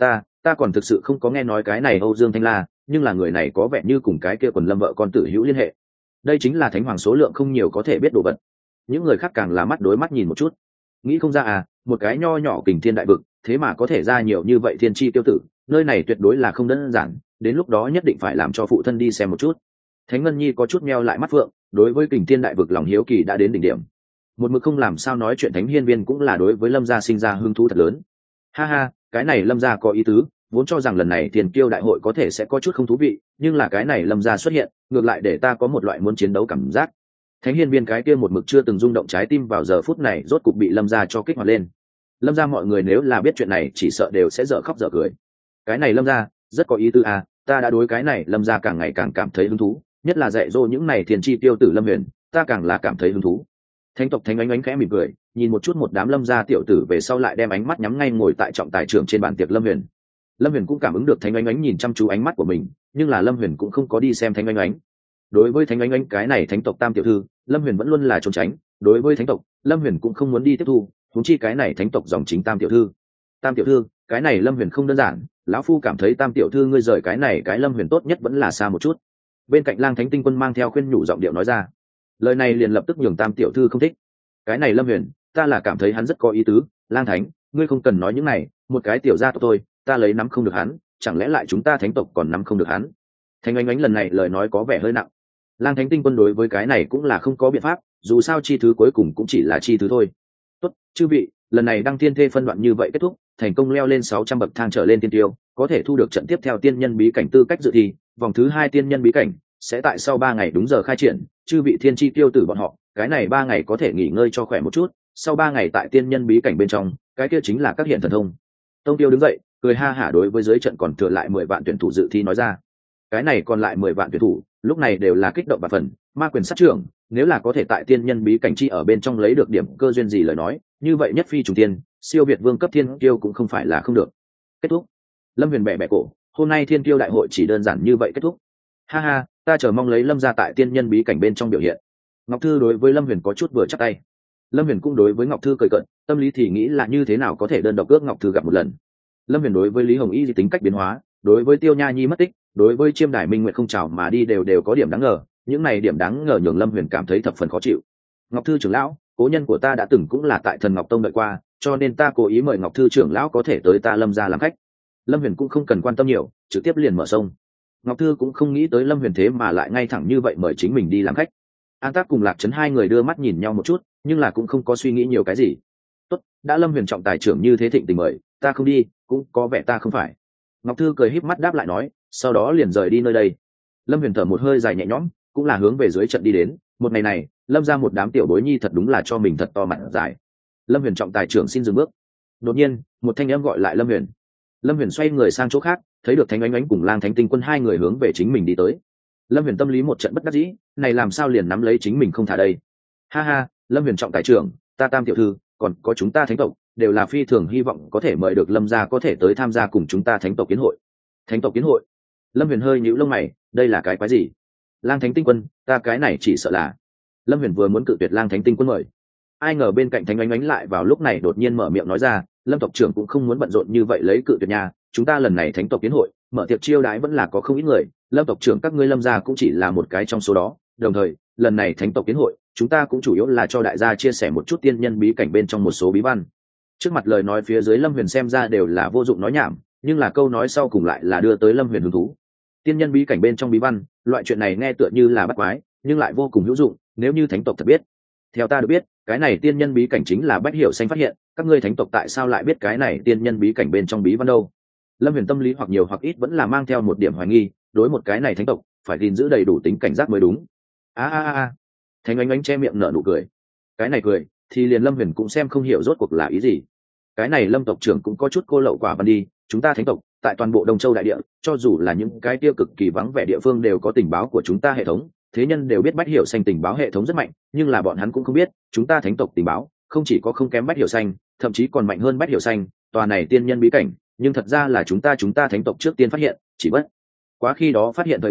Ta còn thực sự không có nghe nói cái này Âu Dương Thanh La, nhưng là người này có vẻ như cùng cái kia quần lâm vợ con tử hữu liên hệ. Đây chính là thánh hoàng số lượng không nhiều có thể biết đồ vật. Những người khác càng là mắt đối mắt nhìn một chút, nghĩ không ra à, một cái nho nhỏ kình thiên đại vực thế mà có thể ra nhiều như vậy thiên chi tiêu tử, nơi này tuyệt đối là không đơn giản, đến lúc đó nhất định phải làm cho phụ thân đi xem một chút. Thánh Ngân Nhi có chút meo lại mắt phượng, đối với kình thiên đại vực lòng hiếu kỳ đã đến đỉnh điểm. Một mực không làm sao nói chuyện Thánh Hiên Viên cũng là đối với Lâm gia sinh ra hứng thú thật lớn. Ha ha, cái này Lâm gia có ý tứ, vốn cho rằng lần này tiền kiêu đại hội có thể sẽ có chút không thú vị, nhưng là cái này Lâm gia xuất hiện ngược lại để ta có một loại muốn chiến đấu cảm giác. Thánh Hiên Viên cái kia một mực chưa từng rung động trái tim vào giờ phút này rốt cục bị Lâm gia cho kích hoạt lên. Lâm gia mọi người nếu là biết chuyện này chỉ sợ đều sẽ dở khóc dở cười. Cái này Lâm gia rất có ý tứ à, ta đã đối cái này Lâm gia càng ngày càng cảm thấy hứng thú, nhất là dạy dỗ những này thiên chi tiêu tử Lâm Huyền, ta càng là cảm thấy hứng thú. Thánh tộc Thánh Ánh Ánh khẽ mỉm cười, nhìn một chút một đám Lâm gia tiểu tử về sau lại đem ánh mắt nhắm ngay ngồi tại trọng tài trưởng trên bàn tiệc Lâm Huyền. Lâm Huyền cũng cảm ứng được Thánh Ánh Ánh nhìn chăm chú ánh mắt của mình, nhưng là Lâm Huyền cũng không có đi xem Thánh Ánh Ánh. Đối với Thánh Ánh Ánh cái này thánh tộc tam tiểu thư, Lâm Huyền vẫn luôn là trốn tránh, đối với thánh tộc, Lâm Huyền cũng không muốn đi tiếp thu, huống chi cái này thánh tộc dòng chính tam tiểu thư. Tam tiểu thư, cái này Lâm Huyền không đơn giản, lão phu cảm thấy tam tiểu thư ngươi rời cái này cái Lâm Huyền tốt nhất vẫn là xa một chút. Bên cạnh Lang Thánh Tinh Quân mang theo khuyên nhủ giọng điệu nói ra. Lời này liền lập tức nhường tam tiểu thư không thích. Cái này Lâm Huyền, ta là cảm thấy hắn rất có ý tứ, Lang Thánh, ngươi không cần nói những này, một cái tiểu gia tộc tôi, ta lấy nắm không được hắn, chẳng lẽ lại chúng ta thánh tộc còn nắm không được hắn? Thánh Ánh Ánh lần này lời nói có vẻ hơi nặng. Lang Thánh Tinh Quân đối với cái này cũng là không có biện pháp, dù sao chi thứ cuối cùng cũng chỉ là chi thứ thôi. Tốt, chư vị, lần này đăng tiên thê phân đoạn như vậy kết thúc, thành công leo lên 600 bậc thang trở lên tiên tiêu, có thể thu được trận tiếp theo tiên nhân bí cảnh tư cách dự thi, vòng thứ 2 tiên nhân bí cảnh sẽ tại sau 3 ngày đúng giờ khai triển, chư vị thiên chi tiêu tử bọn họ, cái này 3 ngày có thể nghỉ ngơi cho khỏe một chút, sau 3 ngày tại tiên nhân bí cảnh bên trong, cái kia chính là các hiện thần thông. Tông Tiêu đứng dậy, cười ha hả đối với dưới trận còn thừa lại 10 vạn tuyển thủ dự thi nói ra. Cái này còn lại 10 vạn tuyển thủ, lúc này đều là kích động và phần, ma quyền sát trưởng, nếu là có thể tại tiên nhân bí cảnh chi ở bên trong lấy được điểm cơ duyên gì lời nói, như vậy nhất phi trùng tiên, siêu việt vương cấp thiên kiêu cũng không phải là không được. Kết thúc. Lâm Huyền bẻ bẻ cổ, hôm nay thiên kiêu đại hội chỉ đơn giản như vậy kết thúc. Ha ha, ta chờ mong lấy Lâm gia tại tiên nhân bí cảnh bên trong biểu hiện. Ngọc Thư đối với Lâm Huyền có chút vừa chắp tay. Lâm Huyền cũng đối với Ngọc Thư cười cợt, tâm lý thì nghĩ là như thế nào có thể đơn độc ước Ngọc Thư gặp một lần. Lâm Huyền đối với Lý Hồng Y tính cách biến hóa, đối với Tiêu Nha Nhi mất tích, đối với Chiêm Đài Minh Nguyệt không chào mà đi đều có điểm đáng ngờ, những này điểm đáng ngờ nhường Lâm Huyền cảm thấy thập phần khó chịu. Ngọc Thư trưởng lão, cố nhân của ta đã từng cũng là tại Thần Ngọc Tông đợi qua, cho nên ta cố ý mời Ngọc Thư trưởng lão có thể tới ta Lâm gia làm khách. Lâm Huyền cũng không cần quan tâm nhiều, trực tiếp liền mở sông. Ngọc Thư cũng không nghĩ tới Lâm Huyền thế mà lại ngay thẳng như vậy mời chính mình đi làm khách. An Tác cùng Lạc Trấn hai người đưa mắt nhìn nhau một chút, nhưng là cũng không có suy nghĩ nhiều cái gì. Tốt, đã Lâm Huyền trọng tài trưởng như thế thịnh tình mời, ta không đi, cũng có vẻ ta không phải. Ngọc Thư cười híp mắt đáp lại nói, sau đó liền rời đi nơi đây. Lâm Huyền thở một hơi dài nhẹ nhõm, cũng là hướng về dưới trận đi đến. Một ngày này, Lâm ra một đám tiểu bối nhi thật đúng là cho mình thật to mặt dài. Lâm Huyền trọng tài trưởng xin dừng bước. Đột nhiên, một thanh âm gọi lại Lâm Huyền. Lâm Huyền xoay người sang chỗ khác, thấy được Thánh Ánh Ánh cùng Lang Thánh Tinh Quân hai người hướng về chính mình đi tới. Lâm Huyền tâm lý một trận bất đắc dĩ, này làm sao liền nắm lấy chính mình không thả đây? Ha ha, Lâm Huyền trọng tài trưởng, ta Tam tiểu thư, còn có chúng ta thánh tộc, đều là phi thường hy vọng có thể mời được Lâm gia có thể tới tham gia cùng chúng ta thánh tộc kiến hội. Thánh tộc kiến hội? Lâm Huyền hơi nhíu lông mày, đây là cái quái gì? Lang Thánh Tinh Quân, ta cái này chỉ sợ là. Lâm Huyền vừa muốn cự tuyệt Lang Thánh Tinh Quân mời, ai ngờ bên cạnh Thánh Ánh Ánh lại vào lúc này đột nhiên mở miệng nói ra, Lâm tộc trưởng cũng không muốn bận rộn như vậy lấy cự tuyệt nhà, chúng ta lần này thánh tộc kiến hội, mở tiệc chiêu đãi vẫn là có không ít người, Lâm tộc trưởng các ngươi Lâm gia cũng chỉ là một cái trong số đó, đồng thời, lần này thánh tộc kiến hội, chúng ta cũng chủ yếu là cho đại gia chia sẻ một chút tiên nhân bí cảnh bên trong một số bí văn. Trước mặt lời nói phía dưới Lâm Huyền xem ra đều là vô dụng nói nhảm, nhưng là câu nói sau cùng lại là đưa tới Lâm Huyền hứng thú. Tiên nhân bí cảnh bên trong bí văn, loại chuyện này nghe tựa như là bắt quái, nhưng lại vô cùng hữu dụng, nếu như thánh tộc thật biết. Theo ta được biết, cái này tiên nhân bí cảnh chính là Bách Hiểu Xanh phát hiện, các ngươi thánh tộc tại sao lại biết cái này tiên nhân bí cảnh bên trong bí văn đâu? Lâm Huyền tâm lý hoặc nhiều hoặc ít vẫn là mang theo một điểm hoài nghi, đối một cái này thánh tộc, phải gìn giữ đầy đủ tính cảnh giác mới đúng. A. Thánh Ánh Ánh che miệng nở nụ cười. Cái này cười, thì liền Lâm Huyền cũng xem không hiểu rốt cuộc là ý gì. Cái này Lâm tộc trưởng cũng có chút cô lậu quả văn đi, chúng ta thánh tộc, tại toàn bộ Đông Châu đại địa, cho dù là những cái tiêu cực kỳ vắng vẻ địa phương đều có tình báo của chúng ta hệ thống, thế nhân đều biết Bách Hiểu Xanh tình báo hệ thống rất mạnh, nhưng là bọn hắn cũng không biết, chúng ta thánh tộc tình báo, không chỉ có không kém Bách Hiểu Xanh, thậm chí còn mạnh hơn Bách Hiểu Xanh, tòa này tiên nhân bí cảnh, nhưng thật ra là chúng ta thánh tộc trước tiên phát hiện, chỉ bất quá khi đó phát hiện thời điểm,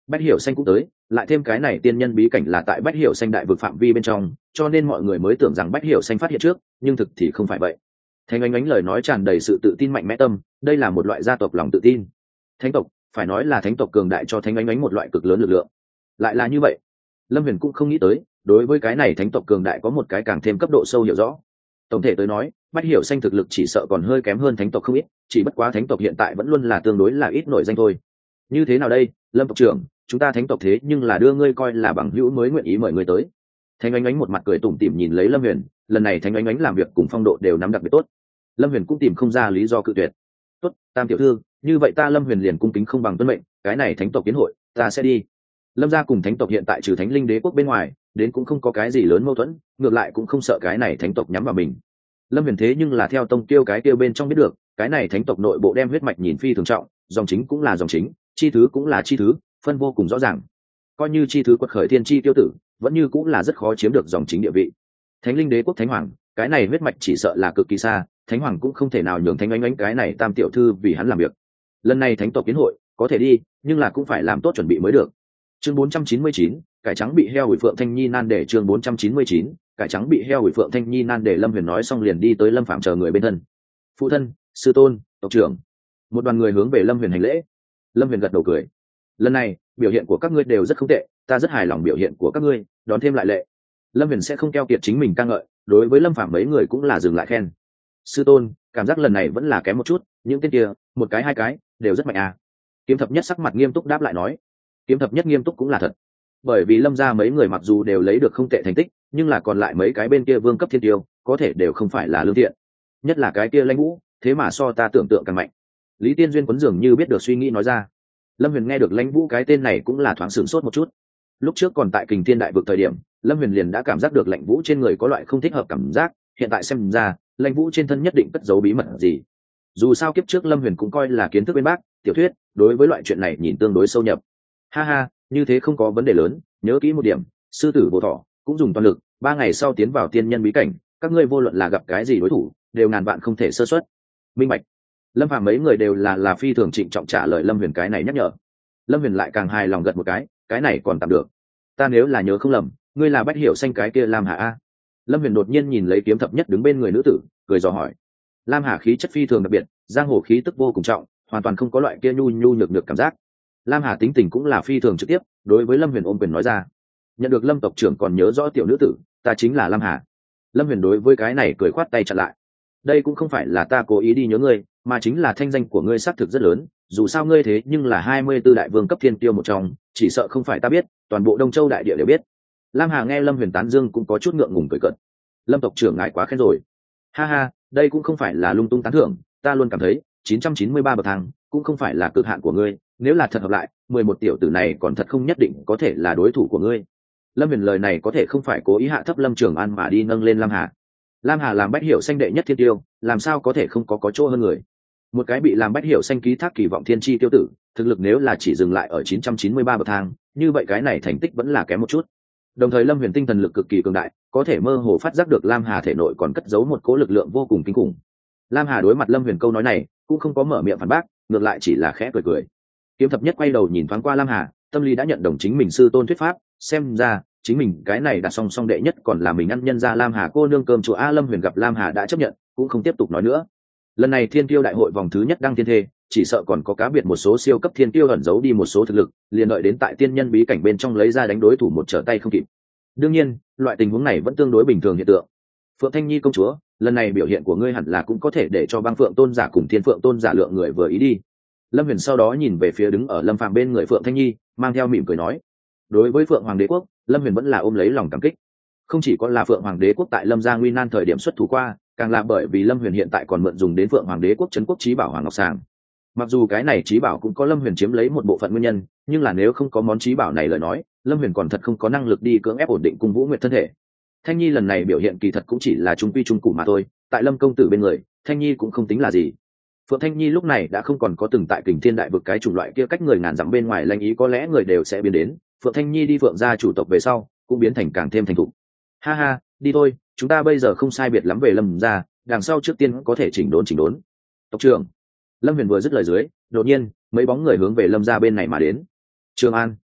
Bách Hiểu Xanh cũng tới, lại thêm cái này tiên nhân bí cảnh là tại Bách Hiểu Xanh đại vực phạm vi bên trong, cho nên mọi người mới tưởng rằng Bách Hiểu Xanh phát hiện trước, nhưng thực thì không phải vậy. Thánh Ánh Ánh lời nói tràn đầy sự tự tin mạnh mẽ tâm, đây là một loại gia tộc lòng tự tin. Thánh tộc, phải nói là thánh tộc cường đại cho Thánh Ánh Ánh một loại cực lớn lực lượng. Lại là như vậy, Lâm Huyền cũng không nghĩ tới, đối với cái này thánh tộc cường đại có một cái càng thêm cấp độ sâu hiểu rõ. Tổng thể tới nói, Bách Hiểu Xanh thực lực chỉ sợ còn hơi kém hơn thánh tộc không ít, chỉ bất quá thánh tộc hiện tại vẫn luôn là tương đối là ít nổi danh thôi. Như thế nào đây, Lâm tộc trưởng, chúng ta thánh tộc thế nhưng là đưa ngươi coi là bằng hữu mới nguyện ý mời ngươi tới. Thánh Ánh Ánh một mặt cười tủm tỉm nhìn lấy Lâm Huyền, lần này Thánh Ánh Ánh làm việc cùng phong độ đều nắm đặc biệt tốt. Lâm Huyền cũng tìm không ra lý do cự tuyệt. Tốt, Tam tiểu thư, như vậy ta Lâm Huyền liền cung kính không bằng tuân mệnh, cái này thánh tộc kiến hội, ta sẽ đi. Lâm gia cùng thánh tộc hiện tại trừ Thánh Linh Đế quốc bên ngoài, đến cũng không có cái gì lớn mâu thuẫn, ngược lại cũng không sợ cái này thánh tộc nhắm vào mình. Lâm Huyền thế nhưng là theo tông tiêu cái tiêu bên trong biết được, cái này thánh tộc nội bộ đem huyết mạch nhìn phi thường trọng, dòng chính cũng là dòng chính, chi thứ cũng là chi thứ, phân vô cùng rõ ràng. Coi như chi thứ quật khởi thiên chi tiêu tử, vẫn như cũng là rất khó chiếm được dòng chính địa vị. Thánh Linh Đế quốc thánh hoàng, cái này huyết mạch chỉ sợ là cực kỳ xa, thánh hoàng cũng không thể nào nhường Thánh Ánh Ánh cái này tam tiểu thư vì hắn làm việc. Lần này thánh tộc kiến hội có thể đi, nhưng là cũng phải làm tốt chuẩn bị mới được. Chương 499, cải trắng bị heo hủi phượng thanh nhi nan để. Chương 499, cải trắng bị heo hủi phượng thanh nhi nan để. Lâm Huyền nói xong liền đi tới Lâm Phạm chờ người bên thân. Phụ thân, sư tôn, tộc trưởng. Một đoàn người hướng về Lâm Huyền hành lễ. Lâm Huyền gật đầu cười. Lần này biểu hiện của các ngươi đều rất không tệ, ta rất hài lòng biểu hiện của các ngươi, đón thêm lại lệ. Lâm Huyền sẽ không keo kiệt chính mình ca ngợi, đối với Lâm Phạm mấy người cũng là dừng lại khen. Sư tôn, cảm giác lần này vẫn là kém một chút, những tên kia một cái hai cái đều rất mạnh à. Kiếm thập nhất sắc mặt nghiêm túc đáp lại nói. Kiếm thập nhất nghiêm túc cũng là thật, bởi vì Lâm gia mấy người mặc dù đều lấy được không tệ thành tích, nhưng là còn lại mấy cái bên kia vương cấp thiên tiêu có thể đều không phải là lương thiện, nhất là cái kia Lãnh Vũ, thế mà so ta tưởng tượng càng mạnh. Lý Tiên Duyên quấn dường như biết được suy nghĩ nói ra. Lâm Huyền nghe được Lãnh Vũ cái tên này cũng là thoáng sửng sốt một chút. Lúc trước còn tại Kình Thiên đại vực thời điểm, Lâm Huyền liền đã cảm giác được Lãnh Vũ trên người có loại không thích hợp cảm giác, hiện tại xem ra Lãnh Vũ trên thân nhất định cất giấu bí mật gì. Dù sao kiếp trước Lâm Huyền cũng coi là kiến thức bên bác tiểu thuyết, đối với loại chuyện này nhìn tương đối sâu nhập. Ha ha, như thế không có vấn đề lớn, nhớ kỹ một điểm, sư tử Vô Thọ cũng dùng toàn lực, 3 ngày sau tiến vào tiên nhân bí cảnh, các ngươi vô luận là gặp cái gì đối thủ, đều ngàn vạn không thể sơ suất. Minh bạch. Lâm Phàm mấy người đều là phi thường trịnh trọng trả lời Lâm Huyền cái này nhắc nhở. Lâm Huyền lại càng hài lòng gật một cái này còn tạm được. Ta nếu là nhớ không lầm, ngươi là Bách Hiểu Xanh cái kia Lam Hà a? Lâm Huyền đột nhiên nhìn lấy kiếm thập nhất đứng bên người nữ tử, cười dò hỏi. Lam Hà khí chất phi thường đặc biệt, giang hồ khí tức vô cùng trọng, hoàn toàn không có loại kia nhu nhu nhược nhược cảm giác. Lam Hà tính tình cũng là phi thường trực tiếp, đối với Lâm Huyền ôm quyền nói ra. Nhận được Lâm tộc trưởng còn nhớ rõ tiểu nữ tử, ta chính là Lam Hà. Lâm Huyền đối với cái này cười khoát tay chặn lại. Đây cũng không phải là ta cố ý đi nhớ ngươi, mà chính là thanh danh của ngươi xác thực rất lớn, dù sao ngươi thế nhưng là 24 đại vương cấp thiên tiêu một trong, chỉ sợ không phải ta biết, toàn bộ Đông Châu đại địa đều biết. Lam Hà nghe Lâm Huyền tán dương cũng có chút ngượng ngùng cười cợt. Lâm tộc trưởng ngài quá khen rồi. Ha ha, đây cũng không phải là lung tung tán thưởng, ta luôn cảm thấy 993 bậc thang cũng không phải là cực hạn của ngươi, nếu là thật hợp lại 11 tiểu tử này còn thật không nhất định có thể là đối thủ của ngươi. Lâm Huyền lời này có thể không phải cố ý hạ thấp Lâm Trường An mà đi nâng lên Lam Hà. Lam Hà làm Bách Hiểu Xanh đệ nhất thiên tiêu, làm sao có thể không có chỗ hơn người. Một cái bị làm Bách Hiểu Xanh ký thác kỳ vọng thiên chi tiêu tử, thực lực nếu là chỉ dừng lại ở 993 bậc thang, như vậy cái này thành tích vẫn là kém một chút. Đồng thời Lâm Huyền tinh thần lực cực kỳ cường đại, có thể mơ hồ phát giác được Lam Hà thể nội còn cất giấu một cỗ lực lượng vô cùng kinh khủng. Lam Hà đối mặt Lâm Huyền câu nói này, cũng không có mở miệng phản bác, ngược lại chỉ là khẽ cười cười. Kiếm thập nhất quay đầu nhìn thoáng qua Lam Hà, tâm lý đã nhận đồng chính mình sư tôn thuyết pháp, xem ra chính mình cái này đặt song song đệ nhất còn là mình ăn nhân ra Lam Hà cô nương cơm chùa a. Lâm Huyền gặp Lam Hà đã chấp nhận, cũng không tiếp tục nói nữa. Lần này thiên tiêu đại hội vòng thứ nhất đăng thiên thê, chỉ sợ còn có cá biệt một số siêu cấp thiên tiêu ẩn giấu đi một số thực lực, liền đợi đến tại tiên nhân bí cảnh bên trong lấy ra đánh đối thủ một trở tay không kịp. Đương nhiên, loại tình huống này vẫn tương đối bình thường hiện tượng. Phượng Thanh Nhi công chúa, lần này biểu hiện của ngươi hẳn là cũng có thể để cho Băng Phượng tôn giả cùng Thiên Phượng tôn giả lượng người vừa ý đi. Lâm Huyền sau đó nhìn về phía đứng ở Lâm Phàm bên người Phượng Thanh Nhi, mang theo mỉm cười nói. Đối với Phượng Hoàng Đế quốc, Lâm Huyền vẫn là ôm lấy lòng cảm kích. Không chỉ có là Phượng Hoàng Đế quốc tại Lâm gia nguy nan thời điểm xuất thủ qua, càng là bởi vì Lâm Huyền hiện tại còn mượn dùng đến Phượng Hoàng Đế quốc trấn quốc chí bảo Hoàng Ngọc Sàng. Mặc dù cái này chí bảo cũng có Lâm Huyền chiếm lấy một bộ phận nguyên nhân, nhưng là nếu không có món chí bảo này lời nói, Lâm Huyền còn thật không có năng lực đi cưỡng ép ổn định Cung Vũ Nguyệt thân thể. Thanh Nhi lần này biểu hiện kỳ thật cũng chỉ là trung quy trung cụ mà thôi, tại Lâm công tử bên người, Thanh Nhi cũng không tính là gì. Phượng Thanh Nhi lúc này đã không còn có từng tại Kình Thiên đại vực cái chủng loại kia cách người ngàn dặm bên ngoài lanh ý, có lẽ người đều sẽ biến đến. Phượng Thanh Nhi đi Phượng gia chủ tộc về sau, cũng biến thành càng thêm thành thục. Ha ha, đi thôi, chúng ta bây giờ không sai biệt lắm về Lâm gia, đằng sau trước tiên có thể chỉnh đốn. Tộc trưởng. Lâm Huyền vừa dứt lời dưới, đột nhiên mấy bóng người hướng về Lâm gia bên này mà đến. Trường An.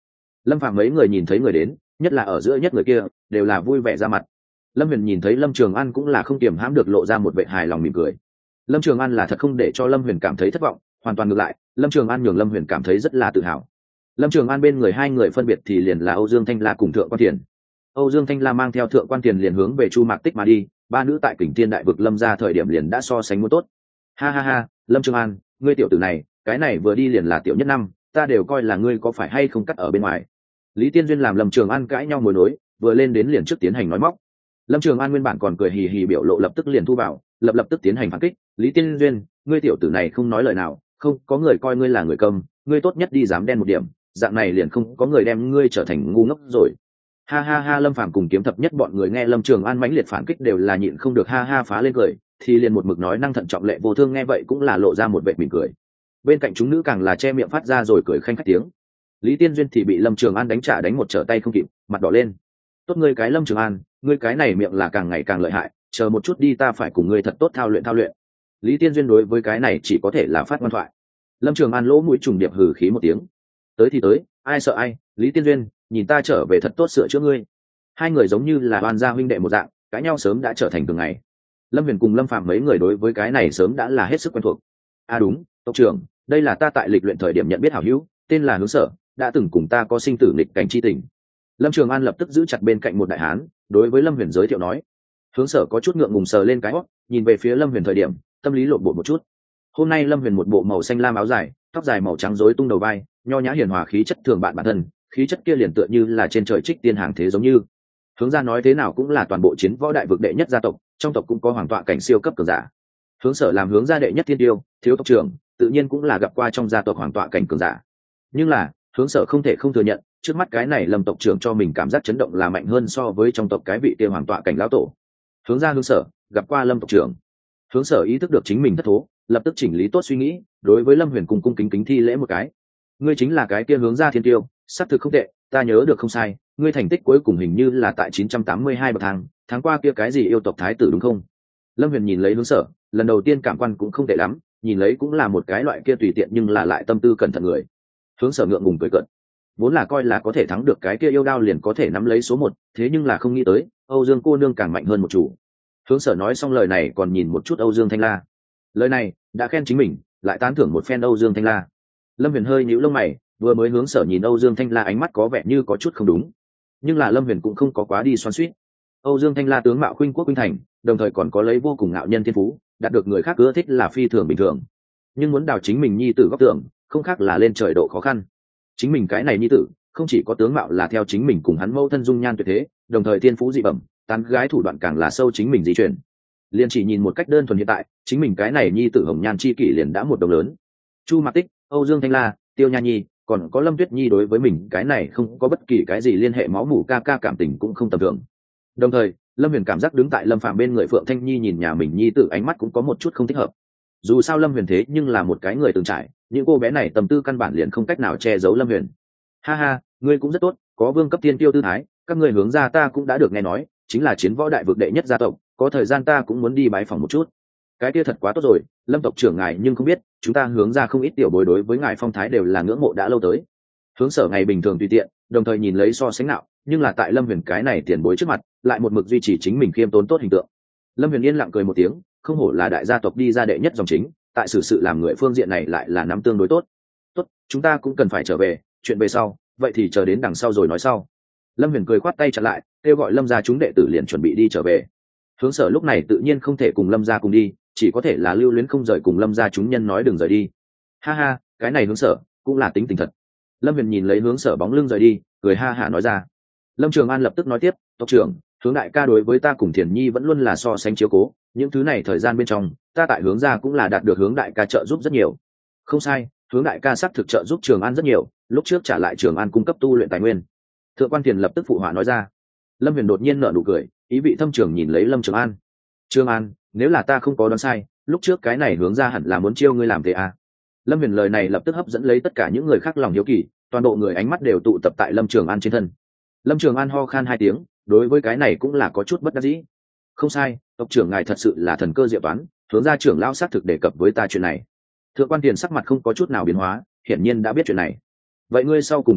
Lâm Phàm mấy người nhìn thấy người đến, nhất là ở giữa nhất người kia, đều là vui vẻ ra mặt. Lâm Huyền nhìn thấy Lâm Trường An cũng là không kiềm hãm được lộ ra một vẻ hài lòng mỉm cười. Lâm Trường An là thật không để cho Lâm Huyền cảm thấy thất vọng, hoàn toàn ngược lại, Lâm Trường An nhường Lâm Huyền cảm thấy rất là tự hào. Lâm Trường An bên người hai người phân biệt thì liền là Âu Dương Thanh La cùng Thượng Quan Tiền. Âu Dương Thanh La mang theo Thượng Quan Tiền liền hướng về Chu Mạc Tích mà đi, ba nữ tại Kình Thiên Đại Vực Lâm gia thời điểm liền đã so sánh muốn tốt. Ha ha ha, Lâm Trường An, ngươi tiểu tử này, cái này vừa đi liền là tiểu nhất năm, ta đều coi là ngươi có phải hay không cắt ở bên ngoài. Lý Tiên Duyên làm Lâm Trường An cãi nhau mối nối, vừa lên đến liền trước tiến hành nói móc. Lâm Trường An nguyên bản còn cười hì hì biểu lộ lập tức liền thu vào, lập tức tiến hành phản kích. Lý Tiên Duyên, ngươi tiểu tử này không nói lời nào, không có người coi ngươi là người câm, ngươi tốt nhất đi dám đen một điểm, dạng này liền không có người đem ngươi trở thành ngu ngốc rồi. Ha ha ha, Lâm Phàm cùng Kiếm Thập Nhất bọn người nghe Lâm Trường An mãnh liệt phản kích đều là nhịn không được ha ha phá lên cười, thì liền một mực nói năng thận trọng Lệ Vô Thương nghe vậy cũng là lộ ra một vẻ mỉm cười. Bên cạnh chúng nữ càng là che miệng phát ra rồi cười khanh khách tiếng. Lý Tiên Duyên thì bị Lâm Trường An đánh trả đánh một trở tay không kịp, mặt đỏ lên. Tốt ngươi cái Lâm Trường An, ngươi cái này miệng là càng ngày càng lợi hại, chờ một chút đi ta phải cùng ngươi thật tốt thao luyện. Lý Tiên Duyên đối với cái này chỉ có thể là phát ngoan thoại. Lâm Trường An lỗ mũi trùng điệp hừ khí một tiếng. Tới thì tới, ai sợ ai, Lý Tiên Duyên, nhìn ta trở về thật tốt sửa chữa ngươi. Hai người giống như là oan gia huynh đệ một dạng, cãi nhau sớm đã trở thành thường ngày. Lâm Huyền cùng Lâm Phàm mấy người đối với cái này sớm đã là hết sức quen thuộc. À đúng, tộc trưởng, đây là ta tại lịch luyện thời điểm nhận biết hảo hữu, tên là Hướng Sở, đã từng cùng ta có sinh tử nghịch cảnh chi tình. Lâm Trường An lập tức giữ chặt bên cạnh một đại hán, đối với Lâm Huyền giới thiệu nói. Hướng Sở có chút ngượng ngùng sờ lên cái hót, nhìn về phía Lâm Huyền thời điểm, tâm lý lộn bộ một chút. Hôm nay Lâm Huyền một bộ màu xanh lam áo dài, tóc dài màu trắng rối tung đầu vai, nho nhã hiền hòa khí chất thường bạn bản thân, khí chất kia liền tựa như là trên trời trích tiên hàng thế giống như. Hướng gia nói thế nào cũng là toàn bộ chiến võ đại vực đệ nhất gia tộc, trong tộc cũng có hoàng tọa cảnh siêu cấp cường giả. Hướng Sở làm Hướng gia đệ nhất thiên tiêu, thiếu tộc trưởng, tự nhiên cũng là gặp qua trong gia tộc hoàng tọa cảnh cường giả. Nhưng là, Hướng Sở không thể không thừa nhận, trước mắt cái này Lâm tộc trưởng cho mình cảm giác chấn động là mạnh hơn so với trong tộc cái vị kia hoàng tọa cảnh lão tổ. Hướng gia Hướng Sở gặp qua Lâm tộc trưởng. Hướng Sở ý thức được chính mình thất thố, lập tức chỉnh lý tốt suy nghĩ, đối với Lâm Huyền cùng cung kính kính thi lễ một cái. Ngươi chính là cái kia Hướng gia thiên tiêu, xác thực không tệ, ta nhớ được không sai, ngươi thành tích cuối cùng hình như là tại 982 bậc thang, tháng qua kia cái gì yêu tộc thái tử đúng không? Lâm Huyền nhìn lấy Hướng Sở, lần đầu tiên cảm quan cũng không tệ lắm, nhìn lấy cũng là một cái loại kia tùy tiện nhưng là lại tâm tư cẩn thận người. Hướng Sở ngượng ngùng cười cợt, vốn là coi là có thể thắng được cái kia yêu đao liền có thể nắm lấy số 1, thế nhưng là không nghĩ tới, Âu Dương cô nương càng mạnh hơn một chủ. Hướng Sở nói xong lời này còn nhìn một chút Âu Dương Thanh La. Lời này đã khen chính mình, lại tán thưởng một phen Âu Dương Thanh La. Lâm Huyền hơi nhíu lông mày, vừa mới Hướng Sở nhìn Âu Dương Thanh La ánh mắt có vẻ như có chút không đúng, nhưng là Lâm Huyền cũng không có quá đi xoắn xuýt. Âu Dương Thanh La tướng mạo khuynh quốc khuynh thành, đồng thời còn có lấy vô cùng ngạo nhân thiên phú, đạt được người khác ưa thích là phi thường bình thường. Nhưng muốn đào chính mình nhi tử góc tưởng, không khác là lên trời độ khó khăn. Chính mình cái này nhi tử, không chỉ có tướng mạo là theo chính mình cùng hắn mẫu thân dung nhan tuyệt thế, đồng thời thiên phú dị bẩm, tán gái thủ đoạn càng là sâu chính mình di chuyển. Liên chỉ nhìn một cách đơn thuần hiện tại, chính mình cái này nhi tử hồng nhan chi kỷ liền đã một đồng lớn. Chu Mạc Tích, Âu Dương Thanh La, Tiêu Nha Nhi, còn có Lâm Tuyết Nhi đối với mình cái này không có bất kỳ cái gì liên hệ máu mủ ca ca cảm tình cũng không tầm thường. Đồng thời, Lâm Huyền cảm giác đứng tại Lâm Phàm bên người Phượng Thanh Nhi nhìn nhà mình nhi tử ánh mắt cũng có một chút không thích hợp. Dù sao Lâm Huyền thế nhưng là một cái người từng trải, những cô bé này tâm tư căn bản liền không cách nào che giấu Lâm Huyền. Ha ha, ngươi cũng rất tốt, có vương cấp tiên tiêu tư thái, các ngươi Hướng gia ta cũng đã được nghe nói, chính là chiến võ đại vực đệ nhất gia tộc, có thời gian ta cũng muốn đi bái phỏng một chút. Cái kia thật quá tốt rồi, Lâm tộc trưởng ngài nhưng không biết, chúng ta Hướng gia không ít tiểu bối đối với ngài phong thái đều là ngưỡng mộ đã lâu tới. Hướng Sở ngày bình thường tùy tiện, đồng thời nhìn lấy so sánh nào, nhưng là tại Lâm Huyền cái này tiền bối trước mặt, lại một mực duy trì chính mình khiêm tốn tốt hình tượng. Lâm Huyền yên lặng cười một tiếng, không hổ là đại gia tộc đi ra đệ nhất dòng chính, tại sự làm người phương diện này lại là nắm tương đối tốt. Tốt, chúng ta cũng cần phải trở về, chuyện về sau, vậy thì chờ đến đằng sau rồi nói sau. Lâm Huyền cười khoát tay chặn lại, kêu gọi Lâm gia chúng đệ tử liền chuẩn bị đi trở về. Hướng Sở lúc này tự nhiên không thể cùng Lâm gia cùng đi, chỉ có thể là lưu luyến không rời cùng Lâm gia chúng nhân nói đừng rời đi. Ha ha, cái này Hướng Sở cũng là tính tình thật. Lâm Huyền nhìn lấy Hướng Sở bóng lưng rời đi, cười ha hả nói ra. Lâm Trường An lập tức nói tiếp, tộc trưởng, Hướng đại ca đối với ta cùng Thiền Nhi vẫn luôn là so sánh chiếu cố, những thứ này thời gian bên trong, ta tại Hướng gia cũng là đạt được Hướng đại ca trợ giúp rất nhiều. Không sai, Hướng đại ca xác thực trợ giúp Trường An rất nhiều, lúc trước trả lại Trường An cung cấp tu luyện tài nguyên. Thượng quan Thiền lập tức phụ họa nói ra. Lâm Huyền đột nhiên nở nụ cười, ý vị thâm trường nhìn lấy Lâm Trường An. Trường An, nếu là ta không có đoán sai, lúc trước cái này Hướng gia hẳn là muốn chiêu ngươi làm thế à? Lâm Huyền lời này lập tức hấp dẫn lấy tất cả những người khác lòng hiếu kỳ, toàn bộ người ánh mắt đều tụ tập tại Lâm Trường An trên thân. Lâm Trường An ho khan 2 tiếng, đối với cái này cũng là có chút bất đắc dĩ. Không sai, tộc trưởng ngài thật sự là thần cơ diệu toán, Hướng gia trưởng lão xác thực đề cập với ta chuyện này. Thượng quan Tiền sắc mặt không có chút nào biến hóa, hiển nhiên đã biết chuyện này. Vậy ngươi sau cùng cự tuyệt,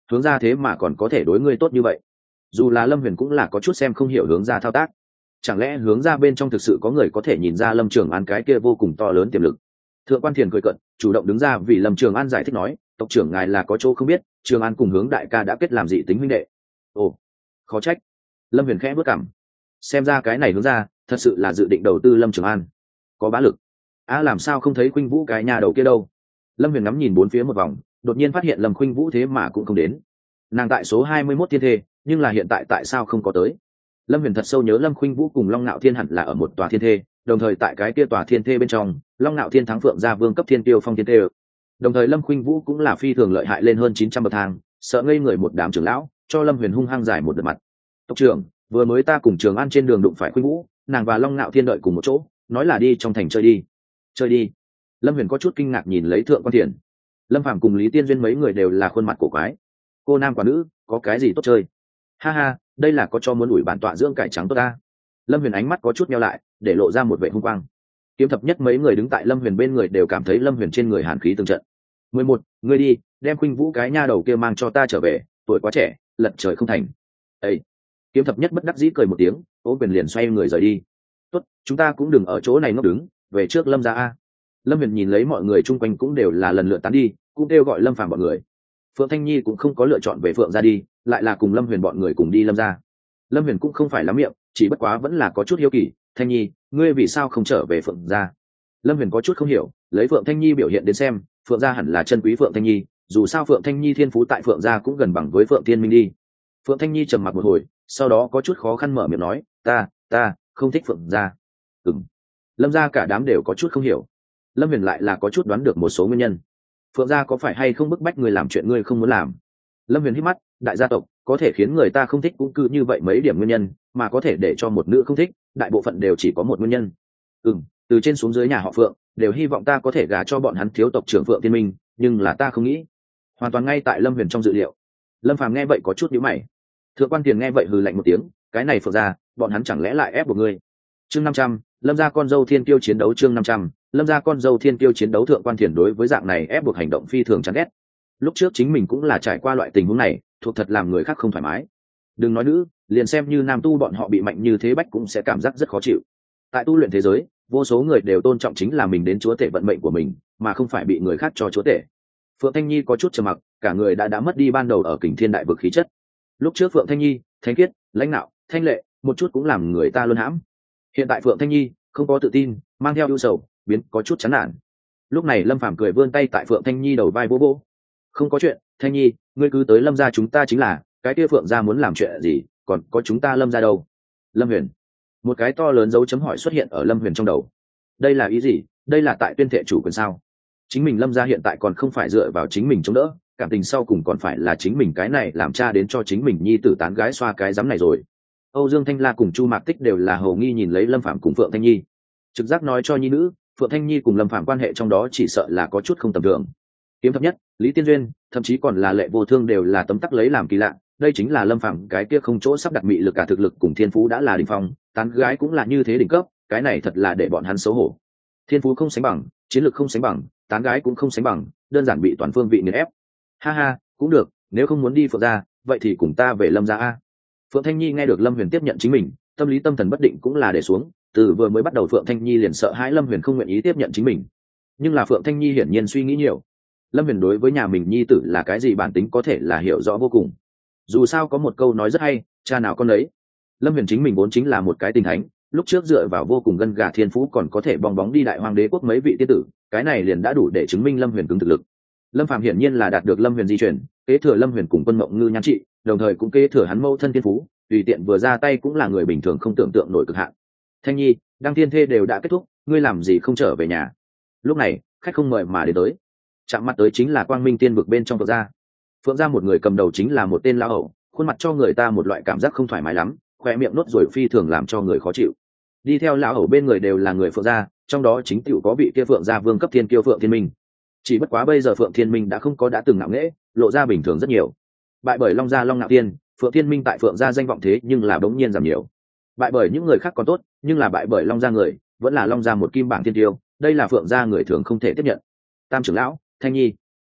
hướng ra thế mà còn có thể đối ngươi tốt như vậy. Dù là Lâm Huyền cũng là có chút xem không hiểu hướng ra thao tác, chẳng lẽ hướng ra bên trong thực sự có người có thể nhìn ra Lâm Trường An cái kia vô cùng to lớn tiềm lực. Thượng quan Thiền cười cận, chủ động đứng ra vì Lâm Trường An giải thích nói, tộc trưởng ngài là có chỗ không biết, Trường An cùng hướng đại ca đã kết làm dị tính huynh đệ. Ồ, khó trách. Lâm Huyền khẽ bước cằm, xem ra cái này hướng ra thật sự là dự định đầu tư Lâm Trường An, có bá lực. Làm sao không thấy Khuynh Vũ cái nhà đầu kia đâu. Lâm Huyền ngắm nhìn bốn phía một vòng, đột nhiên phát hiện Lâm Khuynh Vũ thế mà cũng không đến. Nàng tại số 21 thiên thê, nhưng là hiện tại tại sao không có tới. Lâm Huyền thật sâu nhớ Lâm Khuynh Vũ cùng Long Nạo Thiên hẳn là ở một tòa thiên thê, đồng thời tại cái kia tòa thiên thê bên trong, Long Nạo Thiên thắng Phượng gia vương cấp thiên tiêu phong thiên thê. Đồng thời Lâm Khuynh Vũ cũng là phi thường lợi hại lên hơn 900 bậc thang, sợ ngây người một đám trưởng lão, cho Lâm Huyền hung hăng giải một đợt mặt. Tộc trưởng, vừa mới ta cùng Trường An trên đường đụng phải Khuynh Vũ, nàng và Long Nạo Thiên đợi cùng một chỗ, nói là đi trong thành chơi đi. Chơi đi. Lâm Huyền có chút kinh ngạc nhìn lấy Thượng quan Thiền. Lâm Phàm cùng Lý Tiên Duyên mấy người đều là khuôn mặt cổ quái. Cô nam quả nữ, có cái gì tốt chơi? Ha ha, đây là có cho muốn ủi bản tọa dưỡng cải trắng tốt ta. Lâm Huyền ánh mắt có chút nheo lại, để lộ ra một vẻ hung quang. Kiếm thập nhất mấy người đứng tại Lâm Huyền bên người đều cảm thấy Lâm Huyền trên người hàn khí từng trận. 11, ngươi đi, đem Khuynh Vũ cái nha đầu kia mang cho ta trở về, tuổi quá trẻ, lật trời không thành. Ê! Kiếm thập nhất bất đắc dĩ cười một tiếng, ôm quyền liền xoay người rời đi. Tốt, chúng ta cũng đừng ở chỗ này ngốc đứng, về trước Lâm gia a. Lâm Huyền nhìn lấy mọi người chung quanh cũng đều là lần lượt tán đi, cũng kêu gọi Lâm Phàm bọn người. Phượng Thanh Nhi cũng không có lựa chọn về Phượng gia đi, lại là cùng Lâm Huyền bọn người cùng đi Lâm gia. Lâm Huyền cũng không phải lắm miệng, chỉ bất quá vẫn là có chút hiếu kỳ, Thanh Nhi, ngươi vì sao không trở về Phượng gia? Lâm Huyền có chút không hiểu, lấy Phượng Thanh Nhi biểu hiện đến xem, Phượng gia hẳn là chân quý Phượng Thanh Nhi, dù sao Phượng Thanh Nhi thiên phú tại Phượng gia cũng gần bằng với Phượng Tiên Minh đi. Phượng Thanh Nhi trầm mặc một hồi, sau đó có chút khó khăn mở miệng nói, ta không thích Phượng gia. Lâm gia cả đám đều có chút không hiểu. Lâm Huyền lại là có chút đoán được một số nguyên nhân. Phượng gia có phải hay không bức bách người làm chuyện ngươi không muốn làm? Lâm Huyền hít mắt, đại gia tộc có thể khiến người ta không thích cũng cứ như vậy mấy điểm nguyên nhân, mà có thể để cho một nữ không thích, đại bộ phận đều chỉ có một nguyên nhân. Từ trên xuống dưới nhà họ Phượng đều hy vọng ta có thể gả cho bọn hắn thiếu tộc trưởng Phượng Tiên Minh, nhưng là ta không nghĩ. Hoàn toàn ngay tại Lâm Huyền trong dự liệu. Lâm Phàm nghe vậy có chút nhíu mày. Thượng quan Tiền nghe vậy hừ lạnh một tiếng, cái này Phượng gia, bọn hắn chẳng lẽ lại ép buộc ngươi? Chương 500, Lâm gia con dâu thiên kiêu chiến đấu. Chương 500, Lâm gia con dâu thiên kiêu chiến đấu. Thượng quan Thiền đối với dạng này ép buộc hành động phi thường chán ghét. Lúc trước chính mình cũng là trải qua loại tình huống này, thuộc thật làm người khác không thoải mái. Đừng nói nữ, liền xem như nam tu bọn họ bị mạnh như thế bách cũng sẽ cảm giác rất khó chịu. Tại tu luyện thế giới, vô số người đều tôn trọng chính là mình đến chúa tể vận mệnh của mình, mà không phải bị người khác cho chúa tể. Phượng Thanh Nhi có chút trầm mặc, cả người đã mất đi ban đầu ở Kình Thiên đại vực khí chất. Lúc trước Phượng Thanh Nhi, thánh khiết, lãnh nạo, thanh lệ, một chút cũng làm người ta luân hãm. Hiện tại Phượng Thanh Nhi không có tự tin, mang theo ưu sầu, biến có chút chán nản. Lúc này Lâm Phàm cười vươn tay tại Phượng Thanh Nhi đầu vai vỗ vỗ. Không có chuyện, Thanh Nhi, ngươi cứ tới Lâm gia chúng ta chính là, cái kia Phượng gia muốn làm chuyện gì, còn có chúng ta Lâm gia đâu? Lâm Huyền. Một cái to lớn dấu chấm hỏi xuất hiện ở Lâm Huyền trong đầu. Đây là ý gì? Đây là tại tuyên thệ chủ quyền sao? Chính mình Lâm gia hiện tại còn không phải dựa vào chính mình chống đỡ, cảm tình sau cùng còn phải là chính mình cái này làm cha đến cho chính mình nhi tử tán gái xoa cái giám này rồi. Âu Dương Thanh La cùng Chu Mạc Tích đều là hầu nghi nhìn lấy Lâm Phàm cùng Phượng Thanh Nhi. Trực giác nói cho nhi nữ, Phượng Thanh Nhi cùng Lâm Phàm quan hệ trong đó chỉ sợ là có chút không tầm thường. Kiếm thập nhất, Lý Tiên Duyên, thậm chí còn là Lệ Vô Thương đều là tấm tắc lấy làm kỳ lạ, đây chính là Lâm Phàm cái kia không chỗ sắp đặt mị lực cả thực lực cùng thiên phú đã là đỉnh phong, tán gái cũng là như thế đỉnh cấp, cái này thật là để bọn hắn xấu hổ. Thiên phú không sánh bằng, chiến lược không sánh bằng, tán gái cũng không sánh bằng, đơn giản bị toàn phương vị nghiền ép. Ha ha, cũng được, nếu không muốn đi Phượng gia, vậy thì cùng ta về Lâm gia a. Phượng Thanh Nhi nghe được Lâm Huyền tiếp nhận chính mình, tâm lý tâm thần bất định cũng là để xuống, từ vừa mới bắt đầu Phượng Thanh Nhi liền sợ hãi Lâm Huyền không nguyện ý tiếp nhận chính mình. Nhưng là Phượng Thanh Nhi hiển nhiên suy nghĩ nhiều. Lâm Huyền đối với nhà mình nhi tử là cái gì bản tính có thể là hiểu rõ vô cùng. Dù sao có một câu nói rất hay, cha nào con đấy. Lâm Huyền chính mình vốn chính là một cái tình thánh, lúc trước dựa vào vô cùng gân gà thiên phú còn có thể bong bóng đi đại hoàng đế quốc mấy vị tiên tử, cái này liền đã đủ để chứng minh Lâm Huyền cứng thực lực. Lâm Phàm hiển nhiên là đạt được Lâm Huyền di chuyển, kế thừa Lâm Huyền cùng Quân Mộng Ngư nhan trị, đồng thời cũng kế thừa hắn mâu thân thiên phú, tùy tiện vừa ra tay cũng là người bình thường không tưởng tượng nổi cực hạn. Thanh Nhi, đăng thiên thê đều đã kết thúc, ngươi làm gì không trở về nhà? Lúc này khách không mời mà đến tới, chạm mặt tới chính là Quang Minh Tiên vực bên trong Phượng gia. Phượng gia một người cầm đầu chính là một tên lão hậu, khuôn mặt cho người ta một loại cảm giác không thoải mái lắm, khoe miệng nốt ruồi phi thường làm cho người khó chịu. Đi theo lão hậu bên người đều là người Phượng gia, trong đó chính tiểu có vị kia Phượng gia vương cấp thiên kiêu Phượng Thiên Minh. Chỉ bất quá bây giờ Phượng Thiên Minh đã không có đã từng ngạo nghễ, lộ ra bình thường rất nhiều. Bại bởi Long gia Long Nạo Tiên, Phượng Thiên Minh tại Phượng gia danh vọng thế nhưng là bỗng nhiên giảm nhiều. Bại bởi những người khác còn tốt, nhưng là bại bởi Long gia người, vẫn là Long gia một kim bảng thiên tiêu, đây là Phượng gia người thường không thể tiếp nhận. Tam trưởng lão, Thanh Nhi.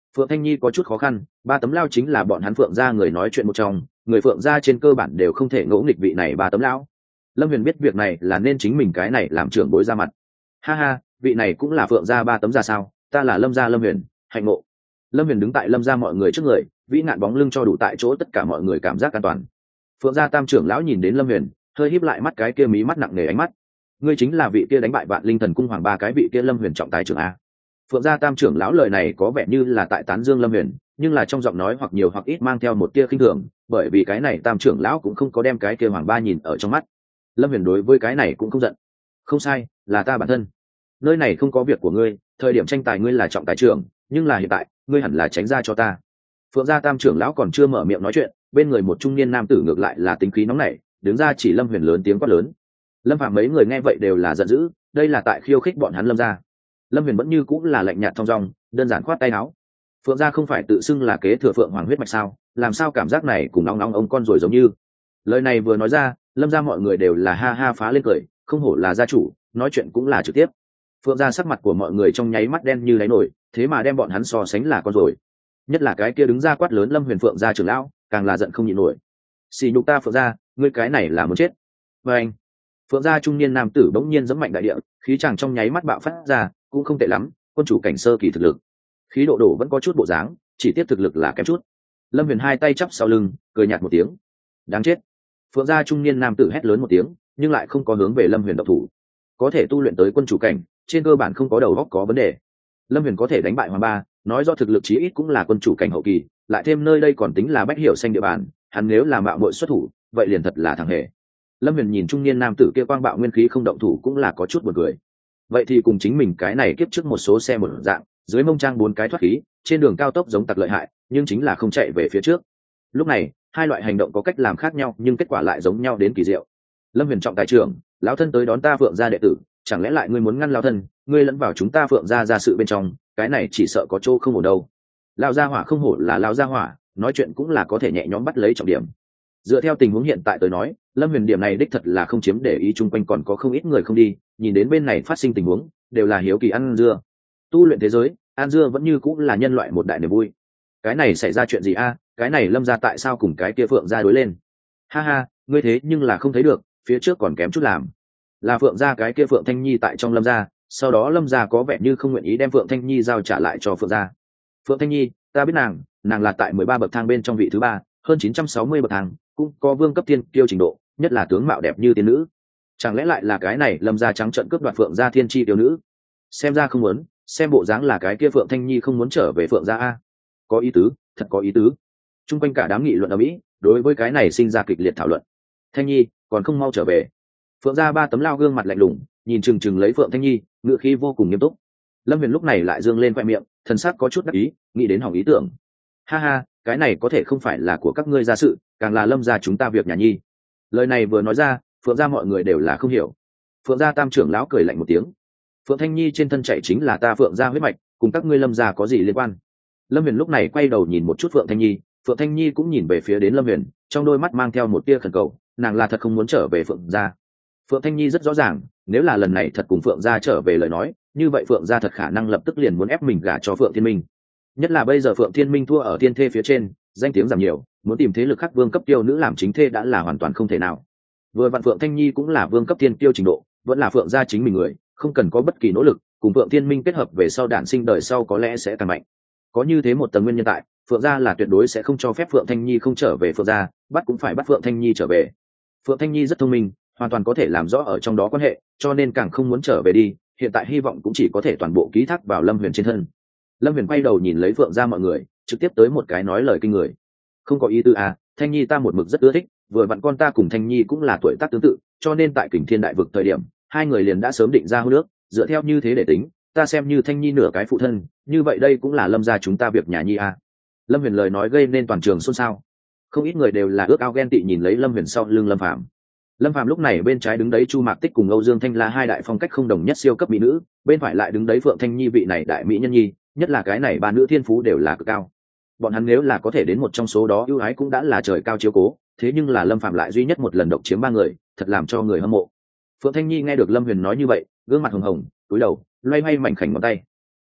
Phượng Thanh Nhi có chút khó khăn, ba tấm lao chính là bọn hắn Phượng gia người nói chuyện một trong, người Phượng gia trên cơ bản đều không thể ngỗ nghịch vị này ba tấm lão. Lâm Huyền biết việc này là nên chính mình cái này làm trưởng bối ra mặt. Ha ha, vị này cũng là Phượng gia ba tấm ra sao? Ta là Lâm gia Lâm Huyền, hạnh ngộ. Lâm Huyền đứng tại Lâm gia mọi người trước người, vĩ nạn bóng lưng cho đủ tại chỗ tất cả mọi người cảm giác an toàn. Phượng gia tam trưởng lão nhìn đến Lâm Huyền, hơi híp lại mắt, cái kia mí mắt nặng nề ánh mắt. Ngươi chính là vị kia đánh bại Vạn Linh Thần cung hoàng ba cái vị kia Lâm Huyền trọng tài trưởng a? Phượng gia tam trưởng lão lời này có vẻ như là tại tán dương Lâm Huyền, nhưng là trong giọng nói hoặc nhiều hoặc ít mang theo một tia khinh thường, bởi vì cái này tam trưởng lão cũng không có đem cái kia hoàng ba nhìn ở trong mắt. Lâm Huyền đối với cái này cũng không giận. Không sai, là ta bản thân. Nơi này không có việc của ngươi, thời điểm tranh tài ngươi là trọng tài trưởng, nhưng là hiện tại, ngươi hẳn là tránh ra cho ta. Phượng gia tam trưởng lão còn chưa mở miệng nói chuyện, bên người một trung niên nam tử ngược lại là tính khí nóng nảy, đứng ra chỉ Lâm Huyền lớn tiếng quát lớn. Lâm Phạm mấy người nghe vậy đều là giận dữ, đây là tại khiêu khích bọn hắn Lâm gia. Lâm Huyền vẫn như cũng là lạnh nhạt thong dong, đơn giản khoát tay áo. Phượng gia không phải tự xưng là kế thừa Phượng hoàng huyết mạch sao? Làm sao cảm giác này cùng nóng nóng ông con rồi giống như? Lời này vừa nói ra, Lâm gia mọi người đều là ha ha phá lên cười, không hổ là gia chủ, nói chuyện cũng là trực tiếp. Phượng gia sắc mặt của mọi người trong nháy mắt đen như đáy nổi, thế mà đem bọn hắn so sánh là con rồi. Nhất là cái kia đứng ra quát lớn Lâm Huyền Phượng gia trưởng lão, càng là giận không nhịn nổi. Xỉ nhục ta Phượng gia, ngươi cái này là muốn chết. Và anh, Phượng gia trung niên nam tử bỗng nhiên giẫm mạnh đại địa, khí chàng trong nháy mắt bạo phát ra, cũng không tệ lắm, quân chủ cảnh sơ kỳ thực lực. Khí độ đổ vẫn có chút bộ dáng, chỉ tiếp thực lực là kém chút. Lâm Huyền hai tay chắp sau lưng, cười nhạt một tiếng. Đáng chết. Phượng gia trung niên nam tử hét lớn một tiếng, nhưng lại không có hướng về Lâm Huyền động thủ. Có thể tu luyện tới quân chủ cảnh, trên cơ bản không có đầu óc có vấn đề. Lâm Huyền có thể đánh bại hoàng ba, nói do thực lực chí ít cũng là quân chủ cảnh hậu kỳ, lại thêm nơi đây còn tính là bách hiểu xanh địa bàn, hắn nếu là mạo muội xuất thủ, vậy liền thật là thằng hề. Lâm Huyền nhìn trung niên nam tử kia quang bạo nguyên khí không động thủ cũng là có chút buồn cười. Vậy thì cùng chính mình cái này kiếp trước một số xe một dạng, dưới mông trang 4 cái thoát khí, trên đường cao tốc giống tặc lợi hại, nhưng chính là không chạy về phía trước. Lúc này, hai loại hành động có cách làm khác nhau, nhưng kết quả lại giống nhau đến kỳ diệu. Lâm Huyền trọng tài trưởng, lão thân tới đón ta Phượng gia đệ tử, chẳng lẽ lại ngươi muốn ngăn lão thân, ngươi lẫn vào chúng ta Phượng gia ra sự bên trong, cái này chỉ sợ có chỗ không ổn đâu. Lão gia hỏa không hổ là lão gia hỏa, nói chuyện cũng là có thể nhẹ nhõm bắt lấy trọng điểm. Dựa theo tình huống hiện tại tới nói, Lâm Huyền điểm này đích thật là không chiếm để ý, chung quanh còn có không ít người không đi, nhìn đến bên này phát sinh tình huống, đều là hiếu kỳ ăn dưa. Tu luyện thế giới, ăn dưa vẫn như cũng là nhân loại một đại niềm vui. Cái này xảy ra chuyện gì a? Cái này Lâm gia tại sao cùng cái kia Phượng gia đối lên? Ha ha, ngươi thế nhưng là không thấy được, phía trước còn kém chút làm. Là Phượng gia cái kia Phượng Thanh Nhi tại trong Lâm gia, sau đó Lâm gia có vẻ như không nguyện ý đem Phượng Thanh Nhi giao trả lại cho Phượng gia. Phượng Thanh Nhi, ta biết nàng là tại 13 bậc thang bên trong vị thứ 3, hơn 960 bậc thang, cũng có vương cấp tiên kiêu trình độ, nhất là tướng mạo đẹp như tiên nữ. Chẳng lẽ lại là cái này Lâm gia trắng trợn cướp đoạt Phượng gia thiên chi tiểu nữ? Xem ra không muốn, xem bộ dáng là cái kia Phượng Thanh Nhi không muốn trở về Phượng gia a. Có ý tứ, thật có ý tứ. Trung quanh cả đám nghị luận ở mỹ, đối với cái này sinh ra kịch liệt thảo luận. Thanh Nhi, còn không mau trở về. Phượng gia ba tấm lao gương mặt lạnh lùng, nhìn chừng chừng lấy Phượng Thanh Nhi, ngựa khí vô cùng nghiêm túc. Lâm Huyền lúc này lại dương lên khoe miệng, thần sắc có chút đắc ý, nghĩ đến hỏng ý tưởng. Ha ha, cái này có thể không phải là của các ngươi gia sự, càng là Lâm gia chúng ta việc nhà nhi. Lời này vừa nói ra, Phượng gia mọi người đều là không hiểu. Phượng gia tam trưởng lão cười lạnh một tiếng. Phượng Thanh Nhi trên thân chạy chính là ta Phượng gia huyết mạch, cùng các ngươi Lâm gia có gì liên quan? Lâm Huyền lúc này quay đầu nhìn một chút Phượng Thanh Nhi, Phượng Thanh Nhi cũng nhìn về phía đến Lâm Huyền, trong đôi mắt mang theo một tia khẩn cầu, nàng là thật không muốn trở về Phượng gia. Phượng Thanh Nhi rất rõ ràng, nếu là lần này thật cùng Phượng gia trở về lời nói, như vậy Phượng gia thật khả năng lập tức liền muốn ép mình gả cho Phượng Thiên Minh. Nhất là bây giờ Phượng Thiên Minh thua ở thiên thê phía trên, danh tiếng giảm nhiều, muốn tìm thế lực khác vương cấp tiêu nữ làm chính thê đã là hoàn toàn không thể nào. Vừa vặn Phượng Thanh Nhi cũng là vương cấp thiên tiêu trình độ, vẫn là Phượng gia chính mình người, không cần có bất kỳ nỗ lực, cùng Phượng Thiên Minh kết hợp về sau đản sinh đời sau có lẽ sẽ càng mạnh. Có như thế một tầng nguyên nhân tại, Phượng gia là tuyệt đối sẽ không cho phép Phượng Thanh Nhi không trở về Phượng gia, bắt cũng phải bắt Phượng Thanh Nhi trở về. Phượng Thanh Nhi rất thông minh, hoàn toàn có thể làm rõ ở trong đó quan hệ, cho nên càng không muốn trở về đi, hiện tại hy vọng cũng chỉ có thể toàn bộ ký thác vào Lâm Huyền trên thân. Lâm Huyền quay đầu nhìn lấy Phượng gia mọi người, trực tiếp tới một cái nói lời kinh người. Không có ý tư à, Thanh Nhi ta một mực rất ưa thích, vừa vặn con ta cùng Thanh Nhi cũng là tuổi tác tương tự, cho nên tại Kình Thiên đại vực thời điểm, hai người liền đã sớm định ra hôn ước, dựa theo như thế để tính, ta xem như Thanh Nhi nửa cái phụ thân, như vậy đây cũng là Lâm gia chúng ta việc nhà nhi à. Lâm Huyền lời nói gây nên toàn trường xôn xao, không ít người đều là ước ao ghen tị nhìn lấy Lâm Huyền sau lưng Lâm Phàm. Lâm Phàm lúc này bên trái đứng đấy Chu Mạc Tích cùng Âu Dương Thanh là hai đại phong cách không đồng nhất siêu cấp mỹ nữ, bên phải lại đứng đấy Phượng Thanh Nhi vị này đại mỹ nhân nhi, nhất là cái này ba nữ thiên phú đều là cực cao. Bọn hắn nếu là có thể đến một trong số đó ưu ái cũng đã là trời cao chiếu cố, thế nhưng là Lâm Phàm lại duy nhất một lần độc chiếm 3 người, thật làm cho người hâm mộ. Phượng Thanh Nhi nghe được Lâm Huyền nói như vậy, gương mặt hồng hồng, cúi đầu, loay hoay mảnh khảnh ngón tay.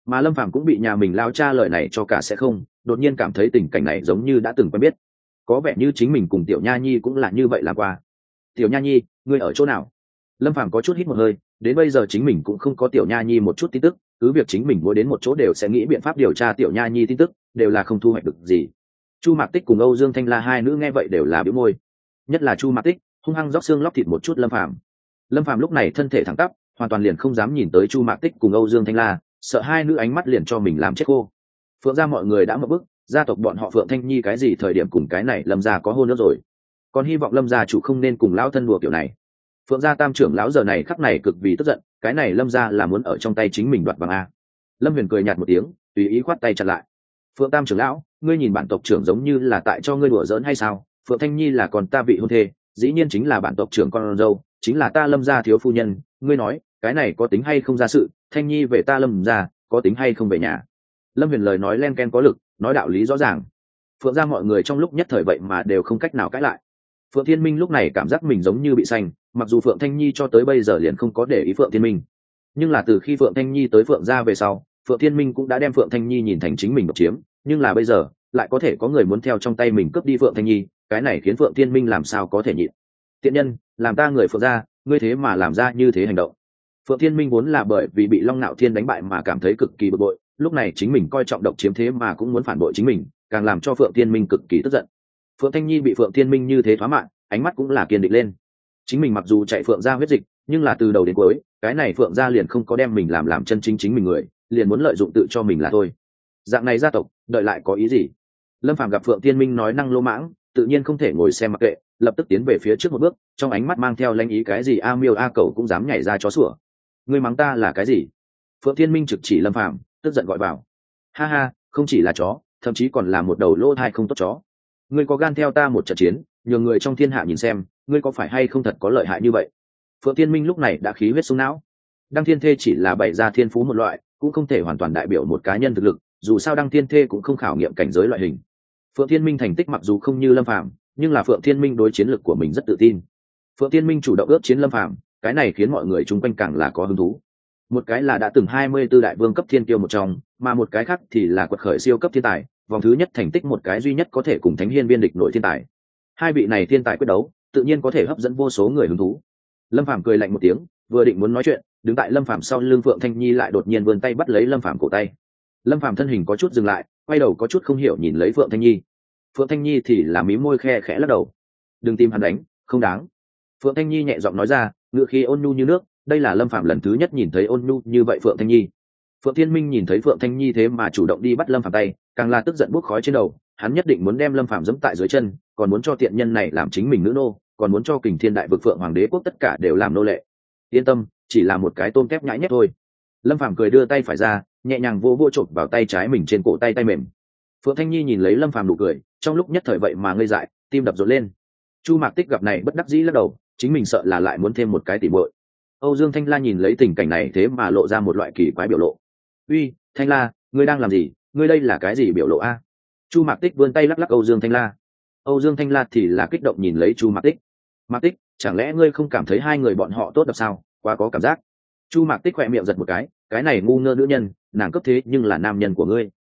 mà Lâm Phàm cũng bị nhà mình lao cha lời này cho cả sẽ không, đột nhiên cảm thấy tình cảnh này giống như đã từng quen biết, có vẻ như chính mình cùng Tiểu Nha Nhi cũng là như vậy làm qua. Tiểu Nha Nhi, ngươi ở chỗ nào? Lâm Phàm có chút hít một hơi, đến bây giờ chính mình cũng không có Tiểu Nha Nhi một chút tin tức, cứ việc chính mình mỗi đến một chỗ đều sẽ nghĩ biện pháp điều tra Tiểu Nha Nhi tin tức, đều là không thu hoạch được gì. Chu Mạc Tích cùng Âu Dương Thanh La hai nữ nghe vậy đều là bĩu môi, nhất là Chu Mạc Tích hung hăng róc xương lóc thịt một chút Lâm Phàm. Lâm Phàm lúc này thân thể thẳng tắp, hoàn toàn liền không dám nhìn tới Chu Mạc Tích cùng Âu Dương Thanh La, sợ hai nữ ánh mắt liền cho mình làm chết cô. Phượng gia mọi người đã mở bức, gia tộc bọn họ Phượng Thanh Nhi cái gì thời điểm cùng cái này Lâm gia có hôn nữa rồi, còn hy vọng Lâm gia chủ không nên cùng lão thân đùa kiểu này. Phượng gia tam trưởng lão giờ này khắc này cực vì tức giận, cái này Lâm gia là muốn ở trong tay chính mình đoạt vàng a. Lâm Huyền cười nhạt một tiếng, tùy ý khoát tay chặn lại. Phượng tam trưởng lão, ngươi nhìn bản tộc trưởng giống như là tại cho ngươi đùa giỡn hay sao? Phượng Thanh Nhi là còn ta vị hôn thê, dĩ nhiên chính là bản tộc trưởng con dâu, chính là ta Lâm gia thiếu phu nhân, ngươi nói cái này có tính hay không ra sự? Thanh Nhi về ta Lâm gia, có tính hay không về nhà? Lâm Huyền lời nói len ken có lực, nói đạo lý rõ ràng. Phượng gia mọi người trong lúc nhất thời vậy mà đều không cách nào cãi lại. Phượng Thiên Minh lúc này cảm giác mình giống như bị xanh, mặc dù Phượng Thanh Nhi cho tới bây giờ liền không có để ý Phượng Thiên Minh, nhưng là từ khi Phượng Thanh Nhi tới Phượng gia về sau, Phượng Thiên Minh cũng đã đem Phượng Thanh Nhi nhìn thành chính mình độc chiếm, nhưng là bây giờ lại có thể có người muốn theo trong tay mình cướp đi Phượng Thanh Nhi, cái này khiến Phượng Thiên Minh làm sao có thể nhịn. Tiện nhân, làm ta người Phượng gia, ngươi thế mà làm ra như thế hành động. Phượng Thiên Minh vốn là bởi vì bị Long Nạo Thiên đánh bại mà cảm thấy cực kỳ bực bội, lúc này chính mình coi trọng độc chiếm thế mà cũng muốn phản bội chính mình, càng làm cho Phượng Thiên Minh cực kỳ tức giận. Phượng Thanh Nhi bị Phượng Thiên Minh như thế thoá mạn, ánh mắt cũng là kiên định lên. Chính mình mặc dù chạy Phượng gia huyết dịch, nhưng là từ đầu đến cuối, cái này Phượng gia liền không có đem mình làm chân chính chính mình người, liền muốn lợi dụng tự cho mình là thôi. Dạng này gia tộc, đợi lại có ý gì? Lâm Phàm gặp Phượng Thiên Minh nói năng lô mãng, tự nhiên không thể ngồi xem mặc kệ, lập tức tiến về phía trước một bước, trong ánh mắt mang theo lanh ý, cái gì a miêu a cẩu cũng dám nhảy ra chó sủa. Ngươi mắng ta là cái gì? Phượng Thiên Minh trực chỉ Lâm Phàm, tức giận gọi vào. Ha ha, không chỉ là chó, thậm chí còn là một đầu lỗ thai không tốt chó. Ngươi có gan theo ta một trận chiến, nhường người trong thiên hạ nhìn xem, ngươi có phải hay không thật có lợi hại như vậy? Phượng Thiên Minh lúc này đã khí huyết sung não. Đăng Thiên Thê chỉ là bày ra thiên phú một loại, cũng không thể hoàn toàn đại biểu một cá nhân thực lực, dù sao Đăng Thiên Thê cũng không khảo nghiệm cảnh giới loại hình. Phượng Thiên Minh thành tích mặc dù không như Lâm Phàm, nhưng là Phượng Thiên Minh đối chiến lực của mình rất tự tin. Phượng Thiên Minh chủ động ước chiến Lâm Phàm, cái này khiến mọi người chung quanh càng là có hứng thú. Một cái là đã từng 24 đại vương cấp thiên tiêu một trong, mà một cái khác thì là quật khởi siêu cấp thiên tài, vòng thứ nhất thành tích một cái duy nhất có thể cùng Thánh Hiên biên địch nổi thiên tài. Hai vị này thiên tài quyết đấu, tự nhiên có thể hấp dẫn vô số người hứng thú. Lâm Phàm cười lạnh một tiếng, vừa định muốn nói chuyện, đứng tại Lâm Phàm sau lưng Phượng Thanh Nhi lại đột nhiên vươn tay bắt lấy Lâm Phàm cổ tay. Lâm Phàm thân hình có chút dừng lại, quay đầu có chút không hiểu nhìn lấy Phượng Thanh Nhi. Phượng Thanh Nhi thì là mím môi khe khẽ lắc đầu. Đừng tìm hắn đánh, không đáng. Phượng Thanh Nhi nhẹ giọng nói ra, ngựa khí ôn nhu như nước, đây là Lâm Phàm lần thứ nhất nhìn thấy ôn nhu như vậy Phượng Thanh Nhi. Phượng Thiên Minh nhìn thấy Phượng Thanh Nhi thế mà chủ động đi bắt Lâm Phàm tay, càng là tức giận bốc khói trên đầu, hắn nhất định muốn đem Lâm Phàm giẫm tại dưới chân, còn muốn cho tiện nhân này làm chính mình nữ nô, còn muốn cho Kình Thiên Đại Vực Phượng Hoàng Đế quốc tất cả đều làm nô lệ. Yên tâm, chỉ là một cái tôm tép nhãi nhép thôi. Lâm Phàm cười đưa tay phải ra, nhẹ nhàng vô vô chộp vào tay trái mình trên cổ tay mềm. Phượng Thanh Nhi nhìn lấy Lâm Phàm nụ cười, trong lúc nhất thời vậy mà ngây dại, tim đập rộn lên. Chu Mạc Tích gặp này bất đắc dĩ lắc đầu, chính mình sợ là lại muốn thêm một cái tỉ muội. Âu Dương Thanh La nhìn lấy tình cảnh này thế mà lộ ra một loại kỳ quái biểu lộ. "Uy, Thanh La, ngươi đang làm gì? Ngươi đây là cái gì biểu lộ a?" Chu Mạc Tích vươn tay lắc lắc Âu Dương Thanh La. Âu Dương Thanh La thì là kích động nhìn lấy Chu Mạc Tích. "Mạc Tích, chẳng lẽ ngươi không cảm thấy hai người bọn họ tốt đập sao? Quá có cảm giác." Chu Mạc Tích khỏe miệng giật một cái này ngu ngơ nữ nhân, nàng cấp thế nhưng là nam nhân của ngươi.